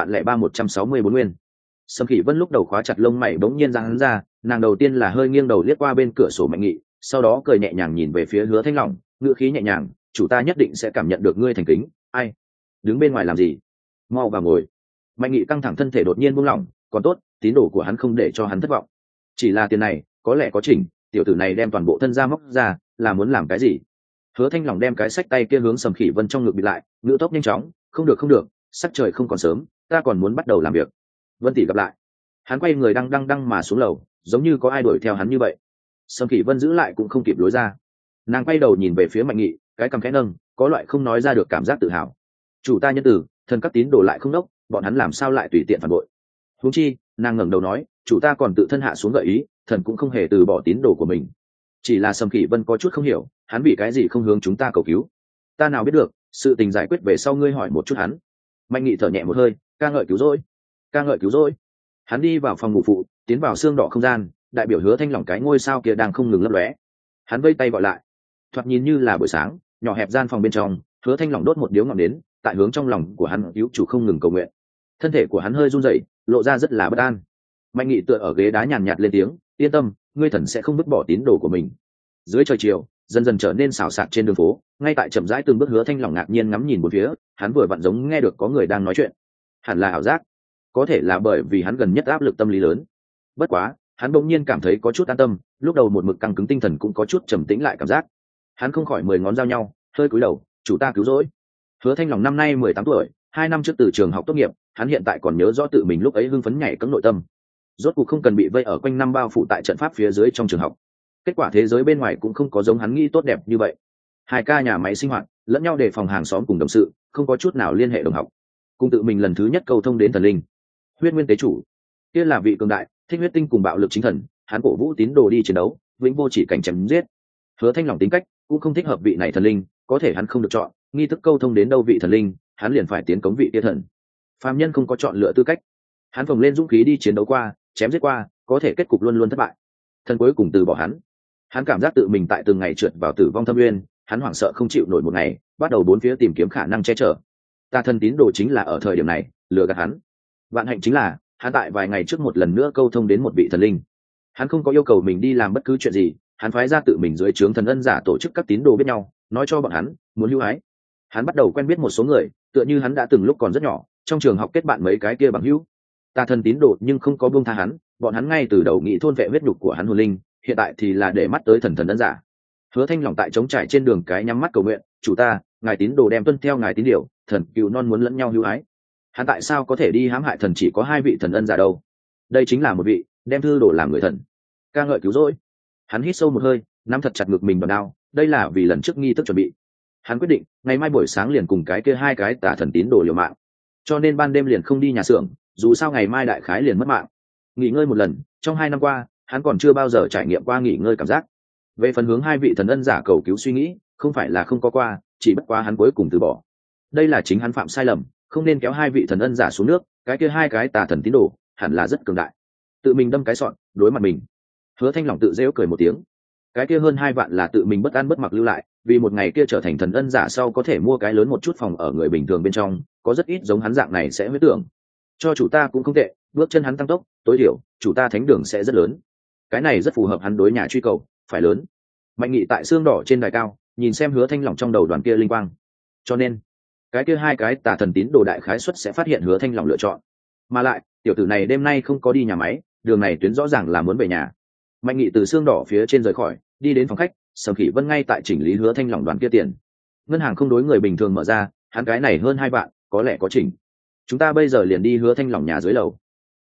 2,164 nguyên. Sầm Khỉ Vân lúc đầu khóa chặt lông mày bỗng nhiên giãn ra, nàng đầu tiên là hơi nghiêng đầu liếc qua bên cửa sổ Mạnh Nghị, sau đó cười nhẹ nhàng nhìn về phía Hứa Thanh Lỏng, ngữ khí nhẹ nhàng, chủ ta nhất định sẽ cảm nhận được ngươi thành kính. Ai? Đứng bên ngoài làm gì? Mau vào ngồi. Mạnh Nghị căng thẳng thân thể đột nhiên buông lỏng, còn tốt, tín đồ của hắn không để cho hắn thất vọng. Chỉ là tiền này, có lẽ có chỉnh, tiểu tử này đem toàn bộ thân ra móc ra, là muốn làm cái gì? Hứa Thanh Lỏng đem cái sách tay kia hướng Sầm Khỉ Vân trong ngực bịt lại, ngữ tốc nhanh chóng, không được không được, sắc trời không còn sớm, ta còn muốn bắt đầu làm việc. Vân tỷ gặp lại. Hắn quay người đăng mà xuống lầu, giống như có ai đuổi theo hắn như vậy. Sầm Khỉ Vân giữ lại cũng không kịp lối ra, nàng quay đầu nhìn về phía Mạnh Nghị, cái cằm khẽ nâng, có loại không nói ra được cảm giác tự hào. Chủ ta nhân từ, thần các tín đồ lại không đốc, bọn hắn làm sao lại tùy tiện phản bội? Huống chi, nàng ngẩng đầu nói, chủ ta còn tự thân hạ xuống gợi ý, thần cũng không hề từ bỏ tín đồ của mình. Chỉ là Sầm Khỉ Vân có chút không hiểu, hắn vì cái gì không hướng chúng ta cầu cứu? Ta nào biết được, sự tình giải quyết về sau ngươi hỏi một chút hắn. Mạnh Nghị thở nhẹ một hơi, ca ngợi cứu rỗi, ca ngợi cứu rỗi. Hắn đi vào phòng ngủ phụ, tiến vào xương đỏ không gian, đại biểu Hứa Thanh Lỏng cái ngôi sao kia đang không ngừng lấp lóe. Hắn vây tay gọi lại, thoạt nhìn như là buổi sáng, nhỏ hẹp gian phòng bên trong, Hứa Thanh Lỏng đốt một điếu ngọn nến, tại hướng trong lòng của hắn cứu chủ không ngừng cầu nguyện. Thân thể của hắn hơi run rẩy, lộ ra rất là bất an. Mạnh Nghị tựa ở ghế đá nhàn nhạt lên tiếng, yên tâm, ngươi thần sẽ không vứt bỏ tín đồ của mình. Dưới trời chiều, dần dần trở nên xào xạc trên đường phố, ngay tại chậm rãi từng bước Hứa Thanh Lỏng ngạc nhiên ngắm nhìn bốn phía, hắn vừa vặn giống nghe được có người đang nói chuyện. Hẳn là ảo giác, có thể là bởi vì hắn gần nhất áp lực tâm lý lớn. Bất quá, hắn bỗng nhiên cảm thấy có chút an tâm, lúc đầu một mực căng cứng tinh thần cũng có chút trầm tĩnh lại cảm giác. Hắn không khỏi 10 ngón giao nhau, hơi cúi đầu, chủ ta cứu rỗi. Hứa Thanh Lỏng năm nay 18 tuổi, 2 năm trước từ trường học tốt nghiệp, hắn hiện tại còn nhớ rõ tự mình lúc ấy hưng phấn nhảy cẫng nội tâm. Rốt cuộc không cần bị vây ở quanh năm bao phủ tại trận pháp phía dưới trong trường học. Kết quả thế giới bên ngoài cũng không có giống hắn nghĩ tốt đẹp như vậy. Hai ca nhà máy sinh hoạt, lẫn nhau đề phòng hàng xóm cùng đồng sự, không có chút nào liên hệ đồng học. Cùng tự mình lần thứ nhất câu thông đến thần linh. Huyết Nguyên tế chủ, kia là vị cường đại, thích huyết tinh cùng bạo lực chính thần, hắn cổ vũ tín đồ đi chiến đấu, vĩnh vô chỉ cảnh chém giết. Hứa Thanh Lỏng tính cách cũng không thích hợp vị này thần linh, có thể hắn không được chọn, nghi thức câu thông đến đâu vị thần linh, hắn liền phải tiến cống vị kia thần. Phàm nhân không có chọn lựa tư cách. Hắn phồng lên dũng khí đi chiến đấu qua, chém giết qua, có thể kết cục luôn luôn thất bại. Thần cuối cùng từ bỏ hắn. Hắn cảm giác tự mình tại từng ngày trượt vào tử vong thâm nguyên, hắn hoảng sợ không chịu nổi một ngày, bắt đầu bốn phía tìm kiếm khả năng che chở. Tà thần tín đồ chính là ở thời điểm này lừa gạt hắn. Vạn hạnh chính là hắn tại vài ngày trước một lần nữa câu thông đến một vị thần linh. Hắn không có yêu cầu mình đi làm bất cứ chuyện gì, hắn phái ra tự mình dưới trướng thần ân giả tổ chức các tín đồ biết nhau, nói cho bọn hắn muốn hữu ái. Hắn bắt đầu quen biết một số người, tựa như hắn đã từng lúc còn rất nhỏ, trong trường học kết bạn mấy cái kia bằng hữu. Tà thần tín đồ nhưng không có buông tha hắn, bọn hắn ngay từ đầu nghĩ thôn vệ huyết nhục của hắn hồn linh, hiện tại thì là để mắt tới thần ân giả. Hứa Thanh Lỏng tại trống trải trên đường cái nhắm mắt cầu nguyện, chủ ta, ngài tín đồ đem tuân theo ngài tín điều, thần cừu non muốn lẫn nhau hữu ái. Hắn tại sao có thể đi hãm hại thần chỉ có 2 vị thần ân giả đâu? Đây chính là một vị đem thư đổ làm người thần. Ca ngợi cứu rỗi. Hắn hít sâu một hơi, nắm thật chặt ngực mình vào đao, đây là vì lần trước nghi thức chuẩn bị. Hắn quyết định ngày mai buổi sáng liền cùng cái kia 2 cái tà thần tín đồ liều mạng, cho nên ban đêm liền không đi nhà xưởng, dù sao ngày mai đại khái liền mất mạng. Nghỉ ngơi một lần, trong 2 năm qua hắn còn chưa bao giờ trải nghiệm qua nghỉ ngơi cảm giác. Về phần hướng 2 vị thần ân giả cầu cứu suy nghĩ, không phải là không có qua, chỉ bất quá hắn cuối cùng từ bỏ. Đây là chính hắn phạm sai lầm, không nên kéo 2 vị thần ân giả xuống nước, cái kia 2 cái tà thần tín đồ hẳn là rất cường đại, tự mình đâm cái sọn đối mặt mình. Hứa Thanh Lỏng tự dễu cười một tiếng, cái kia hơn 2 vạn là tự mình bất ăn bất mặc lưu lại, vì một ngày kia trở thành thần ân giả sau có thể mua cái lớn một chút phòng ở người bình thường bên trong, có rất ít giống hắn dạng này sẽ huyết tưởng. Cho chủ ta cũng không tệ, bước chân hắn tăng tốc, tối thiểu chủ ta thánh đường sẽ rất lớn. Cái này rất phù hợp hắn đối nhà truy cầu, phải lớn. Mạnh Nghị tại xương đỏ trên đài cao, nhìn xem Hứa Thanh Lỏng trong đầu đoàn kia linh quang. Cho nên, cái kia 2 cái tà thần tín đồ đại khái suất sẽ phát hiện Hứa Thanh Lỏng lựa chọn. Mà lại, tiểu tử này đêm nay không có đi nhà máy, đường này tuyến rõ ràng là muốn về nhà. Mạnh Nghị từ xương đỏ phía trên rời khỏi, đi đến phòng khách, Sầm Khỉ Vân ngay tại chỉnh lý Hứa Thanh Lỏng đoàn kia tiền. Ngân hàng không đối người bình thường mở ra, hắn cái này hơn 2 vạn, có lẽ có chỉnh. Chúng ta bây giờ liền đi Hứa Thanh Lỏng nhà dưới lầu.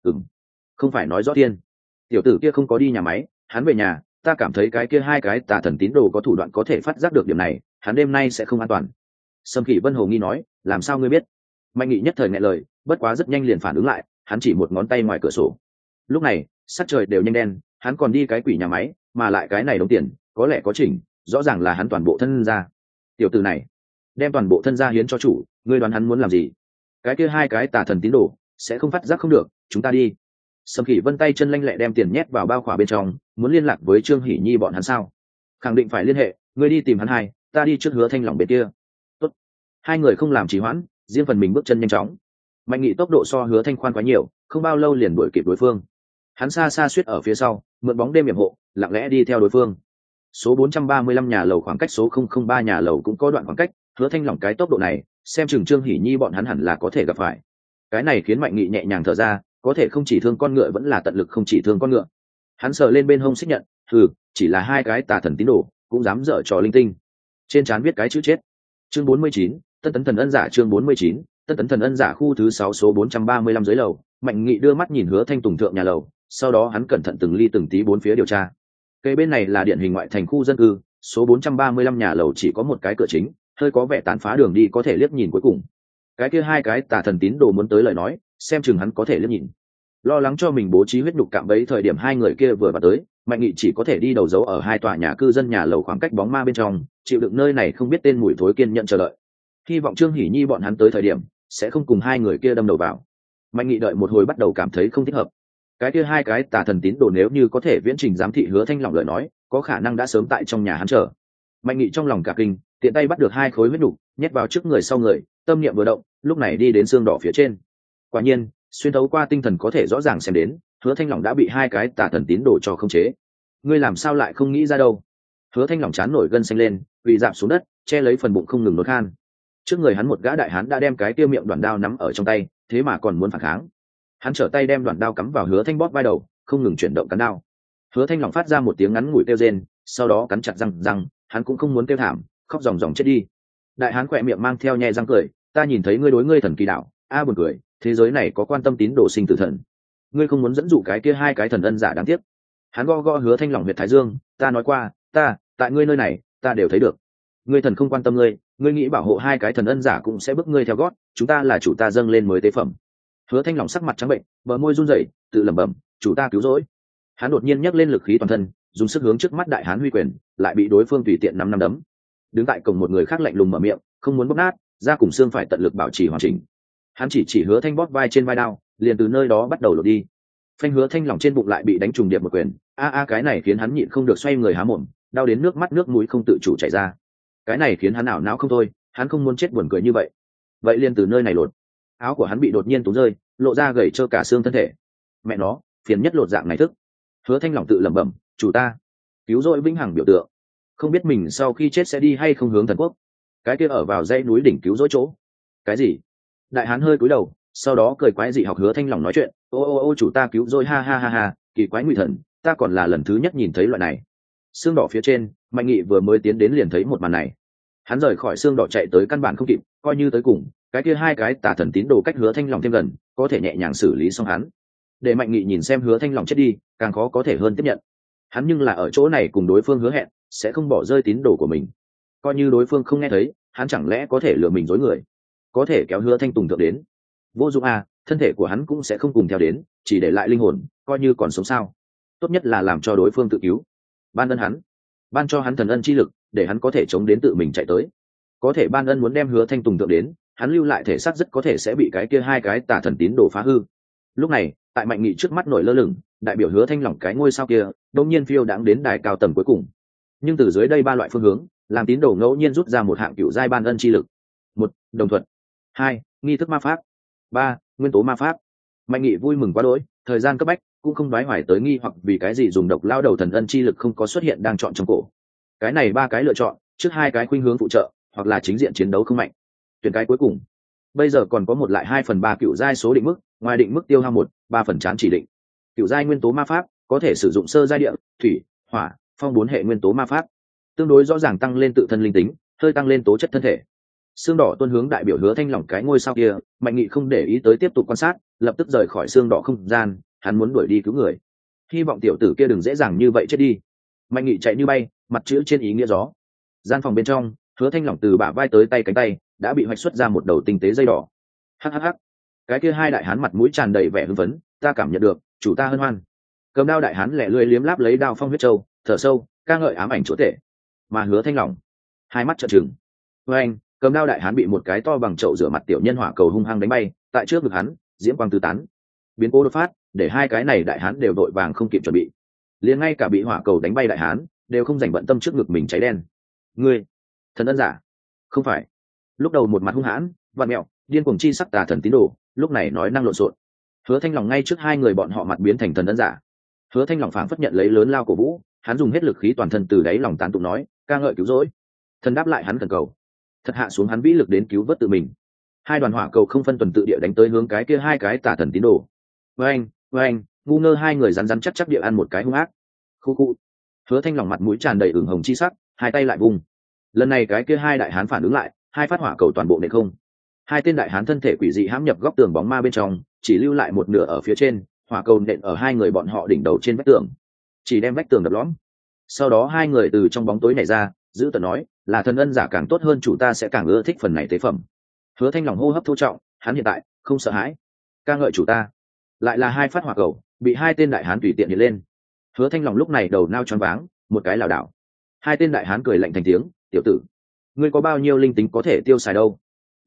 Không phải nói rõ thiên. Tiểu tử kia không có đi nhà máy, hắn về nhà, ta cảm thấy cái kia 2 cái tà thần tín đồ có thủ đoạn có thể phát giác được điểm này, hắn đêm nay sẽ không an toàn. Sâm Khỉ Vân hồ nghi nói, làm sao ngươi biết? Mạnh Nghị nhất thời nghẹn lời, bất quá rất nhanh liền phản ứng lại, hắn chỉ một ngón tay ngoài cửa sổ. Lúc này sắc trời đều nhanh đen, hắn còn đi cái quỷ nhà máy, mà lại cái này đóng tiền có lẽ có chỉnh, rõ ràng là hắn toàn bộ thân ra. Tiểu tử này đem toàn bộ thân gia hiến cho chủ, ngươi đoán hắn muốn làm gì? Cái kia hai cái tà thần tín đồ sẽ không phát giác không được, chúng ta đi. Sâm Khỉ Vân tay chân lanh lẹ đem tiền nhét vào bao khỏa bên trong, muốn liên lạc với Trương Hỷ Nhi bọn hắn sao? Khẳng định phải liên hệ, ngươi đi tìm hắn hai, ta đi trước Hứa Thanh Lòng bên kia. Tốt. Hai người không làm trì hoãn, riêng phần mình bước chân nhanh chóng. Mạnh Nghị tốc độ so Hứa Thanh khoan quá nhiều, không bao lâu liền đuổi kịp đối phương. Hắn xa xa suýt ở phía sau, mượn bóng đêm yểm hộ, lặng lẽ đi theo đối phương. Số 435 nhà lầu khoảng cách số 003 nhà lầu cũng có đoạn khoảng cách, Hứa Thanh Lòng cái tốc độ này, xem chừng Trương Hỷ Nhi bọn hắn hẳn là có thể gặp phải. Cái này khiến Mạnh Nghị nhẹ nhàng thở ra, có thể không chỉ thương con ngựa vẫn là tận lực không chỉ thương con ngựa. Hắn sờ lên bên hông xích nhận, chỉ là hai cái tà thần tín đồ, cũng dám dở trò linh tinh. Trên trán viết cái chữ chết. Chương 49, Tân Tấn Thần Ân Giả. Chương 49, Tân Tấn Thần Ân Giả. Khu thứ 6 số 435 dưới lầu. Mạnh Nghị đưa mắt nhìn Hứa Thanh Tùng thượng nhà lầu, sau đó hắn cẩn thận từng ly từng tí bốn phía điều tra. Cây bên này là điển hình ngoại thành khu dân cư, số 435 nhà lầu chỉ có một cái cửa chính, hơi có vẻ tàn phá, đường đi có thể liếc nhìn cuối cùng. Cái kia hai cái tà thần tín đồ muốn tới lời nói, xem chừng hắn có thể liếc nhìn. Lo lắng cho mình bố trí huyết nhục cạm bẫy thời điểm hai người kia vừa vào tới, Mạnh Nghị chỉ có thể đi đầu dấu ở hai tòa nhà cư dân nhà lầu khoảng cách bóng ma bên trong, chịu đựng nơi này không biết tên mùi thối kiên nhận chờ đợi. Hy vọng Trương Hỷ Nhi bọn hắn tới thời điểm sẽ không cùng hai người kia đâm đầu vào. Mạnh Nghị đợi một hồi bắt đầu cảm thấy không thích hợp. Cái kia hai cái tà thần tín đồ nếu như có thể viễn trình giám thị Hứa Thanh Lòng lời nói, có khả năng đã sớm tại trong nhà hắn chờ. Mạnh Nghị trong lòng cả kinh, tiện tay bắt được hai khối huyết nhục, nhét vào trước người sau người, tâm niệm vừa động, lúc này đi đến xương đỏ phía trên. Quả nhiên, xuyên thấu qua tinh thần có thể rõ ràng xem đến, Hứa Thanh Lòng đã bị hai cái tà thần tín đồ cho khống chế. Ngươi làm sao lại không nghĩ ra đâu? Hứa Thanh Lòng chán nổi gân xanh lên, quỳ rạp xuống đất, che lấy phần bụng không ngừng nuốt khan. Trước người hắn một gã đại hán đã đem cái tiêu miệng đoạn đao nắm ở trong tay, thế mà còn muốn phản kháng. Hắn trở tay đem đoạn đao cắm vào Hứa Thanh bóp vai đầu, không ngừng chuyển động cán đao. Hứa Thanh Lòng phát ra một tiếng ngắn ngủi kêu rên, sau đó cắn chặt răng, hắn cũng không muốn kêu thảm, khóc ròng ròng chết đi. Đại hán khỏe miệng mang theo nhẹ răng cười, ta nhìn thấy ngươi đối ngươi thần kỳ đạo, buồn cười, thế giới này có quan tâm tín đồ sinh tử thần, ngươi không muốn dẫn dụ cái kia hai cái thần ân giả đáng tiếc. Hắn gõ Hứa Thanh Lòng huyệt thái dương, ta nói qua, ta tại ngươi nơi này ta đều thấy được, ngươi thần không quan tâm ngươi nghĩ bảo hộ hai cái thần ân giả cũng sẽ bước ngươi theo gót, chúng ta là chủ ta dâng lên mới tế phẩm. Hứa Thanh Lòng sắc mặt trắng bệnh, bờ môi run rẩy, tự lẩm bẩm, chủ ta cứu rỗi. Hắn đột nhiên nhấc lên lực khí toàn thân, dùng sức hướng trước mắt đại hán huy quyền, lại bị đối phương tùy tiện năm đấm. Đứng tại cổng một người khác lạnh lùng mở miệng, không muốn bóp nát, da cùng xương phải tận lực bảo trì hoàn chỉnh. Hắn chỉ Hứa Thanh bóp vai trên vai đao, liền từ nơi đó bắt đầu lột đi. Phanh Hứa Thanh Lòng trên bụng lại bị đánh trùng điệp một quyền, cái này khiến hắn nhịn không được xoay người há mồm, đau đến nước mắt nước mũi không tự chủ chảy ra. Cái này khiến hắn ảo não không thôi, hắn không muốn chết buồn cười như vậy. Vậy liền từ nơi này lột. Áo của hắn bị đột nhiên túm rơi, lộ ra gầy trơ cả xương thân thể. Mẹ nó, phiền nhất lột dạng này thức. Hứa Thanh Lòng tự lẩm bẩm, chủ ta cứu rỗi vĩnh hằng biểu tượng, không biết mình sau khi chết sẽ đi hay không hướng thần quốc. Cái kia ở vào dãy núi đỉnh cứu rỗi chỗ. Cái gì? Đại hán hơi cúi đầu, sau đó cười quái dị học Hứa Thanh Lòng nói chuyện, ô chủ ta cứu rỗi, ha ha ha ha, kỳ quái nguy thần, ta còn là lần thứ nhất nhìn thấy loại này. Xương đỏ phía trên, Mạnh Nghị vừa mới tiến đến liền thấy một màn này. Hắn rời khỏi xương đỏ chạy tới căn bản không kịp, coi như tới cùng, cái kia hai cái tà thần tín đồ cách Hứa Thanh Lòng thêm gần, có thể nhẹ nhàng xử lý xong hắn. Để Mạnh Nghị nhìn xem Hứa Thanh Lòng chết đi, càng khó có thể hơn tiếp nhận. Hắn nhưng là ở chỗ này cùng đối phương hứa hẹn sẽ không bỏ rơi tín đồ của mình, coi như đối phương không nghe thấy, hắn chẳng lẽ có thể lừa mình dối người, có thể kéo Hứa Thanh Tùng thượng đến. Vô dụng thân thể của hắn cũng sẽ không cùng theo đến, chỉ để lại linh hồn, coi như còn sống sao. Tốt nhất là làm cho đối phương tự cứu, ban cho hắn thần ân chi lực, để hắn có thể chống đến tự mình chạy tới. Có thể ban ân muốn đem Hứa Thanh Tùng thượng đến, hắn lưu lại thể xác rất có thể sẽ bị cái kia hai cái tà thần tín đồ phá hư. Lúc này tại Mạnh Nghị trước mắt nổi lơ lửng, đại biểu Hứa Thanh Lòng cái ngôi sao kia đột nhiên phiêu đãng đến đài cao tầng cuối cùng. Nhưng từ dưới đây ba loại phương hướng, làm tín đồ ngẫu nhiên rút ra một hạng cựu giai ban ân chi lực. 1. Đồng thuận. 2. Nghi thức ma pháp. 3. Nguyên tố ma pháp. Mạnh Nghị vui mừng quá đỗi, thời gian cấp bách, cũng không đoái hoài tới nghi hoặc vì cái gì dùng độc lao đầu thần ân chi lực không có xuất hiện đang chọn trong cổ. Cái này ba cái lựa chọn, trước hai cái khuynh hướng phụ trợ, hoặc là chính diện chiến đấu không mạnh. Tuyển cái cuối cùng. Bây giờ còn có một lại 2/3 cựu giai số định mức, ngoài định mức tiêu hao 1/3 chán chỉ định. Cựu giai nguyên tố ma pháp có thể sử dụng sơ giai địa, thủy, hỏa, phong 4 hệ nguyên tố ma pháp, tương đối rõ ràng tăng lên tự thân linh tính, hơi tăng lên tố chất thân thể. Xương đỏ tuôn hướng đại biểu Hứa Thanh Lòng cái ngôi sao kia, Mạnh Nghị không để ý tới tiếp tục quan sát, lập tức rời khỏi xương đỏ không gian, hắn muốn đuổi đi cứu người. Hy vọng tiểu tử kia đừng dễ dàng như vậy chết đi. Mạnh Nghị chạy như bay, mặt chữ trên ý nghĩa gió. Gian phòng bên trong, Hứa Thanh Lỏng từ bả vai tới tay cánh tay đã bị hoạch xuất ra một đầu tinh tế dây đỏ. Hắc. Cái kia hai đại hán mặt mũi tràn đầy vẻ hưng phấn, ta cảm nhận được chủ ta hân hoan. Cầm đao đại hán lẻ lươi liếm láp lấy đao phong huyết châu, thở sâu ca ngợi ám ảnh chúa tể. Mà Hứa Thanh Lỏng hai mắt trợn trừng. Với anh, cầm đao đại hán bị một cái to bằng chậu rửa mặt tiểu nhân hỏa cầu hung hăng đánh bay, tại trước ngực hắn diễm quang tứ tán. Biến cố đột phát để hai cái này đại hán đều vội vàng không kịp chuẩn bị, liền ngay cả bị hỏa cầu đánh bay đại hán đều không dành bận tâm trước ngực mình cháy đen. Ngươi thần ân giả? Không phải. Lúc đầu một mặt hung hãn vặn mẹo điên cuồng chi sắc tà thần tín đồ, lúc này nói năng lộn xộn. Hứa Thanh Lòng ngay trước hai người bọn họ mặt biến thành thần ân giả. Hứa Thanh Lòng phảng phất nhận lấy lớn lao cổ vũ, hắn dùng hết lực khí toàn thân từ đáy lòng tán tụng nói ca ngợi cứu rỗi. Thần đáp lại hắn cần cầu, thật hạ xuống hắn vĩ lực đến cứu vớt tự mình. Hai đoàn hỏa cầu không phân tuần tự địa đánh tới hướng cái kia hai cái tà thần tín đồ. Với anh ngu ngơ hai người rắn chắc chắc địa ăn một cái hung ác. Khu. Hứa Thanh Lòng mặt mũi tràn đầy ửng hồng chi sắc, hai tay lại vùng. Lần này cái kia hai đại hán phản ứng lại, hai phát hỏa cầu toàn bộ nện không. Hai tên đại hán thân thể quỷ dị hãm nhập góc tường bóng ma bên trong, chỉ lưu lại một nửa ở phía trên, hỏa cầu nện ở hai người bọn họ đỉnh đầu trên vách tường, chỉ đem vách tường đập lõm. Sau đó hai người từ trong bóng tối này ra, giữ tợn nói là thần ân giả càng tốt hơn, chủ ta sẽ càng ưa thích phần này tế phẩm. Hứa Thanh Lòng hô hấp thô trọng, hắn hiện tại không sợ hãi, ca ngợi chủ ta. Lại là hai phát hỏa cầu bị hai tên đại hán tùy tiện hiện lên. Hứa Thanh Lòng lúc này đầu nao choáng váng, một cái lảo đảo. Hai tên đại hán cười lạnh thành tiếng, tiểu tử, ngươi có bao nhiêu linh tính có thể tiêu xài đâu?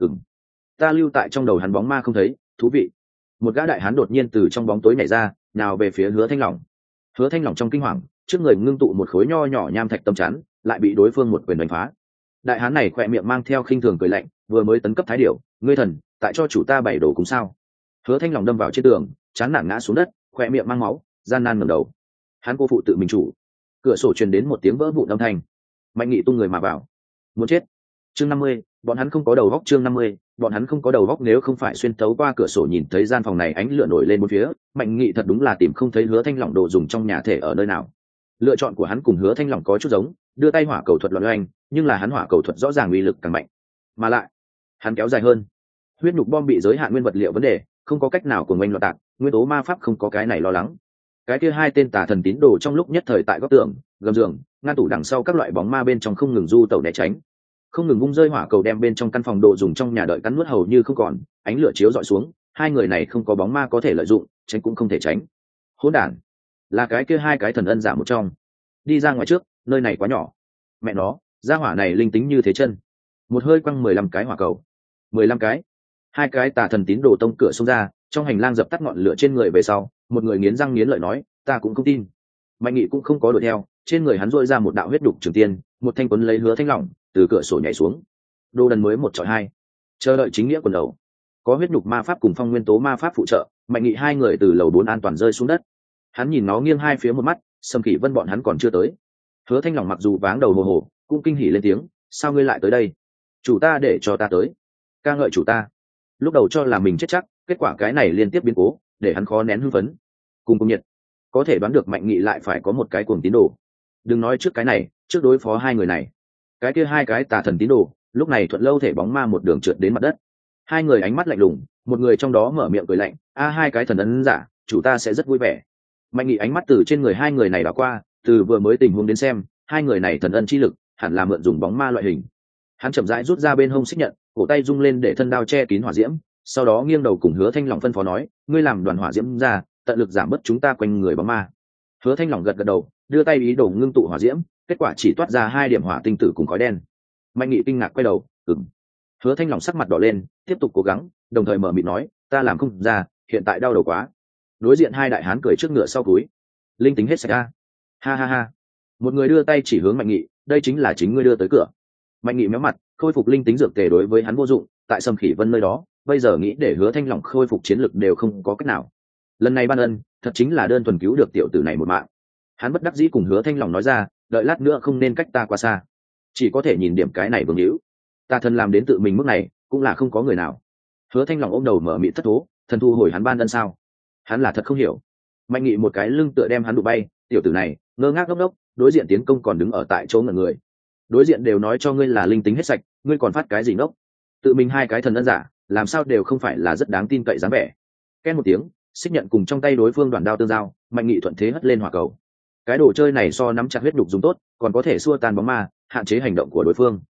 Ta lưu tại trong đầu hắn bóng ma không thấy, thú vị. Một gã đại hán đột nhiên từ trong bóng tối nhảy ra, nào về phía Hứa Thanh Lòng. Hứa Thanh Lòng trong kinh hoàng, trước người ngưng tụ một khối nho nhỏ nham thạch tâm chắn, lại bị đối phương một quyền đánh phá. Đại hán này khỏe miệng mang theo khinh thường cười lạnh, vừa mới tấn cấp thái điểu, ngươi thần, tại cho chủ ta bảy đồ cúng sao? Hứa Thanh Lòng đâm vào trên tường, chán nản ngã xuống đất, khỏe miệng mang máu, gian nan ngẩng đầu. Hắn cô phụ tự mình chủ. Cửa sổ truyền đến một tiếng vỡ vụn âm thanh. Mạnh Nghị tung người mà vào. Muốn chết. Chương 50, bọn hắn không có đầu góc. Chương 50, bọn hắn không có đầu góc. Nếu không phải xuyên thấu qua cửa sổ nhìn thấy gian phòng này ánh lửa nổi lên một phía, Mạnh Nghị thật đúng là tìm không thấy Hứa Thanh Lỏng đồ dùng trong nhà thể ở nơi nào. Lựa chọn của hắn cùng Hứa Thanh Lỏng có chút giống, đưa tay hỏa cầu thuật loạn oanh, nhưng là hắn hỏa cầu thuật rõ ràng uy lực càng mạnh, mà lại hắn kéo dài hơn. Huyết nhục bom bị giới hạn nguyên vật liệu vấn đề, không có cách nào của oanh loạn tạc, nguyên tố ma pháp không có cái này lo lắng. Cái kia hai tên tà thần tín đồ trong lúc nhất thời tại góc tường, gầm giường, ngăn tủ đằng sau các loại bóng ma bên trong không ngừng du tẩu né tránh, không ngừng vung rơi hỏa cầu đem bên trong căn phòng đồ dùng trong nhà đợi cắn nuốt hầu như không còn. Ánh lửa chiếu dọi xuống, hai người này không có bóng ma có thể lợi dụng, tránh cũng không thể tránh. Hỗn đản, là cái kia hai cái thần ân giả một trong. Đi ra ngoài trước, nơi này quá nhỏ. Mẹ nó, gia hỏa này linh tính như thế chân. Một hơi quăng 15 cái hỏa cầu. 15 cái. Hai cái tà thần tín đồ tông cửa xông ra, trong hành lang dập tắt ngọn lửa trên người về sau, một người nghiến răng nghiến lợi nói, ta cũng không tin. Mạnh Nghị cũng không có đuổi theo, trên người hắn rôi ra một đạo huyết đục trường tiên, một thanh quấn lấy Hứa Thanh Lỏng, từ cửa sổ nhảy xuống. Đồ đần mới một chọi hai, chờ đợi chính nghĩa quần đầu. Có huyết nhục ma pháp cùng phong nguyên tố ma pháp phụ trợ, Mạnh Nghị hai người từ lầu 4 an toàn rơi xuống đất. Hắn nhìn nó nghiêng hai phía một mắt, Sâm Kỷ Vân bọn hắn còn chưa tới. Hứa Thanh Lỏng mặc dù váng đầu hồ hồ, cũng kinh hỉ lên tiếng, sao ngươi lại tới đây? Chủ ta để cho ta tới, ca ngợi chủ ta. Lúc đầu cho là mình chết chắc, kết quả cái này liên tiếp biến cố để hắn khó nén hưng phấn cùng nhiệt. Có thể đoán được Mạnh Nghị lại phải có một cái cuồng tín đồ. Đừng nói trước cái này, trước đối phó hai người này, cái kia hai cái tà thần tín đồ lúc này thuận lâu thể bóng ma một đường trượt đến mặt đất. Hai người ánh mắt lạnh lùng, một người trong đó mở miệng cười lạnh, hai cái thần ân giả, chủ ta sẽ rất vui vẻ. Mạnh Nghị ánh mắt từ trên người hai người này đảo qua, từ vừa mới tình huống đến xem, hai người này thần ân chi lực hẳn là mượn dùng bóng ma loại hình. Hắn chậm rãi rút ra bên hông xích nhận, cổ tay rung lên để thân đao che kín hỏa diễm, sau đó nghiêng đầu cùng Hứa Thanh Lỏng phân phó nói, ngươi làm đoàn hỏa diễm ra, tận lực giảm bớt chúng ta quanh người bóng ma. Hứa Thanh Lỏng gật gật đầu, đưa tay ý đồ ngưng tụ hỏa diễm, kết quả chỉ toát ra 2 điểm hỏa tinh tử cùng khói đen. Mạnh Nghị kinh ngạc quay đầu, Hứa Thanh Lỏng sắc mặt đỏ lên, tiếp tục cố gắng, đồng thời mở miệng nói, ta làm không ra, hiện tại đau đầu quá. Đối diện hai đại hán cười trước ngựa sau túi, linh tính hết sạch a. Ha ha ha. Một người đưa tay chỉ hướng Mạnh Nghị, đây chính là chính ngươi đưa tới cửa. Mạnh Nghị méo mặt, khôi phục linh tính dược tề đối với hắn vô dụng, tại Sâm Khỉ Vân nơi đó, bây giờ nghĩ để Hứa Thanh Lỏng khôi phục chiến lực đều không có cách nào. Lần này ban ân, thật chính là đơn thuần cứu được tiểu tử này một mạng. Hắn bất đắc dĩ cùng Hứa Thanh Lỏng nói ra, đợi lát nữa không nên cách ta quá xa, chỉ có thể nhìn điểm cái này vương hữu. Ta thần làm đến tự mình mức này, cũng là không có người nào. Hứa Thanh Lỏng ôm đầu mở miệng thất thố, thần thu hồi hắn ban ân sao? Hắn là thật không hiểu. Mạnh Nghị một cái lưng tựa đem hắn đụng bay, tiểu tử này ngơ ngác ngốc ngốc, đối diện tiến công còn đứng ở tại chỗ ngẩn người. Đối diện đều nói cho ngươi là linh tính hết sạch, ngươi còn phát cái gì ngốc? Tự mình hai cái thần ân giả, làm sao đều không phải là rất đáng tin cậy dáng vẻ. Két một tiếng, xích nhận cùng trong tay đối phương đoạn đao tương giao, Mạnh Nghị thuận thế hất lên hỏa cầu. Cái đồ chơi này so nắm chặt huyết đục dùng tốt, còn có thể xua tan bóng ma, hạn chế hành động của đối phương.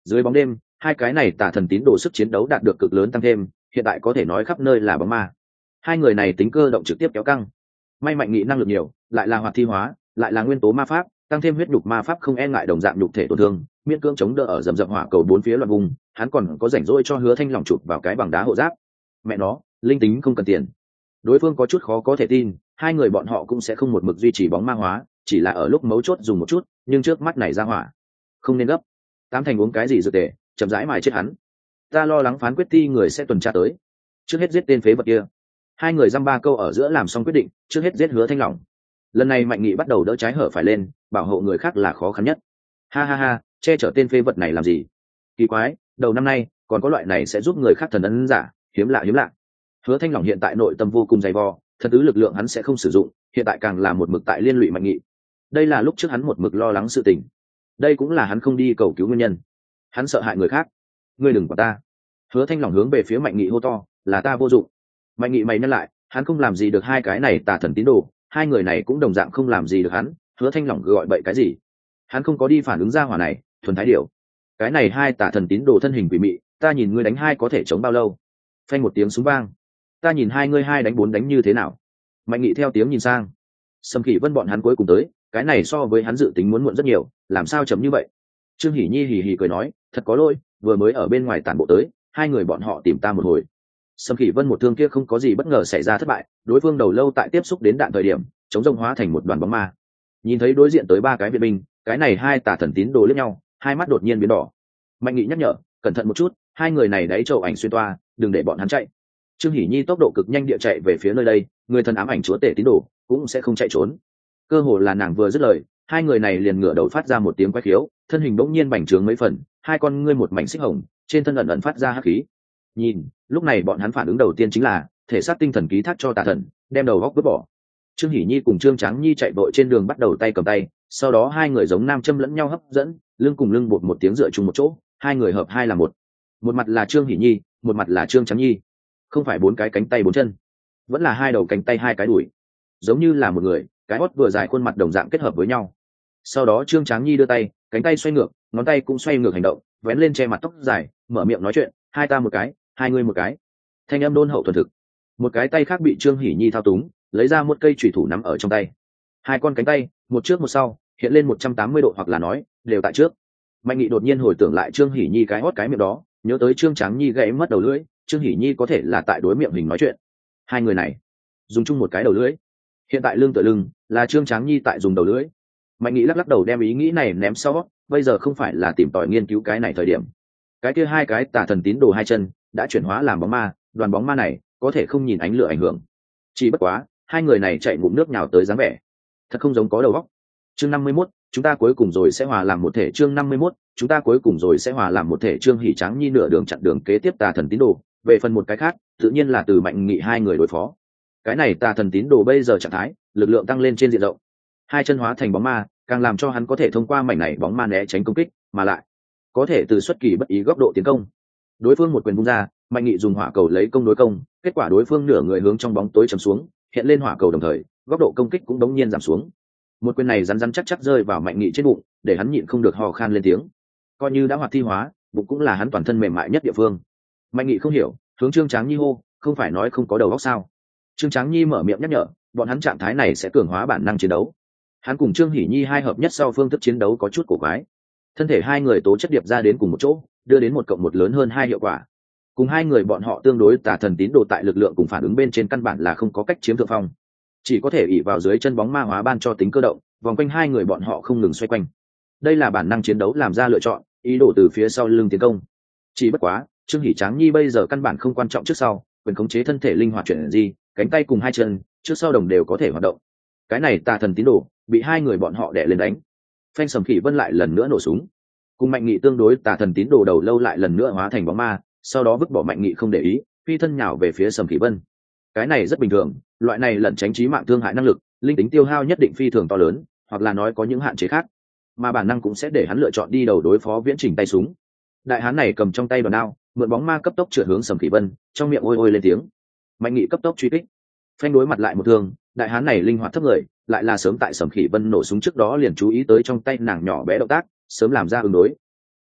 Dưới bóng đêm, hai cái này tà thần tín đồ sức chiến đấu đạt được cực lớn tăng thêm, hiện tại có thể nói khắp nơi là bóng ma. Hai người này tính cơ động trực tiếp kéo căng. May Mạnh Nghị năng lực nhiều, lại là hoạt thi hóa, lại là nguyên tố ma pháp, tăng thêm huyết nhục ma pháp không e ngại đồng dạng nhục thể tổn thương, miễn cưỡng chống đỡ ở rầm rập hỏa cầu bốn phía loạn vùng, hắn còn có rảnh rỗi cho Hứa Thanh Lòng chụp vào cái bằng đá hộ giáp. Mẹ nó, linh tính không cần tiền. Đối phương có chút khó có thể tin, hai người bọn họ cũng sẽ không một mực duy trì bóng ma hóa, chỉ là ở lúc mấu chốt dùng một chút, nhưng trước mắt này ra hỏa, không nên gấp. Tám thành uống cái gì dược tề, chậm rãi mài chết hắn. Ta lo lắng phán quyết thi người sẽ tuần tra tới, trước hết giết tên phế vật kia. Hai người dăm ba câu ở giữa làm xong quyết định, trước hết giết Hứa Thanh Lòng. Lần này Mạnh Nghị bắt đầu đỡ trái hở phải lên, bảo hộ người khác là khó khăn nhất. Ha ha ha, che chở tên phế vật này làm gì? Kỳ quái, đầu năm nay còn có loại này sẽ giúp người khác thần ấn giả, hiếm lạ hiếm lạ. Hứa Thanh Lòng hiện tại nội tâm vô cùng dày vò, thần tứ lực lượng hắn sẽ không sử dụng, hiện tại càng là một mực tại liên lụy Mạnh Nghị. Đây là lúc trước hắn một mực lo lắng sự tình, đây cũng là hắn không đi cầu cứu nguyên nhân. Hắn sợ hại người khác. Ngươi đừng quản ta. Hứa Thanh Lòng hướng về phía Mạnh Nghị hô to, là ta vô dụng. Mạnh Nghị mày nhăn lại, hắn không làm gì được hai cái này tà thần tín đồ, hai người này cũng đồng dạng không làm gì được hắn. Hứa Thanh Lòng gọi bậy cái gì? Hắn không có đi phản ứng ra hỏa này, thuần thái điều. Cái này hai tà thần tín đồ thân hình quỷ mị, ta nhìn ngươi đánh hai có thể chống bao lâu? Phanh một tiếng súng vang, ta nhìn hai ngươi hai đánh bốn đánh như thế nào? Mạnh Nghị theo tiếng nhìn sang, Sầm Khỉ Vân bọn hắn cuối cùng tới, cái này so với hắn dự tính muốn muộn rất nhiều, làm sao chấm như vậy? Trương Hỉ Nhi hì hì cười nói, thật có lỗi, vừa mới ở bên ngoài tản bộ tới, hai người bọn họ tìm ta một hồi. Sầm Khỉ Vân một thương kia không có gì bất ngờ xảy ra thất bại, đối phương đầu lâu tại tiếp xúc đến đạn thời điểm, chống rông hóa thành một đoàn bóng ma. Nhìn thấy đối diện tới ba cái viện binh, cái này hai tà thần tín đồ liếc nhau, hai mắt đột nhiên biến đỏ. Mạnh Nghị nhắc nhở, cẩn thận một chút, hai người này đáy chậu ảnh xuyên toa, đừng để bọn hắn chạy. Trương Hỉ Nhi tốc độ cực nhanh địa chạy về phía nơi đây, người thần ám ảnh chúa tể tín đồ cũng sẽ không chạy trốn. Cơ hồ là nàng vừa dứt lời, hai người này liền ngửa đầu phát ra một tiếng quái khiếu, thân hình bỗng nhiên bành trướng mấy phần, hai con ngươi một mảnh xích hồng, trên thân ẩn ẩn phát ra hắc khí. Nhìn, lúc này bọn hắn phản ứng đầu tiên chính là thể xác tinh thần ký thác cho tà thần, đem đầu góc vứt bỏ. Trương Hỉ Nhi cùng Trương Tráng Nhi chạy vội trên đường bắt đầu tay cầm tay, sau đó hai người giống nam châm lẫn nhau hấp dẫn, lưng cùng lưng bột một tiếng dựa chung một chỗ, hai người hợp hai là một. Một mặt là Trương Hỉ Nhi, một mặt là Trương Tráng Nhi. Không phải bốn cái cánh tay bốn chân, vẫn là hai đầu cánh tay hai cái đùi, giống như là một người, cái hót vừa dài khuôn mặt đồng dạng kết hợp với nhau. Sau đó Trương Tráng Nhi đưa tay, cánh tay xoay ngược, ngón tay cũng xoay ngược hành động, vén lên che mặt tóc dài, mở miệng nói chuyện, hai ta một cái, hai ngươi một cái. Thanh âm đôn hậu thuần thực. Một cái tay khác bị Trương Hỉ Nhi thao túng, lấy ra một cây chùy thủ nắm ở trong tay. Hai con cánh tay, một trước một sau, hiện lên 180 độ hoặc là nói, đều tại trước. Mạnh Nghị đột nhiên hồi tưởng lại Trương Hỉ Nhi cái hót cái miệng đó, nhớ tới Trương Tráng Nhi gãy mất đầu lưỡi, Trương Hỉ Nhi có thể là tại đối miệng hình nói chuyện. Hai người này dùng chung một cái đầu lưỡi. Hiện tại lưng tựa lưng là Trương Tráng Nhi tại dùng đầu lưỡi. Mạnh Nghị lắc lắc đầu đem ý nghĩ này ném sau, bây giờ không phải là tìm tòi nghiên cứu cái này thời điểm. Cái kia hai cái tà thần tín đồ hai chân đã chuyển hóa làm bóng ma, đoàn bóng ma này có thể không nhìn ánh lửa ảnh hưởng. Chỉ bất quá, hai người này chạy ngụm nước nhào tới dáng vẻ, thật không giống có đầu óc. Chương 51, chúng ta cuối cùng rồi sẽ hòa làm một thể. Chương 51, chúng ta cuối cùng rồi sẽ hòa làm một thể. Trương Hỉ Tráng Nhi nửa đường chặn đường kế tiếp tà thần tín đồ, về phần một cái khác, tự nhiên là từ Mạnh Nghị hai người đối phó. Cái này tà thần tín đồ bây giờ trạng thái, lực lượng tăng lên trên diện rộng. Hai chân hóa thành bóng ma, càng làm cho hắn có thể thông qua mảnh này bóng ma né tránh công kích, mà lại có thể từ xuất kỳ bất ý góc độ tiến công. Đối phương một quyền vung ra, Mạnh Nghị dùng hỏa cầu lấy công đối công, kết quả đối phương nửa người hướng trong bóng tối chầm xuống, hiện lên hỏa cầu đồng thời, góc độ công kích cũng đống nhiên giảm xuống. Một quyền này rắn rắn chắc chắc rơi vào Mạnh Nghị trên bụng, để hắn nhịn không được hò khan lên tiếng. Coi như đã hoạt thi hóa, bụng cũng là hắn toàn thân mềm mại nhất địa phương. Mạnh Nghị không hiểu, hướng Trương Tráng Nhi hô, không phải nói không có đầu óc sao? Trương Tráng Nhi mở miệng nhắc nhở, bọn hắn trạng thái này sẽ cường hóa bản năng chiến đấu. Hắn cùng Trương Hỉ Nhi hai hợp nhất sau phương thức chiến đấu có chút cổ quái. Thân thể hai người tố chất điệp ra đến cùng một chỗ, đưa đến một cộng một lớn hơn hai hiệu quả. Cùng hai người bọn họ tương đối tà thần tín đồ tại lực lượng cùng phản ứng bên trên căn bản là không có cách chiếm thượng phong, chỉ có thể ỷ vào dưới chân bóng ma hóa ban cho tính cơ động, vòng quanh hai người bọn họ không ngừng xoay quanh. Đây là bản năng chiến đấu làm ra lựa chọn, ý đồ từ phía sau lưng tiến công. Chỉ bất quá, Trương Hỉ Tráng Nhi bây giờ căn bản không quan trọng trước sau, quyền khống chế thân thể linh hoạt chuyển gì, cánh tay cùng hai chân trước sau đồng đều có thể hoạt động. Cái này tà thần tín đồ bị hai người bọn họ đè lên đánh. Phanh Sầm Khỉ Vân lại lần nữa nổ súng. Cùng Mạnh Nghị tương đối tà thần tín đồ đầu lâu lại lần nữa hóa thành bóng ma, sau đó vứt bỏ Mạnh Nghị không để ý, phi thân nhào về phía Sầm Khỉ Vân. Cái này rất bình thường, loại này lẩn tránh chí mạng thương hại năng lực, linh tính tiêu hao nhất định phi thường to lớn, hoặc là nói có những hạn chế khác, mà bản năng cũng sẽ để hắn lựa chọn đi đầu đối phó viễn trình tay súng. Đại hán này cầm trong tay đòn đao, mượn bóng ma cấp tốc trượt hướng Sầm Khỉ Vân, trong miệng ôi ôi lên tiếng. Mạnh Nghị cấp tốc truy kích. Phanh đối mặt lại một thương, đại hán này linh hoạt thấp người, lại là sớm tại Sầm Khỉ Vân nổ súng trước đó liền chú ý tới trong tay nàng nhỏ bé động tác, sớm làm ra ứng đối.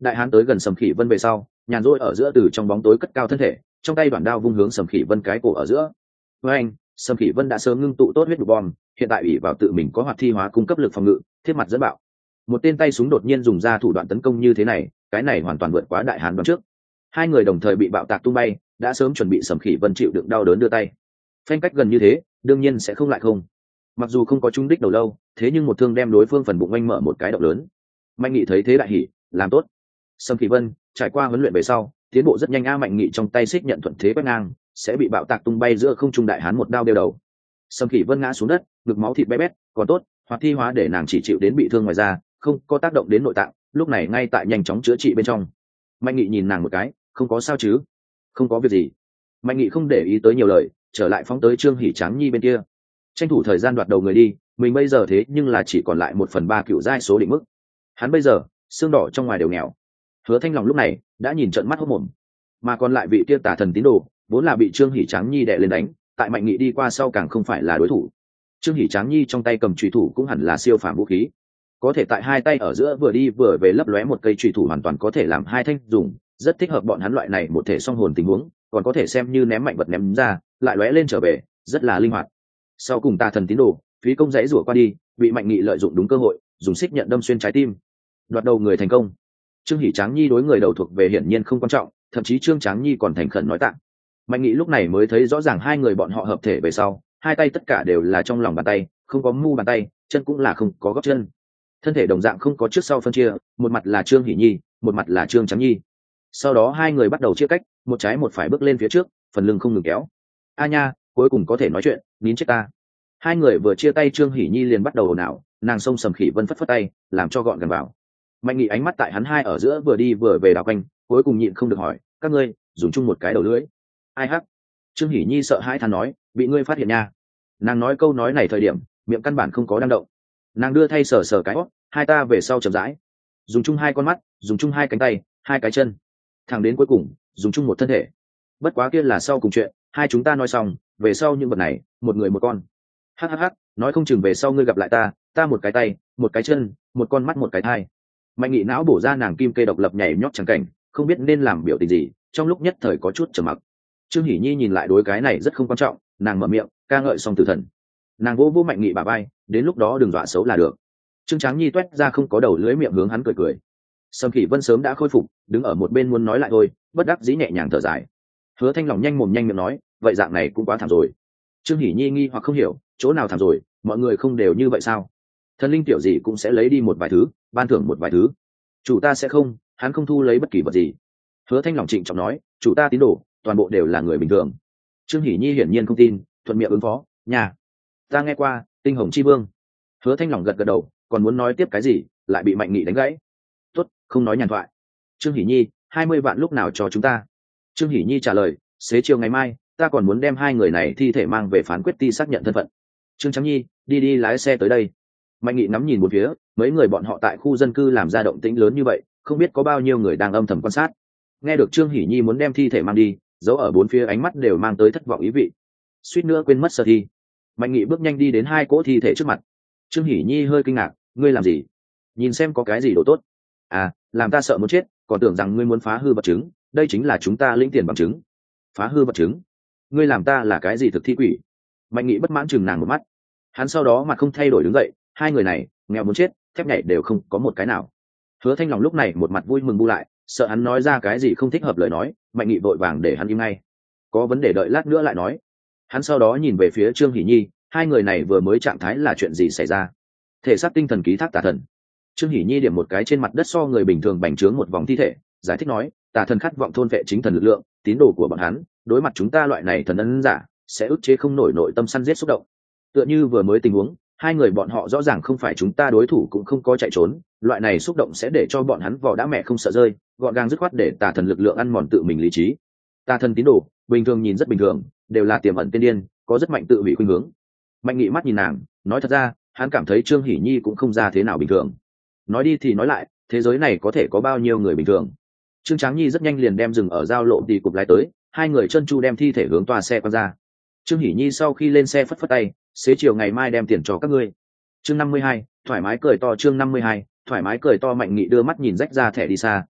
đại hán tới gần Sầm Khỉ Vân về sau, nhàn rỗi ở giữa từ trong bóng tối cất cao thân thể, trong tay đoạn đao vung hướng Sầm Khỉ Vân cái cổ ở giữa. Với anh, Sầm Khỉ Vân đã sớm ngưng tụ tốt huyết đục bom, hiện tại ủy vào tự mình có hoạt thi hóa cung cấp lực phòng ngự, thiết mặt dẫn bạo. Một tên tay súng đột nhiên dùng ra thủ đoạn tấn công như thế này, cái này hoàn toàn vượt quá đại hán đoán trước. Hai người đồng thời bị bạo tạc tung bay, đã sớm chuẩn bị Sầm Khỉ Vân chịu đựng đau đớn đưa tay. Phanh cách gần như thế, đương nhiên sẽ không lại không. Mặc dù không có trúng đích đầu lâu, thế nhưng một thương đem đối phương phần bụng oanh mở một cái động lớn. Mạnh Nghị thấy thế đại hỉ, làm tốt. Sầm Khỉ Vân trải qua huấn luyện về sau, tiến bộ rất nhanh. Mạnh Nghị trong tay xích nhận thuận thế quét ngang, sẽ bị bạo tạc tung bay giữa không trung, đại hán một đao đeo đầu. Sầm Khỉ Vân ngã xuống đất, ngực máu thịt bé bét, còn tốt, hoạt thi hóa để nàng chỉ chịu đến bị thương ngoài da, không có tác động đến nội tạng, lúc này ngay tại nhanh chóng chữa trị bên trong. Mạnh Nghị nhìn nàng một cái, không có sao chứ? Không có việc gì. Mạnh Nghị không để ý tới nhiều lời, trở lại phóng tới Trương Hỷ Tráng Nhi bên kia, tranh thủ thời gian đoạt đầu người đi. Mình bây giờ thế nhưng là chỉ còn lại 1/3 cựu giai số định mức, hắn bây giờ xương đỏ trong ngoài đều nghèo. Hứa Thanh Lòng lúc này đã nhìn trợn mắt hốt mồm, mà còn lại vị kia tà thần tín đồ vốn là bị Trương Hỷ Tráng Nhi đè lên đánh, tại Mạnh Nghị đi qua sau càng không phải là đối thủ. Trương Hỷ Tráng Nhi trong tay cầm chùy thủ cũng hẳn là siêu phàm vũ khí, có thể tại hai tay ở giữa vừa đi vừa về lấp lóe một cây chùy thủ, hoàn toàn có thể làm hai thanh dùng, rất thích hợp bọn hắn loại này một thể song hồn tình huống, còn có thể xem như ném mạnh vật ném ra lại lóe lên trở về, rất là linh hoạt. Sau cùng tà thần tín đồ phí công dãy rủa qua đi, bị Mạnh Nghị lợi dụng đúng cơ hội, dùng xích nhận đâm xuyên trái tim, đoạt đầu người thành công. Trương Hỷ Tráng Nhi đối người đầu thuộc về hiển nhiên không quan trọng, thậm chí Trương Tráng Nhi còn thành khẩn nói tạng. Mạnh Nghị lúc này mới thấy rõ ràng hai người bọn họ hợp thể về sau, hai tay tất cả đều là trong lòng bàn tay, không có mu bàn tay, chân cũng là không có gót chân, thân thể đồng dạng không có trước sau phân chia, một mặt là Trương Hỷ Nhi, một mặt là Trương Tráng Nhi. Sau đó hai người bắt đầu chia cách, một trái một phải bước lên phía trước, phần lưng không ngừng kéo. A nha, cuối cùng có thể nói chuyện, nín chết ta. Hai người vừa chia tay, Trương Hỷ Nhi liền bắt đầu ồn ào, nàng xông Sầm Khỉ Vân phất phất tay, làm cho gọn gàng vào. Mạnh Nghị ánh mắt tại hắn hai ở giữa vừa đi vừa về đảo quanh, cuối cùng nhịn không được hỏi, các ngươi dùng chung một cái đầu lưỡi? Ai hắc? Trương Hỷ Nhi sợ hãi than nói, bị ngươi phát hiện nha. Nàng nói câu nói này thời điểm, miệng căn bản không có đang động. Nàng đưa thay sờ sờ cái hót, hai ta về sau chậm rãi. Dùng chung hai con mắt, dùng chung hai cánh tay, hai cái chân, thẳng đến cuối cùng dùng chung một thân thể. Bất quá kia là sau cùng chuyện, hai chúng ta nói xong, về sau những vật này, một người một con. Hắc, nói không chừng về sau ngươi gặp lại ta một cái tay, một cái chân, một con mắt, một cái thai. Mạnh Nghị não bổ ra nàng kim kê độc lập nhảy nhót chẳng cảnh, không biết nên làm biểu tình gì, trong lúc nhất thời có chút trầm mặc. Trương Hỷ Nhi nhìn lại đối cái này rất không quan trọng, nàng mở miệng ca ngợi xong tử thần. Nàng vỗ Mạnh Nghị bả vai, đến lúc đó đừng dọa xấu là được. Trương Tráng Nhi toét ra không có đầu lưỡi miệng hướng hắn cười. Sầm Khỉ Vân sớm đã khôi phục, đứng ở một bên muốn nói lại thôi, bất đắc dĩ nhẹ nhàng thở dài. Hứa Thanh Lòng nhanh mồm nhanh miệng nói, vậy dạng này cũng quá thảm rồi. Trương Hỷ Nhi nghi hoặc không hiểu, chỗ nào thảm rồi, mọi người không đều như vậy sao? Thần linh tiểu gì cũng sẽ lấy đi một vài thứ, ban thưởng một vài thứ. Chủ ta sẽ không, hắn không thu lấy bất kỳ vật gì. Hứa Thanh Lòng trịnh trọng nói, chủ ta tín đồ toàn bộ đều là người bình thường. Trương Hỷ Nhi hiển nhiên không tin, thuận miệng ứng phó, nhà ta nghe qua tinh hồng chi vương. Hứa Thanh Lòng gật gật đầu, còn muốn nói tiếp cái gì, lại bị Mạnh Nghị đánh gãy. Tốt, không nói nhàn thoại. Trương Hỷ Nhi, 20 vạn lúc nào cho chúng ta? Trương Hỷ Nhi trả lời, xế chiều ngày mai, ta còn muốn đem hai người này thi thể mang về phán quyết ti xác nhận thân phận. Trương Tráng Nhi, đi lái xe tới đây. Mạnh Nghị ngắm nhìn một phía, mấy người bọn họ tại khu dân cư làm ra động tĩnh lớn như vậy, không biết có bao nhiêu người đang âm thầm quan sát. Nghe được Trương Hỷ Nhi muốn đem thi thể mang đi, dấu ở bốn phía ánh mắt đều mang tới thất vọng ý vị. Suýt nữa quên mất sơ thi. Mạnh Nghị bước nhanh đi đến hai cỗ thi thể trước mặt. Trương Hỷ Nhi hơi kinh ngạc, ngươi làm gì? Nhìn xem có cái gì đồ tốt. À, làm ta sợ muốn chết, còn tưởng rằng ngươi muốn phá hư vật chứng, đây chính là chúng ta lĩnh tiền bằng chứng. Phá hư vật chứng? Ngươi làm ta là cái gì thực thi quỷ? Mạnh Nghị bất mãn chừng nàng một mắt. Hắn sau đó mặt không thay đổi đứng dậy, hai người này nghèo muốn chết, thép nhảy đều không có một cái nào. Hứa Thanh Lòng lúc này một mặt vui mừng bu lại, sợ hắn nói ra cái gì không thích hợp lời nói, Mạnh Nghị vội vàng để hắn im ngay. Có vấn đề đợi lát nữa lại nói. Hắn sau đó nhìn về phía Trương Hỷ Nhi, hai người này vừa mới trạng thái là chuyện gì xảy ra? Thể xác tinh thần ký thác tà thần. Trương Hỷ Nhi điểm một cái trên mặt đất so người bình thường bành trướng một vòng thi thể, giải thích nói, tà thần khát vọng thôn vệ chính thần lực lượng, tín đồ của bọn hắn, đối mặt chúng ta loại này thần ân giả, sẽ ức chế không nổi nội tâm săn giết xúc động. Tựa như vừa mới tình huống, hai người bọn họ rõ ràng không phải chúng ta đối thủ cũng không có chạy trốn, loại này xúc động sẽ để cho bọn hắn vỏ đã mẹ không sợ rơi, gọn gàng dứt khoát để tà thần lực lượng ăn mòn tự mình lý trí. Tà thần tín đồ bình thường nhìn rất bình thường, đều là tiềm ẩn tiên điên, có rất mạnh tự hủy khuynh hướng. Mạnh Nghị mắt nhìn nàng, nói thật ra, hắn cảm thấy Trương Hỷ Nhi cũng không ra thế nào bình thường. Nói đi thì nói lại, thế giới này có thể có bao nhiêu người bình thường? Trương Tráng Nhi rất nhanh liền đem dừng ở giao lộ đi cục lái tới, hai người chân chu đem thi thể hướng toa xe quăng ra. Trương Hỷ Nhi sau khi lên xe phất phất tay, xế chiều ngày mai đem tiền cho các ngươi. Chương 52, thoải mái cười to. Chương 52, thoải mái cười to. Mạnh Nghị đưa mắt nhìn rách ra thẻ đi xa,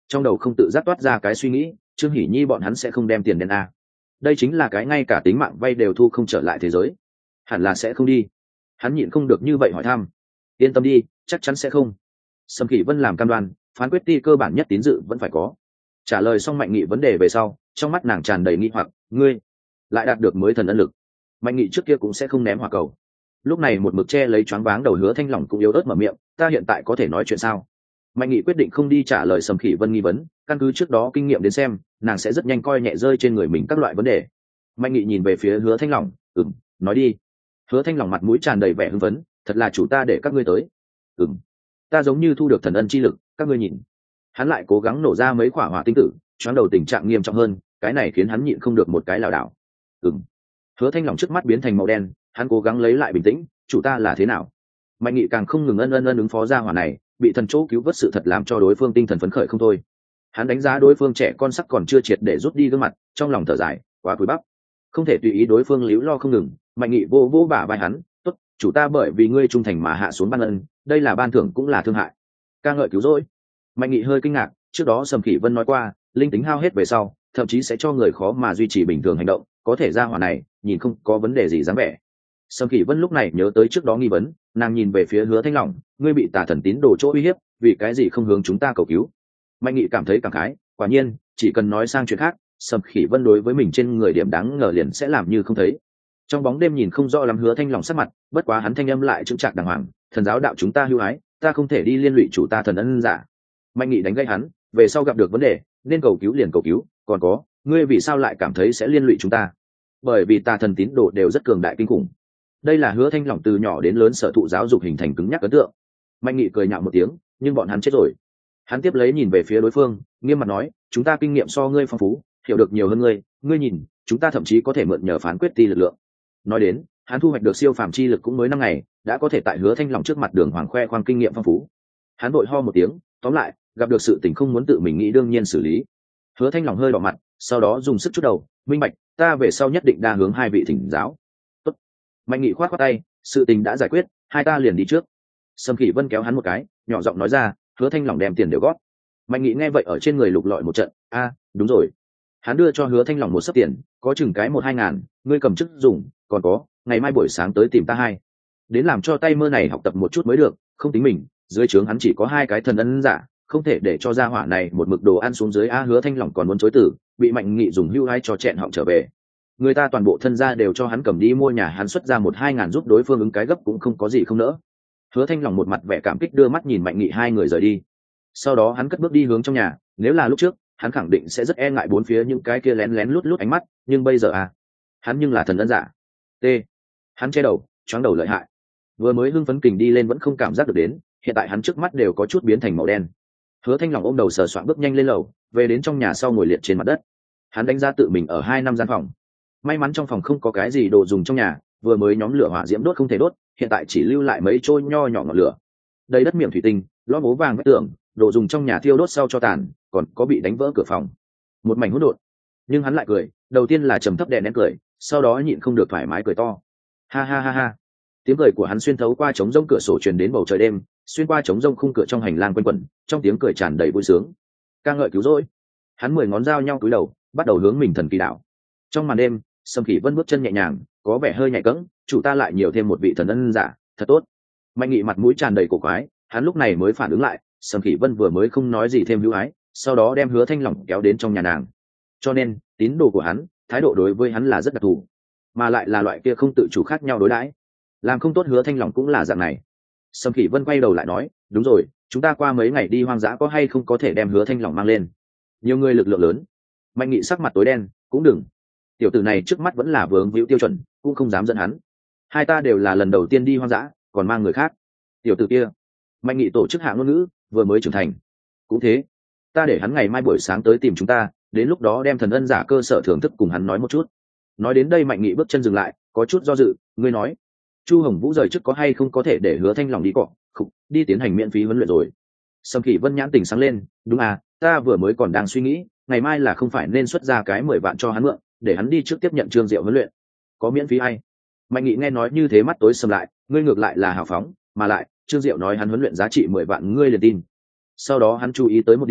trong đầu không tự giác toát ra cái suy nghĩ, Trương Hỷ Nhi bọn hắn sẽ không đem tiền đen a. Đây chính là cái ngay cả tính mạng vay đều thu không trở lại thế giới, hẳn là sẽ không đi. Hắn nhịn không được như vậy hỏi thăm. Yên tâm đi, chắc chắn sẽ không. Sầm Kỷ Vân làm cam đoan, phán quyết ti cơ bản nhất tín dự vẫn phải có. Trả lời xong Mạnh Nghị vấn đề về sau, trong mắt nàng tràn đầy nghi hoặc, ngươi lại đạt được mới thần ân lực. Mạnh Nghị trước kia cũng sẽ không ném hỏa cầu. Lúc này một mực che lấy choáng váng đầu Hứa Thanh Long cũng yếu ớt mở miệng, ta hiện tại có thể nói chuyện sao? Mạnh Nghị quyết định không đi trả lời Sầm Kỷ Vân nghi vấn, căn cứ trước đó kinh nghiệm đến xem, nàng sẽ rất nhanh coi nhẹ rơi trên người mình các loại vấn đề. Mạnh Nghị nhìn về phía Hứa Thanh Long, nói đi. Hứa Thanh Long mặt mũi tràn đầy vẻ hưng phấn, thật là chủ ta để các ngươi tới. Ta giống như thu được thần ân chi lực, các ngươi nhìn. Hắn lại cố gắng nổ ra mấy quả hỏa tinh tử, choáng đầu tình trạng nghiêm trọng hơn, cái này khiến hắn nhịn không được một cái lảo đảo. Hứa Thanh Long trước mắt biến thành màu đen, hắn cố gắng lấy lại bình tĩnh, chủ ta là thế nào? Mạnh Nghị càng không ngừng ân ứng phó ra hỏa này, bị thần chỗ cứu vớt sự thật làm cho đối phương tinh thần phấn khởi không thôi. Hắn đánh giá đối phương trẻ con sắc còn chưa triệt để rút đi gương mặt, trong lòng thở dài, quá cúi bắp, không thể tùy ý đối phương líu lo không ngừng. Mạnh Nghị vô vô bả vai hắn, tốt, chủ ta bởi vì ngươi trung thành mà hạ xuống ban ân, đây là ban thưởng cũng là thương hại. Ca ngợi cứu rỗi. Mạnh Nghị hơi kinh ngạc, trước đó Sầm Kỷ Vân nói qua, linh tính hao hết về sau, thậm chí sẽ cho người khó mà duy trì bình thường hành động, có thể ra hỏa này, nhìn không có vấn đề gì dáng vẻ. Sầm Kỷ Vân lúc này nhớ tới trước đó nghi vấn, nàng nhìn về phía Hứa Thanh Long, ngươi bị tà thần tín đồ chỗ uy hiếp, vì cái gì không hướng chúng ta cầu cứu? Mạnh Nghị cảm thấy cảm khái, quả nhiên, chỉ cần nói sang chuyện khác, Sầm Kỷ Vân đối với mình trên người điểm đáng ngờ liền sẽ làm như không thấy. Trong bóng đêm nhìn không rõ lắm Hứa Thanh Long sắc mặt, bất quá hắn thanh âm lại chững chạc đàng hoàng, thần giáo đạo chúng ta hưu ái, ta không thể đi liên lụy chủ ta thần ân giả. Mạnh Nghị đánh gãy hắn, về sau gặp được vấn đề, nên cầu cứu liền cầu cứu, còn có, ngươi vì sao lại cảm thấy sẽ liên lụy chúng ta? Bởi vì tà thần tín đồ đều rất cường đại kinh khủng. Đây là Hứa Thanh Long từ nhỏ đến lớn sở thụ giáo dục hình thành cứng nhắc ấn tượng. Mạnh Nghị cười nhạo một tiếng, nhưng bọn hắn chết rồi. Hắn tiếp lấy nhìn về phía đối phương, nghiêm mặt nói, chúng ta kinh nghiệm so ngươi phong phú, hiểu được nhiều hơn ngươi, ngươi nhìn, chúng ta thậm chí có thể mượn nhờ phán quyết ti lực lượng. Nói đến, hắn thu hoạch được siêu phàm chi lực cũng mới 5 ngày, đã có thể tại Hứa Thanh Long trước mặt đường hoàng khoe khoang kinh nghiệm phong phú. Hắn vội ho một tiếng, tóm lại, gặp được sự tình không muốn tự mình nghĩ đương nhiên xử lý. Hứa Thanh Long hơi đỏ mặt, sau đó dùng sức chút đầu, minh bạch, ta về sau nhất định đa hướng hai vị thỉnh giáo. Tốt. Mạnh Nghị khoát khoát tay, sự tình đã giải quyết, hai ta liền đi trước. Sầm Kỷ Vân kéo hắn một cái, nhỏ giọng nói ra, Hứa Thanh Long đem tiền đều gót. Mạnh Nghị nghe vậy ở trên người lục lọi một trận, đúng rồi. Hắn đưa cho Hứa Thanh Long một sấp tiền, có chừng cái 1-2 ngàn, ngươi cầm chức dùng, còn có, ngày mai buổi sáng tới tìm ta hai. Đến làm cho tay mơ này học tập một chút mới được, không tính mình, dưới trướng hắn chỉ có 2 cái thần ân giả, không thể để cho gia hỏa này một mực đồ ăn xuống dưới. Hứa Thanh Long còn muốn chối từ, bị Mạnh Nghị dùng hưu hai cho chẹn họng trở về. Người ta toàn bộ thân gia đều cho hắn cầm đi mua nhà, hắn xuất ra 1-2 ngàn giúp đối phương ứng cái gấp cũng không có gì không nỡ. Hứa Thanh Long một mặt vẻ cảm kích đưa mắt nhìn Mạnh Nghị hai người rời đi. Sau đó hắn cất bước đi hướng trong nhà, nếu là lúc trước, hắn khẳng định sẽ rất e ngại bốn phía những cái kia lén lén lút lút ánh mắt, nhưng bây giờ hắn nhưng là thần ân giả. Hắn che đầu, choáng đầu lợi hại. Vừa mới hưng phấn kình đi lên vẫn không cảm giác được đến, hiện tại hắn trước mắt đều có chút biến thành màu đen. Hứa Thanh Long ôm đầu sờ soạng bước nhanh lên lầu, về đến trong nhà sau ngồi liệt trên mặt đất. Hắn đánh giá tự mình ở 2 năm gian phòng. May mắn trong phòng không có cái gì đồ dùng trong nhà, vừa mới nhóm lửa hỏa diễm đốt không thể đốt, hiện tại chỉ lưu lại mấy trôi nho nhỏ ngọn lửa. Đầy đất miệng thủy tinh, lót bố vàng vách tường, đồ dùng trong nhà thiêu đốt sau cho tàn, còn có bị đánh vỡ cửa phòng. Một mảnh hỗn độn. Nhưng hắn lại cười, đầu tiên là trầm thấp đè nén cười, sau đó nhịn không được thoải mái cười to. Ha ha ha ha. Tiếng cười của hắn xuyên thấu qua trống rông cửa sổ truyền đến bầu trời đêm, xuyên qua trống rông khung cửa trong hành lang quanh quẩn, trong tiếng cười tràn đầy vui sướng. Ca ngợi cứu rỗi. Hắn 10 ngón dao nhau cúi đầu, bắt đầu hướng mình thần kỳ đạo. Trong màn đêm, Sầm Kỷ Vân bước chân nhẹ nhàng, có vẻ hơi nhạy cẫng, chủ ta lại nhiều thêm một vị thần ân giả, thật tốt. Mạnh Nghị mặt mũi tràn đầy cổ quái, hắn lúc này mới phản ứng lại, Sầm Kỷ Vân vừa mới không nói gì thêm hữu ái, sau đó đem Hứa Thanh Long kéo đến trong nhà nàng. Cho nên, tín đồ của hắn, thái độ đối với hắn là rất đặc thù, mà lại là loại kia không tự chủ khác nhau đối đãi. Làm không tốt Hứa Thanh Long cũng là dạng này. Sầm Kỷ Vân quay đầu lại nói, đúng rồi, chúng ta qua mấy ngày đi hoang dã có hay không có thể đem Hứa Thanh Long mang lên? Nhiều người lực lượng lớn. Mạnh Nghị sắc mặt tối đen, cũng đừng. Tiểu tử này trước mắt vẫn là vướng víu tiêu chuẩn, cũng không dám dẫn hắn. Hai ta đều là lần đầu tiên đi hoang dã, còn mang người khác. Tiểu tử kia. Mạnh Nghị tổ chức hạ ngôn ngữ, vừa mới trưởng thành. Cũng thế, ta để hắn ngày mai buổi sáng tới tìm chúng ta, đến lúc đó đem thần ân giả cơ sở thưởng thức cùng hắn nói một chút. Nói đến đây Mạnh Nghị bước chân dừng lại, có chút do dự, ngươi nói, Chu Hồng Vũ rời trước có hay không có thể để Hứa Thanh Long đi cọ, đi tiến hành miễn phí huấn luyện rồi. Sầm Kỷ Vân nhãn tỉnh sáng lên, đúng ta vừa mới còn đang suy nghĩ, ngày mai là không phải nên xuất ra cái 10 vạn cho hắn mượn, để hắn đi trước tiếp nhận Trương Diệu huấn luyện. Có miễn phí hay? Mạnh Nghị nghe nói như thế mắt tối sầm lại, ngươi ngược lại là hào phóng, mà lại Trương Diệu nói hắn huấn luyện giá trị 10 vạn ngươi liền tin. Sau đó hắn chú ý tới một điểm,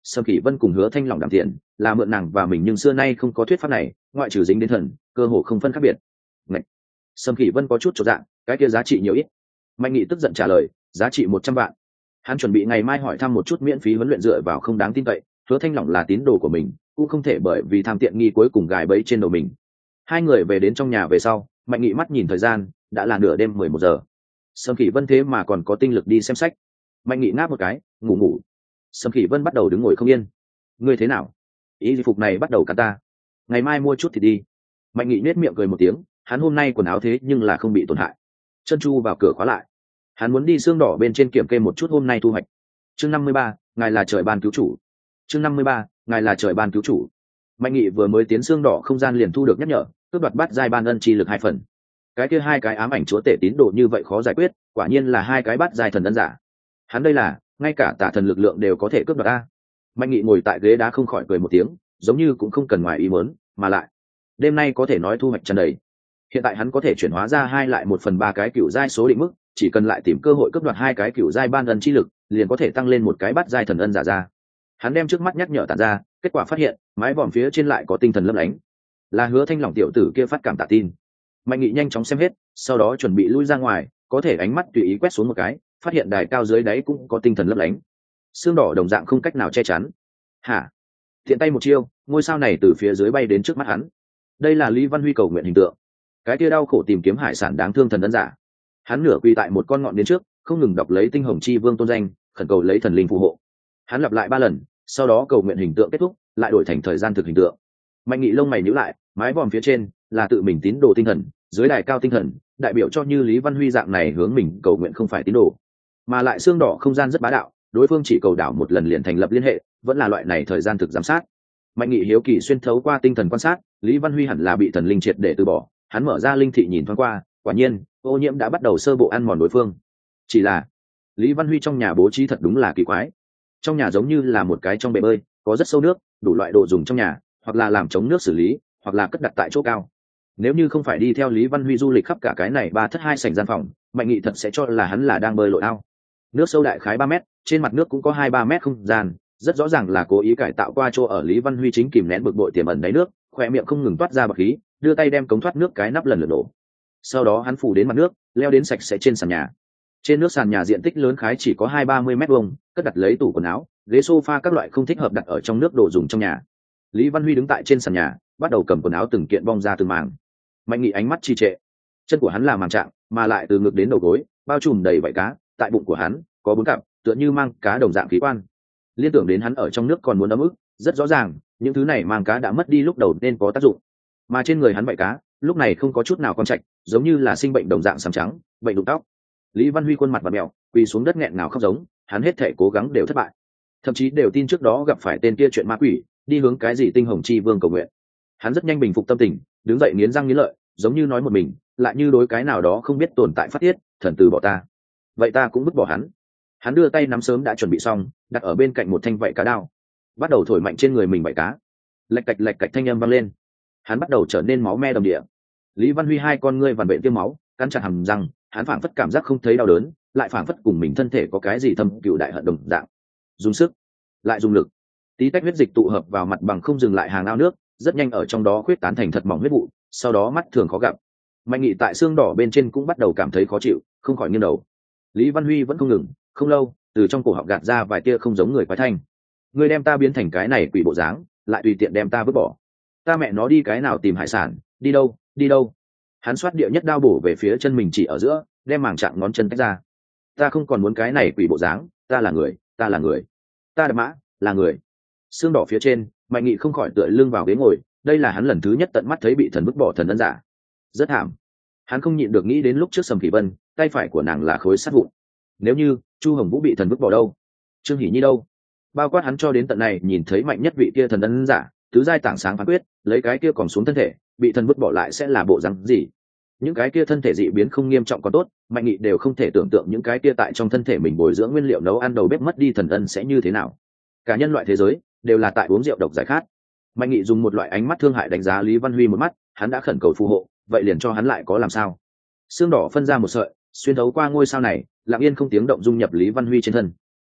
Sâm Kỷ Vân cùng Hứa Thanh Long đảm tiền là mượn nàng và mình, nhưng xưa nay không có thuyết pháp này, ngoại trừ dính đến thần cơ hồ không phân khác biệt. Ngạch! Sâm Kỷ Vân có chút chột dạ, cái kia giá trị nhiều ít? Mạnh Nghị tức giận trả lời, giá trị 100 vạn. Hắn chuẩn bị ngày mai hỏi thăm một chút miễn phí huấn luyện dựa vào không đáng tin cậy, Hứa Thanh Long là tín đồ của mình, cũng không thể bởi vì tham tiện nghi cuối cùng gài bẫy trên đầu mình. Hai người về đến trong nhà về sau, Mạnh Nghị mắt nhìn thời gian, đã là nửa đêm 11 giờ. Sâm Kỷ Vân thế mà còn có tinh lực đi xem sách. Mạnh Nghị ngáp một cái, ngủ. Sâm Kỷ Vân bắt đầu đứng ngồi không yên. Ngươi thế nào? Ý phục này bắt đầu cắn ta. Ngày mai mua chút thì đi. Mạnh Nghị nết miệng cười một tiếng, hắn hôm nay quần áo thế nhưng là không bị tổn hại. Chân chu vào cửa khóa lại. Hắn muốn đi xương đỏ bên trên kiểm kê một chút hôm nay thu hoạch. Chương 53, ngài là trời ban cứu chủ. Chương 53, ngài là trời ban cứu chủ. Mạnh Nghị vừa mới tiến xương đỏ không gian liền thu được nhắc nhở, cướp đoạt bát giai ban ân chi lực 2 phần. Cái kia 2 cái ám ảnh chúa tể tín đồ như vậy khó giải quyết, quả nhiên là 2 cái bát giai thần ân giả. Hắn đây là, ngay cả tà thần lực lượng đều có thể cướp đoạt a. Mạnh Nghị ngồi tại ghế đá không khỏi cười một tiếng, giống như cũng không cần ngoài ý muốn, mà lại đêm nay có thể nói thu hoạch tràn đầy. Hiện tại hắn có thể chuyển hóa ra 2 lại 1/3 cái cựu giai số định mức, chỉ cần lại tìm cơ hội cướp đoạt 2 cái cựu giai ban ân chi lực, liền có thể tăng lên 1 cái bát giai thần ân giả ra. Hắn đem trước mắt nhắc nhở tản ra, kết quả phát hiện mái vòm phía trên lại có tinh thần lấp lánh, là Hứa Thanh Long tiểu tử kia phát cảm tạ tin. Mạnh Nghị nhanh chóng xem hết, sau đó chuẩn bị lui ra ngoài, có thể ánh mắt tùy ý quét xuống một cái, phát hiện đài cao dưới đáy cũng có tinh thần lấp lánh. Xương đỏ đồng dạng không cách nào che chắn. Hả? Thiện tay một chiêu, ngôi sao này từ phía dưới bay đến trước mắt hắn. Đây là Lý Văn Huy cầu nguyện hình tượng. Cái kia đau khổ tìm kiếm hải sản đáng thương thần ân giả. Hắn nửa quỳ tại một con ngọn đến trước, không ngừng đọc lấy tinh hồng chi vương tôn danh, khẩn cầu lấy thần linh phù hộ. Hắn lặp lại 3 lần, sau đó cầu nguyện hình tượng kết thúc, lại đổi thành thời gian thực hình tượng. Mạnh Nghị lông mày nhíu lại, mái vòm phía trên là tự mình tín đồ tinh thần, dưới đài cao tinh thần đại biểu cho như Lý Văn Huy dạng này hướng mình cầu nguyện không phải tín đồ, mà lại xương đỏ không gian rất bá đạo, đối phương chỉ cầu đảo một lần liền thành lập liên hệ, vẫn là loại này thời gian thực giám sát. Mạnh Nghị hiếu kỳ xuyên thấu qua tinh thần quan sát, Lý Văn Huy hẳn là bị thần linh triệt để từ bỏ. Hắn mở ra linh thị nhìn thoáng qua, quả nhiên ô nhiễm đã bắt đầu sơ bộ ăn mòn đối phương. Chỉ là Lý Văn Huy trong nhà bố trí thật đúng là kỳ quái. Trong nhà giống như là một cái trong bể bơi, có rất sâu nước, đủ loại đồ dùng trong nhà, hoặc là làm chống nước xử lý, hoặc là cất đặt tại chỗ cao. Nếu như không phải đi theo Lý Văn Huy du lịch khắp cả cái này 3 thất 2 sảnh gian phòng, Mạnh Nghị thật sẽ cho là hắn là đang bơi lội ao. Nước sâu đại khái 3 mét, trên mặt nước cũng có 2-3 mét không gian, rất rõ ràng là cố ý cải tạo qua chỗ ở. Lý Văn Huy chính kìm nén bực bội tiềm ẩn đáy nước, khỏe miệng không ngừng toát ra bọt khí, đưa tay đem cống thoát nước cái nắp lần lượt đổ. Sau đó hắn phủ đến mặt nước, leo đến sạch sẽ trên sàn nhà. Trên nước sàn nhà diện tích lớn khái chỉ có 20-30 mét vuông, cất đặt lấy tủ quần áo, ghế sofa các loại không thích hợp đặt ở trong nước đồ dùng trong nhà. Lý Văn Huy đứng tại trên sàn nhà, bắt đầu cầm quần áo từng kiện bong ra từng màng. Mạnh Nghị ánh mắt trì trệ, chân của hắn là màng trạng, mà lại từ ngực đến đầu gối bao trùm đầy vảy cá, tại bụng của hắn có 4 cặp, tựa như mang cá đồng dạng khí quan. Liên tưởng đến hắn ở trong nước còn muốn ấm ức, rất rõ ràng những thứ này mang cá đã mất đi lúc đầu nên có tác dụng, mà trên người hắn vảy cá lúc này không có chút nào con trạch, giống như là sinh bệnh đồng dạng sám trắng, bệnh đụng tóc. Lý Văn Huy khuôn mặt và mèo, quỳ xuống đất nghẹn ngào khóc giống, hắn hết thể cố gắng đều thất bại, thậm chí đều tin trước đó gặp phải tên kia chuyện ma quỷ, đi hướng cái gì tinh hồng chi vương cầu nguyện. Hắn rất nhanh bình phục tâm tình, đứng dậy nghiến răng nghiến lợi, giống như nói một mình, lại như đối cái nào đó không biết tồn tại phát tiết, thần từ bỏ ta, vậy ta cũng vứt bỏ hắn. Hắn đưa tay nắm sớm đã chuẩn bị xong, đặt ở bên cạnh một thanh vảy cá đao, bắt đầu thổi mạnh trên người mình vảy cá. Lạch cạch thanh âm vang lên, hắn bắt đầu trở nên máu me đầm địa. Lý Văn Huy hai con ngươi vằn vện tiêm máu, cắn chặt hàm răng, hắn phảng phất cảm giác không thấy đau đớn, lại phảng phất cùng mình thân thể có cái gì thâm cựu đại hận đồng dạng. Dùng sức, lại dùng lực, tí tách huyết dịch tụ hợp vào mặt bằng không dừng lại hàng ao nước, rất nhanh ở trong đó khuyết tán thành thật mỏng huyết vụ, sau đó mắt thường khó gặp. Mạnh Nghị tại xương đỏ bên trên cũng bắt đầu cảm thấy khó chịu, không khỏi nghiêng đầu. Lý Văn Huy vẫn không ngừng, không lâu, từ trong cổ họng gạt ra vài tia không giống người quái thanh. Ngươi đem ta biến thành cái này quỷ bộ dáng, lại tùy tiện đem ta vứt bỏ. Ta mẹ nó đi cái nào tìm hải sản, đi đâu, đi đâu. Hắn xoát địa nhất đao bổ về phía chân mình chỉ ở giữa, đem màng chạm ngón chân tách ra. Ta không còn muốn cái này quỷ bộ dáng, ta là người, ta là người. Ta đạp mã, là người. Xương đỏ phía trên, Mạnh Nghị không khỏi tựa lưng vào ghế ngồi, đây là hắn lần thứ nhất tận mắt thấy bị thần vứt bỏ thần ân giả. Rất thảm. Hắn không nhịn được nghĩ đến lúc trước Sầm Kỳ Vân, tay phải của nàng là khối sắt vụn. Nếu như Chu Hồng Vũ bị thần vứt bỏ đâu, Trương Hỷ Nhi đâu, bao quát hắn cho đến tận này nhìn thấy mạnh nhất vị kia thần ân giả, tứ giai tảng sáng phán quyết, lấy cái kia còn xuống thân thể, bị thần vứt bỏ lại sẽ là bộ rắn gì? Những cái kia thân thể dị biến không nghiêm trọng còn tốt, Mạnh Nghị đều không thể tưởng tượng những cái kia tại trong thân thể mình bồi dưỡng nguyên liệu nấu ăn đầu bếp mất đi thần ân sẽ như thế nào. Cả nhân loại thế giới đều là tại uống rượu độc giải khát. Mạnh Nghị dùng một loại ánh mắt thương hại đánh giá Lý Văn Huy một mắt, hắn đã khẩn cầu phù hộ, vậy liền cho hắn lại có làm sao? Xương đỏ phân ra một sợi, xuyên thấu qua ngôi sao này, lặng yên không tiếng động dung nhập Lý Văn Huy trên thân.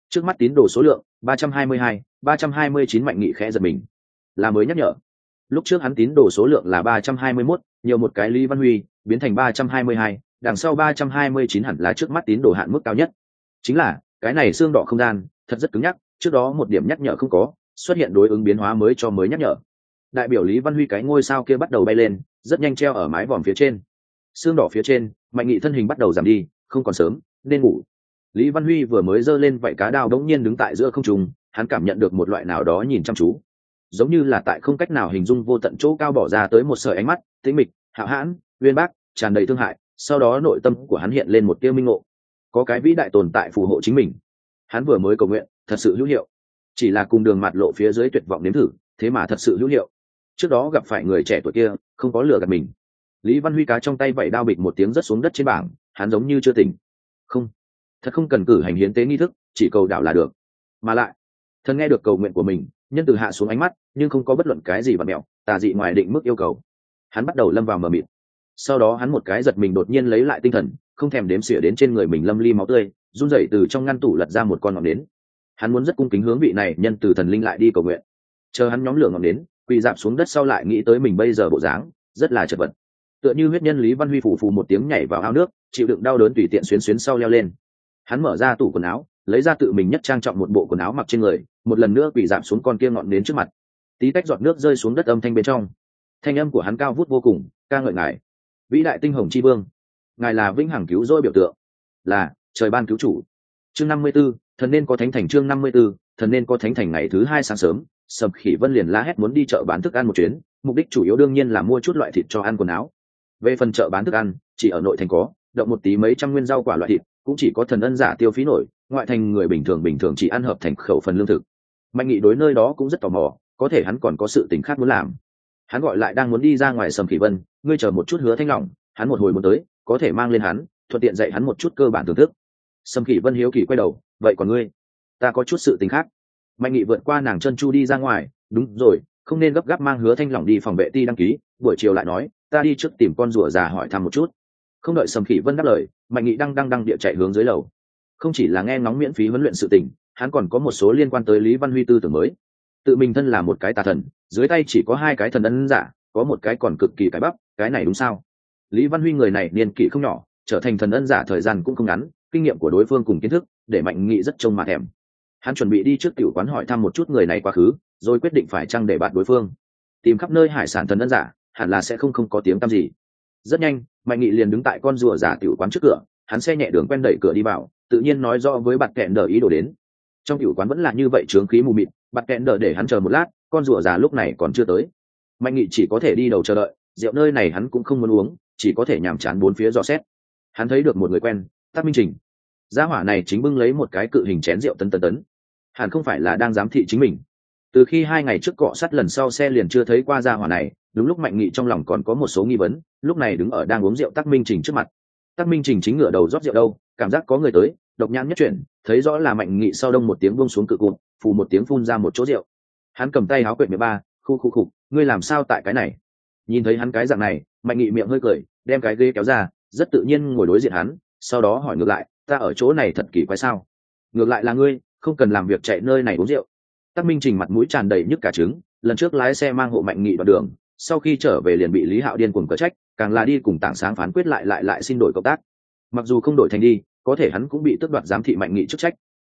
Trước mắt tín đồ số lượng 322, 329 Mạnh Nghị khẽ giật mình. Là mới nhắc nhở. Lúc trước hắn tín đồ số lượng là 321, nhiều một cái Lý Văn Huy, biến thành 322, đằng sau 329 hẳn là trước mắt tín đồ hạn mức cao nhất. Chính là, cái này xương đỏ không gian, thật rất cứng nhắc, trước đó một điểm nhắc nhở không có, xuất hiện đối ứng biến hóa mới cho mới nhắc nhở. Đại biểu Lý Văn Huy cái ngôi sao kia bắt đầu bay lên, rất nhanh treo ở mái vòm phía trên. Xương đỏ phía trên, Mạnh Nghị thân hình bắt đầu giảm đi, không còn sớm, nên ngủ. Lý Văn Huy vừa mới giơ lên vảy cá đao đống nhiên đứng tại giữa không trung, hắn cảm nhận được một loại nào đó nhìn chăm chú, giống như là tại không cách nào hình dung vô tận chỗ cao bỏ ra tới một sợi ánh mắt, tĩnh mịch, hạo hãn, uyên bác, tràn đầy thương hại. Sau đó nội tâm của hắn hiện lên một tia minh ngộ, có cái vĩ đại tồn tại phù hộ chính mình. Hắn vừa mới cầu nguyện, thật sự hữu hiệu. Chỉ là cùng đường mặt lộ phía dưới tuyệt vọng nếm thử, thế mà thật sự hữu hiệu. Trước đó gặp phải người trẻ tuổi kia, không có lừa gạt mình. Lý Văn Huy cá trong tay vẩy đao bịch một tiếng rớt xuống đất trên bảng, hắn giống như chưa tỉnh. Không, thật không cần cử hành hiến tế nghi thức, chỉ cầu đạo là được. Mà lại, thần nghe được cầu nguyện của mình, nhân từ hạ xuống ánh mắt, nhưng không có bất luận cái gì vặn mẹo, tà dị ngoài định mức yêu cầu. Hắn bắt đầu lâm vào mờ mịt. Sau đó hắn một cái giật mình đột nhiên lấy lại tinh thần, không thèm đếm xỉa đến trên người mình lâm ly máu tươi, run rẩy từ trong ngăn tủ lật ra một con ngọn nến. Hắn muốn rất cung kính hướng vị này nhân từ thần linh lại đi cầu nguyện. Chờ hắn nhóm lửa ngọn nến, quỳ dạp xuống đất sau lại nghĩ tới mình bây giờ bộ dáng, rất là chật vật. Tựa như huyết nhân Lý Văn Huy phù phù một tiếng nhảy vào ao nước, chịu đựng đau đớn tùy tiện xuyến xuyến sau leo lên. Hắn mở ra tủ quần áo, lấy ra tự mình nhất trang trọng một bộ quần áo mặc trên người, một lần nữa quỳ dạp xuống con kia ngọn nến trước mặt. Tí tách giọt nước rơi xuống đất âm thanh bên trong. Thanh âm của hắn cao vút vô cùng, ca ngợi ngài, vĩ đại tinh hồng chi vương, ngài là vĩnh hằng cứu rỗi biểu tượng, là trời ban cứu chủ. Chương 54, thần nên có thánh thành. Chương 54, thần nên có thánh thành. Ngày thứ hai sáng sớm, Sầm Khỉ Vân liền la hét muốn đi chợ bán thức ăn một chuyến, mục đích chủ yếu đương nhiên là mua chút loại thịt cho ăn quần áo. Về phần chợ bán thức ăn, chỉ ở nội thành có, động một tí mấy trăm nguyên rau quả loại thịt, cũng chỉ có thần ân giả tiêu phí nổi, ngoại thành người bình thường chỉ ăn hợp thành khẩu phần lương thực. Mạnh Nghị đối nơi đó cũng rất tò mò, có thể hắn còn có sự tình khác muốn làm. Hắn gọi lại đang muốn đi ra ngoài Sầm Khỉ Vân, ngươi chờ một chút Hứa Thanh Lòng, hắn một hồi muốn tới, có thể mang lên hắn, thuận tiện dạy hắn một chút cơ bản thưởng thức. Sầm Khỉ Vân hiếu kỳ quay đầu, vậy còn ngươi? Ta có chút sự tình khác. Mạnh Nghị vượt qua nàng chân chu đi ra ngoài, đúng rồi, không nên gấp gáp mang Hứa Thanh Lòng đi phòng vệ ti đăng ký, buổi chiều lại nói, ta đi trước tìm con rùa già hỏi thăm một chút. Không đợi Sầm Khỉ Vân đáp lời, Mạnh Nghị đang địa chạy hướng dưới lầu. Không chỉ là nghe ngóng miễn phí huấn luyện sự tình, hắn còn có một số liên quan tới Lý Văn Huy tư tưởng mới. Tự mình thân là một cái tà thần, dưới tay chỉ có hai cái thần ân giả, có một cái còn cực kỳ cái bắp, cái này đúng sao? Lý Văn Huy người này niên kỷ không nhỏ, trở thành thần ân giả thời gian cũng không ngắn, kinh nghiệm của đối phương cùng kiến thức, để Mạnh Nghị rất trông mà thèm. Hắn chuẩn bị đi trước tiểu quán hỏi thăm một chút người này quá khứ, rồi quyết định phải chăng để bạn đối phương. Tìm khắp nơi hải sản thần ân giả, hẳn là sẽ không có tiếng tăm gì. Rất nhanh, Mạnh Nghị liền đứng tại con rùa giả tiểu quán trước cửa, hắn xe nhẹ đường quen đẩy cửa đi vào, tự nhiên nói rõ với Bạt Kẹn Đờ ý đồ đến. Trong tiểu quán vẫn là như vậy chướng khí mù mịt, Bạt Kẹn Đờ để hắn chờ một lát, con rùa già lúc này còn chưa tới. Mạnh Nghị chỉ có thể đi đầu chờ đợi, rượu nơi này hắn cũng không muốn uống, chỉ có thể nhàm chán bốn phía dò xét. Hắn thấy được một người quen, Tắc Minh Trình. Gia hỏa này chính bưng lấy một cái cự hình chén rượu tấn. Hẳn không phải là đang giám thị chính mình. Từ khi 2 ngày trước cọ sát lần sau xe liền chưa thấy qua gia hỏa này, đúng lúc Mạnh Nghị trong lòng còn có một số nghi vấn, lúc này đứng ở đang uống rượu Tắc Minh Trình trước mặt. Tắc Minh Trình chính ngửa đầu rót rượu đâu, cảm giác có người tới, độc nhãn nhất chuyển, thấy rõ là Mạnh Nghị sau đông một tiếng buông xuống cự cụt, phù một tiếng phun ra một chỗ rượu. Hắn cầm tay háo quệt miệng ba, khu, ngươi làm sao tại cái này? Nhìn thấy hắn cái dạng này, Mạnh Nghị miệng hơi cười, đem cái ghế kéo ra, rất tự nhiên ngồi đối diện hắn, sau đó hỏi ngược lại, ta ở chỗ này thật kỳ quái sao? Ngược lại là ngươi, không cần làm việc chạy nơi này uống rượu. Tắc Minh Trình mặt mũi tràn đầy nhức cả trứng, lần trước lái xe mang hộ Mạnh Nghị đoạn đường, sau khi trở về liền bị Lý Hạo điên cuồng cở trách, càng là đi cùng Tảng Sáng phán quyết lại xin đổi cộng tác. Mặc dù không đổi thành đi, có thể hắn cũng bị tước đoạt giám thị Mạnh Nghị chức trách.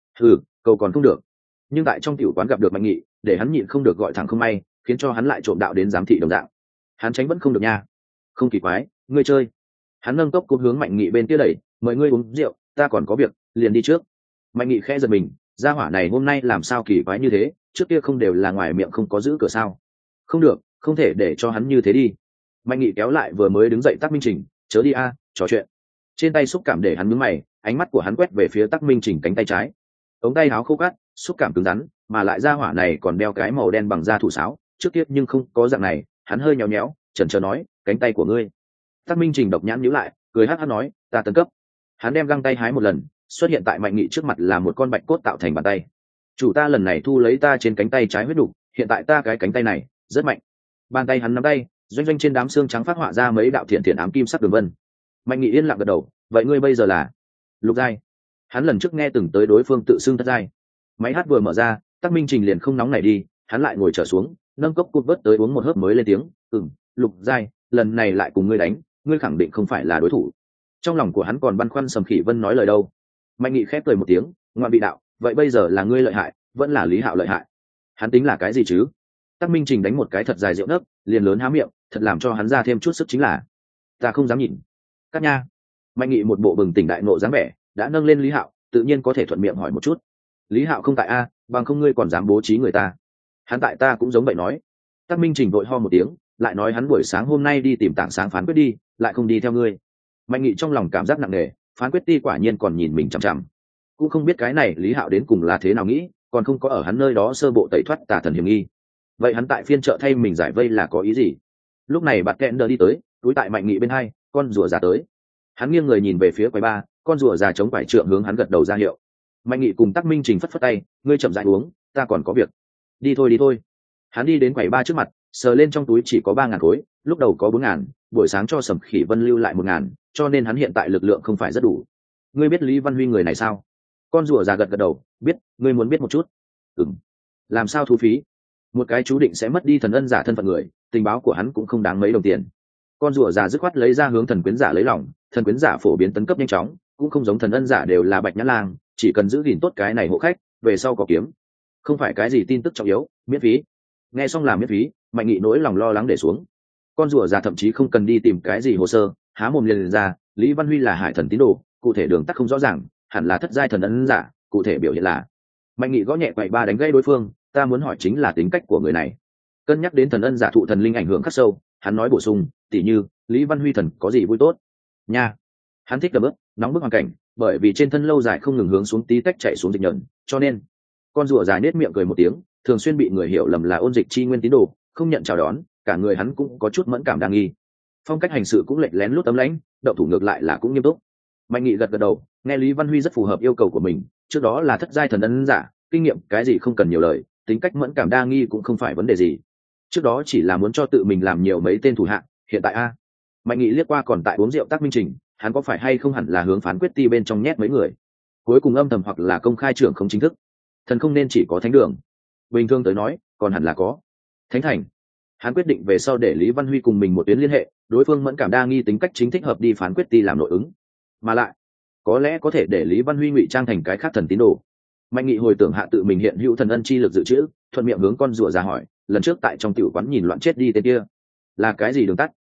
Cầu còn không được. Nhưng tại trong tiểu quán gặp được Mạnh Nghị, để hắn nhịn không được gọi thẳng không may, khiến cho hắn lại trộm đạo đến giám thị đồng dạng. Hắn tránh vẫn không được nha. Không kỳ quái, ngươi chơi. Hắn nâng cốc cúp hướng Mạnh Nghị bên kia đẩy, mời ngươi uống rượu, ta còn có việc, liền đi trước. Mạnh Nghị khẽ giật mình, gia hỏa này hôm nay làm sao kỳ quái như thế, trước kia không đều là ngoài miệng không có giữ cửa sao? Không được, không thể để cho hắn như thế đi. Mạnh Nghị kéo lại vừa mới đứng dậy Tắc Minh Trình, chớ đi a, trò chuyện. Trên tay xúc cảm để hắn nhướng mày, ánh mắt của hắn quét về phía Tắc Minh Trình cánh tay trái. Ống tay áo khô cát, xúc cảm cứng rắn, mà lại gia hỏa này còn đeo cái màu đen bằng da thủ sáo, trước kia nhưng không có dạng này. Hắn hơi nhéo nhéo, chần chờ nói, cánh tay của ngươi. Tắc Minh Trình độc nhãn nhíu lại, cười hắc hắc nói, ta tấn cấp. Hắn đem găng tay hái một lần, xuất hiện tại Mạnh Nghị trước mặt là một con bạch cốt tạo thành bàn tay. Chủ ta lần này thu lấy ta trên cánh tay trái huyết đủ, hiện tại ta cái cánh tay này rất mạnh. Bàn tay hắn nắm tay, doanh trên đám xương trắng phát họa ra mấy đạo thiện ám kim sắc đường vân. Mạnh Nghị yên lặng gật đầu, vậy ngươi bây giờ là lục giai. Hắn lần trước nghe từng tới đối phương tự xưng thất giai, Máy hát vừa mở ra, Tắc Minh Trình liền không nóng nảy đi, hắn lại ngồi trở xuống, nâng cốc cụt vớt tới uống một hớp mới lên tiếng, Lục Giai, lần này lại cùng ngươi đánh, ngươi khẳng định không phải là đối thủ. Trong lòng của hắn còn băn khoăn Sầm Khỉ Vân nói lời đâu. Mạnh Nghị khép cười một tiếng, ngoại vị đạo, vậy bây giờ là ngươi lợi hại, vẫn là Lý Hạo lợi hại? Hắn tính là cái gì chứ? Tắc Minh Trình đánh một cái thật dài rượu nấc, liền lớn há miệng, thật làm cho hắn ra thêm chút sức chính là, ta không dám nhìn. Cắt nha. Mạnh Nghị một bộ bừng tỉnh đại nộ dáng vẻ, đã nâng lên Lý Hạo, tự nhiên có thể thuận miệng hỏi một chút. Lý Hạo không tại a, bằng không ngươi còn dám bố trí người ta? Hắn tại ta cũng giống vậy nói. Tắc Minh Trình vội ho một tiếng, lại nói hắn buổi sáng hôm nay đi tìm Tảng Sáng phán quyết đi, lại không đi theo ngươi. Mạnh Nghị trong lòng cảm giác nặng nề, phán quyết ti quả nhiên còn nhìn mình chằm chằm, cũng không biết cái này Lý Hạo đến cùng là thế nào nghĩ, còn không có ở hắn nơi đó sơ bộ tẩy thoát tà thần hiểm nghi. Vậy hắn tại phiên chợ thay mình giải vây là có ý gì? Lúc này Bạt Kẹn Đờ đi tới, túi tại Mạnh Nghị bên hai, con rùa già tới. Hắn nghiêng người nhìn về phía quầy ba, con rùa già chống quải trượng hướng hắn gật đầu ra hiệu. Mạnh Nghị cùng Tắc Minh Trình phất phất tay, ngươi chậm rãi uống, ta còn có việc. Đi thôi đi thôi. Hắn đi đến quầy ba trước mặt, sờ lên trong túi chỉ có 3.000 khối, lúc đầu có 4.000, buổi sáng cho Sầm Khỉ Vân lưu lại 1.000, cho nên hắn hiện tại lực lượng không phải rất đủ. Ngươi biết Lý Văn Huy người này sao? Con rùa già gật gật đầu, biết, ngươi muốn biết một chút. Làm sao thu phí? Một cái chú định sẽ mất đi thần ân giả thân phận người, tình báo của hắn cũng không đáng mấy đồng tiền. Con rùa già dứt khoát lấy ra hướng thần quyến giả lấy lòng, thần quyến giả phổ biến tấn cấp nhanh chóng, cũng không giống thần ân giả đều là bạch nhã lang, chỉ cần giữ gìn tốt cái này hộ khách, về sau có kiếm. Không phải cái gì tin tức trọng yếu, miễn phí. Nghe xong làm miễn phí, Mạnh Nghị nỗi lòng lo lắng để xuống. Con rùa già thậm chí không cần đi tìm cái gì hồ sơ, há mồm liền ra, Lý Văn Huy là hải thần tín đồ, cụ thể đường tắt không rõ ràng, hẳn là thất giai thần ân giả, cụ thể biểu hiện là. Mạnh Nghị gõ nhẹ quầy ba đánh gây đối phương, ta muốn hỏi chính là tính cách của người này. Cân nhắc đến thần ân giả thụ thần linh ảnh hưởng khắc sâu, hắn nói bổ sung, tỉ như Lý Văn Huy thần có gì vui tốt nha. Hắn thích đập bức nóng bức hoàn cảnh, bởi vì trên thân lâu dài không ngừng hướng xuống tí tách chạy xuống dịch nhẫn, cho nên con rùa dài nết miệng cười một tiếng, thường xuyên bị người hiểu lầm là ôn dịch chi nguyên tín đồ, không nhận chào đón, cả người hắn cũng có chút mẫn cảm đa nghi, phong cách hành sự cũng lệch lén lút tấm lãnh, đậu thủ ngược lại là cũng nghiêm túc. Mạnh Nghị gật gật đầu, nghe Lý Văn Huy rất phù hợp yêu cầu của mình, trước đó là thất giai thần ân giả, kinh nghiệm cái gì không cần nhiều lời, tính cách mẫn cảm đa nghi cũng không phải vấn đề gì, trước đó chỉ là muốn cho tự mình làm nhiều mấy tên thủ hạ, hiện tại a. Mạnh Nghị liếc qua còn tại uống rượu Tắc Minh Trình, hắn có phải hay không hẳn là hướng phán quyết ti bên trong nhét mấy người, cuối cùng âm thầm hoặc là công khai trưởng không chính thức. Thần không nên chỉ có thánh đường, bình thường tới nói còn hẳn là có thánh thành. Hắn quyết định về sau để Lý Văn Huy cùng mình một tuyến liên hệ, đối phương mẫn cảm đa nghi tính cách chính thích hợp đi phán quyết ti làm nội ứng, mà lại có lẽ có thể để Lý Văn Huy ngụy trang thành cái khác thần tín đồ. Mạnh Nghị hồi tưởng hạ tự mình hiện hữu thần ân chi lực dự trữ, thuận miệng hướng con rùa ra hỏi, lần trước tại trong tiểu quán nhìn loạn chết đi tên kia là cái gì đường tắt?